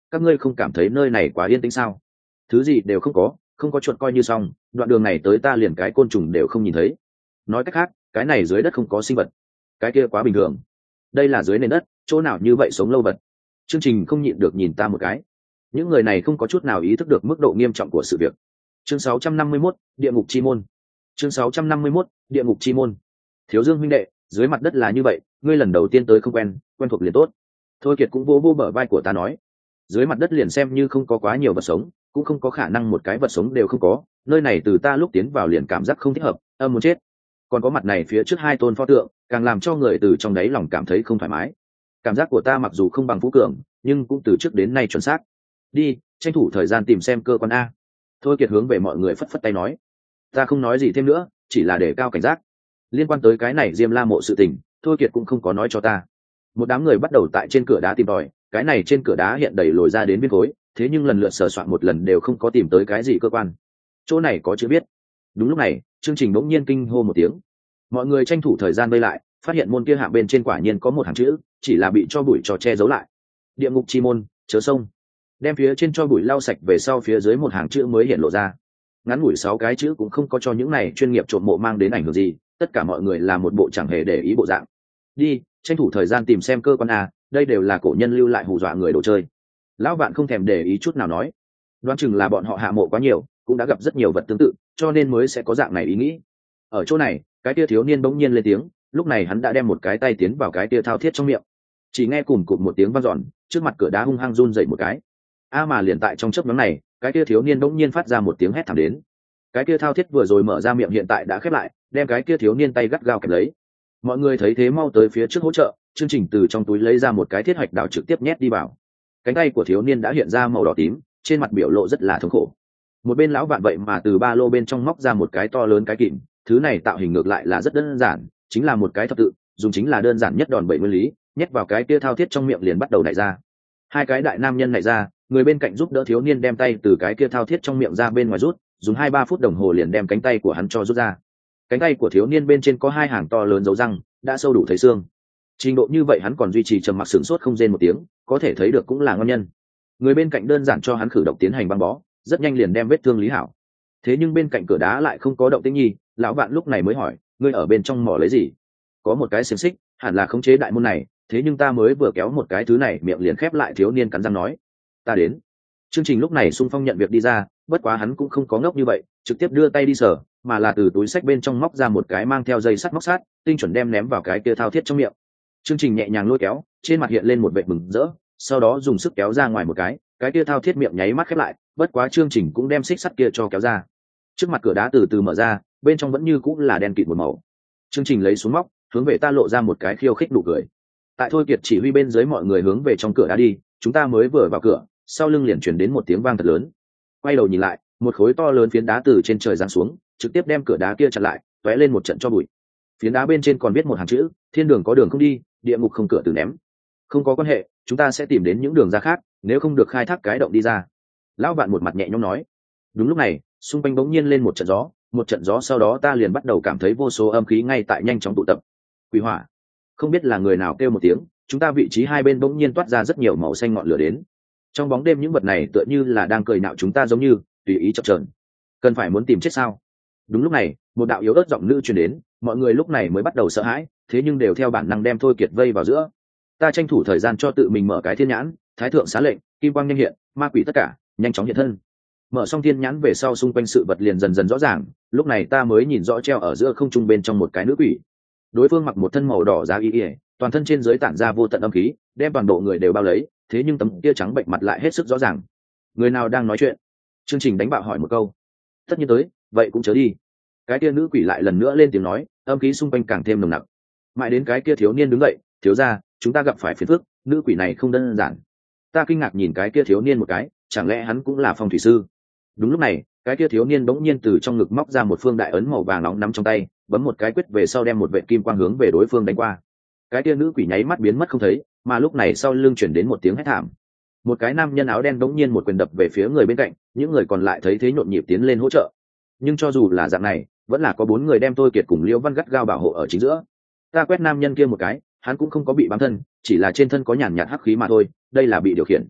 các ngươi không cảm thấy nơi này quá yên tĩnh sao? Thứ gì đều không có, không có chuột coi như xong, đoạn đường này tới ta liền cái côn trùng đều không nhìn thấy. Nói cách khác, cái này dưới đất không có sinh vật. Cái kia quá bình thường. Đây là dưới nền đất, chỗ nào như vậy sống lâu vật. Chương trình không nhịn được nhìn ta một cái. Những người này không có chút nào ý thức được mức độ nghiêm trọng của sự việc. Chương sáu trăm năm mươi mốt, địa ngục chi môn. Chương sáu trăm năm mươi mốt, địa ngục chi môn. Thiếu Dương huynh đệ, dưới mặt đất là như vậy, ngươi lần đầu tiên tới không quen, quen thuộc liền tốt. Thôi Kiệt cũng vô vô bờ vai của ta nói, dưới mặt đất liền xem như không có quá nhiều vật sống, cũng không có khả năng một cái vật sống đều không có, nơi này từ ta lúc tiến vào liền cảm giác không thích hợp, âm muốn chết. Còn có mặt này phía trước hai tôn pho tượng, càng làm cho người từ trong đáy lòng cảm thấy không thoải mái. Cảm giác của ta mặc dù không bằng Phú Cường, nhưng cũng từ trước đến nay chuẩn xác. Đi, tranh thủ thời gian tìm xem cơ quan a. Thôi Kiệt hướng về mọi người phất phất tay nói, ta không nói gì thêm nữa, chỉ là để cao cảnh giác. Liên quan tới cái này Diêm La mộ sự tình, Thôi Kiệt cũng không có nói cho ta. Một đám người bắt đầu tại trên cửa đá tìm tòi, cái này trên cửa đá hiện đầy lồi ra đến viên khối, thế nhưng lần lượt sờ soạn một lần đều không có tìm tới cái gì cơ quan. Chỗ này có chữ viết. Đúng lúc này, chương trình bỗng nhiên kinh hô một tiếng. Mọi người tranh thủ thời gian vây lại, phát hiện môn kia hạ bên trên quả nhiên có một hàng chữ, chỉ là bị cho bụi cho che giấu lại. Địa ngục chi môn, chớ sông. Đem phía trên cho bụi lau sạch về sau, phía dưới một hàng chữ mới hiện lộ ra. Ngắn ngủi sáu cái chữ cũng không có cho những này chuyên nghiệp trộm mộ mang đến ảnh hưởng gì, tất cả mọi người là một bộ chẳng hề để ý bộ dạng. Đi, tranh thủ thời gian tìm xem cơ quan a, đây đều là cổ nhân lưu lại hù dọa người đồ chơi. Lão Vạn không thèm để ý chút nào nói, đoán chừng là bọn họ hạ mộ quá nhiều, cũng đã gặp rất nhiều vật tương tự, cho nên mới sẽ có dạng này ý nghĩ. Ở chỗ này, cái tia thiếu niên bỗng nhiên lên tiếng, lúc này hắn đã đem một cái tay tiến vào cái tia thao thiết trong miệng. Chỉ nghe cùng cụt một tiếng vang dọn, trước mặt cửa đá hung hăng run dậy một cái. A mà liền tại trong chớp nhoáng này, cái tia thiếu niên bỗng nhiên phát ra một tiếng hét thảm đến. Cái kia thao thiết vừa rồi mở ra miệng hiện tại đã khép lại, đem cái kia thiếu niên tay gắt gao kẹp lấy. Mọi người thấy thế mau tới phía trước hỗ trợ, chương trình từ trong túi lấy ra một cái thiết hạch đào trực tiếp nhét đi vào. Cánh tay của thiếu niên đã hiện ra màu đỏ tím, trên mặt biểu lộ rất là thống khổ. Một bên lão Vạn vậy mà từ ba lô bên trong móc ra một cái to lớn cái kìm, thứ này tạo hình ngược lại là rất đơn giản, chính là một cái thập tự, dùng chính là đơn giản nhất đòn bẩy nguyên lý, nhét vào cái kia thao thiết trong miệng liền bắt đầu nảy ra. Hai cái đại nam nhân nảy ra, người bên cạnh giúp đỡ thiếu niên đem tay từ cái kia thao thiết trong miệng ra bên ngoài rút, dùng hai ba phút đồng hồ liền đem cánh tay của hắn cho rút ra. Cánh tay của thiếu niên bên trên có hai hàng to lớn dấu răng, đã sâu đủ thấy xương. Trình độ như vậy hắn còn duy trì trầm mặc sửng sốt không rên một tiếng, có thể thấy được cũng là ngon nhân. Người bên cạnh đơn giản cho hắn khử độc tiến hành băng bó, rất nhanh liền đem vết thương lý hảo. Thế nhưng bên cạnh cửa đá lại không có động tĩnh nhi, lão Vạn lúc này mới hỏi, ngươi ở bên trong mỏ lấy gì? Có một cái xiềng xích, hẳn là khống chế đại môn này, thế nhưng ta mới vừa kéo một cái thứ này, miệng liền khép lại. Thiếu niên cắn răng nói, ta đến. Chương trình lúc này xung phong nhận việc đi ra, bất quá hắn cũng không có ngốc như vậy, trực tiếp đưa tay đi sờ, mà là từ túi xách bên trong móc ra một cái mang theo dây sắt móc sát, tinh chuẩn đem ném vào cái kia thao thiết trong miệng. Chương trình nhẹ nhàng lôi kéo, trên mặt hiện lên một vẻ mừng rỡ, sau đó dùng sức kéo ra ngoài một cái, cái kia thao thiết miệng nháy mắt khép lại, bất quá chương trình cũng đem xích sắt kia cho kéo ra. Trước mặt cửa đá từ từ mở ra, bên trong vẫn như cũng là đen kịt một màu. Chương trình lấy xuống móc, hướng về ta lộ ra một cái khiêu khích nụ cười. Tại Thôi Kiệt chỉ huy bên dưới mọi người hướng về trong cửa đá đi, chúng ta mới vừa vào cửa, sau lưng liền truyền đến một tiếng vang thật lớn. Quay đầu nhìn lại, một khối to lớn phiến đá từ trên trời giáng xuống, trực tiếp đem cửa đá kia chặn lại, tóe lên một trận cho bụi. Phiến đá bên trên còn viết một hàng chữ, thiên đường có đường không đi, địa ngục không cửa từ ném. Không có quan hệ, chúng ta sẽ tìm đến những đường ra khác, nếu không được khai thác cái động đi ra. Lão Vạn một mặt nhẹ nhõm nói. Đúng lúc này, xung quanh bỗng nhiên lên một trận gió, một trận gió sau đó ta liền bắt đầu cảm thấy vô số âm khí ngay tại nhanh chóng tụ tập. Quỷ hỏa. Không biết là người nào kêu một tiếng, chúng ta vị trí hai bên bỗng nhiên toát ra rất nhiều màu xanh ngọn lửa đến. Trong bóng đêm những vật này tựa như là đang cười nạo chúng ta, giống như tùy ý chập chờn. Cần phải muốn tìm chết sao? Đúng lúc này, một đạo yếu ớt giọng nữ truyền đến, mọi người lúc này mới bắt đầu sợ hãi, thế nhưng đều theo bản năng đem Thôi Kiệt vây vào giữa. Ta tranh thủ thời gian cho tự mình mở cái thiên nhãn, thái thượng xá lệnh, kim quang nhanh hiện, ma quỷ tất cả nhanh chóng hiện thân. Mở xong thiên nhãn về sau, xung quanh sự vật liền dần dần rõ ràng, lúc này ta mới nhìn rõ treo ở giữa không trung bên trong một cái nữ quỷ. Đối phương mặc một thân màu đỏ da y y, toàn thân trên dưới tản ra vô tận âm khí, đem toàn bộ người đều bao lấy, thế nhưng tấm kia trắng bệnh mặt lại hết sức rõ ràng. Người nào đang nói chuyện? Chương trình đánh bạo hỏi một câu. Tất nhiên tới, vậy cũng chớ đi. Cái kia nữ quỷ lại lần nữa lên tiếng nói, âm khí xung quanh càng thêm nồng nặc. Mãi đến cái kia thiếu niên đứng dậy, thiếu gia, chúng ta gặp phải phiền phức, nữ quỷ này không đơn giản. Ta kinh ngạc nhìn cái kia thiếu niên một cái, chẳng lẽ hắn cũng là phong thủy sư? Đúng lúc này, cái kia thiếu niên bỗng nhiên từ trong ngực móc ra một phương đại ấn màu vàng nóng nắm trong tay, bấm một cái quyết về sau đem một vệt kim quang hướng về đối phương đánh qua. Cái kia nữ quỷ nháy mắt biến mất không thấy, mà lúc này sau lưng chuyển đến một tiếng hét thảm. Một cái nam nhân áo đen bỗng nhiên một quyền đập về phía người bên cạnh, những người còn lại thấy thế nhộn nhịp tiến lên hỗ trợ. Nhưng cho dù là dạng này, vẫn là có bốn người đem Thôi Kiệt cùng Liễu Văn gắt gao bảo hộ ở chính giữa. Ta quét nam nhân kia một cái, hắn cũng không có bị bám thân, chỉ là trên thân có nhàn nhạt hắc khí mà thôi, đây là bị điều khiển.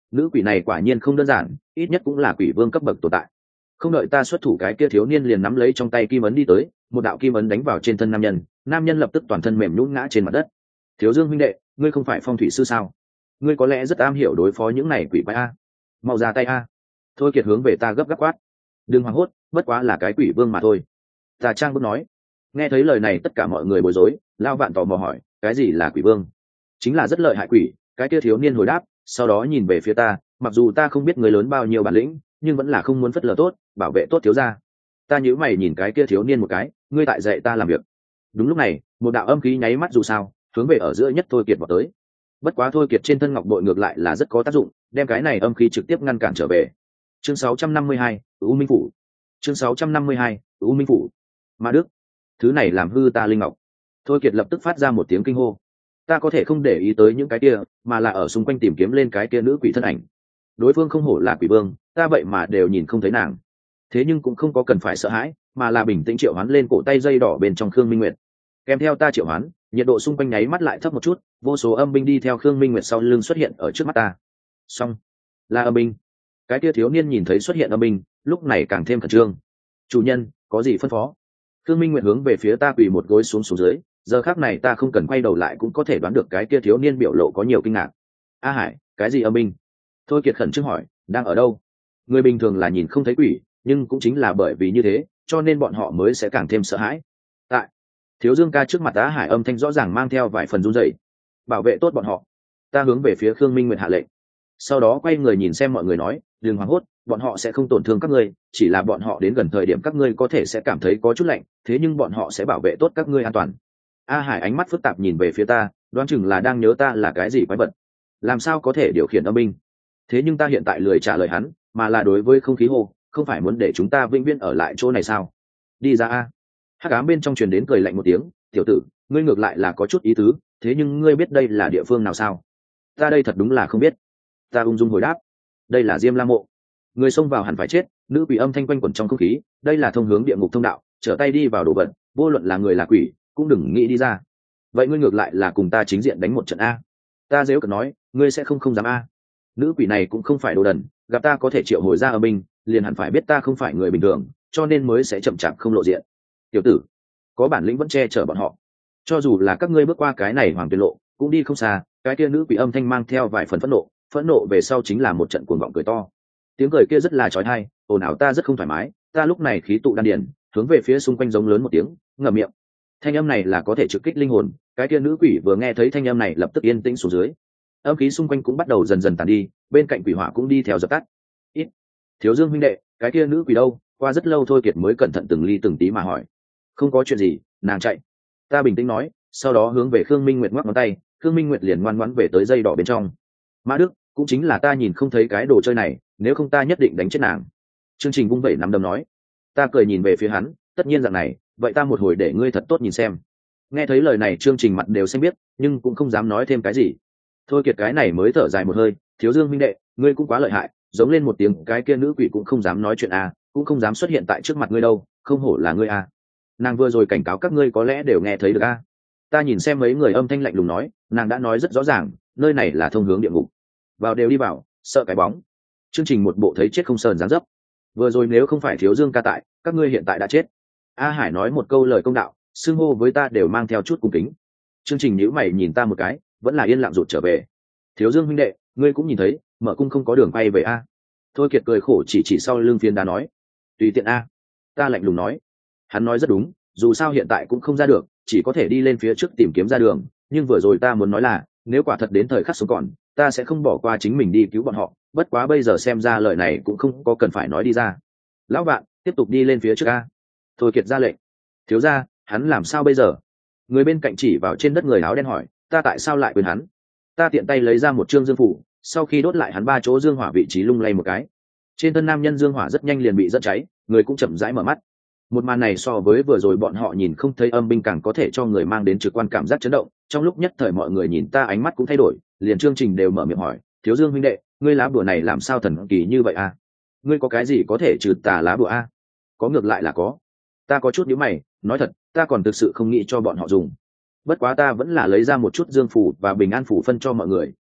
nữ quỷ này quả nhiên không đơn giản, ít nhất cũng là quỷ vương cấp bậc tồn tại. Không đợi ta xuất thủ, cái kia thiếu niên liền nắm lấy trong tay kim ấn đi tới, một đạo kim ấn đánh vào trên thân nam nhân, nam nhân lập tức toàn thân mềm nhũn ngã trên mặt đất. Thiếu Dương huynh đệ, ngươi không phải phong thủy sư sao? Ngươi có lẽ rất am hiểu đối phó những này quỷ quái a. Mau ra tay a. Thôi Kiệt hướng về ta gấp gáp quát. Đừng hoảng hốt, bất quá là cái quỷ vương mà thôi. Ta trang bước nói. Nghe thấy lời này tất cả mọi người bối rối, Lao Vạn tò mò hỏi, cái gì là quỷ vương? Chính là rất lợi hại quỷ. Cái kia thiếu niên hồi đáp, sau đó nhìn về phía ta, mặc dù ta không biết người lớn bao nhiêu bản lĩnh, nhưng vẫn là không muốn phất lờ tốt, bảo vệ tốt thiếu gia. Ta nhíu mày nhìn cái kia thiếu niên một cái, ngươi tại dạy ta làm việc. Đúng lúc này, một đạo âm khí nháy mắt dù sao, hướng về ở giữa nhất Thôi Kiệt vào tới. Bất quá Thôi Kiệt trên thân ngọc bội ngược lại là rất có tác dụng, đem cái này âm khí trực tiếp ngăn cản trở về. Chương sáu trăm năm mươi hai, U Minh phủ. Chương sáu trăm năm mươi hai, U Minh phủ. Ma Đức, thứ này làm hư ta linh ngọc. Thôi Kiệt lập tức phát ra một tiếng kinh hô. Ta có thể không để ý tới những cái kia, mà là ở xung quanh tìm kiếm lên cái kia nữ quỷ thân ảnh. Đối phương không hổ là quỷ vương, ta vậy mà đều nhìn không thấy nàng. Thế nhưng cũng không có cần phải sợ hãi, mà là bình tĩnh triệu hoán lên cổ tay dây đỏ bên trong Khương Minh Nguyệt. Kèm theo ta triệu hoán, nhiệt độ xung quanh nháy mắt lại thấp một chút, vô số âm binh đi theo Khương Minh Nguyệt sau lưng xuất hiện ở trước mắt ta. Xong, là âm binh. Cái kia thiếu niên nhìn thấy xuất hiện âm binh, lúc này càng thêm khẩn trương. Chủ nhân, có gì phân phó? Khương Minh Nguyệt hướng về phía ta quỳ một gối xuống xuống dưới, giờ khắc này ta không cần quay đầu lại cũng có thể đoán được cái kia thiếu niên biểu lộ có nhiều kinh ngạc. A Hải, cái gì âm binh? Thôi Kiệt khẩn trương hỏi, đang ở đâu? Người bình thường là nhìn không thấy quỷ, nhưng cũng chính là bởi vì như thế, cho nên bọn họ mới sẽ càng thêm sợ hãi. Tại Thiếu Dương ca trước mặt Á Hải âm thanh rõ ràng mang theo vài phần run rẩy. Bảo vệ tốt bọn họ. Ta hướng về phía Khương Minh Nguyệt hạ lệnh. Sau đó quay người nhìn xem mọi người nói, đừng hoảng hốt, bọn họ sẽ không tổn thương các ngươi, chỉ là bọn họ đến gần thời điểm các ngươi có thể sẽ cảm thấy có chút lạnh, thế nhưng bọn họ sẽ bảo vệ tốt các ngươi an toàn. A Hải ánh mắt phức tạp nhìn về phía ta, đoán chừng là đang nhớ ta là cái gì quái vật. Làm sao có thể điều khiển âm binh? Thế nhưng ta hiện tại lười trả lời hắn, mà là đối với không khí hô, không phải muốn để chúng ta vĩnh viễn ở lại chỗ này sao? Đi ra a. Hắc ám bên trong truyền đến cười lạnh một tiếng, tiểu tử, ngươi ngược lại là có chút ý tứ, thế nhưng ngươi biết đây là địa phương nào sao? Ta đây thật đúng là không biết. Ta ung dung hồi đáp, đây là Diêm La mộ. Người xông vào hẳn phải chết, nữ quỷ âm thanh quanh quẩn trong không khí, đây là thông hướng địa ngục thông đạo, trở tay đi vào đồ vật, vô luận là người là quỷ, cũng đừng nghĩ đi ra. Vậy ngươi ngược lại là cùng ta chính diện đánh một trận a. Ta dễu cợt nói, ngươi sẽ không không dám a. Nữ quỷ này cũng không phải đồ đần, gặp ta có thể triệu hồi ra âm binh, liền hẳn phải biết ta không phải người bình thường, cho nên mới sẽ chậm chạp không lộ diện. Tiểu tử, có bản lĩnh vẫn che chở bọn họ, cho dù là các ngươi bước qua cái này hoàng tuyệt lộ cũng đi không xa. Cái kia nữ quỷ âm thanh mang theo vài phần phẫn nộ, phẫn nộ về sau chính là một trận cuồng vọng cười to. Tiếng cười kia rất là trói tai, ồn ào ta rất không thoải mái. Ta lúc này khí tụ đan điền, hướng về phía xung quanh giống lớn một tiếng, ngậm miệng. Thanh âm này là có thể trực kích linh hồn. Cái kia nữ quỷ vừa nghe thấy thanh âm này lập tức yên tĩnh xuống dưới, âm khí xung quanh cũng bắt đầu dần dần tàn đi, bên cạnh quỷ hỏa cũng đi theo dập tắt. Ít. Thiếu Dương huynh đệ, cái kia nữ quỷ đâu? Qua rất lâu Thôi Kiệt mới cẩn thận từng ly từng tí mà hỏi. Không có chuyện gì, nàng chạy. Ta bình tĩnh nói, sau đó hướng về Khương Minh Nguyệt ngoắc ngón tay. Khương Minh Nguyệt liền ngoan ngoãn về tới dây đỏ bên trong. Mã Đức, cũng chính là ta nhìn không thấy cái đồ chơi này, nếu không ta nhất định đánh chết nàng. Chương Trình vung vẩy nắm đấm nói. Ta cười nhìn về phía hắn, tất nhiên dạng này, vậy ta một hồi để ngươi thật tốt nhìn xem. Nghe thấy lời này Chương Trình mặt đều xanh biết, nhưng cũng không dám nói thêm cái gì. Thôi Kiệt cái này mới thở dài một hơi, Thiếu Dương huynh đệ, ngươi cũng quá lợi hại, giống lên một tiếng cái kia nữ quỷ cũng không dám nói chuyện à, cũng không dám xuất hiện tại trước mặt ngươi đâu, không hổ là ngươi à. Nàng vừa rồi cảnh cáo các ngươi có lẽ đều nghe thấy được à. Ta nhìn xem mấy người âm thanh lạnh lùng nói, nàng đã nói rất rõ ràng, nơi này là thông hướng địa ngục. Vào đều đi vào, sợ cái bóng. Chương Trình một bộ thấy chết không sờn dáng dấp. Vừa rồi nếu không phải Thiếu Dương ca tại, các ngươi hiện tại đã chết. A Hải nói một câu lời công đạo, xưng hô với ta đều mang theo chút cung kính. Chương Trình nhíu mày nhìn ta một cái, vẫn là yên lặng rụt trở về. Thiếu Dương huynh đệ, ngươi cũng nhìn thấy, mở cung không có đường quay về a. Thôi Kiệt cười khổ chỉ chỉ sau lưng phiến đá nói, tùy tiện a. Ta lạnh lùng nói, hắn nói rất đúng, dù sao hiện tại cũng không ra được, chỉ có thể đi lên phía trước tìm kiếm ra đường. Nhưng vừa rồi ta muốn nói là, nếu quả thật đến thời khắc sống còn, ta sẽ không bỏ qua chính mình đi cứu bọn họ. Bất quá bây giờ xem ra lời này cũng không có cần phải nói đi ra. Lão bạn, tiếp tục đi lên phía trước a. Thôi Kiệt ra lệnh. Thiếu gia, hắn làm sao bây giờ? Người bên cạnh chỉ vào trên đất người áo đen hỏi, ta tại sao lại quên hắn? Ta tiện tay lấy ra một trương dương phủ, sau khi đốt lại hắn ba chỗ dương hỏa vị trí lung lay một cái. Trên thân nam nhân dương hỏa rất nhanh liền bị dẫn cháy, người cũng chậm rãi mở mắt. Một màn này so với vừa rồi bọn họ nhìn không thấy âm binh càng có thể cho người mang đến trực quan cảm giác chấn động. Trong lúc nhất thời mọi người nhìn ta ánh mắt cũng thay đổi, liền Chương Trình đều mở miệng hỏi, Thiếu Dương huynh đệ, ngươi lá bùa này làm sao thần kỳ như vậy a? Ngươi có cái gì có thể trừ tà lá bùa a? Có, ngược lại là có. Ta có chút nhíu mày, nói thật, ta còn thực sự không nghĩ cho bọn họ dùng. Bất quá ta vẫn là lấy ra một chút dương phủ và bình an phủ phân cho mọi người,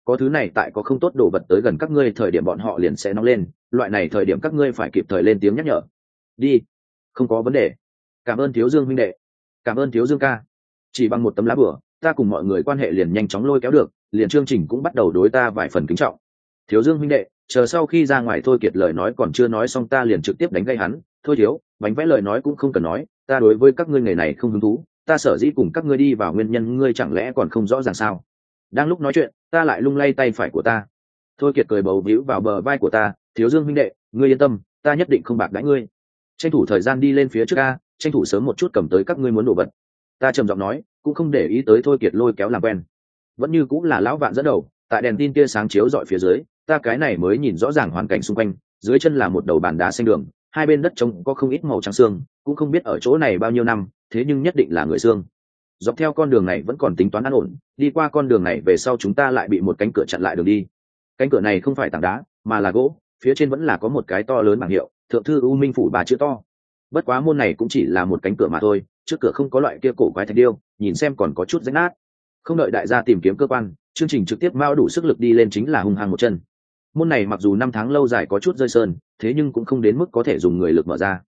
có thứ này tại có không tốt đồ vật tới gần các ngươi thời điểm bọn họ liền sẽ nóng lên, loại này thời điểm các ngươi phải kịp thời lên tiếng nhắc nhở. Đi, không có vấn đề. Cảm ơn Thiếu Dương huynh đệ. Cảm ơn Thiếu Dương ca. Chỉ bằng một tấm lá bửa, ta cùng mọi người quan hệ liền nhanh chóng lôi kéo được, liền chương trình cũng bắt đầu đối ta vài phần kính trọng. Thiếu Dương huynh đệ, chờ sau khi ra ngoài Thôi Kiệt lời nói còn chưa nói xong ta liền trực tiếp đánh gây hắn. Thôi thiếu, bánh vẽ lời nói cũng không cần nói, ta đối với các ngươi nghề này không hứng thú, ta sở dĩ cùng các ngươi đi vào nguyên nhân ngươi chẳng lẽ còn không rõ ràng sao? Đang lúc nói chuyện, ta lại lung lay tay phải của ta. Thôi Kiệt cười bầu víu vào bờ vai của ta, Thiếu Dương huynh đệ, ngươi yên tâm, ta nhất định không bạc đãi ngươi. Tranh thủ thời gian đi lên phía trước a, tranh thủ sớm một chút cầm tới các ngươi muốn đồ vật. Ta trầm giọng nói, cũng không để ý tới Thôi Kiệt lôi kéo làm quen. Vẫn như cũng là lão vạn dẫn đầu, tại đèn tin tia sáng chiếu rọi phía dưới, ta cái này mới nhìn rõ ràng hoàn cảnh xung quanh, dưới chân là một đầu bàn đá xanh đường, hai bên đất trống có không ít màu trắng xương, cũng không biết ở chỗ này bao nhiêu năm, thế nhưng nhất định là người xương. Dọc theo con đường này vẫn còn tính toán an ổn, đi qua con đường này về sau chúng ta lại bị một cánh cửa chặn lại đường đi. Cánh cửa này không phải tảng đá, mà là gỗ, phía trên vẫn là có một cái to lớn bảng hiệu, Thượng thư U Minh phủ bà chữ to. Bất quá môn này cũng chỉ là một cánh cửa mà thôi, trước cửa không có loại kia cổ quái thạch điêu, nhìn xem còn có chút rách nát. Không đợi đại gia tìm kiếm cơ quan, chương trình trực tiếp mao đủ sức lực đi lên chính là hung hăng một chân. Môn này mặc dù năm tháng lâu dài có chút rơi sơn, thế nhưng cũng không đến mức có thể dùng người lực mở ra.